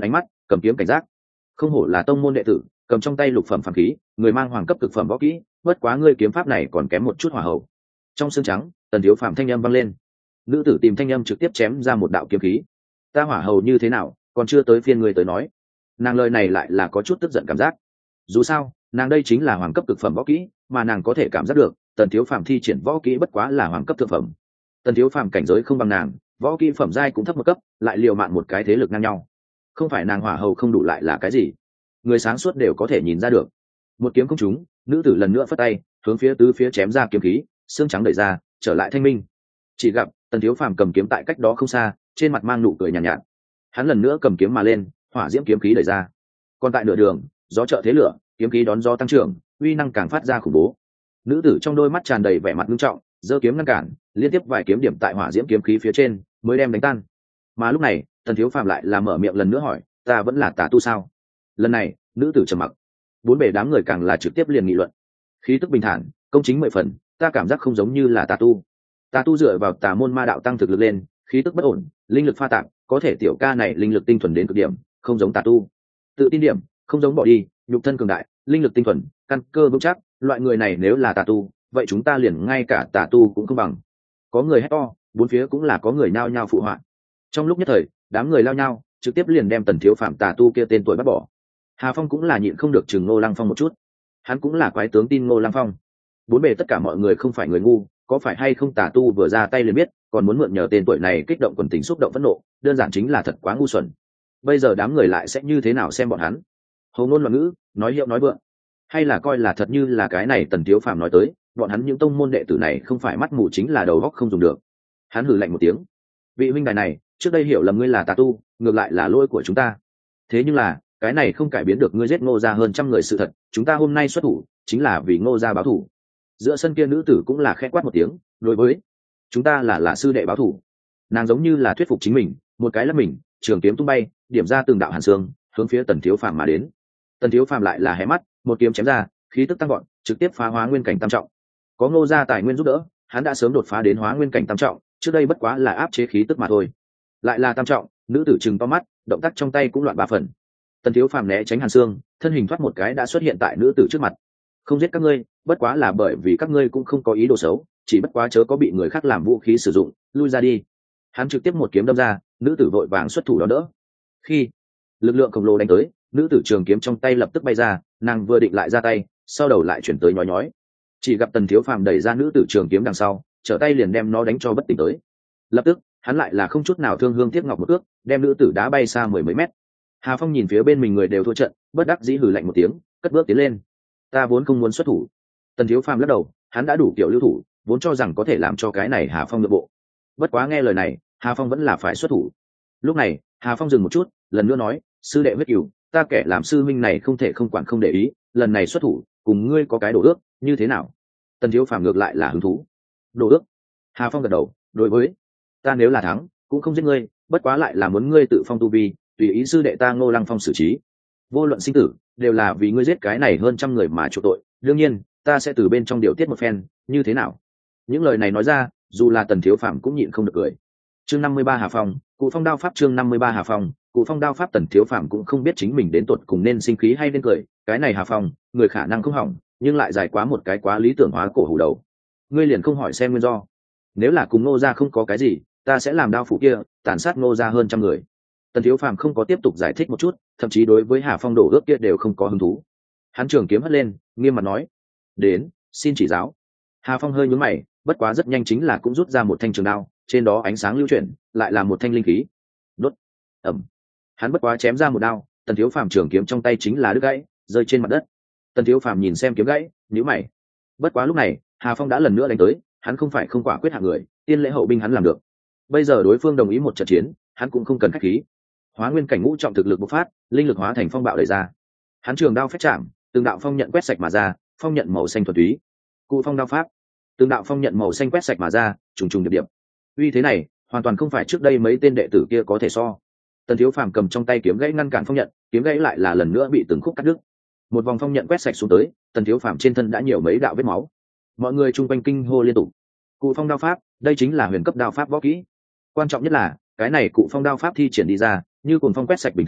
cầm kiếm cảnh giác. Không hổ là tông môn đệ tử, cầm trong tay lục phẩm phàm khí, người mang hoàng cấp cực phẩm võ kỹ, bất quá ngươi kiếm pháp này còn kém một chút hỏa hậu. Trong xương trắng, Tần Thiếu Phàm thanh âm vang lên. Nữ tử tìm thanh âm trực tiếp chém ra một đạo kiếm khí. Ta hỏa hầu như thế nào, còn chưa tới phiên ngươi tới nói. Nàng lời này lại là có chút tức giận cảm giác. Dù sao, nàng đây chính là hoàng cấp cực phẩm võ kỹ, mà nàng có thể cảm giác được, Tần Thiếu Phàm thi triển võ kỹ bất quá là hoàng cấp thượng phẩm. Tần Thiếu Phàm cảnh giới không bằng nàng, võ kỹ phẩm giai cũng thấp một cấp, lại liều mạng một cái thế lực ngang nhau. Không phải nàng hỏa hầu không đủ lại là cái gì? Người sáng suốt đều có thể nhìn ra được. Một kiếm không trúng, nữ tử lần nữa phất tay, hướng phía tứ phía chém ra kiếm khí, xương trắng đẩy ra, trở lại thanh minh. Chỉ gặp Tần Thiếu Phàm cầm kiếm tại cách đó không xa, trên mặt mang nụ cười nhàn nhạt, nhạt. Hắn lần nữa cầm kiếm mà lên, hỏa diễm kiếm khí đẩy ra. Còn tại nửa đường, gió trợ thế lửa, kiếm khí đón gió tăng trưởng, uy năng càng phát ra khủng bố. Nữ tử trong đôi mắt tràn đầy vẻ mặt nghiêm trọng, giơ kiếm ngăn cản, liên tiếp vài kiếm điểm tại hỏa diễm kiếm khí phía trên, mới đem đánh tan. Mà lúc này, Tần Thiếu Phàm lại là mở miệng lần nữa hỏi, ta vẫn là tà tu sao? Lần này, nữ tử trầm mặc. Bốn bề đám người càng là trực tiếp liền nghị luận. Khí tức bình thản, công chính mười phần, ta cảm giác không giống như là tà tu. Tà tu dựa vào tà môn ma đạo tăng thực lực lên, khí tức bất ổn, linh lực pha tạp, có thể tiểu ca này linh lực tinh thuần đến cực điểm, không giống tà tu. Tự tin điểm, không giống bỏ đi, nhục thân cường đại, linh lực tinh thuần, căn cơ vững chắc, loại người này nếu là tà tu, vậy chúng ta liền ngay cả tà tu cũng không bằng. Có người hét to, bốn phía cũng là có người nhao nhao phụ họa. Trong lúc nhất thời, đám người lao nhau, trực tiếp liền đem Tần Thiếu Phàm tà tu kia tên tuổi bắt bỏ. Hà Phong cũng là nhịn không được chừng Ngô Lăng Phong một chút. Hắn cũng là quái tướng tin Ngô Lăng Phong. Bốn bề tất cả mọi người không phải người ngu, có phải hay không tà tu vừa ra tay liền biết, còn muốn mượn nhờ tên tuổi này kích động quần tình xúc động phẫn nộ, đơn giản chính là thật quá ngu xuẩn. Bây giờ đám người lại sẽ như thế nào xem bọn hắn? Hầu ngôn loạn ngữ, nói hiệu nói vượng, hay là coi là thật như là cái này Tần Thiếu Phàm nói tới, bọn hắn những tông môn đệ tử này không phải mắt mù chính là đầu óc không dùng được. Hắn hừ lạnh một tiếng, vị huynh đài này, trước đây hiểu lầm ngươi là tà tu, ngược lại là lỗi của chúng ta. Thế nhưng là, cái này không cải biến được ngươi giết Ngô gia hơn trăm người sự thật, chúng ta hôm nay xuất thủ, chính là vì Ngô gia báo thù. Giữa sân kia nữ tử cũng là khẽ quát một tiếng, đối với chúng ta là là sư đệ báo thù. Nàng giống như là thuyết phục chính mình, một cái lấp mình, trường kiếm tung bay, điểm ra từng đạo hàn xương, hướng phía Tần Thiếu Phàm mà đến. Tần Thiếu Phàm lại là hé mắt, một kiếm chém ra, khí tức tăng vọt, trực tiếp phá hóa nguyên cảnh tam trọng. Có Ngô gia tài nguyên giúp đỡ, hắn đã sớm đột phá đến hóa nguyên cảnh tam trọng, trước đây bất quá là áp chế khí tức mà thôi. Lại là tam trọng, nữ tử trừng to mắt, động tác trong tay cũng loạn ba phần. Tần Thiếu Phàm né tránh hàn xương, thân hình thoát một cái đã xuất hiện tại nữ tử trước mặt. Không giết các ngươi, bất quá là bởi vì các ngươi cũng không có ý đồ xấu, chỉ bất quá chớ có bị người khác làm vũ khí sử dụng, lui ra đi. Hắn trực tiếp một kiếm đâm ra, nữ tử vội vàng xuất thủ đón đỡ. Khi lực lượng khổng lồ đánh tới, nữ tử trường kiếm trong tay lập tức bay ra, nàng vừa định lại ra tay, sau đầu lại chuyển tới nhói nhói. Chỉ gặp Tần Thiếu Phàm đẩy ra nữ tử trường kiếm đằng sau, trở tay liền đem nó đánh cho bất tỉnh tới. Lập tức, hắn lại là không chút nào thương hương tiếc ngọc một ước, đem nữ tử đá bay xa mười mấy mét. Hà Phong nhìn phía bên mình người đều thua trận, bất đắc dĩ hừ lạnh một tiếng, cất bước tiến lên. Ta vốn không muốn xuất thủ. Tần Thiếu Phàm lắc đầu, hắn đã đủ kiểu lưu thủ, vốn cho rằng có thể làm cho cái này Hà Phong nhượng bộ. Bất quá nghe lời này, Hà Phong vẫn là phải xuất thủ. Lúc này, Hà Phong dừng một chút, lần nữa nói, sư đệ huyết cửu, ta kẻ làm sư minh này không thể không quản không để ý, lần này xuất thủ, cùng ngươi có cái đồ ước, như thế nào? Tần Thiếu Phàm ngược lại là hứng thú. Đồ ước? Hà Phong gật đầu, đối với ta nếu là thắng, cũng không giết ngươi, bất quá lại là muốn ngươi tự phong tu vi, tùy ý sư đệ ta Ngô Lăng Phong xử trí. Vô luận sinh tử, đều là vì ngươi giết cái này hơn trăm người mà chuộc tội, đương nhiên, ta sẽ từ bên trong điều tiết một phen, như thế nào? Những lời này nói ra, dù là Tần Thiếu Phàm cũng nhịn không được cười. Chương năm mươi ba Hà Phong, Cụ Phong đao pháp chương năm mươi ba Hà Phong, Cụ Phong đao pháp Tần Thiếu Phàm cũng không biết chính mình đến tột cùng nên sinh khí hay nên cười, cái này Hà Phong, người khả năng không hỏng, nhưng lại dài quá một cái quá lý tưởng hóa cổ hủ đầu. Ngươi liền không hỏi xem nguyên do. Nếu là cùng Ngô gia không có cái gì, ta sẽ làm đao phủ kia, tàn sát Ngô gia hơn trăm người. Tần Thiếu Phàm không có tiếp tục giải thích một chút, thậm chí đối với Hà Phong đổ ước kia đều không có hứng thú. Hắn trường kiếm hất lên, nghiêm mặt nói: "Đến, xin chỉ giáo." Hà Phong hơi nhướng mày, bất quá rất nhanh chính là cũng rút ra một thanh trường đao, trên đó ánh sáng lưu chuyển, lại là một thanh linh khí. Đốt. Ầm. Hắn bất quá chém ra một đao, Tần Thiếu Phàm trường kiếm trong tay chính là đứt gãy, rơi trên mặt đất. Tần Thiếu Phàm nhìn xem kiếm gãy, nhíu mày. Bất quá lúc này, Hà Phong đã lần nữa đánh tới, hắn không phải không quả quyết hạng người, tiên lễ hậu binh hắn làm được. Bây giờ đối phương đồng ý một trận chiến, hắn cũng không cần khách khí. Hóa nguyên cảnh ngũ trọng thực lực bộc phát, linh lực hóa thành phong bạo đẩy ra. Hắn trường đao phách chạm, từng đạo phong nhận quét sạch mà ra, phong nhận màu xanh thuần túy. Cụ phong đao pháp, từng đạo phong nhận màu xanh quét sạch mà ra, trùng trùng điệp điệp. Uy thế này, hoàn toàn không phải trước đây mấy tên đệ tử kia có thể so. Tần Thiếu Phàm cầm trong tay kiếm gãy ngăn cản phong nhận, kiếm gãy lại là lần nữa bị từng khúc cắt đứt. Một vòng phong nhận quét sạch xuống tới, Tần Thiếu Phàm trên thân đã nhiều mấy đạo vết máu. Mọi người chung quanh kinh hô liên tục. Cụ phong đao pháp, đây chính là huyền cấp đao pháp võ kỹ. Quan trọng nhất là, cái này cụ phong đao pháp thi triển đi ra, như cuồng phong quét sạch bình thường,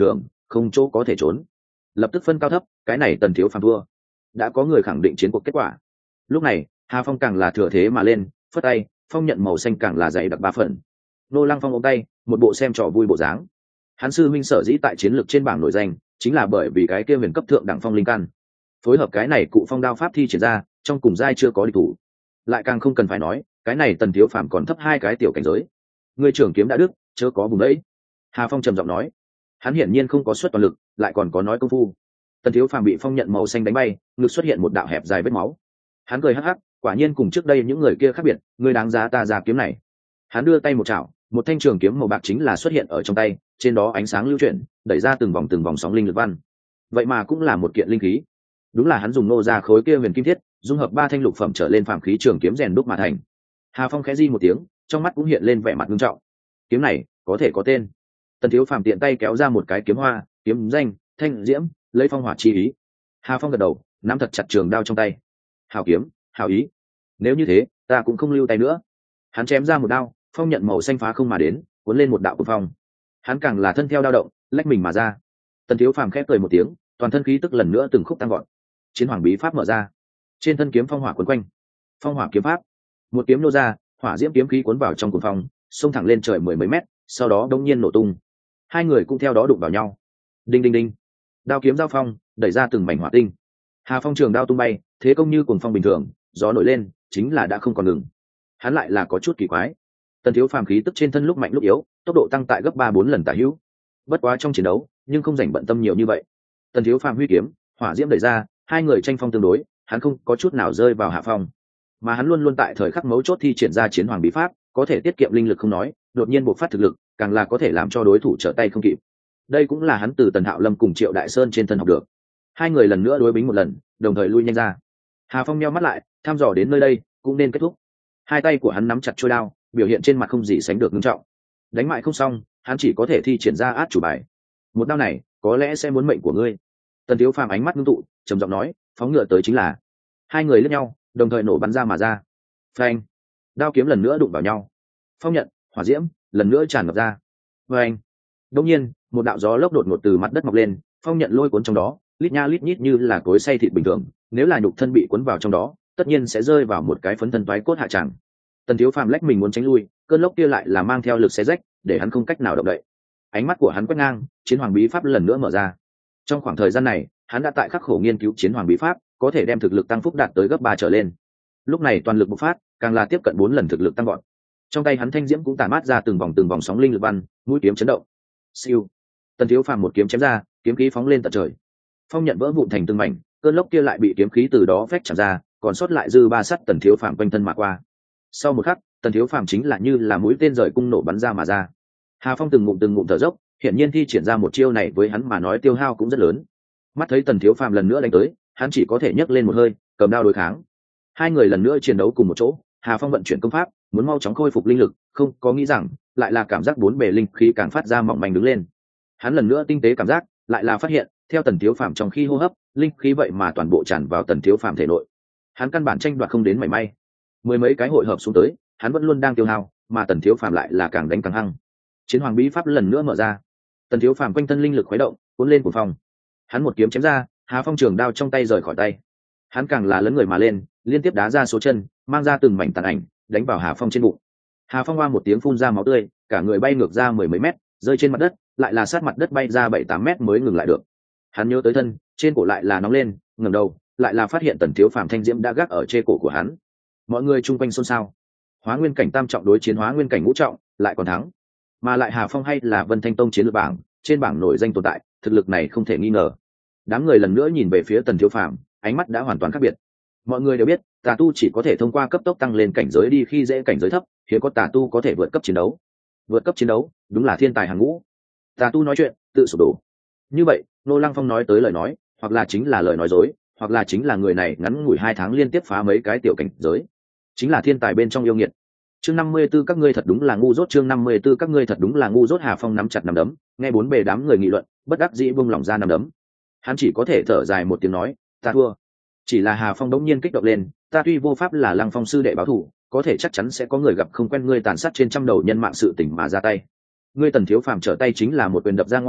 không chỗ có thể trốn, lập tức phân cao thấp. Cái này Tần Thiếu Phàm thua, đã có người khẳng định chiến cuộc kết quả. Lúc này Hà Phong càng là thừa thế mà lên, phất tay, phong nhận màu xanh càng là dày đặc ba phần. Nô Lăng Phong ôm tay, một bộ xem trò vui bộ dáng. Hắn sư huynh sở dĩ tại chiến lược trên bảng nổi danh, chính là bởi vì cái kia huyền cấp thượng đẳng phong linh căn, phối hợp cái này cụ phong đao pháp thi triển ra, trong cùng giai chưa có địch thủ. Lại càng không cần phải nói, cái này Tần Thiếu Phàm còn thấp hai cái tiểu cảnh giới. Người trưởng kiếm đã đứt, chớ có vùng đấy. Hà Phong trầm giọng nói. Hắn hiển nhiên không có suất toàn lực, lại còn có nói công phu. Tần Thiếu Phàm bị phong nhận màu xanh đánh bay, ngực xuất hiện một đạo hẹp dài vết máu. Hắn cười hắc hắc, quả nhiên cùng trước đây những người kia khác biệt, người đáng giá ta ra kiếm này. Hắn đưa tay một chảo, một thanh trường kiếm màu bạc chính là xuất hiện ở trong tay, trên đó ánh sáng lưu chuyển, đẩy ra từng vòng từng vòng sóng linh lực văn. Vậy mà cũng là một kiện linh khí. Đúng là hắn dùng nô ra khối kia huyền kim thiết, dung hợp ba thanh lục phẩm trở lên phàm khí trường kiếm rèn đúc mà thành. Hà Phong khẽ di một tiếng, trong mắt cũng hiện lên vẻ mặt nghiêm trọng. Kiếm này có thể có tên. Tần Thiếu Phàm tiện tay kéo ra một cái kiếm hoa, kiếm danh Thanh Diễm, lấy phong hỏa chi ý. Hà Phong gật đầu, nắm thật chặt trường đao trong tay. Hảo kiếm, hảo ý. Nếu như thế, ta cũng không lưu tay nữa. Hắn chém ra một đao, phong nhận màu xanh phá không mà đến, cuốn lên một đạo cuồng phong. Hắn càng là thân theo đao động, lách mình mà ra. Tần Thiếu Phàm khẽ cười một tiếng, toàn thân khí tức lần nữa từng khúc tăng gọn. Chiến hoàng bí pháp mở ra, trên thân kiếm phong hỏa quấn quanh. Phong hỏa kiếm pháp, một kiếm nô ra, hỏa diễm kiếm khí cuốn vào trong cuồng phong, xông thẳng lên trời mười mấy mét, sau đó đống nhiên nổ tung. Hai người cũng theo đó đụng vào nhau. Đinh đinh đinh, đao kiếm giao phong, đẩy ra từng mảnh hỏa tinh. Hà Phong trường đao tung bay, thế công như cuồng phong bình thường, gió nổi lên, chính là đã không còn ngừng. Hắn lại là có chút kỳ quái. Tần Thiếu Phàm khí tức trên thân lúc mạnh lúc yếu, tốc độ tăng tại gấp ba bốn lần tả hữu. Bất quá trong chiến đấu, nhưng không dành bận tâm nhiều như vậy. Tần Thiếu Phàm huy kiếm, hỏa diễm đẩy ra, hai người tranh phong tương đối, hắn không có chút nào rơi vào hạ phong, mà hắn luôn luôn tại thời khắc mấu chốt thi triển ra chiến hoàng bí pháp, có thể tiết kiệm linh lực không nói, đột nhiên bộc phát thực lực, càng là có thể làm cho đối thủ trở tay không kịp. Đây cũng là hắn từ Tần Hạo Lâm cùng Triệu Đại Sơn trên thân học được. Hai người lần nữa đối bính một lần, đồng thời lui nhanh ra. Hà Phong nheo mắt lại, thăm dò đến nơi đây cũng nên kết thúc. Hai tay của hắn nắm chặt chuôi đao, biểu hiện trên mặt không gì sánh được nghiêm trọng. Đánh mại không xong, hắn chỉ có thể thi triển ra át chủ bài. Một đao này có lẽ sẽ muốn mệnh của ngươi. Tần Thiếu Phàm ánh mắt ngưng tụ, trầm giọng nói, phóng ngựa tới chính là. Hai người lướt nhau, đồng thời nổ bắn ra mà ra. Phanh, đao kiếm lần nữa đụng vào nhau. Phong nhận, hỏa diễm lần nữa tràn ngập ra. Phanh, đột nhiên một đạo gió lốc đột ngột từ mặt đất mọc lên, phong nhận lôi cuốn trong đó, lít nha lít nhít như là cối xay thịt bình thường. Nếu là nhục thân bị cuốn vào trong đó, tất nhiên sẽ rơi vào một cái phấn thân toái cốt hạ tràng. Tần Thiếu Phàm lách mình muốn tránh lui, cơn lốc kia lại là mang theo lực xé rách, để hắn không cách nào động đậy. Ánh mắt của hắn quét ngang, chiến hoàng bí pháp lần nữa mở ra. Trong khoảng thời gian này, hắn đã tại khắc khổ nghiên cứu chiến hoàng bí pháp, có thể đem thực lực tăng phúc đạt tới gấp ba trở lên. Lúc này toàn lực bộc phát, càng là tiếp cận bốn lần thực lực tăng gọn. Trong tay hắn thanh diễm cũng tản mát ra từng vòng từng vòng sóng linh lực văn, mũi kiếm chấn động. Siêu. Tần Thiếu Phàm một kiếm chém ra, kiếm khí phóng lên tận trời. Phong nhận vỡ vụn thành từng mảnh, cơn lốc kia lại bị kiếm khí từ đó phách chạm ra, còn sót lại dư ba sắt Tần Thiếu Phàm quanh thân mà qua. Sau một khắc, Tần Thiếu Phàm chính là như là mũi tên rời cung nổ bắn ra mà ra. Hà Phong từng ngụm từng ngụm thở dốc, hiển nhiên thi triển ra một chiêu này với hắn mà nói tiêu hao cũng rất lớn. Mắt thấy Tần Thiếu Phàm lần nữa đánh tới, hắn chỉ có thể nhấc lên một hơi, cầm đao đối kháng. Hai người lần nữa chiến đấu cùng một chỗ, Hà Phong vận chuyển công pháp, muốn mau chóng khôi phục linh lực, không có nghĩ rằng lại là cảm giác bốn bề linh khí càng phát ra mỏng manh đứng lên. Hắn lần nữa tinh tế cảm giác, lại là phát hiện, theo Tần Thiếu Phàm trong khi hô hấp, linh khí vậy mà toàn bộ tràn vào Tần Thiếu Phàm thể nội. Hắn căn bản tranh đoạt không đến mảy may. Mười mấy cái hội hợp xuống tới, hắn vẫn luôn đang tiêu hao, mà Tần Thiếu Phàm lại là càng đánh càng hăng. Chiến hoàng bí pháp lần nữa mở ra. Tần Thiếu Phàm quanh thân linh lực khuấy động, cuốn lên cuồng phong. Hắn một kiếm chém ra, Hà Phong trường đao trong tay rời khỏi tay. Hắn càng là lớn người mà lên, liên tiếp đá ra số chân, mang ra từng mảnh tàn ảnh, đánh vào Hà Phong trên bụng. Hà Phong oa một tiếng phun ra máu tươi, cả người bay ngược ra mười mấy mét, rơi trên mặt đất, lại là sát mặt đất bay ra bảy tám mét mới ngừng lại được. Hắn nhớ tới thân, trên cổ lại là nóng lên, ngẩng đầu, lại là phát hiện Tần Thiếu Phàm thanh diễm đã gác ở trên cổ của hắn. Mọi người chung quanh xôn xao. Hóa nguyên cảnh tam trọng đối chiến hóa nguyên cảnh ngũ trọng, lại còn thắng. Mà lại Hà Phong hay là Vân Thanh Tông chiến lược bảng, trên bảng nổi danh tồn tại, thực lực này không thể nghi ngờ. Đám người lần nữa nhìn về phía Tần Thiếu Phàm, ánh mắt đã hoàn toàn khác biệt. Mọi người đều biết, tà tu chỉ có thể thông qua cấp tốc tăng lên cảnh giới đi khi dễ cảnh giới thấp, hiếm có tà tu có thể vượt cấp chiến đấu. Vượt cấp chiến đấu, đúng là thiên tài hàng ngũ. Tà tu nói chuyện, tự sụp đổ. Như vậy, Nô Lăng Phong nói tới lời nói, hoặc là chính là lời nói dối, hoặc là chính là người này ngắn ngủi hai tháng liên tiếp phá mấy cái tiểu cảnh giới, chính là thiên tài bên trong yêu nghiệt. Chương năm mươi 'Các ngươi thật đúng là ngu dốt, chương năm mươi 'Các ngươi thật đúng là ngu dốt. Hà Phong nắm chặt nắm đấm, nghe bốn bề đám người nghị luận, bất đắc dĩ buông lỏng ra nắm đấm. Hắn chỉ có thể thở dài một tiếng nói, ta thua. Chỉ là Hà Phong đống nhiên kích động lên, ta tuy vô pháp là Lăng Phong sư đệ báo thù, có thể chắc chắn sẽ có người gặp không quen ngươi tàn sát trên trăm đầu nhân mạng sự tình mà ra tay. Ngươi Tần Thiếu Phàm trở tay chính là một quyền đập ra ngoài,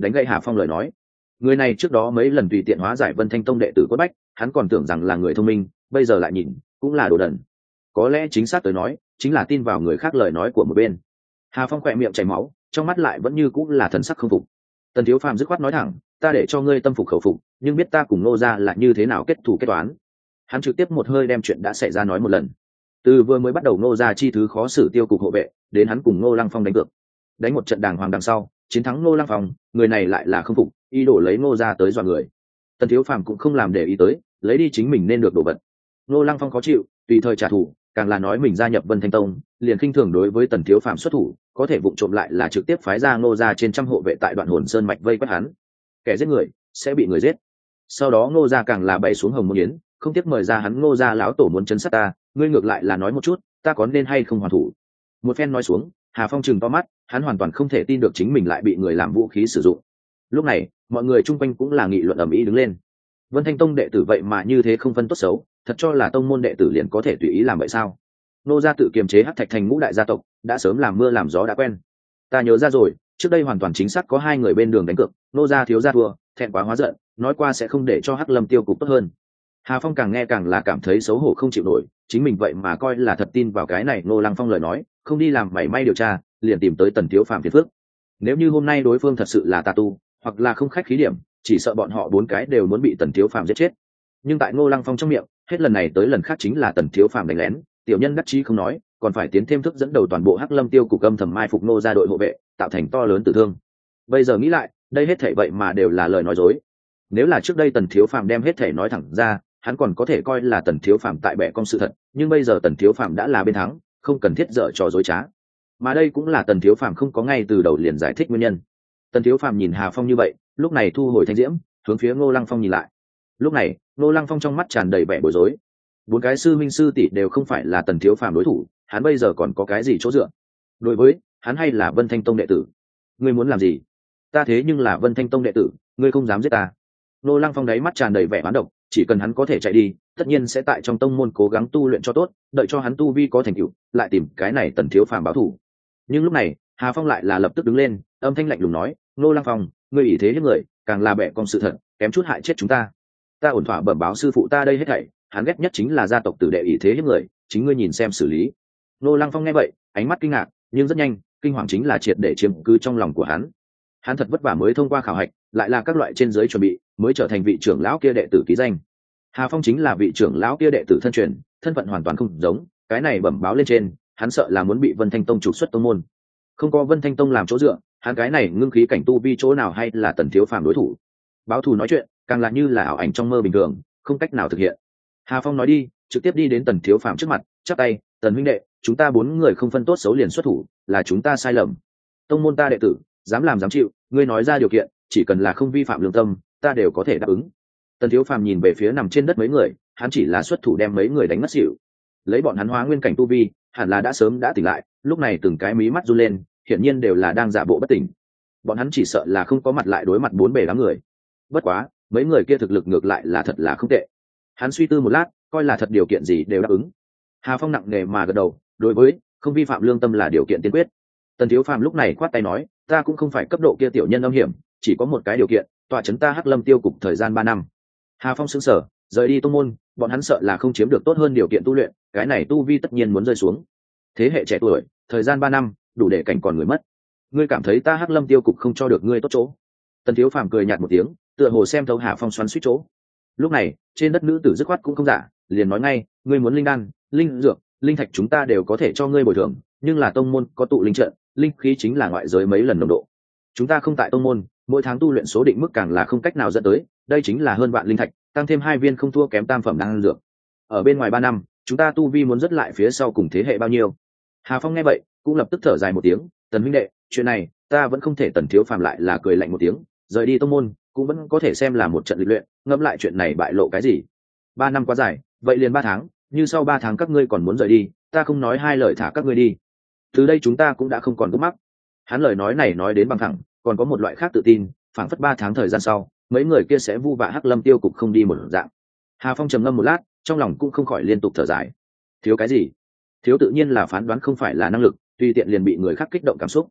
đánh gậy Hà Phong lời nói. Người này trước đó mấy lần tùy tiện hóa giải Vân Thanh Tông đệ tử quất bách, hắn còn tưởng rằng là người thông minh, bây giờ lại nhìn cũng là đồ đần. Có lẽ chính xác tới nói chính là tin vào người khác lời nói của một bên. Hà Phong khỏe miệng chảy máu, trong mắt lại vẫn như cũng là thần sắc không phục. Tần Thiếu Phàm dứt khoát nói thẳng, ta để cho ngươi tâm phục khẩu phục, nhưng biết ta cùng Ngô gia là như thế nào kết thù kết toán. Hắn trực tiếp một hơi đem chuyện đã xảy ra nói một lần. Từ vừa mới bắt đầu Ngô gia chi thứ khó xử tiêu cục hộ vệ, đến hắn cùng Ngô Lăng Phong đánh cược, đánh một trận đàng hoàng đằng sau, chiến thắng Ngô Lăng Phong, người này lại là không phục, ý đồ lấy Ngô gia tới dọa người. Tần Thiếu Phàm cũng không làm để ý tới, lấy đi chính mình nên được đồ vật. Ngô Lăng Phong khó chịu, tùy thời trả thù, càng là nói mình gia nhập Vân Thanh Tông, liền khinh thường đối với Tần Thiếu Phàm xuất thủ, có thể vụng trộm lại là trực tiếp phái ra Ngô gia trên trăm hộ vệ tại Đoạn Hồn Sơn mạch vây quét hắn. Kẻ giết người sẽ bị người giết. Sau đó Ngô gia càng là bày xuống hồng môn yến, không tiếc mời ra hắn Ngô gia lão tổ muốn chấn sát ta, ngươi ngược lại là nói một chút, ta có nên hay không hoàn thủ. Một phen nói xuống, Hà Phong trừng to mắt, hắn hoàn toàn không thể tin được chính mình lại bị người làm vũ khí sử dụng. Lúc này mọi người chung quanh cũng là nghị luận ầm ĩ đứng lên. Vân Thanh Tông đệ tử vậy mà như thế không phân tốt xấu, thật cho là tông môn đệ tử liền có thể tùy ý làm vậy sao? Nô gia tự kiềm chế Hắc Thạch thành ngũ đại gia tộc, đã sớm làm mưa làm gió đã quen. Ta nhớ ra rồi, trước đây hoàn toàn chính xác có hai người bên đường đánh cược, nô gia thiếu gia thua, thẹn quá hóa giận, nói qua sẽ không để cho Hắc Lâm tiêu cục tốt hơn. Hà Phong càng nghe càng là cảm thấy xấu hổ không chịu nổi, chính mình vậy mà coi là thật tin vào cái này Ngô Lăng Phong lời nói, không đi làm mảy may điều tra, liền tìm tới Tần Thiếu Phàm phiền phức. Nếu như hôm nay đối phương thật sự là tà tu, hoặc là không khách khí điểm, chỉ sợ bọn họ bốn cái đều muốn bị Tần Thiếu Phàm giết chết. Nhưng tại Ngô Lăng Phong trong miệng, hết lần này tới lần khác chính là Tần Thiếu Phàm đánh lén, tiểu nhân đắc chí không nói, còn phải tiến thêm thức dẫn đầu toàn bộ Hắc Lâm tiêu cục âm thầm mai phục Ngô gia đội hộ vệ, tạo thành to lớn tử thương. Bây giờ nghĩ lại, đây hết thảy vậy mà đều là lời nói dối. Nếu là trước đây Tần Thiếu Phàm đem hết thảy nói thẳng ra, hắn còn có thể coi là Tần Thiếu Phàm tại bẻ cong sự thật, nhưng bây giờ Tần Thiếu Phàm đã là bên thắng, không cần thiết dở trò dối trá. Mà đây cũng là Tần Thiếu Phàm không có ngay từ đầu liền giải thích nguyên nhân. Tần Thiếu Phàm nhìn Hà Phong như vậy, lúc này thu hồi thanh diễm, hướng phía Ngô Lăng Phong nhìn lại. Lúc này, Ngô Lăng Phong trong mắt tràn đầy vẻ bối rối. Bốn cái sư minh sư tỷ đều không phải là Tần Thiếu Phàm đối thủ, hắn bây giờ còn có cái gì chỗ dựa? Đối với, hắn hay là Vân Thanh Tông đệ tử. Ngươi muốn làm gì? Ta thế nhưng là Vân Thanh Tông đệ tử, ngươi không dám giết ta. Ngô Lăng Phong đáy mắt tràn đầy vẻ oán độc, chỉ cần hắn có thể chạy đi, tất nhiên sẽ tại trong tông môn cố gắng tu luyện cho tốt, đợi cho hắn tu vi có thành tựu, lại tìm cái này Tần Thiếu Phàm báo thù. Nhưng lúc này, Hà Phong lại là lập tức đứng lên, âm thanh lạnh lùng nói, Ngô Lăng Phong, ngươi ủy thế hiếp người, càng là bẻ cong sự thật, kém chút hại chết chúng ta. Ta ổn thỏa bẩm báo sư phụ ta đây hết thảy, hắn ghét nhất chính là gia tộc tử đệ ủy thế hiếp người, chính ngươi nhìn xem xử lý. Ngô Lăng Phong nghe vậy, ánh mắt kinh ngạc, nhưng rất nhanh, kinh hoàng chính là triệt để chiếm cứ trong lòng của hắn. Hắn thật vất vả mới thông qua khảo hạch, lại là các loại trên dưới chuẩn bị, mới trở thành vị trưởng lão kia đệ tử ký danh. Hà Phong chính là vị trưởng lão kia đệ tử thân truyền, thân phận hoàn toàn không giống, cái này bẩm báo lên trên, hắn sợ là muốn bị Vân Thanh Tông trục xuất tông môn. Không có Vân Thanh Tông làm chỗ dựa, hắn cái này ngưng khí cảnh tu vi chỗ nào hay là Tần Thiếu Phàm đối thủ. Báo thù nói chuyện, càng là như là ảo ảnh trong mơ bình thường, không cách nào thực hiện. Hà Phong nói đi, trực tiếp đi đến Tần Thiếu Phàm trước mặt, chắp tay, "Tần huynh đệ, chúng ta bốn người không phân tốt xấu liền xuất thủ, là chúng ta sai lầm. Tông môn ta đệ tử, dám làm dám chịu, ngươi nói ra điều kiện, chỉ cần là không vi phạm lương tâm, ta đều có thể đáp ứng." Tần Thiếu Phàm nhìn về phía nằm trên đất mấy người, hắn chỉ là xuất thủ đem mấy người đánh ngất xỉu. Lấy bọn hắn hóa nguyên cảnh tu vi, hẳn là đã sớm đã tỉnh lại, lúc này từng cái mí mắt run lên, hiển nhiên đều là đang giả bộ bất tỉnh. Bọn hắn chỉ sợ là không có mặt lại đối mặt bốn bề đám người. Bất quá, mấy người kia thực lực ngược lại là thật là không tệ. Hắn suy tư một lát, coi là thật điều kiện gì đều đáp ứng. Hà Phong nặng nề mà gật đầu, đối với không vi phạm lương tâm là điều kiện tiên quyết. Tần Thiếu Phàm lúc này khoát tay nói, ta cũng không phải cấp độ kia tiểu nhân âm hiểm, chỉ có một cái điều kiện, tọa chấn ta Hắc Lâm tiêu cục thời gian ba năm. Hà Phong sững sờ, rời đi tông môn, bọn hắn sợ là không chiếm được tốt hơn điều kiện tu luyện, cái này tu vi tất nhiên muốn rơi xuống. Thế hệ trẻ tuổi, thời gian ba năm, đủ để cảnh còn người mất. Ngươi cảm thấy ta Hắc Lâm tiêu cục không cho được ngươi tốt chỗ? Tần Thiếu Phàm cười nhạt một tiếng, tựa hồ xem thấu Hà Phong xoắn xuýt chỗ. Lúc này, trên đất nữ tử dứt khoát cũng không giả, liền nói ngay, ngươi muốn linh đan, linh dược, linh thạch chúng ta đều có thể cho ngươi bồi thường, nhưng là tông môn có tụ linh trận, linh khí chính là ngoại giới mấy lần nồng độ. Chúng ta không tại tông môn, mỗi tháng tu luyện số định mức càng là không cách nào dẫn tới, đây chính là hơn vạn linh thạch, tăng thêm hai viên không thua kém tam phẩm đan dược. Ở bên ngoài ba năm, chúng ta tu vi muốn rất lại phía sau cùng thế hệ bao nhiêu? Hà Phong nghe vậy, cũng lập tức thở dài một tiếng, Tần huynh đệ, chuyện này, ta vẫn không thể. Tần Thiếu Phàm lại là cười lạnh một tiếng, rời đi tông môn, cũng vẫn có thể xem là một trận lịch luyện, ngẫm lại chuyện này bại lộ cái gì? Ba năm quá dài, vậy liền ba tháng, như sau ba tháng các ngươi còn muốn rời đi, ta không nói hai lời thả các ngươi đi. Từ đây chúng ta cũng đã không còn gấp mắc. Hắn lời nói này nói đến bằng thẳng, còn có một loại khác tự tin, phảng phất ba tháng thời gian sau, mấy người kia sẽ vu vạ Hắc Lâm tiêu cục không đi một dạng. Hà Phong trầm ngâm một lát, trong lòng cũng không khỏi liên tục thở dài. Thiếu cái gì? Thiếu tự nhiên là phán đoán không phải là năng lực, tùy tiện liền bị người khác kích động cảm xúc.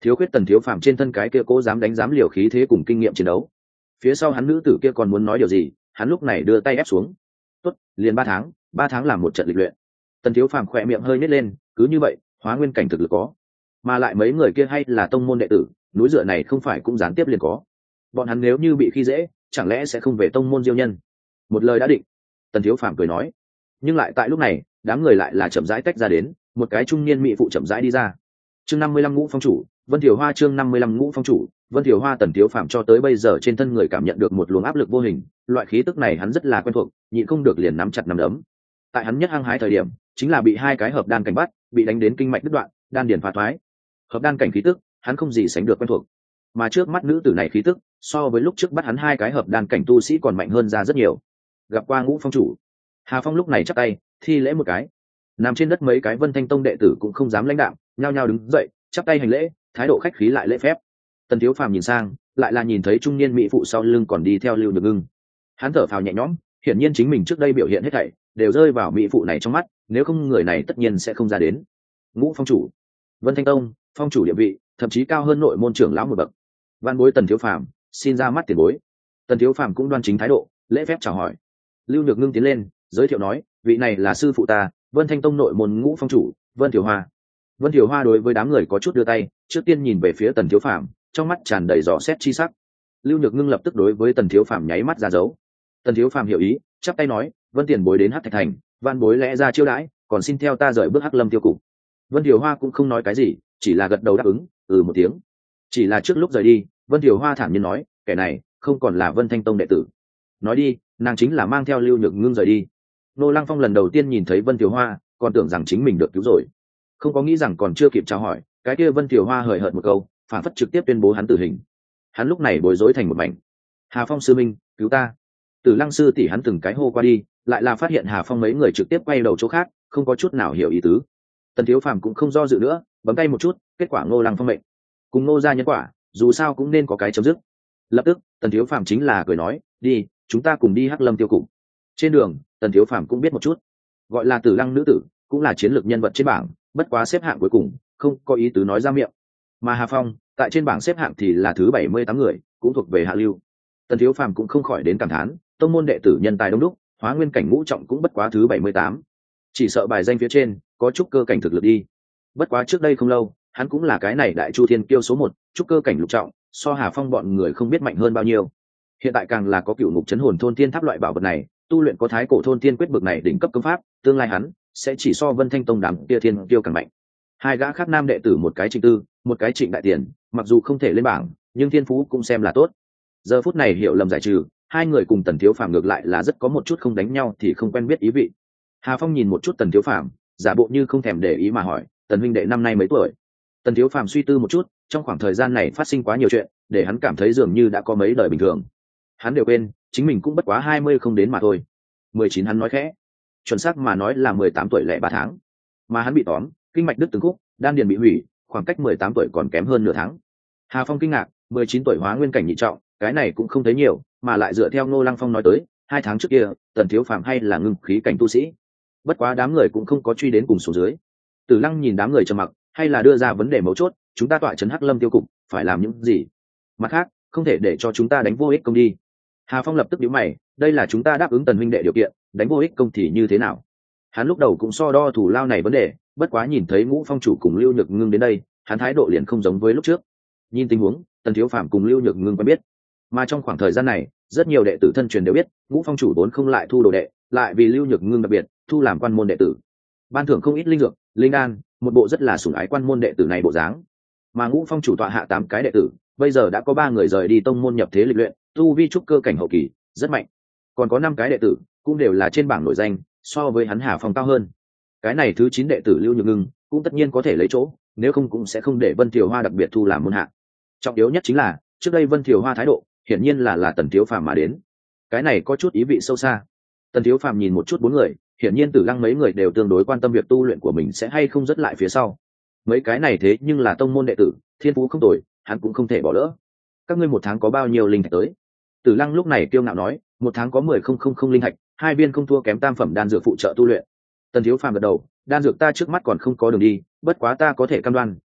Thiếu khuyết Tần Thiếu Phàm trên thân cái kia cố dám đánh dám liều khí thế cùng kinh nghiệm chiến đấu. Phía sau hắn nữ tử kia còn muốn nói điều gì, hắn lúc này đưa tay ép xuống. Tốt, liền ba tháng, ba tháng làm một trận lịch luyện. Tần Thiếu Phàm khỏe miệng hơi nhếch lên, cứ như vậy, hóa nguyên cảnh thực lực có, mà lại mấy người kia hay là tông môn đệ tử, núi dựa này không phải cũng gián tiếp liền có. Bọn hắn nếu như bị khi dễ, chẳng lẽ sẽ không về tông môn diêu nhân? Một lời đã định. Tần Thiếu Phàm cười nói. Nhưng lại tại lúc này, đám người lại là chậm rãi tách ra đến, một cái trung niên mỹ phụ chậm rãi đi ra. Chương năm mươi lăm Ngũ Phong chủ, Vân Thiều Hoa. Chương năm mươi lăm Ngũ Phong chủ, Vân Thiều Hoa. Tần Thiếu Phàm cho tới bây giờ trên thân người cảm nhận được một luồng áp lực vô hình, loại khí tức này hắn rất là quen thuộc, nhịn không được liền nắm chặt nắm đấm. Tại hắn nhất hăng hái thời điểm, chính là bị hai cái hợp đan cảnh bắt, bị đánh đến kinh mạch đứt đoạn, đan điền phá thoái. Hợp đan cảnh khí tức, hắn không gì sánh được quen thuộc. Mà trước mắt nữ tử này khí tức, so với lúc trước bắt hắn hai cái hợp đan cảnh tu sĩ còn mạnh hơn ra rất nhiều. Gặp qua Ngũ Phong chủ. Hà Phong lúc này chắp tay, thi lễ một cái. Nằm trên đất mấy cái Vân Thanh Tông đệ tử cũng không dám lãnh đạm, nhao nhao đứng dậy, chắp tay hành lễ, thái độ khách khí lại lễ phép. Tần Thiếu Phàm nhìn sang, lại là nhìn thấy trung niên mỹ phụ sau lưng còn đi theo Lưu Nhược Ngưng. Hắn thở phào nhẹ nhõm, hiển nhiên chính mình trước đây biểu hiện hết thảy đều rơi vào mỹ phụ này trong mắt, nếu không người này tất nhiên sẽ không ra đến. Ngũ Phong chủ, Vân Thanh Tông, phong chủ địa vị, thậm chí cao hơn nội môn trưởng lão một bậc. Văn bối Tần Thiếu Phàm, xin ra mắt tiền bối. Tần Thiếu Phàm cũng đoan chính thái độ, lễ phép chào hỏi. Lưu Nhược Ngưng tiến lên, giới thiệu nói, vị này là sư phụ ta, Vân Thanh Tông nội môn Ngũ Phong chủ, Vân Thiều Hoa. Vân Thiều Hoa đối với đám người có chút đưa tay, trước tiên nhìn về phía Tần Thiếu Phàm, trong mắt tràn đầy dò xét chi sắc. Lưu Nhược Ngưng lập tức đối với Tần Thiếu Phàm nháy mắt ra dấu. Tần Thiếu Phàm hiểu ý, chắp tay nói, Vân tiền bối đến Hắc Thạch Thành, van bối lẽ ra chiêu đãi, còn xin theo ta rời bước Hắc Lâm tiêu cục. Vân Thiều Hoa cũng không nói cái gì, chỉ là gật đầu đáp ứng, ừ một tiếng. Chỉ là trước lúc rời đi, Vân Thiều Hoa thản nhiên nói, kẻ này không còn là Vân Thanh Tông đệ tử. Nói đi, nàng chính là mang theo Lưu Nhược Ngưng rời đi. Nô Lăng Phong lần đầu tiên nhìn thấy Vân Thiều Hoa, còn tưởng rằng chính mình được cứu rồi, không có nghĩ rằng còn chưa kịp chào hỏi, cái kia Vân Thiều Hoa hời hợt một câu, phản phất trực tiếp tuyên bố hắn tử hình. Hắn lúc này bối rối thành một mảnh. Hà Phong sư minh, cứu ta! Tử Lăng sư tỷ hắn từng cái hô qua đi, lại là phát hiện Hà Phong mấy người trực tiếp quay đầu chỗ khác, không có chút nào hiểu ý tứ. Tần Thiếu Phàm cũng không do dự nữa, bấm tay một chút, kết quả Ngô Lăng Phong mệnh, cùng Ngô gia nhân quả, dù sao cũng nên có cái chấm dứt. Lập tức, Tần Thiếu Phàm chính là cười nói, đi, chúng ta cùng đi Hắc Lâm tiêu cục. Trên đường, Tần Thiếu Phàm cũng biết một chút, gọi là Tử Lăng nữ tử, cũng là chiến lược nhân vật trên bảng, bất quá xếp hạng cuối cùng, không có ý tứ nói ra miệng. Mà Hà Phong, tại trên bảng xếp hạng thì là thứ bảy mươi tám người, cũng thuộc về hạ lưu. Tần Thiếu Phàm cũng không khỏi đến cảm thán, tông môn đệ tử nhân tài đông đúc, hóa nguyên cảnh ngũ trọng cũng bất quá thứ bảy mươi tám. Chỉ sợ bài danh phía trên có trúc cơ cảnh thực lực đi. Bất quá trước đây không lâu, hắn cũng là cái này đại chu thiên kiêu số một, trúc cơ cảnh lục trọng, so Hà Phong bọn người không biết mạnh hơn bao nhiêu. Hiện tại càng là có cựu ngục chấn hồn thôn tiên tháp loại bảo vật này, tu luyện có thái cổ thôn tiên quyết bực này đỉnh cấp cấm pháp, tương lai hắn sẽ chỉ so Vân Thanh Tông đám kia thiên kiêu càng mạnh. Hai gã khác nam đệ tử, một cái Trịnh Tư, một cái Trịnh Đại Tiền, mặc dù không thể lên bảng, nhưng thiên phú cũng xem là tốt. Giờ phút này hiểu lầm giải trừ, hai người cùng Tần Thiếu Phàm ngược lại là rất có một chút không đánh nhau thì không quen biết ý vị. Hà Phong nhìn một chút Tần Thiếu Phàm, giả bộ như không thèm để ý mà hỏi, Tần huynh đệ năm nay mấy tuổi? Tần Thiếu Phàm suy tư một chút, trong khoảng thời gian này phát sinh quá nhiều chuyện, để hắn cảm thấy dường như đã có mấy đời bình thường. Hắn đều quên, chính mình cũng bất quá hai mươi không đến mà thôi. Mười chín hắn nói khẽ, chuẩn xác mà nói là mười tám tuổi lẻ ba tháng. Mà hắn bị tóm, kinh mạch đứt từng khúc, đan điền bị hủy, khoảng cách mười tám tuổi còn kém hơn nửa tháng. Hà Phong kinh ngạc, mười chín tuổi hóa nguyên cảnh nhị trọng, cái này cũng không thấy nhiều, mà lại dựa theo Ngô Lăng Phong nói tới, hai tháng trước kia, Tần Thiếu Phàm hay là ngưng khí cảnh tu sĩ. Bất quá đám người cũng không có truy đến cùng xuống dưới. Tử Lăng nhìn đám người trầm mặc, hay là đưa ra vấn đề mấu chốt, chúng ta tọa trấn Hắc Lâm tiêu cục, phải làm những gì? Mặt khác, không thể để cho chúng ta đánh vô ích công đi. Hà Phong lập tức nhíu mày, đây là chúng ta đáp ứng Tần huynh đệ điều kiện, đánh vô ích công thì như thế nào? Hắn lúc đầu cũng so đo thủ lao này vấn đề, bất quá nhìn thấy Ngũ Phong chủ cùng Lưu Nhược Ngưng đến đây, hắn thái độ liền không giống với lúc trước. Nhìn tình huống, Tần Thiếu Phàm cùng Lưu Nhược Ngưng quen biết, mà trong khoảng thời gian này, rất nhiều đệ tử thân truyền đều biết, Ngũ Phong chủ vốn không lại thu đồ đệ, lại vì Lưu Nhược Ngưng đặc biệt thu làm quan môn đệ tử, ban thưởng không ít linh dược, linh đan, một bộ rất là sủng ái quan môn đệ tử này bộ dáng. Mà Ngũ Phong chủ tọa hạ tám cái đệ tử, bây giờ đã có ba người rời đi tông môn nhập thế lịch luyện, tu vi trúc cơ cảnh hậu kỳ, rất mạnh. Còn có năm cái đệ tử, cũng đều là trên bảng nổi danh, so với hắn Hà Phong cao hơn. Cái này thứ chín đệ tử Lưu Nhược Ngưng, cũng tất nhiên có thể lấy chỗ, nếu không cũng sẽ không để Vân Thiều Hoa đặc biệt thu làm môn hạ. Trọng yếu nhất chính là, trước đây Vân Thiều Hoa thái độ, hiển nhiên là là Tần Thiếu Phàm mà đến. Cái này có chút ý vị sâu xa. Tần Thiếu Phàm nhìn một chút bốn người, hiển nhiên Tử Lăng mấy người đều tương đối quan tâm việc tu luyện của mình sẽ hay không rất lại phía sau. Mấy cái này thế nhưng là tông môn đệ tử, thiên phú không tồi, hắn cũng không thể bỏ lỡ. Các ngươi một tháng có bao nhiêu linh thạch tới? Tử Lăng lúc này kiêu ngạo nói, một tháng có mười không không không linh thạch, hai viên không thua kém tam phẩm đan dược phụ trợ tu luyện. Tần Thiếu Phàm gật đầu, đan dược ta trước mắt còn không có đường đi, bất quá ta có thể cam đoan,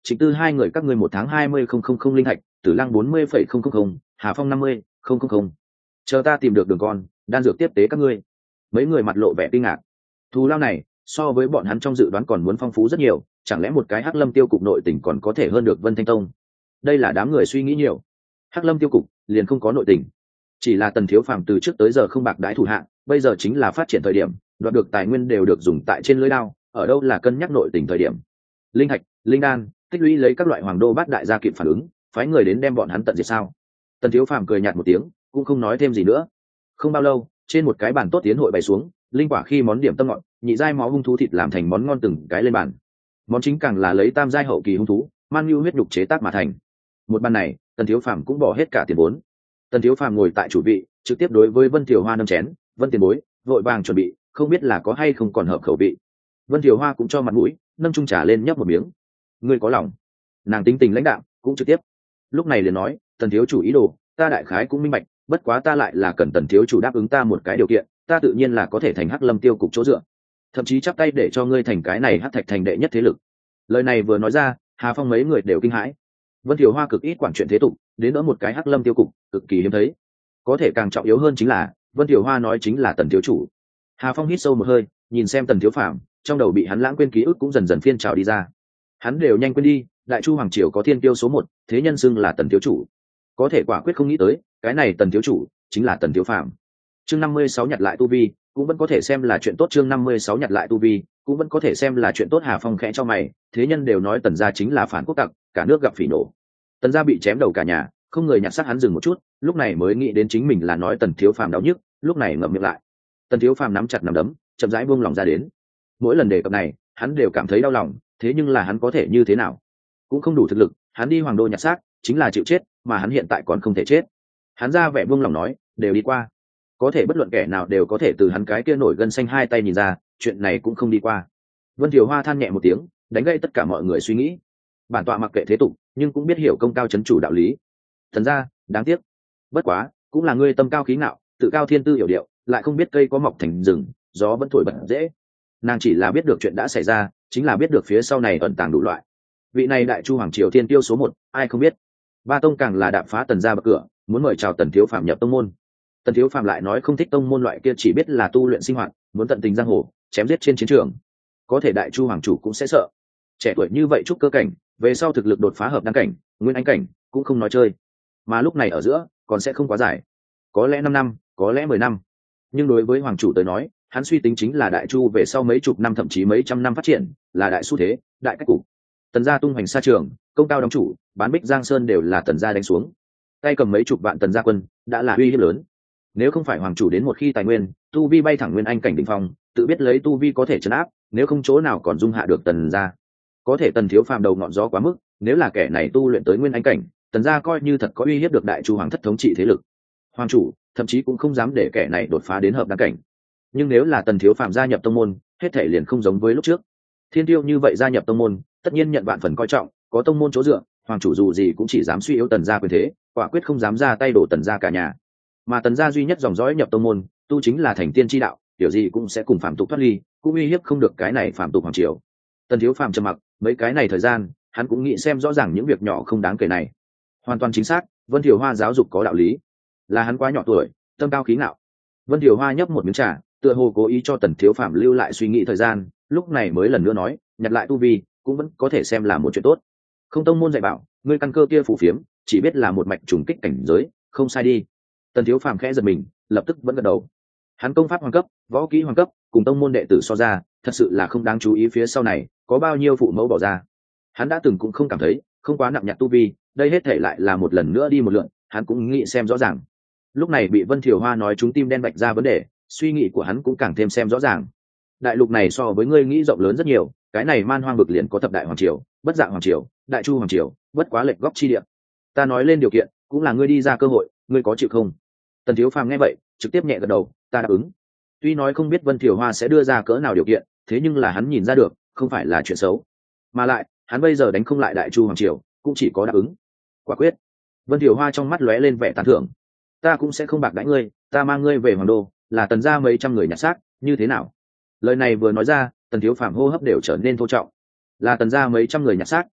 Trịnh Tư hai người các ngươi một tháng hai mươi không không không linh thạch, Tử Lăng bốn mươi phẩy không không không, Hà Phong năm mươi không không không. Chờ ta tìm được đường con, đan dược tiếp tế các ngươi. Mấy người mặt lộ vẻ kinh ngạc. Thù lao này so với bọn hắn trong dự đoán còn muốn phong phú rất nhiều, chẳng lẽ một cái Hắc Lâm tiêu cục nội tình còn có thể hơn được Vân Thanh Tông? Đây là đám người suy nghĩ nhiều. Hắc Lâm tiêu cục liền không có nội tình, chỉ là Tần Thiếu Phàm từ trước tới giờ không bạc đãi thủ hạ, bây giờ chính là phát triển thời điểm, đoạt được tài nguyên đều được dùng tại trên lưới đao, ở đâu là cân nhắc nội tình thời điểm. Linh hạch, linh đan, tích lũy lấy các loại hoàng đô bát đại gia kịp phản ứng, phái người đến đem bọn hắn tận diệt sao? Tần Thiếu Phàm cười nhạt một tiếng, cũng không nói thêm gì nữa. Không bao lâu, trên một cái bàn tốt tiến hội bày xuống, linh quả khi món điểm tâm ngọt, nhị giai máu hung thú thịt làm thành món ngon từng cái lên bàn. Món chính càng là lấy tam giai hậu kỳ hung thú, man nhu huyết nhục chế tác mà thành. Một bàn này, Tần Thiếu Phàm cũng bỏ hết cả tiền vốn. Tần Thiếu Phàm ngồi tại chủ vị, trực tiếp đối với Vân Thiều Hoa nâng chén, "Vân tiền bối, vội vàng chuẩn bị, không biết là có hay không còn hợp khẩu vị." Vân Thiều Hoa cũng cho mặt mũi, nâng chung trà lên nhấp một miếng. "Ngươi có lòng." Nàng tính tình lãnh đạm, cũng trực tiếp. Lúc này liền nói, "Tần thiếu chủ ý đồ, ta đại khái cũng minh bạch, bất quá ta lại là cần Tần thiếu chủ đáp ứng ta một cái điều kiện, ta tự nhiên là có thể thành Hắc Lâm tiêu cục chỗ dựa, thậm chí chắp tay để cho ngươi thành cái này Hắc Thạch thành đệ nhất thế lực." Lời này vừa nói ra, Hà Phong mấy người đều kinh hãi. Vân Thiều Hoa cực ít quản chuyện thế tục, đến đỡ một cái Hắc Lâm tiêu cục, cực kỳ hiếm thấy. Có thể càng trọng yếu hơn chính là, Vân Thiều Hoa nói chính là Tần thiếu chủ. Hà Phong hít sâu một hơi, nhìn xem Tần Thiếu Phàm, trong đầu bị hắn lãng quên ký ức cũng dần dần phiên trào đi ra. Hắn đều nhanh quên đi, Đại Chu hoàng triều có thiên tiêu số một, thế nhân xưng là Tần thiếu chủ. Có thể quả quyết không nghĩ tới, cái này Tần thiếu chủ chính là Tần Thiếu Phàm. Chương năm mươi sáu nhặt lại tu vi, cũng vẫn có thể xem là chuyện tốt. Chương năm mươi sáu nhặt lại tu vi, cũng vẫn có thể xem là chuyện tốt. Hà Phong khẽ cho mày, thế nhân đều nói Tần gia chính là phản quốc tặc, cả nước gặp phỉ nổ. Tần gia bị chém đầu cả nhà, không người nhặt xác. Hắn dừng một chút, lúc này mới nghĩ đến chính mình là nói Tần Thiếu Phàm đau nhức, lúc này ngậm miệng lại. Tần Thiếu Phàm nắm chặt nắm đấm, chậm rãi buông lòng ra đến. Mỗi lần đề cập này, hắn đều cảm thấy đau lòng, thế nhưng là hắn có thể như thế nào? Cũng không đủ thực lực, hắn đi hoàng đô nhặt xác, chính là chịu chết, mà hắn hiện tại còn không thể chết. Hắn ra vẻ buông lòng nói, đều đi qua. Có thể bất luận kẻ nào đều có thể từ hắn cái kia nổi gân xanh hai tay nhìn ra, chuyện này cũng không đi qua. Vân Thiều Hoa than nhẹ một tiếng, đánh gãy tất cả mọi người suy nghĩ. Bản tọa mặc kệ thế tục, nhưng cũng biết hiểu công cao chấn chủ đạo lý. Thần ra, đáng tiếc. Bất quá, cũng là ngươi tâm cao khí ngạo, tự cao thiên tư hiểu điệu, lại không biết cây có mọc thành rừng, gió vẫn thổi bật dễ. Nàng chỉ là biết được chuyện đã xảy ra, chính là biết được phía sau này ẩn tàng đủ loại. Vị này Đại Chu hoàng triều thiên tiêu số một, ai không biết. Ba tông càng là đạp phá Tần gia bậc cửa, muốn mời chào Tần Thiếu Phàm nhập tông môn. Tần Thiếu Phàm lại nói không thích tông môn loại kia chỉ biết là tu luyện sinh hoạt, muốn tận tình giang hồ, chém giết trên chiến trường. Có thể Đại Chu hoàng chủ cũng sẽ sợ. Trẻ tuổi như vậy trúc cơ cảnh, về sau thực lực đột phá hợp đăng cảnh, nguyên anh cảnh, cũng không nói chơi. Mà lúc này ở giữa, còn sẽ không quá dài. Có lẽ năm năm, có lẽ mười năm. Nhưng đối với hoàng chủ tới nói, hắn suy tính chính là Đại Chu về sau mấy chục năm thậm chí mấy trăm năm phát triển, là đại xu thế, đại cách cục. Tần gia tung hoành xa trường, công cao đóng chủ, bán Bích Giang Sơn đều là Tần gia đánh xuống. Tay cầm mấy chục vạn Tần gia quân, đã là uy hiếp lớn. Nếu không phải hoàng chủ đến một khi tài nguyên, tu vi bay thẳng nguyên anh cảnh đỉnh phong, tự biết lấy tu vi có thể trấn áp, nếu không chỗ nào còn dung hạ được Tần gia. Có thể Tần Thiếu Phàm đầu ngọn gió quá mức, nếu là kẻ này tu luyện tới nguyên anh cảnh, Tần gia coi như thật có uy hiếp được Đại Chu hoàng thất thống trị thế lực. Hoàng chủ thậm chí cũng không dám để kẻ này đột phá đến hợp đăng cảnh. Nhưng nếu là Tần Thiếu Phàm gia nhập tông môn, hết thể liền không giống với lúc trước. Thiên tiêu như vậy gia nhập tông môn, tất nhiên nhận vạn phần coi trọng, có tông môn chỗ dựa, hoàng chủ dù gì cũng chỉ dám suy yếu Tần gia quyền thế, quả quyết không dám ra tay đổ Tần gia cả nhà. Mà Tần gia duy nhất dòng dõi nhập tông môn, tu chính là thành tiên chi đạo, kiểu gì cũng sẽ cùng phạm tục thoát ly, cũng uy hiếp không được cái này phạm tục hoàng triều. Tần Thiếu Phàm trầm mặc, mấy cái này thời gian, hắn cũng nghĩ xem rõ ràng những việc nhỏ không đáng kể này. Hoàn toàn chính xác, Vân Thiều Hoa giáo dục có đạo lý, là hắn quá nhỏ tuổi, tâm cao khí ngạo. Vân Thiều Hoa nhấp một miếng trà, tựa hồ cố ý cho Tần Thiếu Phàm lưu lại suy nghĩ thời gian, lúc này mới lần nữa nói, nhặt lại tu vi, cũng vẫn có thể xem là một chuyện tốt. Không tông môn dạy bảo, ngươi căn cơ kia phù phiếm, chỉ biết là một mạch trùng kích cảnh giới, không sai đi. Tần Thiếu Phàm khẽ giật mình, lập tức vẫn gật đầu. Hắn công pháp hoàng cấp, võ kỹ hoàng cấp, cùng tông môn đệ tử so ra, thật sự là không đáng chú ý phía sau này có bao nhiêu phụ mẫu bỏ ra. Hắn đã từng cũng không cảm thấy, không quá nặng nhặt tu vi, đây hết thể lại là một lần nữa đi một lượn, hắn cũng nghĩ xem rõ ràng. Lúc này bị Vân Thiều Hoa nói trúng tim đen bạch ra vấn đề, suy nghĩ của hắn cũng càng thêm xem rõ ràng. Đại lục này so với ngươi nghĩ rộng lớn rất nhiều, cái này man hoang vực liền có thập đại hoàng triều, bất dạng hoàng triều, đại chu hoàng triều, bất quá lệch góc chi địa. Ta nói lên điều kiện, cũng là ngươi đi ra cơ hội, ngươi có chịu không? Tần Thiếu Phàm nghe vậy, trực tiếp nhẹ gật đầu, ta đáp ứng. Tuy nói không biết Vân Thiều Hoa sẽ đưa ra cỡ nào điều kiện, thế nhưng là hắn nhìn ra được, không phải là chuyện xấu. Mà lại, hắn bây giờ đánh không lại đại chu hoàng triều, cũng chỉ có đáp ứng. Quả quyết. Vân Thiều Hoa trong mắt lóe lên vẻ tán thưởng. Ta cũng sẽ không bạc đãi ngươi, ta mang ngươi về hoàng đô, là Tần gia mấy trăm người nhặt xác, như thế nào? Lời này vừa nói ra, Tần Thiếu Phàm hô hấp đều trở nên thô trọng. Là Tần gia mấy trăm người nhặt xác,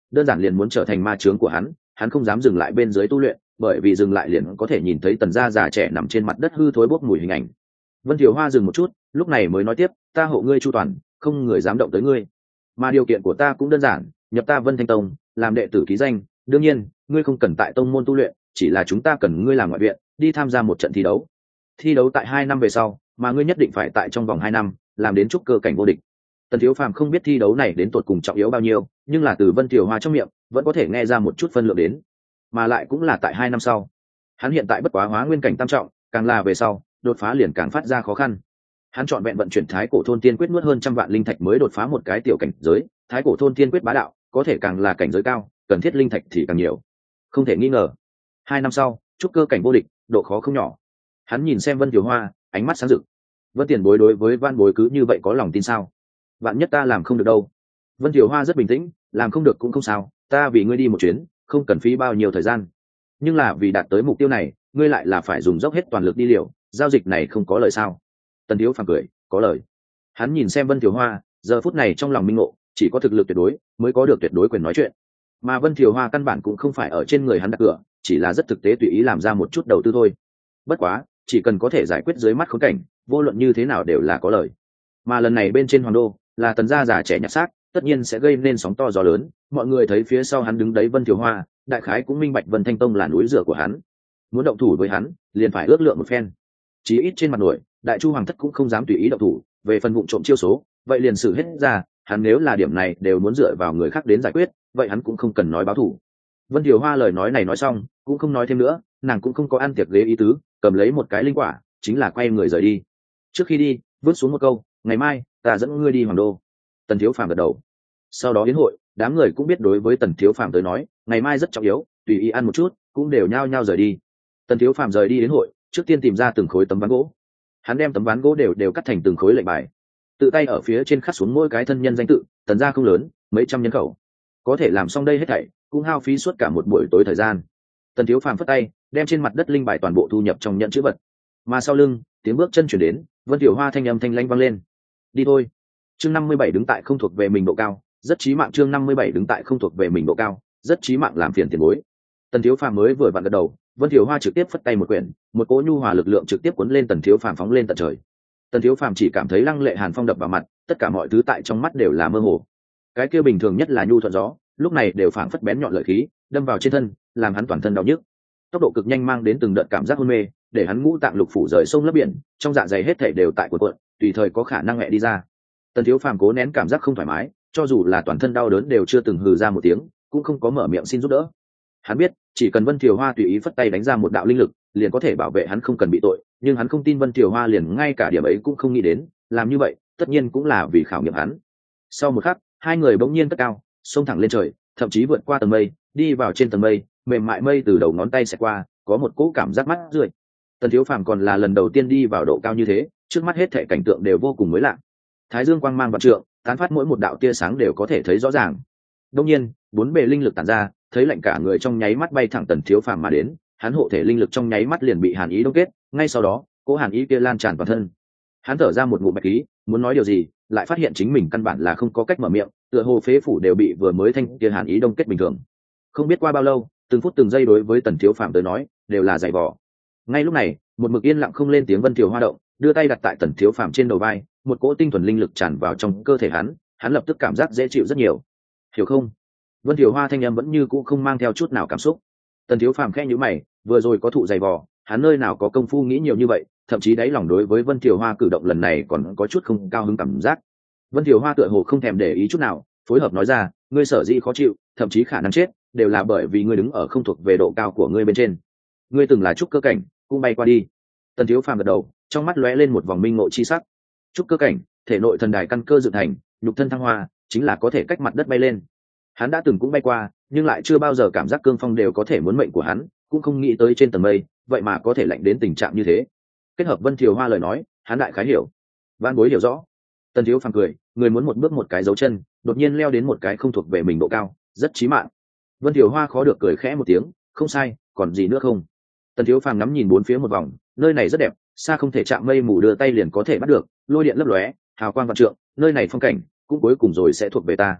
đơn giản liền muốn trở thành ma chướng của hắn. Hắn không dám dừng lại bên dưới tu luyện, bởi vì dừng lại liền có thể nhìn thấy Tần gia già trẻ nằm trên mặt đất hư thối bốc mùi hình ảnh. Vân Thiều Hoa dừng một chút, lúc này mới nói tiếp, ta hộ ngươi chu toàn, không người dám động tới ngươi, mà điều kiện của ta cũng đơn giản, nhập ta Vân Thanh Tông làm đệ tử ký danh. Đương nhiên ngươi không cần tại tông môn tu luyện, chỉ là chúng ta cần ngươi làm ngoại viện, đi tham gia một trận thi đấu. Thi đấu tại hai năm về sau, mà ngươi nhất định phải tại trong vòng hai năm làm đến trúc cơ cảnh vô địch. Tần Thiếu Phàm không biết thi đấu này đến tột cùng trọng yếu bao nhiêu, nhưng là từ Vân Thiều Hoa trong miệng vẫn có thể nghe ra một chút phân lượng đến, mà lại cũng là tại hai năm sau. Hắn hiện tại bất quá hóa nguyên cảnh tam trọng, càng là về sau đột phá liền càng phát ra khó khăn. Hắn chọn vẹn vận chuyển thái cổ thôn tiên quyết nuốt hơn trăm vạn linh thạch mới đột phá một cái tiểu cảnh giới. Thái cổ thôn tiên quyết bá đạo, có thể càng là cảnh giới cao, cần thiết linh thạch thì càng nhiều. Không thể nghi ngờ, hai năm sau trúc cơ cảnh vô địch, độ khó không nhỏ. Hắn nhìn xem Vân Thiều Hoa, ánh mắt sáng rực. Vân tiền bối đối với Van bối cứ như vậy có lòng tin sao? Vạn nhất ta làm không được đâu. Vân Thiều Hoa rất bình tĩnh, làm không được cũng không sao, ta vì ngươi đi một chuyến, không cần phí bao nhiêu thời gian. Nhưng là vì đạt tới mục tiêu này, ngươi lại là phải dùng dốc hết toàn lực đi liều, giao dịch này không có lời sao? Tần Thiếu Phàm cười, có lời. Hắn nhìn xem Vân Thiều Hoa, giờ phút này trong lòng minh ngộ, chỉ có thực lực tuyệt đối mới có được tuyệt đối quyền nói chuyện. Mà Vân Thiều Hoa căn bản cũng không phải ở trên người hắn đặt cửa, chỉ là rất thực tế tùy ý làm ra một chút đầu tư thôi. Bất quá, chỉ cần có thể giải quyết dưới mắt khốn cảnh, vô luận như thế nào đều là có lời. Mà lần này bên trên Hoàng Đô, là Tần gia già trẻ nhặt xác, tất nhiên sẽ gây nên sóng to gió lớn. Mọi người thấy phía sau hắn đứng đấy Vân Thiều Hoa, đại khái cũng minh bạch Vân Thanh Tông là núi rửa của hắn. Muốn động thủ với hắn, liền phải ước lượng một phen. Chí ít trên mặt nổi, Đại Chu Hoàng thất cũng không dám tùy ý động thủ. Về phần vụ trộm chiêu số, vậy liền xử hết ra. Hắn nếu là điểm này đều muốn dựa vào người khác đến giải quyết, vậy hắn cũng không cần nói báo thủ. Vân Thiều Hoa lời nói này nói xong, cũng không nói thêm nữa, nàng cũng không có ăn tiệc ghế ý tứ, cầm lấy một cái linh quả, chính là quay người rời đi. Trước khi đi, vứt xuống một câu, ngày mai ta dẫn ngươi đi Hoàng Đô. Tần Thiếu Phàm gật đầu. Sau đó đến hội, đám người cũng biết đối với Tần Thiếu Phàm tới nói, ngày mai rất trọng yếu, tùy ý ăn một chút, cũng đều nhao nhao rời đi. Tần Thiếu Phàm rời đi đến hội, trước tiên tìm ra từng khối tấm ván gỗ. Hắn đem tấm ván gỗ đều đều cắt thành từng khối lệnh bài, tự tay ở phía trên khắc xuống mỗi cái thân nhân danh tự. Tần gia không lớn, mấy trăm nhân khẩu, có thể làm xong đây hết thảy cũng hao phí suốt cả một buổi tối thời gian. Tần Thiếu Phàm phất tay, đem trên mặt đất linh bài toàn bộ thu nhập trong nhận chữ vật. Mà sau lưng, tiếng bước chân chuyển đến, Vân Thiều Hoa thanh âm thanh lãnh vang lên. Đi thôi. Chương năm mươi bảy đứng tại không thuộc về mình độ cao, rất chí mạng. Chương năm mươi bảy đứng tại không thuộc về mình độ cao, rất chí mạng, làm phiền tiền bối. Tần Thiếu Phàm mới vừa vặn gật đầu, Vân Thiều Hoa trực tiếp phất tay một quyển, một cỗ nhu hòa lực lượng trực tiếp cuốn lên Tần Thiếu Phàm phóng lên tận trời. Tần Thiếu Phàm chỉ cảm thấy lăng lệ hàn phong đập vào mặt, tất cả mọi thứ tại trong mắt đều là mơ hồ. Cái kia bình thường nhất là nhu thuận gió, lúc này đều phảng phất bén nhọn lợi khí, đâm vào trên thân, làm hắn toàn thân đau nhức. Tốc độ cực nhanh mang đến từng đợt cảm giác hôn mê, để hắn ngũ tạng lục phủ rời sông lấp biển, trong dạ dày hết thảy đều tại cuộn cuộn, tùy thời có khả năng mẹ đi ra. Tần Thiếu Phàm cố nén cảm giác không thoải mái, cho dù là toàn thân đau đớn đều chưa từng hừ ra một tiếng, cũng không có mở miệng xin giúp đỡ. Hắn biết, chỉ cần Vân Thiều Hoa tùy ý phất tay đánh ra một đạo linh lực, liền có thể bảo vệ hắn không cần bị tội, nhưng hắn không tin Vân Thiều Hoa liền ngay cả điểm ấy cũng không nghĩ đến, làm như vậy, tất nhiên cũng là vì khảo nghiệm hắn. Sau một khắc, hai người bỗng nhiên cất cao, xông thẳng lên trời, thậm chí vượt qua tầng mây, đi vào trên tầng mây, mềm mại mây từ đầu ngón tay xẹt qua, có một cỗ cảm giác mát rượi. Tần Thiếu Phàm còn là lần đầu tiên đi vào độ cao như thế, trước mắt hết thảy cảnh tượng đều vô cùng mới lạ. Thái dương quang mang vạn trượng, tán phát mỗi một đạo tia sáng đều có thể thấy rõ ràng. Đương nhiên, bốn bề linh lực tản ra, thấy lạnh cả người trong nháy mắt bay thẳng Tần Thiếu Phàm mà đến, hắn hộ thể linh lực trong nháy mắt liền bị hàn ý đông kết, ngay sau đó, cỗ hàn ý kia lan tràn toàn thân. Hắn thở ra một ngụm bạch khí, muốn nói điều gì, lại phát hiện chính mình căn bản là không có cách mở miệng, tựa hồ phế phủ đều bị vừa mới thanh kia hàn ý đông kết bình thường. Không biết qua bao lâu, từng phút từng giây đối với Tần Thiếu Phàm tới nói, đều là dày vò. Ngay lúc này, một mực yên lặng không lên tiếng Vân Thiều Hoa động, đưa tay đặt tại Tần Thiếu Phàm trên đầu vai, một cỗ tinh thuần linh lực tràn vào trong cơ thể hắn, hắn lập tức cảm giác dễ chịu rất nhiều. Hiểu không? Vân Thiều Hoa thanh âm vẫn như cũ không mang theo chút nào cảm xúc. Tần Thiếu Phàm khẽ nhíu mày, vừa rồi có thụ dày vò, hắn nơi nào có công phu nghĩ nhiều như vậy, thậm chí đáy lòng đối với Vân Thiều Hoa cử động lần này còn có chút không cao hứng cảm giác. Vân Thiều Hoa tựa hồ không thèm để ý chút nào, phối hợp nói ra, ngươi sở dĩ khó chịu, thậm chí khả năng chết, đều là bởi vì ngươi đứng ở không thuộc về độ cao của ngươi bên trên. Ngươi từng là trúc cơ cảnh, cũng bay qua đi. Tần Thiếu Phàm gật đầu, trong mắt lóe lên một vòng minh ngộ chi sắc. Trúc cơ cảnh, thể nội thần đài căn cơ dựng thành, nhục thân thăng hoa, chính là có thể cách mặt đất bay lên. Hắn đã từng cũng bay qua, nhưng lại chưa bao giờ cảm giác cương phong đều có thể muốn mệnh của hắn, cũng không nghĩ tới trên tầng mây, vậy mà có thể lạnh đến tình trạng như thế. Kết hợp Vân Thiều Hoa lời nói, hắn đại khái hiểu. Vãn bối hiểu rõ. Tần Thiếu Phàm cười, người muốn một bước một cái dấu chân, đột nhiên leo đến một cái không thuộc về mình độ cao, rất chí mạng. Vân Thiều Hoa khó được cười khẽ một tiếng, không sai, còn gì nữa không? Tần Thiếu Phàm ngắm nhìn bốn phía một vòng, nơi này rất đẹp, xa không thể chạm mây mù đưa tay liền có thể bắt được, lôi điện lấp lóe, hào quang vạn trượng, nơi này phong cảnh cũng cuối cùng rồi sẽ thuộc về ta.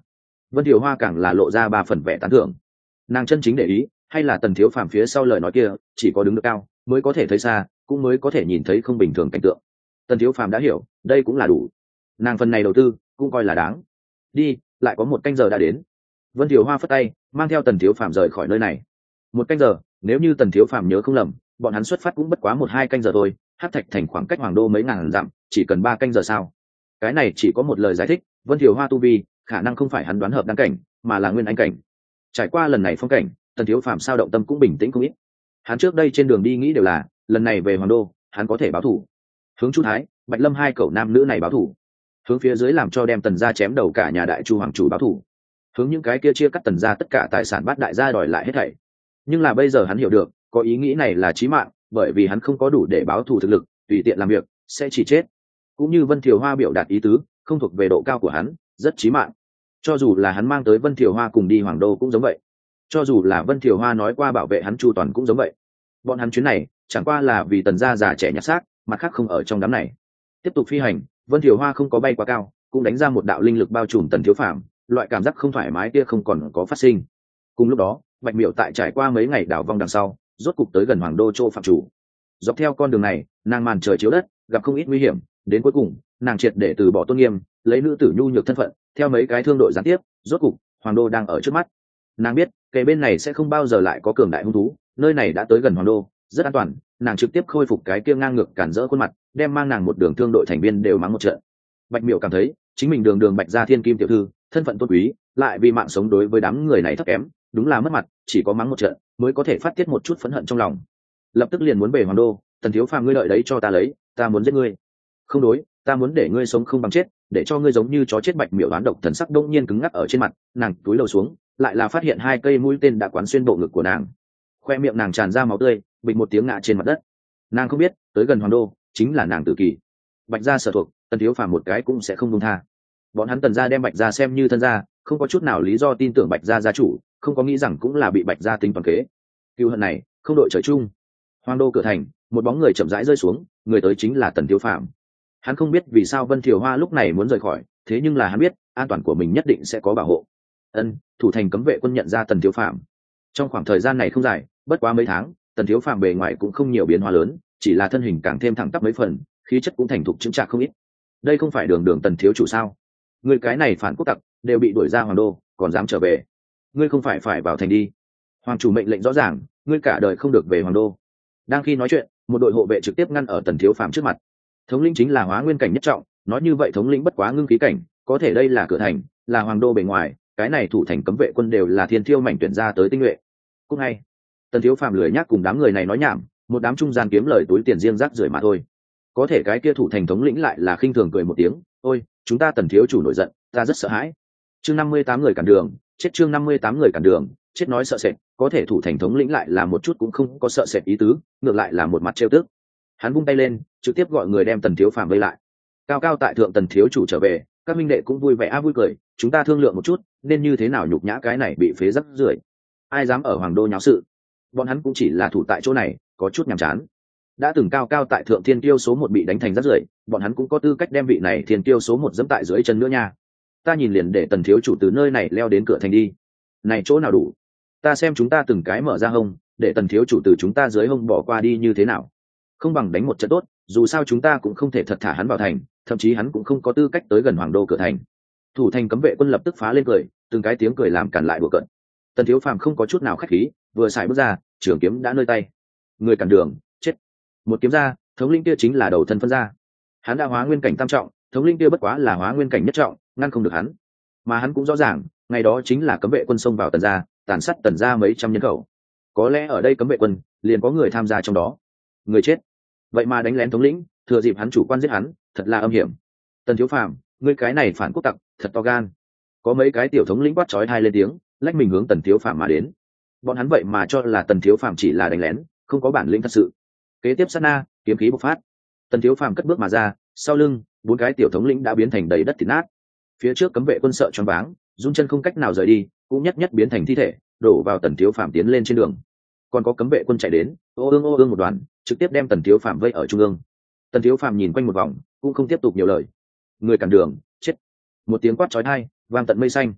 Vân Thiều Hoa càng là lộ ra ba phần vẻ tán thưởng. Nàng chân chính để ý hay là tần thiếu phàm phía sau lời nói kia, chỉ có đứng được cao mới có thể thấy xa, cũng mới có thể nhìn thấy không bình thường cảnh tượng. Tần thiếu phàm đã hiểu, đây cũng là đủ. Nàng phần này đầu tư cũng coi là đáng. Đi, lại có một canh giờ đã đến. Vân Thiều Hoa phất tay, mang theo tần thiếu phàm rời khỏi nơi này. Một canh giờ, nếu như tần thiếu phàm nhớ không lầm, bọn hắn xuất phát cũng bất quá một hai canh giờ thôi. Hắc Thạch Thành khoảng cách Hoàng Đô mấy ngàn dặm, chỉ cần ba canh giờ sao? Cái này chỉ có một lời giải thích, Vân Thiều Hoa tu vi khả năng không phải hắn đoán hợp đăng cảnh, mà là nguyên anh cảnh. Trải qua lần này phong cảnh, tần thiếu phàm sao động tâm cũng bình tĩnh không ít. Hắn trước đây trên đường đi nghĩ đều là, lần này về Hoàng Đô, hắn có thể báo thù. Hướng Chu Thái, Bạch Lâm hai cậu nam nữ này báo thù. Hướng phía dưới làm cho đem tần gia chém đầu cả nhà đại chu hoàng chủ báo thù. Hướng những cái kia chia cắt tần gia tất cả tài sản bát đại gia đòi lại hết thảy. Nhưng là bây giờ hắn hiểu được, có ý nghĩ này là chí mạng, bởi vì hắn không có đủ để báo thù thực lực, tùy tiện làm việc sẽ chỉ chết. Cũng như Vân Thiều Hoa biểu đạt ý tứ, không thuộc về độ cao của hắn, rất chí mạng. Cho dù là hắn mang tới Vân Thiều Hoa cùng đi Hoàng Đô cũng giống vậy. Cho dù là Vân Thiều Hoa nói qua bảo vệ hắn chu toàn cũng giống vậy. Bọn hắn chuyến này chẳng qua là vì tần gia già trẻ nhặt xác, mặt khác không ở trong đám này. Tiếp tục phi hành, Vân Thiều Hoa không có bay quá cao, cũng đánh ra một đạo linh lực bao trùm tần thiếu phàm, loại cảm giác không thoải mái kia không còn có phát sinh. Cùng lúc đó, Bạch Miểu tại trải qua mấy ngày đảo vong đằng sau, rốt cục tới gần Hoàng Đô châu phạm chủ. Dọc theo con đường này, nàng màn trời chiếu đất, gặp không ít nguy hiểm, đến cuối cùng, nàng triệt để từ bỏ tôn nghiêm, lấy nữ tử nhu nhược thân phận, theo mấy cái thương đội gián tiếp, rốt cục, Hoàng Đô đang ở trước mắt. Nàng biết, kề bên này sẽ không bao giờ lại có cường đại hung thú, nơi này đã tới gần Hoàng Đô, rất an toàn. Nàng trực tiếp khôi phục cái kia ngang ngược cản rỡ khuôn mặt, đem mang nàng một đường thương đội thành viên đều mắng một trận. Bạch Miểu cảm thấy, chính mình đường đường Bạch gia thiên kim tiểu thư, thân phận tôn quý, lại vì mạng sống đối với đám người này thấp kém, đúng là mất mặt, chỉ có mắng một trận mới có thể phát tiết một chút phẫn hận trong lòng. Lập tức liền muốn về Hoàng Đô, tần thiếu phàm ngươi đợi đấy cho ta lấy, ta muốn giết ngươi. Không đối, ta muốn để ngươi sống không bằng chết, để cho ngươi giống như chó chết. Bạch Miểu đoán độc thần sắc đông nhiên cứng ngắc ở trên mặt, nàng túi đầu xuống, lại là phát hiện hai cây mũi tên đã quán xuyên bộ ngực của nàng. Khoe miệng nàng tràn ra máu tươi, bịch một tiếng ngã trên mặt đất. Nàng không biết, tới gần Hoàng Đô chính là nàng tự kỷ. Bạch gia sở thuộc, tần thiếu phàm một cái cũng sẽ không buông tha. Bọn hắn tần gia đem Bạch gia xem như thân gia, không có chút nào lý do tin tưởng Bạch gia gia chủ, không có nghĩ rằng cũng là bị Bạch gia tính toàn kế. Cừu hận này không đội trời chung. Hoàng Đô cửa thành, một bóng người chậm rãi rơi xuống, người tới chính là tần thiếu phàm. Hắn không biết vì sao Vân Thiều Hoa lúc này muốn rời khỏi, thế nhưng là hắn biết an toàn của mình nhất định sẽ có bảo hộ. Ân, thủ thành cấm vệ quân nhận ra tần thiếu phàm. Trong khoảng thời gian này không dài, bất quá mấy tháng, tần thiếu phàm bề ngoài cũng không nhiều biến hóa lớn, chỉ là thân hình càng thêm thẳng tắp mấy phần, khí chất cũng thành thục chững chạc không ít. Đây không phải đường đường tần thiếu chủ sao? Người cái này phản quốc tặc đều bị đuổi ra Hoàng Đô, còn dám trở về? Ngươi không phải phải vào thành đi? Hoàng chủ mệnh lệnh rõ ràng, ngươi cả đời không được về Hoàng Đô. Đang khi nói chuyện, một đội hộ vệ trực tiếp ngăn ở tần thiếu phàm trước mặt. Thống lĩnh chính là Hóa Nguyên cảnh nhất trọng, nói như vậy thống lĩnh bất quá ngưng khí cảnh, có thể đây là cửa thành, là Hoàng Đô bề ngoài, cái này thủ thành cấm vệ quân đều là thiên thiêu mảnh tuyển ra tới tinh nhuệ. Cũng ngay, tần thiếu phàm lười nhác cùng đám người này nói nhảm, một đám trung gian kiếm lời túi tiền riêng rác rưởi mà thôi. Có thể cái kia thủ thành thống lĩnh lại là khinh thường cười một tiếng, ôi, chúng ta tần thiếu chủ nổi giận, ta rất sợ hãi. Chương năm mươi tám người cản đường, chết. Chương năm mươi tám người cản đường, chết. Nói sợ sệt, có thể thủ thành thống lĩnh lại là một chút cũng không có sợ sệt ý tứ, ngược lại là một mặt trêu tức. Hắn vung tay lên, trực tiếp gọi người đem tần thiếu phàm vây lại. Cao cao tại thượng tần thiếu chủ trở về, các minh đệ cũng vui vẻ á vui cười, chúng ta thương lượng một chút, nên như thế nào nhục nhã cái này bị phế rắc rưởi. Ai dám ở Hoàng Đô nháo sự? Bọn hắn cũng chỉ là thủ tại chỗ này, có chút nhàm chán. Đã từng cao cao tại thượng thiên tiêu số một bị đánh thành rắc rưởi, bọn hắn cũng có tư cách đem vị này thiên tiêu số một dẫm tại dưới chân nữa nha. Ta nhìn liền để tần thiếu chủ từ nơi này leo đến cửa thành đi. Này chỗ nào đủ? Ta xem chúng ta từng cái mở ra hông, để tần thiếu chủ từ chúng ta dưới hông bỏ qua đi như thế nào? Không bằng đánh một trận tốt, dù sao chúng ta cũng không thể thật thả hắn vào thành, thậm chí hắn cũng không có tư cách tới gần Hoàng Đô cửa thành. Thủ thành cấm vệ quân lập tức phá lên cười, từng cái tiếng cười làm cản lại đùa cợt. Tần thiếu phàm không có chút nào khách khí, vừa xài bước ra, trường kiếm đã nơi tay. Người cản đường, chết. Một kiếm ra, thống lĩnh kia chính là đầu thân phân ra. Hắn đã hóa nguyên cảnh tam trọng, thống lĩnh kia bất quá là hóa nguyên cảnh nhất trọng, ngăn không được hắn. Mà hắn cũng rõ ràng, ngày đó chính là cấm vệ quân xông vào tần gia, tàn sát tần gia mấy trăm nhân khẩu. Có lẽ ở đây cấm vệ quân liền có người tham gia trong đó. Người chết, vậy mà đánh lén thống lĩnh, thừa dịp hắn chủ quan giết hắn, thật là âm hiểm. Tần thiếu phàm, ngươi cái này phản quốc tặc, thật to gan. Có mấy cái tiểu thống lĩnh quát chói tai lên tiếng, lách mình hướng tần thiếu phàm mà đến. Bọn hắn vậy mà cho là tần thiếu phàm chỉ là đánh lén, không có bản lĩnh thật sự. Kế tiếp sát na, kiếm khí bộc phát. Tần thiếu phàm cất bước mà ra, sau lưng bốn cái tiểu thống lĩnh đã biến thành đầy đất thịt nát. Phía trước cấm vệ quân sợ choáng váng, run chân không cách nào rời đi, cũng nhất nhất biến thành thi thể, đổ vào tần thiếu phàm tiến lên trên đường. Còn có cấm vệ quân chạy đến, ô ương ô ương một đoàn, trực tiếp đem tần thiếu phàm vây ở trung ương. Tần thiếu phàm nhìn quanh một vòng, cũng không tiếp tục nhiều lời. Người cản đường, chết. Một tiếng quát chói tai vang tận mây xanh.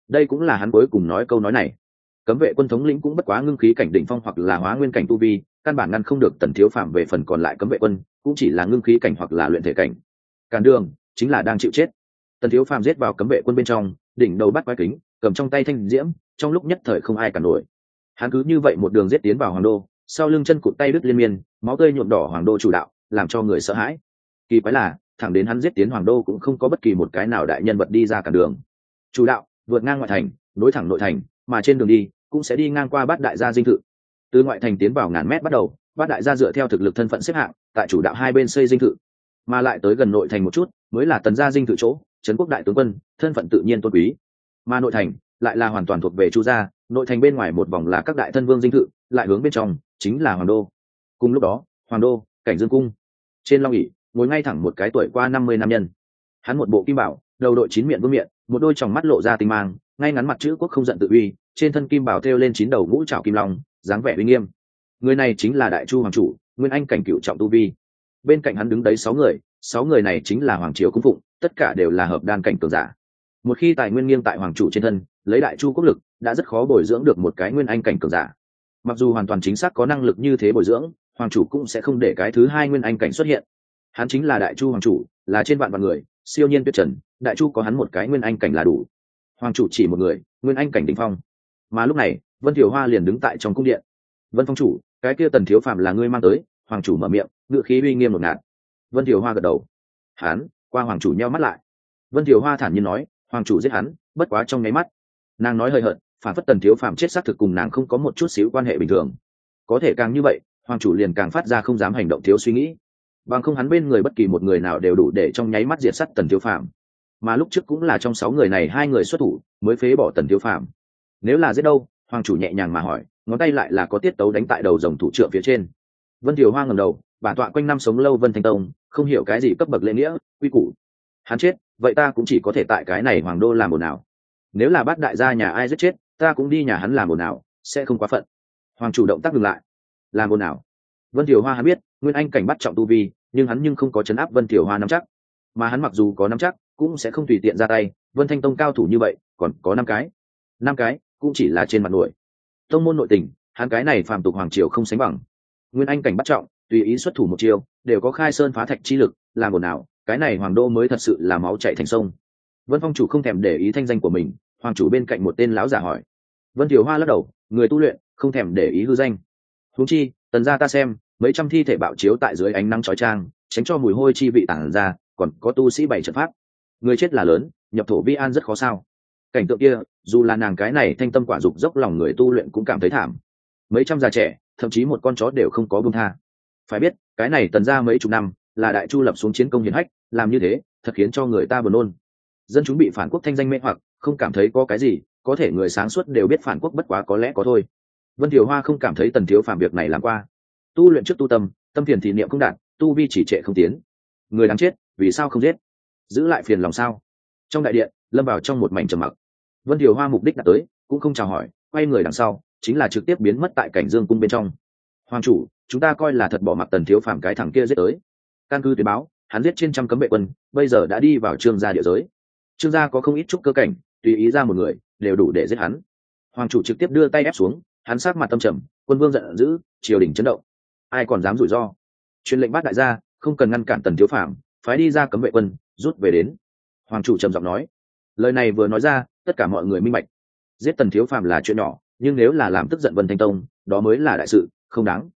đây cũng là hắn cuối cùng nói câu nói này. Cấm vệ quân thống lĩnh cũng bất quá ngưng khí cảnh đỉnh phong hoặc là hóa nguyên cảnh tu vi, căn bản ngăn không được Tần Thiếu Phàm. Về phần còn lại cấm vệ quân cũng chỉ là ngưng khí cảnh hoặc là luyện thể cảnh. Cản đường chính là đang chịu chết. Tần Thiếu Phàm giết vào cấm vệ quân bên trong, đỉnh đầu bắt quái kính, cầm trong tay thanh diễm, trong lúc nhất thời không ai cản nổi. Hắn cứ như vậy một đường giết tiến vào hoàng đô, sau lưng chân cụt tay đứt liên miên, máu tươi nhuộm đỏ hoàng đô chủ đạo, làm cho người sợ hãi. Kỳ quái là thẳng đến hắn giết tiến hoàng đô cũng không có bất kỳ một cái nào đại nhân vật đi ra cản đường. Chủ đạo vượt ngang ngoại thành, nối thẳng nội thành, mà trên đường đi cũng sẽ đi ngang qua bát đại gia dinh thự. Từ ngoại thành tiến vào ngàn mét bắt đầu, bát đại gia dựa theo thực lực thân phận xếp hạng, tại chủ đạo hai bên xây dinh thự, mà lại tới gần nội thành một chút mới là tần gia dinh thự chỗ, trấn quốc đại tướng quân, thân phận tự nhiên tôn quý. Mà nội thành lại là hoàn toàn thuộc về chu gia, nội thành bên ngoài một vòng là các đại thân vương dinh thự, lại hướng bên trong chính là hoàng đô. Cùng lúc đó, hoàng đô, cảnh dương cung, trên long ỷ ngồi ngay thẳng một cái tuổi qua năm mươi nam nhân. Hắn một bộ kim bảo, đầu đội chín miệng vương miệng, một đôi tròng mắt lộ ra tinh mang, ngay ngắn mặt chữ quốc không giận tự uy, trên thân kim bảo thêu lên chín đầu ngũ trảo kim long, dáng vẻ uy nghiêm. Người này chính là đại chu hoàng chủ, nguyên anh cảnh cựu trọng tu vi. Bên cạnh hắn đứng đấy sáu người, sáu người này chính là hoàng triều cung phụng, tất cả đều là hợp đan cảnh cường giả. Một khi tài nguyên nghiêng tại hoàng chủ trên thân, lấy đại chu quốc lực đã rất khó bồi dưỡng được một cái nguyên anh cảnh cường giả. Mặc dù hoàn toàn chính xác có năng lực như thế bồi dưỡng, hoàng chủ cũng sẽ không để cái thứ hai nguyên anh cảnh xuất hiện. Hắn chính là đại chu hoàng chủ, là trên vạn vạn người, siêu nhiên tuyệt trần, đại chu có hắn một cái nguyên anh cảnh là đủ. Hoàng chủ chỉ một người, nguyên anh cảnh đỉnh phong. Mà lúc này Vân Thiều Hoa liền đứng tại trong cung điện. Vân phong chủ, cái kia Tần Thiếu Phàm là ngươi mang tới? Hoàng chủ mở miệng, ngữ khí uy nghiêm một ngạt. Vân Thiều Hoa gật đầu. Hắn, qua hoàng chủ nheo mắt lại. Vân Thiều Hoa thản nhiên nói, hoàng chủ giết hắn, bất quá trong nháy mắt. Nàng nói hơi hận, phản phất Tần Thiếu Phàm chết xác thực cùng nàng không có một chút xíu quan hệ bình thường. Có thể càng như vậy, hoàng chủ liền càng phát ra không dám hành động thiếu suy nghĩ. Bằng không hắn bên người bất kỳ một người nào đều đủ để trong nháy mắt diệt sát Tần Thiếu Phàm. Mà lúc trước cũng là trong sáu người này hai người xuất thủ mới phế bỏ Tần Thiếu Phàm. Nếu là giết đâu? Hoàng chủ nhẹ nhàng mà hỏi, ngón tay lại là có tiết tấu đánh tại đầu rồng thủ trưởng phía trên. Vân Thiều Hoa ngẩng đầu, bản tọa quanh năm sống lâu Vân Thanh Tông, không hiểu cái gì cấp bậc lễ nghĩa, quy củ. Hắn chết, vậy ta cũng chỉ có thể tại cái này hoàng đô làm ồn ào. Nếu là bát đại gia nhà ai giết chết, ta cũng đi nhà hắn làm ồn ào, sẽ không quá phận. Hoàng chủ động tác dừng lại. Làm ồn ào? Vân Thiều Hoa hắn biết, nguyên anh cảnh bắt trọng tu vi, nhưng hắn nhưng không có chấn áp Vân Thiều Hoa nắm chắc. Mà hắn mặc dù có nắm chắc, cũng sẽ không tùy tiện ra tay. Vân Thanh Tông cao thủ như vậy, còn có năm cái, năm cái cũng chỉ là trên mặt nổi. Tông môn nội tình, hắn cái này phàm tục hoàng triều không sánh bằng. Nguyên anh cảnh bắt trọng, tùy ý xuất thủ một chiêu, đều có khai sơn phá thạch chi lực, làm ồn ào, cái này hoàng đô mới thật sự là máu chảy thành sông. Vân phong chủ không thèm để ý thanh danh của mình, hoàng chủ bên cạnh một tên lão giả hỏi. Vân Thiều Hoa lắc đầu, người tu luyện không thèm để ý hư danh. Huống chi, tần gia ta xem, mấy trăm thi thể bạo chiếu tại dưới ánh nắng chói chang, tránh cho mùi hôi chi vị tản ra, còn có tu sĩ bảy trận pháp. Người chết là lớn, nhập thổ vi an rất khó sao? Cảnh tượng kia, dù là nàng cái này thanh tâm quả dục dốc lòng người tu luyện cũng cảm thấy thảm. Mấy trăm già trẻ, thậm chí một con chó đều không có buông tha. Phải biết, cái này tần gia mấy chục năm, là đại chu lập xuống chiến công hiển hách, làm như thế, thật khiến cho người ta buồn nôn. Dân chúng bị phản quốc thanh danh mê hoặc, không cảm thấy có cái gì, có thể người sáng suốt đều biết phản quốc bất quá có lẽ có thôi. Vân Thiều Hoa không cảm thấy Tần Thiếu Phàm việc này làm qua. Tu luyện trước tu tâm, tâm thiền thì niệm không đạt, tu vi chỉ trệ không tiến. Người đáng chết, vì sao không giết? Giữ lại phiền lòng sao? Trong đại điện, lâm vào trong một mảnh trầm mặc. Vân Thiều Hoa mục đích đã tới, cũng không chào hỏi, quay người đằng sau, chính là trực tiếp biến mất tại cảnh dương cung bên trong. Hoàng chủ, chúng ta coi là thật bỏ mặc Tần Thiếu Phàm cái thằng kia giết tới. Căn cứ tuyên báo, hắn giết trên trăm cấm vệ quân, bây giờ đã đi vào Trương gia địa giới. Trương gia có không ít trúc cơ cảnh, tùy ý ra một người, đều đủ để giết hắn. Hoàng chủ trực tiếp đưa tay ép xuống, hắn sắc mặt tâm trầm, quân vương giận dữ, triều đình chấn động. Ai còn dám rủi ro? Truyền lệnh bắt đại gia, không cần ngăn cản Tần Thiếu Phàm, phái đi ra cấm vệ quân, rút về đến. Hoàng chủ trầm giọng nói. Lời này vừa nói ra, tất cả mọi người minh bạch. Giết Tần Thiếu Phàm là chuyện nhỏ, nhưng nếu là làm tức giận Vân Thanh Tông, đó mới là đại sự, không đáng.